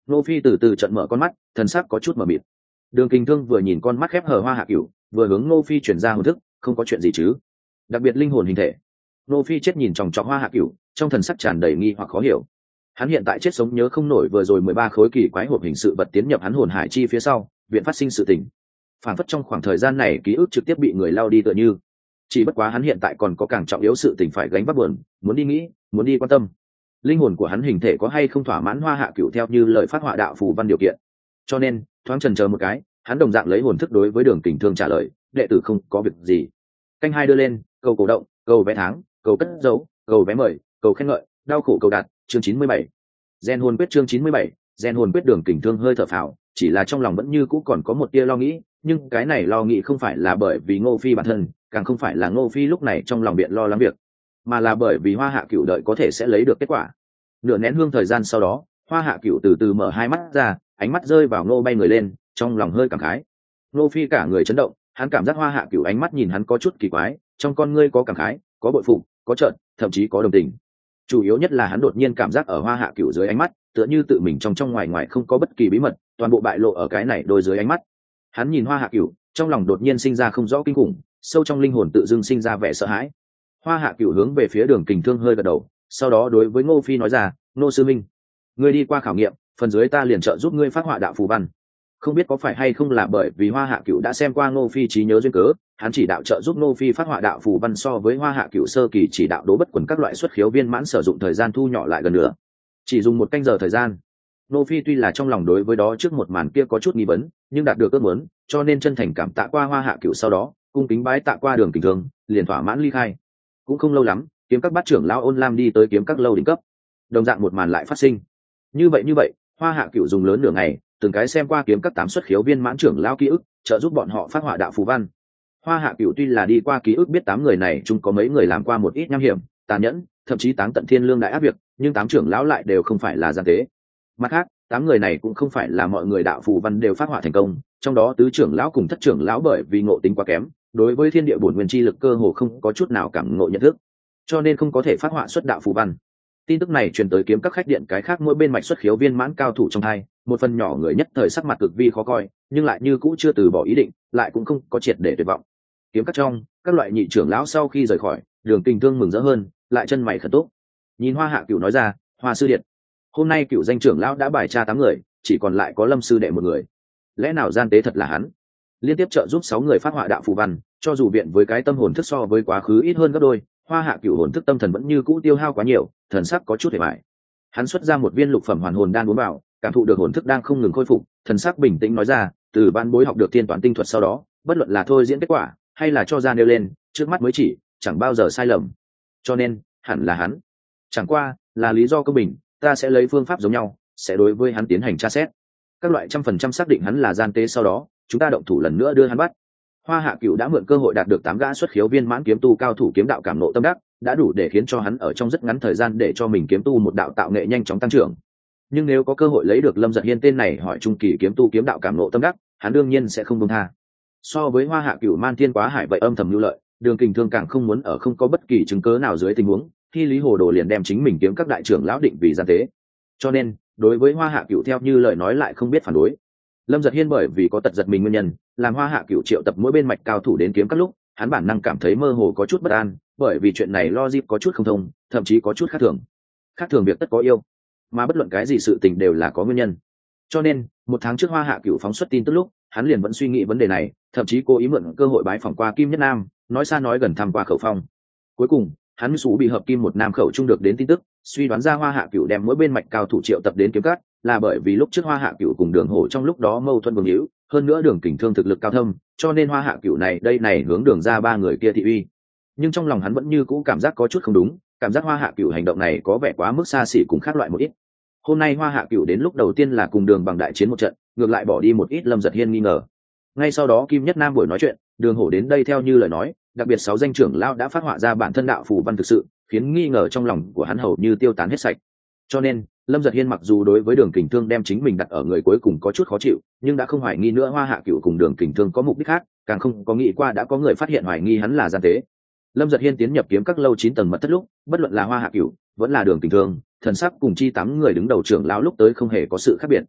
Ngô Phi từ từ trận mở con mắt, thần sắc có chút mờ mịt. Đường Kình Thương vừa nhìn con mắt khép hờ Hoa Hạ Cửu, vừa hướng Ngô Phi chuyển ra hồn thức, không có chuyện gì chứ? Đặc biệt linh hồn hình thể. Ngô Phi chết nhìn chòng chọc Hoa Hạ Cửu, trong thần sắc tràn đầy nghi hoặc khó hiểu. Hắn hiện tại chết sống nhớ không nổi vừa rồi 13 khối kỳ quái hộp hình sự vật tiến nhập hắn hồn hải chi phía sau, viện phát sinh sự tình. Phản phất trong khoảng thời gian này ký ức trực tiếp bị người lao đi tựa như. Chỉ bất quá hắn hiện tại còn có càng trọng yếu sự tình phải gánh vác buồn, muốn đi nghĩ, muốn đi quan tâm. Linh hồn của hắn hình thể có hay không thỏa mãn Hoa Hạ Cửu theo như lời phát họa đạo phù văn điều kiện. Cho nên, thoáng chần chờ một cái, hắn đồng dạng lấy hồn thức đối với Đường Kình Thương trả lời, đệ tử không có việc gì. Canh hai đưa lên, cầu cổ động, cầu vé tháng, cầu cất dấu, cầu vé mời, cầu khen ngợi, đau khổ cầu đạt, chương 97. Gen hồn quyết chương 97, Gen hồn quyết. Đường Kình Thương hơi thở phào, chỉ là trong lòng vẫn như cũ còn có một tia lo nghĩ, nhưng cái này lo nghĩ không phải là bởi vì Ngô Phi bản thân, càng không phải là Ngô Phi lúc này trong lòng biện lo lắng việc, mà là bởi vì Hoa Hạ Cửu đợi có thể sẽ lấy được kết quả. Nửa nén hương thời gian sau đó, Hoa Hạ Cửu từ từ mở hai mắt ra, ánh mắt rơi vào Ngô bay người lên, trong lòng hơi cảm khái. Ngô Phi cả người chấn động, hắn cảm giác Hoa Hạ Cửu ánh mắt nhìn hắn có chút kỳ quái, trong con ngươi có cảm khái, có bội phục, có trợn, thậm chí có đồng tình. Chủ yếu nhất là hắn đột nhiên cảm giác ở Hoa Hạ Cửu dưới ánh mắt, tựa như tự mình trong ngoài ngoài không có bất kỳ bí mật, toàn bộ bại lộ ở cái này đôi dưới ánh mắt. Hắn nhìn Hoa Hạ Cửu, trong lòng đột nhiên sinh ra không rõ kinh khủng, sâu trong linh hồn tự dưng sinh ra vẻ sợ hãi. Hoa Hạ Cửu hướng về phía Đường Kình Thương hơi gật đầu, sau đó đối với Ngô Phi nói ra, Ngô sư minh, ngươi đi qua khảo nghiệm, phần dưới ta liền trợ giúp ngươi phát họa đạo phù văn. Không biết có phải hay không là bởi vì Hoa Hạ Cửu đã xem qua Ngô Phi trí nhớ duyên cớ, hắn chỉ đạo trợ giúp Ngô Phi phát họa đạo phù văn so với Hoa Hạ Cửu sơ kỳ chỉ đạo đố bất quần các loại xuất khiếu viên mãn sử dụng thời gian thu nhỏ lại gần nữa, chỉ dùng 1 canh giờ thời gian. Ngô Phi tuy là trong lòng đối với đó trước một màn kia có chút nghi vấn, nhưng đạt được ước muốn, cho nên chân thành cảm tạ qua Hoa Hạ Cửu, sau đó cung kính bái tạ qua Đường Kình Thương, liền thỏa mãn ly khai. Cũng không lâu lắm, kiếm các bát trưởng lão Ôn Lam đi tới kiếm các lâu đỉnh cấp, đồng dạng một màn lại phát sinh. Như vậy, Hoa Hạ Cửu dùng lớn nửa ngày, từng cái xem qua kiếm các 8 xuất khiếu viên mãn trưởng lão ký ức, trợ giúp bọn họ phát họa đạo phù văn. Hoa Hạ Cửu tuy là đi qua ký ức biết 8 người này chung có mấy người làm qua một ít nham hiểm, tàn nhẫn, thậm chí táng tận thiên lương đại ác việc, nhưng 8 trưởng lão lại đều không phải là gian tế. Mặt khác, 8 người này cũng không phải là mọi người đạo phù văn đều phát họa thành công, trong đó tứ trưởng lão cùng thất trưởng lão bởi vì ngộ tính quá kém, đối với thiên địa bổn nguyên chi lực cơ hồ không có chút nào cảm ngộ nhận thức, cho nên không có thể phát họa xuất đạo phù văn. Tin tức này truyền tới kiếm các khách điện cái khác mỗi bên mạch xuất khiếu viên mãn cao thủ trong hai, một phần nhỏ người nhất thời sắc mặt cực vi khó coi, nhưng lại như cũ chưa từ bỏ ý định, lại cũng không có triệt để tuyệt vọng. Kiếm các trong, các loại nhị trưởng lão sau khi rời khỏi, Đường Kình Thương mừng rỡ hơn, lại chân mày khẩn túc. Nhìn Hoa Hạ Cửu nói ra, Hoa sư điện, hôm nay Cửu danh trưởng lão đã bài tra 8 người, chỉ còn lại có Lâm sư đệ một người. Lẽ nào gian tế thật là hắn? Liên tiếp trợ giúp 6 người phát họa đạo phù văn, cho dù viện với cái tâm hồn thức so với quá khứ ít hơn gấp đôi, Hoa Hạ Cửu hồn thức tâm thần vẫn như cũ tiêu hao quá nhiều, thần sắc có chút hề bại. Hắn xuất ra một viên lục phẩm hoàn hồn đan uống vào, cảm thụ được hồn thức đang không ngừng khôi phục, thần sắc bình tĩnh nói ra, từ ban bối học được thiên toán tinh thuật sau đó, bất luận là thôi diễn kết quả, hay là cho ra nêu lên, trước mắt mới chỉ, chẳng bao giờ sai lầm. Cho nên, hẳn là hắn. Chẳng qua, là lý do công bình, ta sẽ lấy phương pháp giống nhau, sẽ đối với hắn tiến hành tra xét. Các loại 100% xác định hắn là gian tế sau đó, chúng ta động thủ lần nữa đưa hắn bắt. Hoa Hạ Cửu đã mượn cơ hội đạt được 8 gã xuất khiếu viên mãn kiếm tu cao thủ kiếm đạo cảm ngộ tâm đắc, đã đủ để khiến cho hắn ở trong rất ngắn thời gian để cho mình kiếm tu một đạo tạo nghệ nhanh chóng tăng trưởng. Nhưng nếu có cơ hội lấy được Lâm Giật Hiên tên này hỏi trung kỳ kiếm tu kiếm đạo cảm ngộ tâm đắc, hắn đương nhiên sẽ không buông tha. So với Hoa Hạ Cửu man thiên quá hải vậy âm thầm lưu lợi, Đường Kình Thương càng không muốn ở không có bất kỳ chứng cớ nào dưới tình huống, khi Lý Hồ Đồ liền đem chính mình kiếm các đại trưởng lão định vì gian tế. Cho nên, đối với Hoa Hạ Cửu theo như lời nói lại không biết phản đối. Lâm Giật Hiên bởi vì có tật giật mình nguyên nhân, làm Hoa Hạ Cửu triệu tập mỗi bên mạch cao thủ đến kiếm các lúc, hắn bản năng cảm thấy mơ hồ có chút bất an, bởi vì chuyện này logic có chút không thông, thậm chí có chút khác thường. Khác thường việc tất có yêu, mà bất luận cái gì sự tình đều là có nguyên nhân. Cho nên, 1 tháng trước Hoa Hạ Cửu phóng xuất tin tức lúc, hắn liền vẫn suy nghĩ vấn đề này, thậm chí cố ý mượn cơ hội bái phỏng qua Kim Nhất Nam, nói xa nói gần thăm qua Khẩu Phong. Cuối cùng, hắn sủ bị hợp Kim một Nam Khẩu trung được đến tin tức, suy đoán ra Hoa Hạ Cửu đem mỗi bên mạch cao thủ triệu tập đến kiếm cát, là bởi vì lúc trước Hoa Hạ Cửu cùng Đường Hổ trong lúc đó mâu thuẫn vương hữu, hơn nữa Đường Kình Thương thực lực cao thâm, cho nên Hoa Hạ Cửu này hướng Đường ra 3 người kia thị uy. Nhưng trong lòng hắn vẫn như cũ cảm giác có chút không đúng, cảm giác Hoa Hạ Cửu hành động này có vẻ quá mức xa xỉ cùng khác loại một ít. Hôm nay Hoa Hạ Cửu đến lúc đầu tiên là cùng Đường bằng đại chiến một trận, ngược lại bỏ đi một ít Lâm Giật Hiên nghi ngờ. Ngay sau đó Kim Nhất Nam buổi nói chuyện, Đường Hổ đến đây theo như lời nói, đặc biệt 6 danh trưởng lão đã phát họa ra bản thân đạo phù văn thực sự, khiến nghi ngờ trong lòng của hắn hầu như tiêu tán hết sạch. Cho nên, Lâm Giật Hiên mặc dù đối với Đường Kình Thương đem chính mình đặt ở người cuối cùng có chút khó chịu, nhưng đã không hoài nghi nữa Hoa Hạ Cửu cùng Đường Kình Thương có mục đích khác, càng không có nghĩ qua đã có người phát hiện hoài nghi hắn là gian tế. Lâm Giật Hiên tiến nhập kiếm các lâu 9 tầng mật thất lúc, bất luận là Hoa Hạ Cửu, vẫn là Đường Kình Thương, thần sắc cùng chi 8 người đứng đầu trưởng lão lúc tới không hề có sự khác biệt.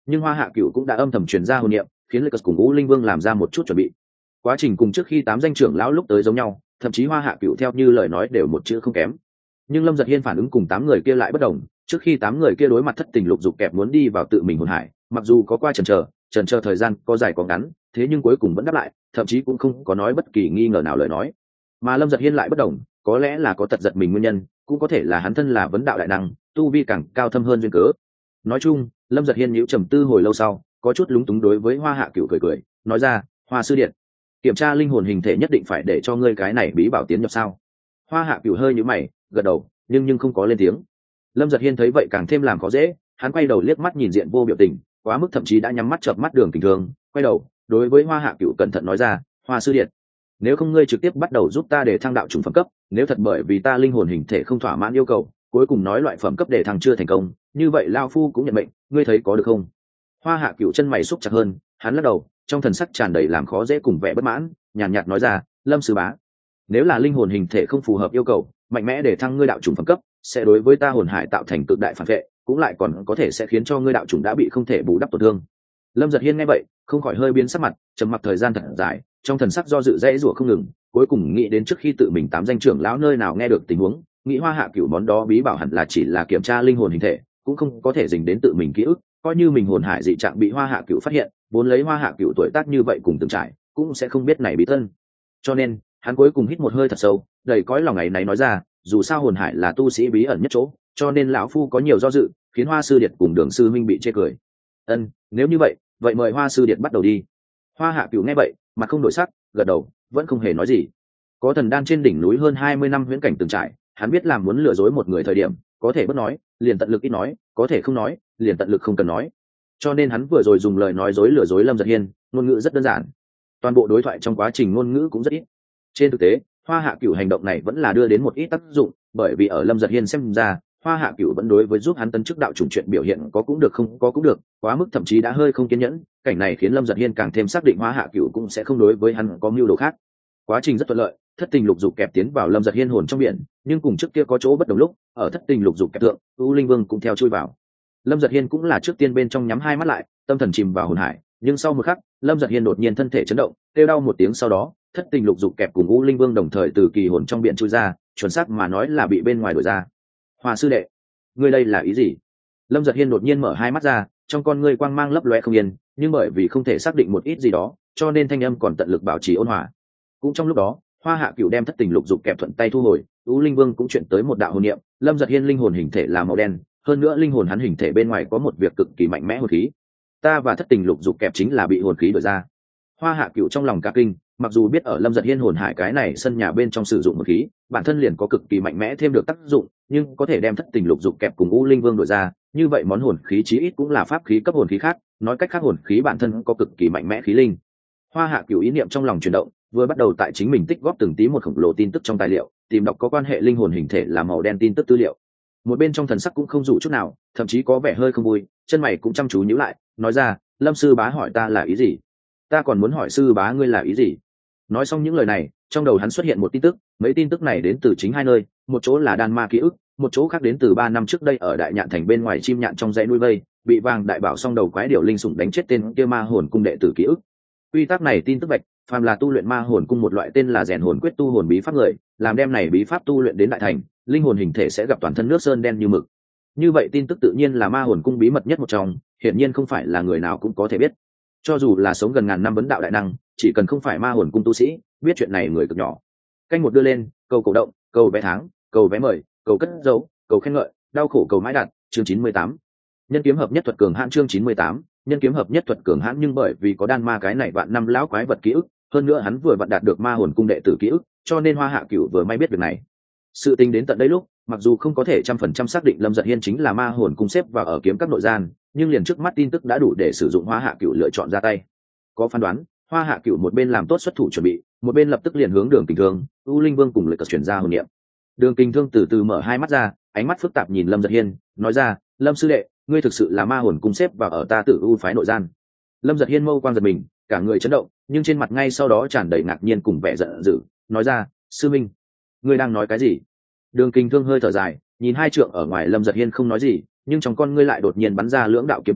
nhưng Hoa Hạ Cửu cũng đã âm thầm truyền ra hồn niệm, khiến Lê Cật cùng U Linh Vương làm ra một chút chuẩn bị. Quá trình cùng trước khi 8 danh trưởng lão lúc tới giống nhau, thậm chí Hoa Hạ Cửu theo như lời nói đều một chữ không kém. Nhưng Lâm Giật Hiên phản ứng cùng 8 người kia lại bất đồng, trước khi 8 người kia đối mặt thất tình lục dục kẹp muốn đi vào tự mình hồn hải, mặc dù có qua chần chờ thời gian có dài có ngắn, thế nhưng cuối cùng vẫn đáp lại, thậm chí cũng không có nói bất kỳ nghi ngờ nào lời nói. Mà Lâm Giật Hiên lại bất đồng, có lẽ là có tật giật mình nguyên nhân, cũng có thể là hắn thân là vấn đạo đại năng, tu vi càng cao thâm hơn duyên cớ. Nói chung, Lâm Giật Hiên nhíu trầm tư hồi lâu sau, có chút lúng túng đối với Hoa Hạ Cửu cười, nói ra, Hoa sư điện, kiểm tra linh hồn hình thể nhất định phải để cho ngươi cái này bí bảo tiến nhập sao? Hoa Hạ Cửu hơi nhíu mày, gật đầu, nhưng không có lên tiếng. Lâm Giật Hiên thấy vậy càng thêm làm khó dễ, hắn quay đầu liếc mắt nhìn Diện Vô biểu tình, quá mức thậm chí đã nhắm mắt chợp mắt Đường Kình Thương, quay đầu đối với Hoa Hạ Cửu cẩn thận nói ra, Hoa sư điện, nếu không ngươi trực tiếp bắt đầu giúp ta để thăng đạo trùng phẩm cấp, nếu thật bởi vì ta linh hồn hình thể không thỏa mãn yêu cầu, cuối cùng nói loại phẩm cấp để thăng chưa thành công, như vậy lao phu cũng nhận mệnh, ngươi thấy có được không? Hoa Hạ Cửu chân mày xúc chặt hơn, hắn lắc đầu, trong thần sắc tràn đầy làm khó dễ cùng vẻ bất mãn, nhàn nhạt nói ra, Lâm sư bá, nếu là linh hồn hình thể không phù hợp yêu cầu, mạnh mẽ để thăng ngươi đạo trùng phẩm cấp, sẽ đối với ta hồn hải tạo thành cực đại phản vệ, cũng lại còn có thể sẽ khiến cho ngươi đạo trùng đã bị không thể bù đắp tổn thương. Lâm Giật Hiên nghe vậy, không khỏi hơi biến sắc mặt, trầm mặc thời gian thật dài, trong thần sắc do dự dãy rủa không ngừng, cuối cùng nghĩ đến trước khi tự mình 8 danh trưởng lão nơi nào nghe được tình huống, nghĩ Hoa Hạ Cửu món đó bí bảo hẳn là chỉ là kiểm tra linh hồn hình thể, cũng không có thể dính đến tự mình ký ức, coi như mình hồn hải dị trạng bị Hoa Hạ Cửu phát hiện, vốn lấy Hoa Hạ Cửu tuổi tác như vậy cùng từng trải, cũng sẽ không biết này bí thân. Cho nên, hắn cuối cùng hít một hơi thật sâu, đầy cõi lòng ngày này nói ra, dù sao hồn hải là tu sĩ bí ẩn nhất chỗ, cho nên lão phu có nhiều do dự, khiến Hoa sư điệt cùng Đường sư minh bị chê cười. Nếu như vậy mời Hoa sư điệt bắt đầu đi. Hoa Hạ Cửu nghe vậy, mặt không đổi sắc, gật đầu, vẫn không hề nói gì. Có thần đan trên đỉnh núi hơn 20 năm huyễn cảnh từng trải, hắn biết làm muốn lừa dối một người thời điểm, có thể bất nói, liền tận lực ít nói, có thể không nói, liền tận lực không cần nói. Cho nên hắn vừa rồi dùng lời nói dối lừa dối Lâm Giật Hiên, ngôn ngữ rất đơn giản. Toàn bộ đối thoại trong quá trình ngôn ngữ cũng rất ít. Trên thực tế, Hoa Hạ Cửu hành động này vẫn là đưa đến một ít tác dụng, bởi vì ở Lâm Giật Hiên xem ra, Hoa Hạ Cửu vẫn đối với giúp hắn tấn chức đạo chủng chuyện biểu hiện có cũng được không có cũng được, quá mức thậm chí đã hơi không kiên nhẫn, cảnh này khiến Lâm Giật Hiên càng thêm xác định Hoa Hạ Cửu cũng sẽ không đối với hắn có mưu đồ khác. Quá trình rất thuận lợi, thất tình lục dục kẹp tiến vào Lâm Giật Hiên hồn trong biển, nhưng cùng trước kia có chỗ bất đồng lúc, ở thất tình lục dục kẹp thượng, U Linh Vương cũng theo chui vào. Lâm Giật Hiên cũng là trước tiên bên trong nhắm hai mắt lại, tâm thần chìm vào hồn hải, nhưng sau một khắc, Lâm Giật Hiên đột nhiên thân thể chấn động, kêu đau một tiếng, sau đó, thất tình lục dục kẹp cùng U Linh Vương đồng thời từ kỳ hồn trong biển chui ra, chuẩn xác mà nói là bị bên ngoài đuổi ra. Hoa sư đệ, ngươi đây là ý gì? Lâm Giật Hiên đột nhiên mở hai mắt ra, trong con ngươi quang mang lấp lóe không yên, nhưng bởi vì không thể xác định một ít gì đó, cho nên thanh âm còn tận lực bảo trì ôn hòa. Cũng trong lúc đó, Hoa Hạ Cửu đem thất tình lục dục kẹp thuận tay thu hồi, U Linh Vương cũng chuyển tới một đạo hồn niệm, Lâm Giật Hiên linh hồn hình thể là màu đen, hơn nữa linh hồn hắn hình thể bên ngoài có một việc cực kỳ mạnh mẽ hồn khí. Ta và thất tình lục dục kẹp chính là bị hồn khí đuổi ra. Hoa Hạ Cửu trong lòng cả kinh, mặc dù biết ở Lâm Giật Hiên hồn hải cái này sân nhà bên trong sử dụng hồn khí, bản thân liền có cực kỳ mạnh mẽ thêm được tác dụng, nhưng có thể đem thất tình lục dục kẹp cùng U Linh Vương đuổi ra, như vậy món hồn khí chí ít cũng là pháp khí cấp hồn khí khác, nói cách khác hồn khí bản thân có cực kỳ mạnh mẽ khí linh. Hoa Hạ Cửu ý niệm trong lòng chuyển động, vừa bắt đầu tại chính mình tích góp từng tí một khổng lồ tin tức trong tài liệu, tìm đọc có quan hệ linh hồn hình thể là màu đen tin tức tư liệu. Một bên trong thần sắc cũng không dụ chút nào, thậm chí có vẻ hơi không vui, chân mày cũng chăm chú nhíu lại, nói ra, Lâm sư bá hỏi ta là ý gì? Ta còn muốn hỏi sư bá ngươi là ý gì? Nói xong những lời này, trong đầu hắn xuất hiện một tin tức, mấy tin tức này đến từ chính hai nơi, một chỗ là đan ma ký ức, một chỗ khác đến từ 3 năm trước đây ở Đại Nhạn thành bên ngoài chim nhạn trong dãy núi vây, bị Vàng Đại Bảo song đầu quái điểu linh sủng đánh chết tên kia ma hồn cung đệ tử ký ức. Quy tắc này tin tức vạch, phàm là tu luyện ma hồn cung một loại tên là rèn hồn quyết tu hồn bí pháp người, làm đem này bí pháp tu luyện đến đại thành, linh hồn hình thể sẽ gặp toàn thân nước sơn đen như mực. Như vậy tin tức tự nhiên là ma hồn cung bí mật nhất một trong, hiển nhiên không phải là người nào cũng có thể biết. Cho dù là sống gần ngàn năm vấn đạo đại năng, chỉ cần không phải ma hồn cung tu sĩ, biết chuyện này người cực nhỏ. Canh một đưa lên, cầu cổ động, cầu vé tháng, cầu vé mời, cầu cất dấu, cầu khen ngợi, đau khổ cầu mãi đạt, chương 98. Nhân kiếm hợp nhất thuật cường hãn chương 98, nhân kiếm hợp nhất thuật cường hãn nhưng bởi vì có đan ma cái này vạn năm lão quái vật ký ức, hơn nữa hắn vừa vặn đạt được ma hồn cung đệ tử ký ức, cho nên Hoa Hạ Cửu vừa may biết việc này. Sự tình đến tận đây lúc, mặc dù không có thể 100% xác định Lâm Giật Hiên chính là ma hồn cung xếp vào ở kiếm các nội gian, nhưng liền trước mắt tin tức đã đủ để sử dụng Hoa Hạ Cửu lựa chọn ra tay. Có phán đoán, Hoa Hạ Cửu một bên làm tốt xuất thủ chuẩn bị, một bên lập tức liền hướng Đường Kình Thương, U Linh Vương cùng Lực Cật chuyển ra hồn niệm. Đường Kình Thương từ từ mở hai mắt ra, ánh mắt phức tạp nhìn Lâm Giật Hiên, nói ra, Lâm sư đệ, ngươi thực sự là ma hồn cung xếp vào ở ta Tử U phái nội gian. Lâm Giật Hiên mâu quang giật mình, cả người chấn động, nhưng trên mặt ngay sau đó tràn đầy ngạc nhiên cùng vẻ giận dữ, nói ra, sư minh, ngươi đang nói cái gì? Đường Kình Thương hơi thở dài, nhìn hai trượng ở ngoài Lâm Giật Hiên không nói gì, nhưng trong con ngươi lại đột nhiên bắn ra lưỡng đạo kiếm quang,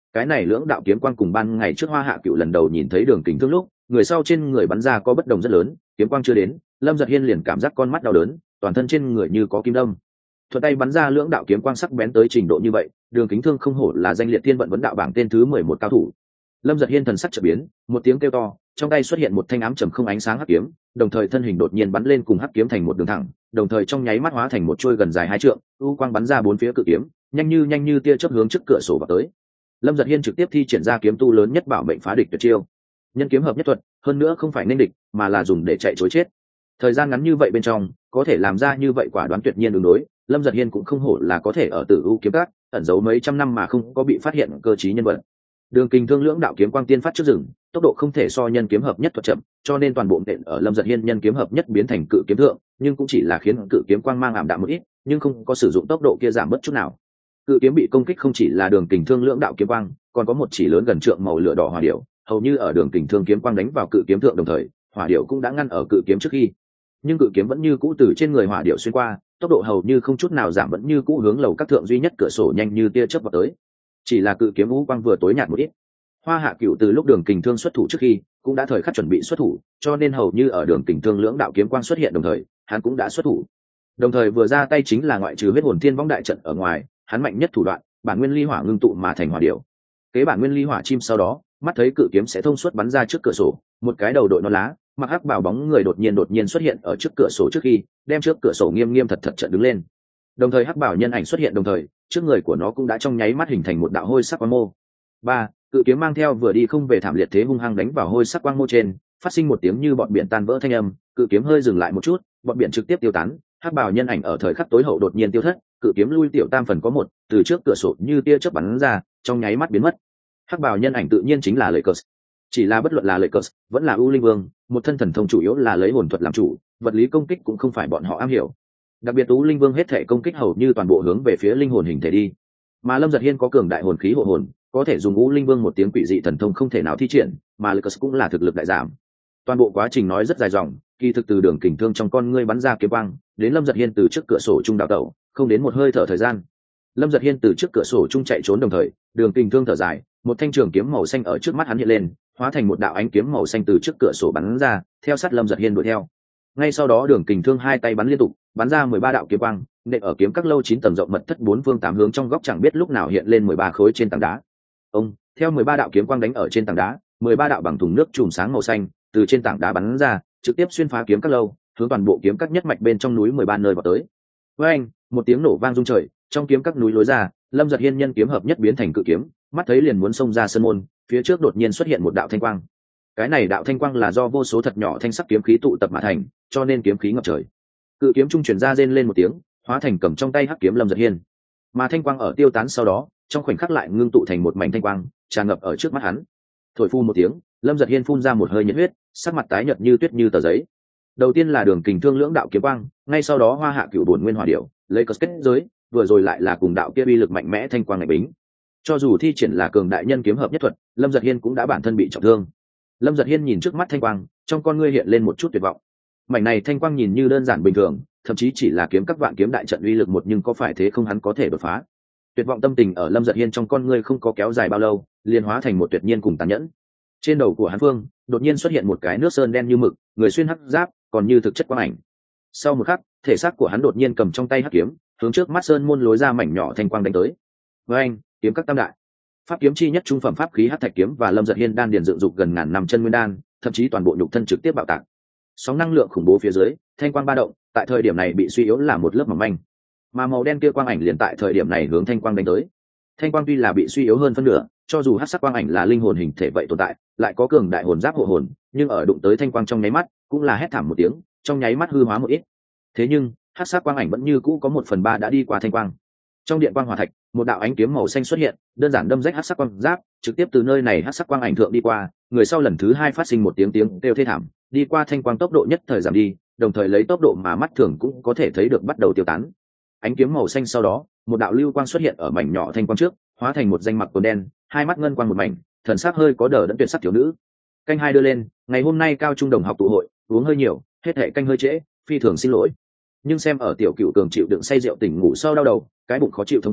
Cái này lưỡng đạo kiếm quang cùng ban ngày trước Hoa Hạ Cựu lần đầu nhìn thấy Đường Kình Thương lúc, người sau trên người bắn ra có bất đồng rất lớn, kiếm quang chưa đến, Lâm Giật Hiên liền cảm giác con mắt đau đớn, toàn thân trên người như có kim đâm. Thuận tay bắn ra lưỡng đạo kiếm quang sắc bén tới trình độ như vậy, Đường Kính Thương không hổ là danh liệt thiên vận vấn đạo bảng tên thứ 11 cao thủ. Lâm Giật Hiên thần sắc chợt biến, một tiếng kêu to, trong tay xuất hiện một thanh ám trầm không ánh sáng hắc kiếm, đồng thời thân hình đột nhiên bắn lên cùng hắc kiếm thành một đường thẳng, đồng thời trong nháy mắt hóa thành một chuôi gần dài 2 trượng, u quang bắn ra bốn phía cự kiếm, nhanh như tia chớp hướng trước cửa sổ vào tới. Lâm Giật Hiên trực tiếp thi triển ra kiếm tu lớn nhất bảo mệnh phá địch tuyệt chiêu. Nhân kiếm hợp nhất thuật, hơn nữa không phải nên địch, mà là dùng để chạy trối chết. Thời gian ngắn như vậy bên trong, có thể làm ra như vậy quả đoán tuyệt nhiên ứng đối, Lâm Giật Hiên cũng không hổ là có thể ở Tử U kiếm các ẩn giấu mấy trăm năm mà không có bị phát hiện cơ trí nhân vật. Đường Kình Thương lưỡng đạo kiếm quang tiên phát trước rừng, tốc độ không thể so nhân kiếm hợp nhất thuật chậm, cho nên toàn bộ nện ở Lâm Giật Hiên nhân kiếm hợp nhất biến thành cự kiếm thượng, nhưng cũng chỉ là khiến cự kiếm quang mang ảm đạm một ít, nhưng không có sử dụng tốc độ kia giảm bất chút nào. Cự kiếm bị công kích không chỉ là Đường Kình Thương lưỡng đạo kiếm quang, còn có một chỉ lớn gần trượng màu lửa đỏ hỏa điểu, hầu như ở Đường Kình Thương kiếm quang đánh vào cự kiếm thượng đồng thời, hỏa điểu cũng đã ngăn ở cự kiếm trước khi. Nhưng cự kiếm vẫn như cũ từ trên người hỏa điểu xuyên qua, tốc độ hầu như không chút nào giảm, vẫn như cũ hướng lầu các thượng duy nhất cửa sổ nhanh như tia chớp vào tới. Chỉ là cự kiếm u quang vừa tối nhạt một ít. Hoa Hạ Cựu từ lúc Đường Kình Thương xuất thủ trước khi cũng đã thời khắc chuẩn bị xuất thủ, cho nên hầu như ở Đường Kình Thương lưỡng đạo kiếm quang xuất hiện đồng thời, hắn cũng đã xuất thủ. Đồng thời vừa ra tay chính là ngoại trừ huyết hồn thiên vong đại trận ở ngoài, hắn mạnh nhất thủ đoạn, bản nguyên ly hỏa ngưng tụ mà thành hỏa điểu. Kế bản nguyên ly hỏa chim sau đó, mắt thấy cự kiếm sẽ thông suốt bắn ra trước cửa sổ, một cái đầu đội non lá, mặc hắc bào bóng người đột nhiên xuất hiện ở trước cửa sổ trước khi, đem trước cửa sổ nghiêm thật trận đứng lên. Đồng thời hắc bào nhân ảnh xuất hiện đồng thời, trước người của nó cũng đã trong nháy mắt hình thành một đạo hôi sắc quang mô. Cự kiếm mang theo vừa đi không về thảm liệt thế hung hăng đánh vào hôi sắc quang mô trên, phát sinh một tiếng như bọn biển tan vỡ thanh âm, cự kiếm hơi dừng lại một chút, bọn biển trực tiếp tiêu tán, hắc bào nhân ảnh ở thời khắc tối hậu đột nhiên tiêu thất, cự kiếm lui tiểu tam phần có một, từ trước cửa sổ như tia chớp bắn ra, trong nháy mắt biến mất. Hắc bào nhân ảnh tự nhiên chính là Lakers. Chỉ là bất luận là Lakers, vẫn là U Linh Vương, một thân thần thông chủ yếu là lấy hồn thuật làm chủ, vật lý công kích cũng không phải bọn họ am hiểu. Đặc biệt U Linh Vương hết thể công kích hầu như toàn bộ hướng về phía linh hồn hình thể đi. Mà Lâm Giật Hiên có cường đại hồn khí hộ hồn, có thể dùng U Linh Vương một tiếng quỷ dị thần thông không thể nào thi triển, mà Lakers cũng là thực lực đại giảm. Toàn bộ quá trình nói rất dài dòng, kỳ thực từ Đường Kình Thương trong con ngươi bắn ra kiếm quang, đến Lâm Giật Hiên từ trước cửa sổ trung đào tẩu, không đến một hơi thở thời gian. Lâm Giật Hiên từ trước cửa sổ trung chạy trốn đồng thời, Đường Kình Thương thở dài, một thanh trường kiếm màu xanh ở trước mắt hắn hiện lên, hóa thành một đạo ánh kiếm màu xanh từ trước cửa sổ bắn ra, theo sát Lâm Giật Hiên đuổi theo. Ngay sau đó Đường Kình Thương hai tay bắn liên tục, bắn ra 13 đạo kiếm quang, nện ở kiếm các lâu 9 tầng rộng mật thất bốn phương tám hướng trong góc chẳng biết lúc nào hiện lên 13 khối trên tảng đá. Theo 13 đạo kiếm quang đánh ở trên tảng đá, 13 đạo bằng thùng nước chùm sáng màu xanh từ trên tảng đá bắn ra, trực tiếp xuyên phá kiếm các lâu, hướng toàn bộ kiếm các nhất mạch bên trong núi 13 nơi vào tới. Với anh, một tiếng nổ vang rung trời, trong kiếm các núi lối ra, Lâm Giật Hiên nhân kiếm hợp nhất biến thành cự kiếm, mắt thấy liền muốn xông ra sân môn, phía trước đột nhiên xuất hiện một đạo thanh quang. Cái này đạo thanh quang là do vô số thật nhỏ thanh sắc kiếm khí tụ tập mà thành, cho nên kiếm khí ngập trời. Cự kiếm trung truyền ra rên lên một tiếng, hóa thành cầm trong tay hắc kiếm Lâm Giật Hiên. Mà thanh quang ở tiêu tán sau đó, trong khoảnh khắc lại ngưng tụ thành một mảnh thanh quang, tràn ngập ở trước mắt hắn. Thổi phun một tiếng, Lâm Giật Hiên phun ra một hơi nhiệt huyết, sắc mặt tái nhợt như tuyết như tờ giấy. Đầu tiên là Đường Kình Thương lưỡng đạo kiếm quang, ngay sau đó Hoa Hạ Cựu bổn nguyên hỏa điểu, lấy cờ kết giới, vừa rồi lại là cùng đạo kia uy lực mạnh mẽ thanh quang ngạch bính. Cho dù thi triển là cường đại nhân kiếm hợp nhất thuật, Lâm Giật Hiên cũng đã bản thân bị trọng thương. Lâm Giật Hiên nhìn trước mắt thanh quang, trong con ngươi hiện lên một chút tuyệt vọng. Mảnh này thanh quang nhìn như đơn giản bình thường, thậm chí chỉ là kiếm các vạn kiếm đại trận uy lực một, nhưng có phải thế không hắn có thể đột phá. Tuyệt vọng tâm tình ở Lâm Giật Hiên trong con ngươi không có kéo dài bao lâu, liền hóa thành một tuyệt nhiên cùng tàn nhẫn. Trên đầu của hắn phương đột nhiên xuất hiện một cái nước sơn đen như mực, người xuyên hắc giáp, còn như thực chất quang ảnh. Sau một khắc, thể xác của hắn đột nhiên cầm trong tay hắc kiếm, hướng trước mắt sơn môn lối ra mảnh nhỏ thanh quang đánh tới. Với anh, kiếm các tam đại, pháp kiếm chi nhất trung phẩm pháp khí hắc thạch kiếm và Lâm Giật Hiên đan điền dựng dục gần ngàn năm chân nguyên đan, thậm chí toàn bộ nhục thân trực tiếp bạo tạc. Sóng năng lượng khủng bố phía dưới, thanh quang ba động, tại thời điểm này bị suy yếu là một lớp mỏng manh, mà màu đen kia quang ảnh liền tại thời điểm này hướng thanh quang đánh tới. Thanh quang tuy là bị suy yếu hơn phân nửa, cho dù hắc sắc quang ảnh là linh hồn hình thể vậy tồn tại, lại có cường đại hồn giáp hộ hồn, nhưng ở đụng tới thanh quang trong nháy mắt, cũng là hét thảm một tiếng, trong nháy mắt hư hóa một ít. Thế nhưng, hắc sắc quang ảnh vẫn như cũ có 1/3 đã đi qua thanh quang. Trong điện quang hỏa thạch, một đạo ánh kiếm màu xanh xuất hiện, đơn giản đâm rách hắc sắc quang giáp, trực tiếp từ nơi này hắc sắc quang ảnh thượng đi qua, người sau lần thứ hai phát sinh một tiếng kêu thê thảm, đi qua thanh quang tốc độ nhất thời giảm đi, đồng thời lấy tốc độ mà mắt thường cũng có thể thấy được bắt đầu tiêu tán. Ánh kiếm màu xanh sau đó, một đạo lưu quang xuất hiện ở mảnh nhỏ thanh quang trước, hóa thành một danh mặc quần đen, hai mắt ngân quang một mảnh, thần sắc hơi có đờ đẫn tuyệt sắc thiếu nữ. Canh hai đưa lên, ngày hôm nay cao trung đồng học tụ hội, uống hơi nhiều, hết hệ canh hơi trễ, phi thường xin lỗi. Nhưng xem ở tiểu cựu cường chịu đựng say rượu tỉnh ngủ sau đau đầu, cái bụng khó chịu thống khổ,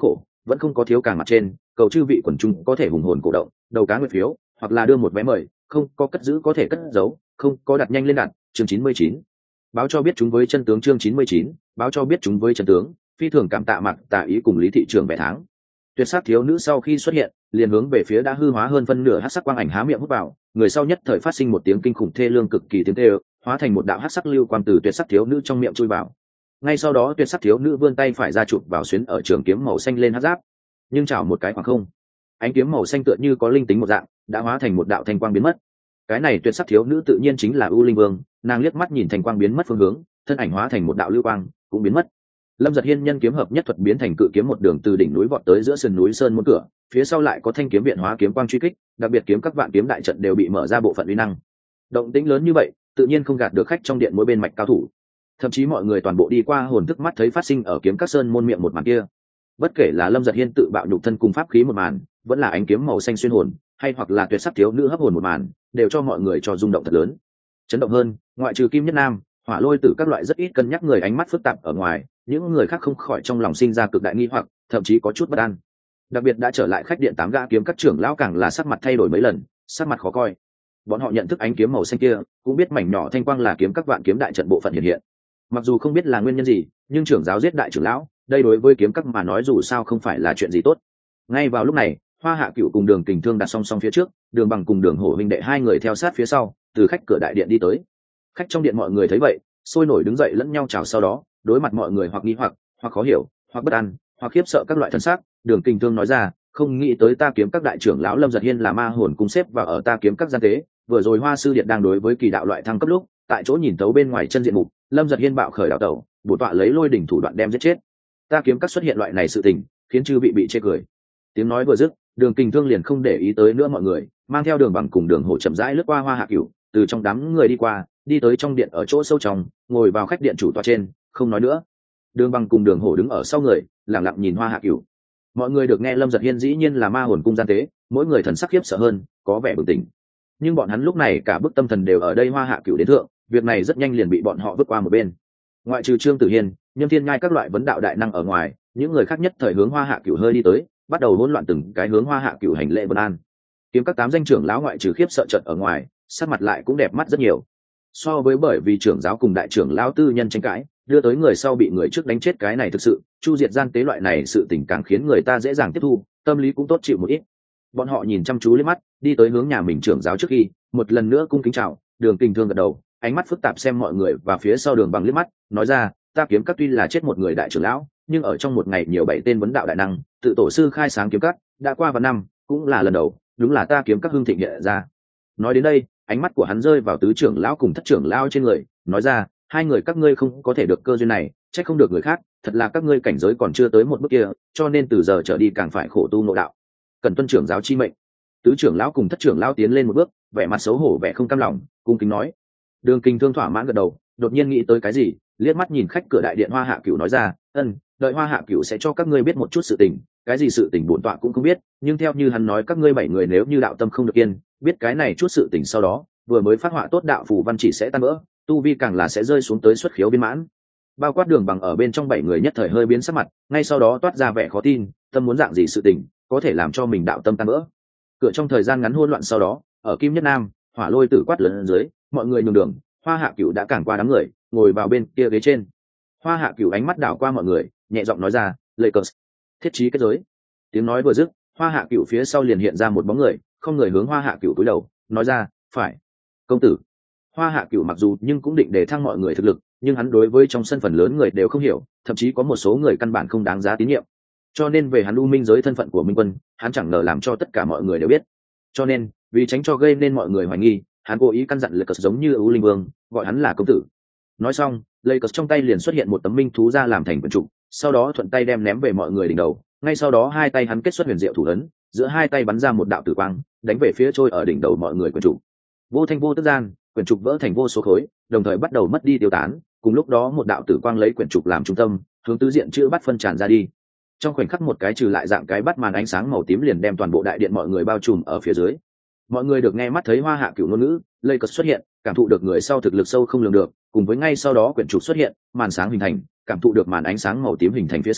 vẫn không có thiếu càng mặt trên, cầu chư vị quần chúng có thể hùng hồn cổ động, đầu cá nguyệt phiếu, hoặc là đưa một vé mời, không có cất giữ có thể cất giấu, không có đặt nhanh lên đặt. Chương 99. Báo cho biết chúng với chân tướng. Chương 99. Báo cho biết chúng với chân tướng. Phi thường cảm tạ Mạc Tà Ý cùng Lý Thị Trường vẻ tháng. Tuyệt sắc thiếu nữ sau khi xuất hiện, liền hướng về phía đã hư hóa hơn phân nửa hắc sắc quang ảnh há miệng hút vào, người sau nhất thời phát sinh một tiếng kinh khủng thê lương cực kỳ tiếng kêu, hóa thành một đạo hắc sắc lưu quang từ tuyệt sắc thiếu nữ trong miệng chui vào. Ngay sau đó tuyệt sắc thiếu nữ vươn tay phải ra chụp vào xuyến ở trường kiếm màu xanh lên hắc giáp, nhưng chảo một cái khoảng không, ánh kiếm màu xanh tựa như có linh tính một dạng, đã hóa thành một đạo thanh quang biến mất. Cái này tuyệt sắc thiếu nữ tự nhiên chính là U Linh Vương, nàng liếc mắt nhìn thanh quang biến mất phương hướng, thân ảnh hóa thành một đạo lưu quang, cũng biến mất. Lâm Giật Hiên nhân kiếm hợp nhất thuật biến thành cự kiếm một đường từ đỉnh núi vọt tới giữa sườn núi sơn môn cửa, phía sau lại có thanh kiếm viện hóa kiếm quang truy kích, đặc biệt kiếm các vạn kiếm đại trận đều bị mở ra bộ phận uy năng. Động tĩnh lớn như vậy, tự nhiên không gạt được khách trong điện mỗi bên mạch cao thủ. Thậm chí mọi người toàn bộ đi qua hồn thức mắt thấy phát sinh ở kiếm các sơn môn miệng một màn kia. Bất kể là Lâm Giật Hiên tự bạo nhục thân cùng pháp khí một màn, vẫn là ánh kiếm màu xanh xuyên hồn, hay hoặc là tuyệt sắc thiếu nữ hấp hồn một màn, đều cho mọi người cho rung động thật lớn. Chấn động hơn, ngoại trừ Kim Nhất Nam, Hỏa Lôi Tử các loại rất ít cân nhắc người ánh mắt phức tạp ở ngoài, những người khác không khỏi trong lòng sinh ra cực đại nghi hoặc, thậm chí có chút bất an. Đặc biệt đã trở lại khách điện 8 gã kiếm các trưởng lão càng là sắc mặt thay đổi mấy lần, sắc mặt khó coi. Bọn họ nhận thức ánh kiếm màu xanh kia, cũng biết mảnh nhỏ thanh quang là kiếm các vạn kiếm đại trận bộ phận hiện hiện. Mặc dù không biết là nguyên nhân gì, nhưng trưởng giáo giết đại trưởng lão, đây đối với kiếm các mà nói dù sao không phải là chuyện gì tốt. Ngay vào lúc này, Hoa Hạ Cửu cùng Đường Kình Thương đặt song song phía trước, Đường Bằng cùng Đường Hổ huynh đệ hai người theo sát phía sau, từ khách cửa đại điện đi tới. Khách trong điện mọi người thấy vậy, sôi nổi đứng dậy lẫn nhau chào, sau đó đối mặt mọi người hoặc nghi hoặc khó hiểu, hoặc bất an, hoặc khiếp sợ các loại thần sắc, Đường Kình Thương nói ra, không nghĩ tới ta kiếm các đại trưởng lão Lâm Giật Hiên là ma hồn cung xếp vào ở ta kiếm các gian tế, vừa rồi Hoa sư điện đang đối với kỳ đạo loại thăng cấp lúc, tại chỗ nhìn tấu bên ngoài chân diện mục, Lâm Giật Hiên bạo khởi đạo tẩu, bổ tọa lấy lôi đỉnh thủ đoạn đem giết chết. Ta kiếm các xuất hiện loại này sự tình, khiến chư vị bị chê cười. Tiếng nói vừa dứt, Đường Kình Thương liền không để ý tới nữa mọi người, mang theo Đường Bằng cùng Đường Hổ chậm rãi lướt qua Hoa Hạ Cửu, từ trong đám người đi qua, đi tới trong điện ở chỗ sâu trong, ngồi vào khách điện chủ tọa trên, không nói nữa. Đường Bằng cùng Đường Hổ đứng ở sau người, lặng lặng nhìn Hoa Hạ Cửu. Mọi người được nghe Lâm Giật Hiên dĩ nhiên là ma hồn cung gian tế, mỗi người thần sắc khiếp sợ hơn, có vẻ bừng tỉnh. Nhưng bọn hắn lúc này cả bức tâm thần đều ở đây Hoa Hạ Cửu đến thượng, việc này rất nhanh liền bị bọn họ vứt qua một bên. Ngoại trừ Trương Tử Hiên, Nhâm Thiên Nhai các loại vấn đạo đại năng ở ngoài, những người khác nhất thời hướng Hoa Hạ Cửu hơi đi tới, bắt đầu hỗn loạn từng cái hướng Hoa Hạ Cửu hành lễ vân an. Kiếm các 8 danh trưởng lão ngoại trừ khiếp sợ trận ở ngoài, sắc mặt lại cũng đẹp mắt rất nhiều. So với bởi vì trưởng giáo cùng đại trưởng lão tư nhân tranh cãi, đưa tới người sau bị người trước đánh chết cái này thực sự, chu diệt gian tế loại này sự tình càng khiến người ta dễ dàng tiếp thu, tâm lý cũng tốt chịu một ít. Bọn họ nhìn chăm chú lên mắt, đi tới hướng nhà mình trưởng giáo trước khi, một lần nữa cung kính chào, Đường Kình Thương gật đầu, ánh mắt phức tạp xem mọi người và phía sau Đường Bằng liếc mắt, nói ra, ta kiếm các tuy là chết một người đại trưởng lão, nhưng ở trong một ngày nhiều 7 tên vấn đạo đại năng, tự tổ sư khai sáng kiếm các, đã qua vài năm, cũng là lần đầu, đúng là ta kiếm các hưng thịnh hiện ra. Nói đến đây, ánh mắt của hắn rơi vào tứ trưởng lão cùng thất trưởng lão trên người, nói ra, hai người các ngươi không có thể được cơ duyên này, trách không được người khác, thật là các ngươi cảnh giới còn chưa tới một bước kia, cho nên từ giờ trở đi càng phải khổ tu nội đạo. Cần tuân trưởng giáo chi mệnh. Tứ trưởng lão cùng thất trưởng lão tiến lên một bước, vẻ mặt xấu hổ vẻ không cam lòng, cung kính nói. Đường Kình Thương thỏa mãn gật đầu, đột nhiên nghĩ tới cái gì, liếc mắt nhìn khách cửa đại điện Hoa Hạ Cửu nói ra, đợi Hoa Hạ Cửu sẽ cho các ngươi biết một chút sự tình, cái gì sự tình bổn tọa cũng không biết, nhưng theo như hắn nói các ngươi 7 người nếu như đạo tâm không được yên, biết cái này chút sự tình sau đó, vừa mới phát họa tốt đạo phù văn chỉ sẽ tan vỡ, tu vi càng là sẽ rơi xuống tới xuất khiếu viên mãn. Bao quát Đường Bằng ở bên trong 7 người nhất thời hơi biến sắc mặt, ngay sau đó toát ra vẻ khó tin, tâm muốn dạng gì sự tình, có thể làm cho mình đạo tâm tan vỡ. Cửa trong thời gian ngắn hỗn loạn sau đó, ở Kim Nhất Nam, Hỏa Lôi Tử quát lớn dưới, mọi người nhường đường, Hoa Hạ Cửu đã cản qua đám người, ngồi vào bên kia ghế trên. Hoa Hạ Cửu ánh mắt đảo qua mọi người, nhẹ giọng nói ra, Lakers, thiết trí kết giới. Tiếng nói vừa dứt, Hoa Hạ Cửu phía sau liền hiện ra một bóng người, không người hướng Hoa Hạ Cửu cúi đầu, nói ra, phải, công tử. Hoa Hạ Cửu mặc dù nhưng cũng định để thăng mọi người thực lực, nhưng hắn đối với trong sân phần lớn người đều không hiểu, thậm chí có một số người căn bản không đáng giá tín nhiệm. Cho nên về hắn U Minh giới thân phận của Minh Quân, hắn chẳng ngờ làm cho tất cả mọi người đều biết. Cho nên, vì tránh cho gây nên mọi người hoài nghi, hắn cố ý căn dặn Lakers giống như U Linh Vương, gọi hắn là công tử. Nói xong, Lakers trong tay liền xuất hiện một tấm minh thú ra làm thành quyển trục, sau đó thuận tay đem ném về mọi người đỉnh đầu, ngay sau đó hai tay hắn kết xuất huyền diệu thủ ấn, giữa hai tay bắn ra một đạo tử quang, đánh về phía trôi ở đỉnh đầu mọi người quyển trục. Vô thanh vô tức gian, quyển trục vỡ thành vô số khối, đồng thời bắt đầu mất đi tiêu tán, cùng lúc đó một đạo tử quang lấy quyển trục làm trung tâm, hướng tứ diện chữ bắt phân tràn ra đi. Trong khoảnh khắc một cái trừ lại dạng cái bắt màn ánh sáng màu tím liền đem toàn bộ đại điện mọi người bao trùm ở phía dưới. Mọi người được nghe mắt thấy Hoa Hạ Cửu ngôn ngữ, Lakers xuất hiện, cảm thụ được người sau thực lực sâu không lường được, cùng với ngay sau đó quyển trục xuất hiện, màn sáng hình thành, cảm thụ được màn ánh sáng màu tím hình thành phía sau,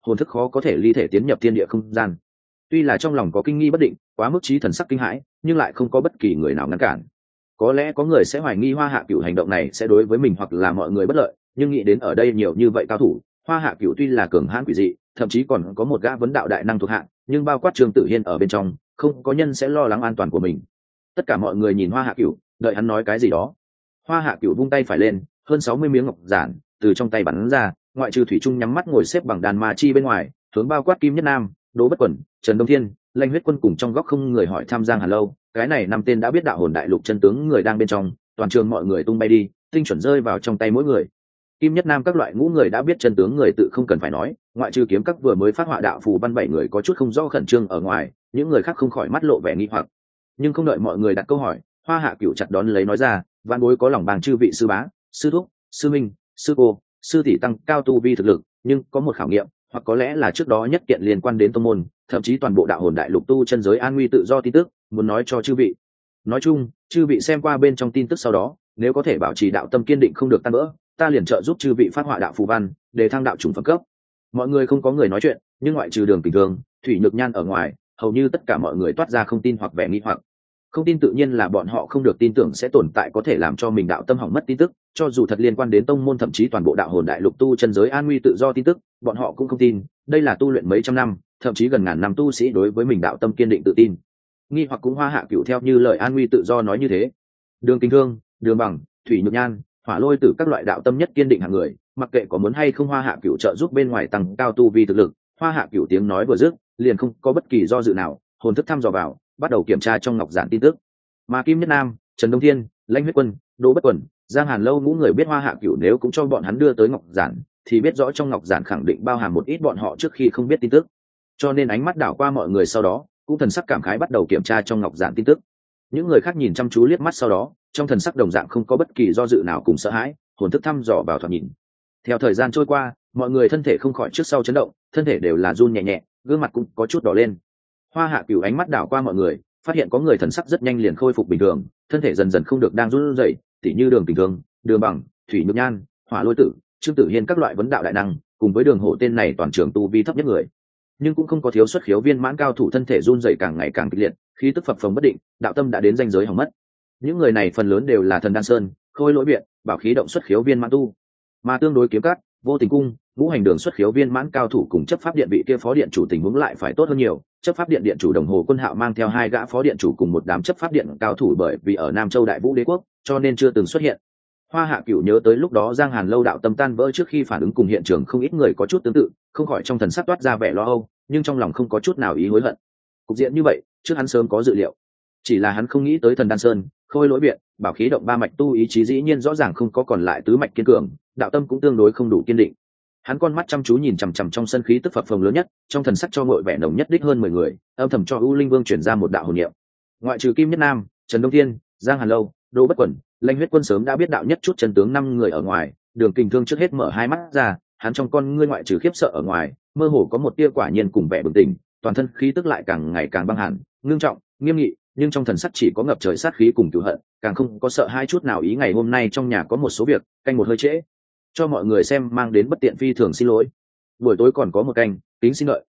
hồn thức khó có thể ly thể tiến nhập thiên địa không gian. Tuy là trong lòng có kinh nghi bất định, quá mức trí thần sắc kinh hãi, nhưng lại không có bất kỳ người nào ngăn cản. Có lẽ có người sẽ hoài nghi Hoa Hạ Cửu hành động này sẽ đối với mình hoặc là mọi người bất lợi, nhưng nghĩ đến ở đây nhiều như vậy cao thủ, Hoa Hạ Cửu tuy là cường hãn quỷ dị, thậm chí còn có một gã vấn đạo đại năng thuộc hạ, nhưng bao quát Trương Tử Hiên ở bên trong, không có nhân sẽ lo lắng an toàn của mình. Tất cả mọi người nhìn Hoa Hạ Cửu, đợi hắn nói cái gì đó. Hoa Hạ Cửu vung tay phải lên, hơn 60 miếng ngọc giản từ trong tay bắn ra, ngoại trừ thủy trung nhắm mắt ngồi xếp bằng đàn ma chi bên ngoài, hướng bao quát Kim Nhất Nam, Đỗ Bất Quẩn, Trần Đông Thiên, Lanh Huyết Quân cùng trong góc không người hỏi tham Giang Hàn Lâu, cái này năm tên đã biết đạo hồn đại lục chân tướng người đang bên trong, toàn trường mọi người tung bay đi, tinh chuẩn rơi vào trong tay mỗi người. Kim Nhất Nam các loại ngũ người đã biết chân tướng người tự không cần phải nói, ngoại trừ kiếm các vừa mới phát họa đạo phù văn 7 người có chút không rõ khẩn trương ở ngoài, những người khác không khỏi mắt lộ vẻ nghi hoặc. Nhưng không đợi mọi người đặt câu hỏi, Hoa Hạ Cửu chặt đón lấy nói ra, vạn bối có lòng bằng chư vị sư bá, sư thúc, sư minh, sư cô, sư tỷ tăng cao tu vi thực lực, nhưng có một khảo nghiệm, hoặc có lẽ là trước đó nhất kiện liên quan đến tông môn, thậm chí toàn bộ đạo hồn đại lục tu chân giới an nguy tự do tin tức, muốn nói cho chư vị. Nói chung, chư vị xem qua bên trong tin tức sau đó, nếu có thể bảo trì đạo tâm kiên định không được tan vỡ, ta liền trợ giúp chư vị phát họa đạo phù văn, để thăng đạo chủng phẩm cấp. Mọi người không có người nói chuyện, nhưng ngoại trừ Đường Kình Thương, Thủy Nhược Nhan ở ngoài, hầu như tất cả mọi người toát ra không tin hoặc vẻ nghi hoặc. Không tin tự nhiên là bọn họ không được tin tưởng sẽ tồn tại có thể làm cho mình đạo tâm hỏng mất tin tức, cho dù thật liên quan đến tông môn thậm chí toàn bộ đạo hồn đại lục tu chân giới an nguy tự do tin tức, bọn họ cũng không tin. Đây là tu luyện mấy trăm năm, thậm chí gần ngàn năm tu sĩ đối với mình đạo tâm kiên định tự tin. Nghi hoặc cũng Hoa Hạ Cửu theo như lời an nguy tự do nói như thế. Đường Kình Thương, Đường Bằng, Thủy Nhược Nhan, Hỏa Lôi Tử các loại đạo tâm nhất kiên định hàng người, mặc kệ có muốn hay không Hoa Hạ Cửu trợ giúp bên ngoài tăng cao tu vi thực lực, Hoa Hạ Cửu tiếng nói vừa dứt, liền không có bất kỳ do dự nào, hồn thức thăm dò vào, bắt đầu kiểm tra trong ngọc giản tin tức. Mà Kim Nhất Nam, Trần Đông Thiên, Lãnh Huyết Quân, Đỗ Bất Quẩn, Giang Hàn Lâu ngũ người biết Hoa Hạ Cửu nếu cũng cho bọn hắn đưa tới ngọc giản, thì biết rõ trong ngọc giản khẳng định bao hàm một ít bọn họ trước khi không biết tin tức. Cho nên ánh mắt đảo qua mọi người sau đó, cũng thần sắc cảm khái bắt đầu kiểm tra trong ngọc giản tin tức. Những người khác nhìn chăm chú liếc mắt sau đó, trong thần sắc đồng dạng không có bất kỳ do dự nào cùng sợ hãi, hồn thức thăm dò vào thoạt nhìn. Theo thời gian trôi qua, mọi người thân thể không khỏi trước sau chấn động, thân thể đều là run nhẹ nhẹ, gương mặt cũng có chút đỏ lên. Hoa Hạ Cửu ánh mắt đảo qua mọi người, phát hiện có người thần sắc rất nhanh liền khôi phục bình thường, thân thể dần dần không được đang run rẩy, tỉ như Đường Kình Thương, Đường Bằng, Thủy Nhược Nhan, Hỏa Lôi Tử, Trương Tử Hiên các loại vấn đạo đại năng, cùng với Đường Hổ tên này toàn trường tu vi thấp nhất người, nhưng cũng không có thiếu xuất khiếu viên mãn cao thủ thân thể run rẩy càng ngày càng kịch liệt, khí tức phập phồng bất định, đạo tâm đã đến ranh giới hỏng mất. Những người này phần lớn đều là thần đan sơn, khôi lỗi viện, bảo khí động xuất khiếu viên mãn tu, mà tương đối kiếm cát, vô tình cung, ngũ hành đường xuất khiếu viên mãn cao thủ cùng chấp pháp điện vị kia phó điện chủ tình huống lại phải tốt hơn nhiều. Chấp pháp điện điện chủ Đồng Hồ Quân Hạo mang theo 2 gã phó điện chủ cùng một đám chấp pháp điện cao thủ, bởi vì ở Nam Châu Đại Vũ Đế quốc, cho nên chưa từng xuất hiện. Hoa Hạ Cửu nhớ tới lúc đó Giang Hàn Lâu đạo tâm tan vỡ trước khi phản ứng cùng hiện trường không ít người có chút tương tự, không khỏi trong thần sắc toát ra vẻ lo âu, nhưng trong lòng không có chút nào ý hối hận. Cục diện như vậy, trước hắn sớm có dự liệu, chỉ là hắn không nghĩ tới thần đan sơn, khôi lỗi viện, bảo khí động 3 mạch tu ý chí dĩ nhiên rõ ràng không có còn lại tứ mạch kiên cường, đạo tâm cũng tương đối không đủ kiên định. Hắn con mắt chăm chú nhìn chằm chằm trong sân khí tức phập phồng lớn nhất, trong thần sắc cho ngội vẻ nồng nhất đích hơn 10 người, âm thầm cho U Linh Vương chuyển ra một đạo hồn niệm. Ngoại trừ Kim Nhất Nam, Trần Đông Thiên, Giang Hàn Lâu, Đỗ Bất Quẩn, Lãnh Huyết Quân sớm đã biết đạo nhất chút chân tướng 5 người ở ngoài, Đường Kình Thương trước hết mở 2 mắt ra, hắn trong con ngươi ngoại trừ khiếp sợ ở ngoài, mơ hồ có một tia quả nhiên cùng vẻ bừng tỉnh, toàn thân khí tức lại càng ngày càng băng hàn, ngưng trọng, nghiêm nghị, nhưng trong thần sắc chỉ có ngập trời sát khí cùng cừu hận, càng không có sợ hai chút nào. Ý ngày hôm nay trong nhà có một số việc, canh một hơi trễ, cho mọi người xem mang đến bất tiện phi thường xin lỗi. Buổi tối còn có một canh, tính xin lợi,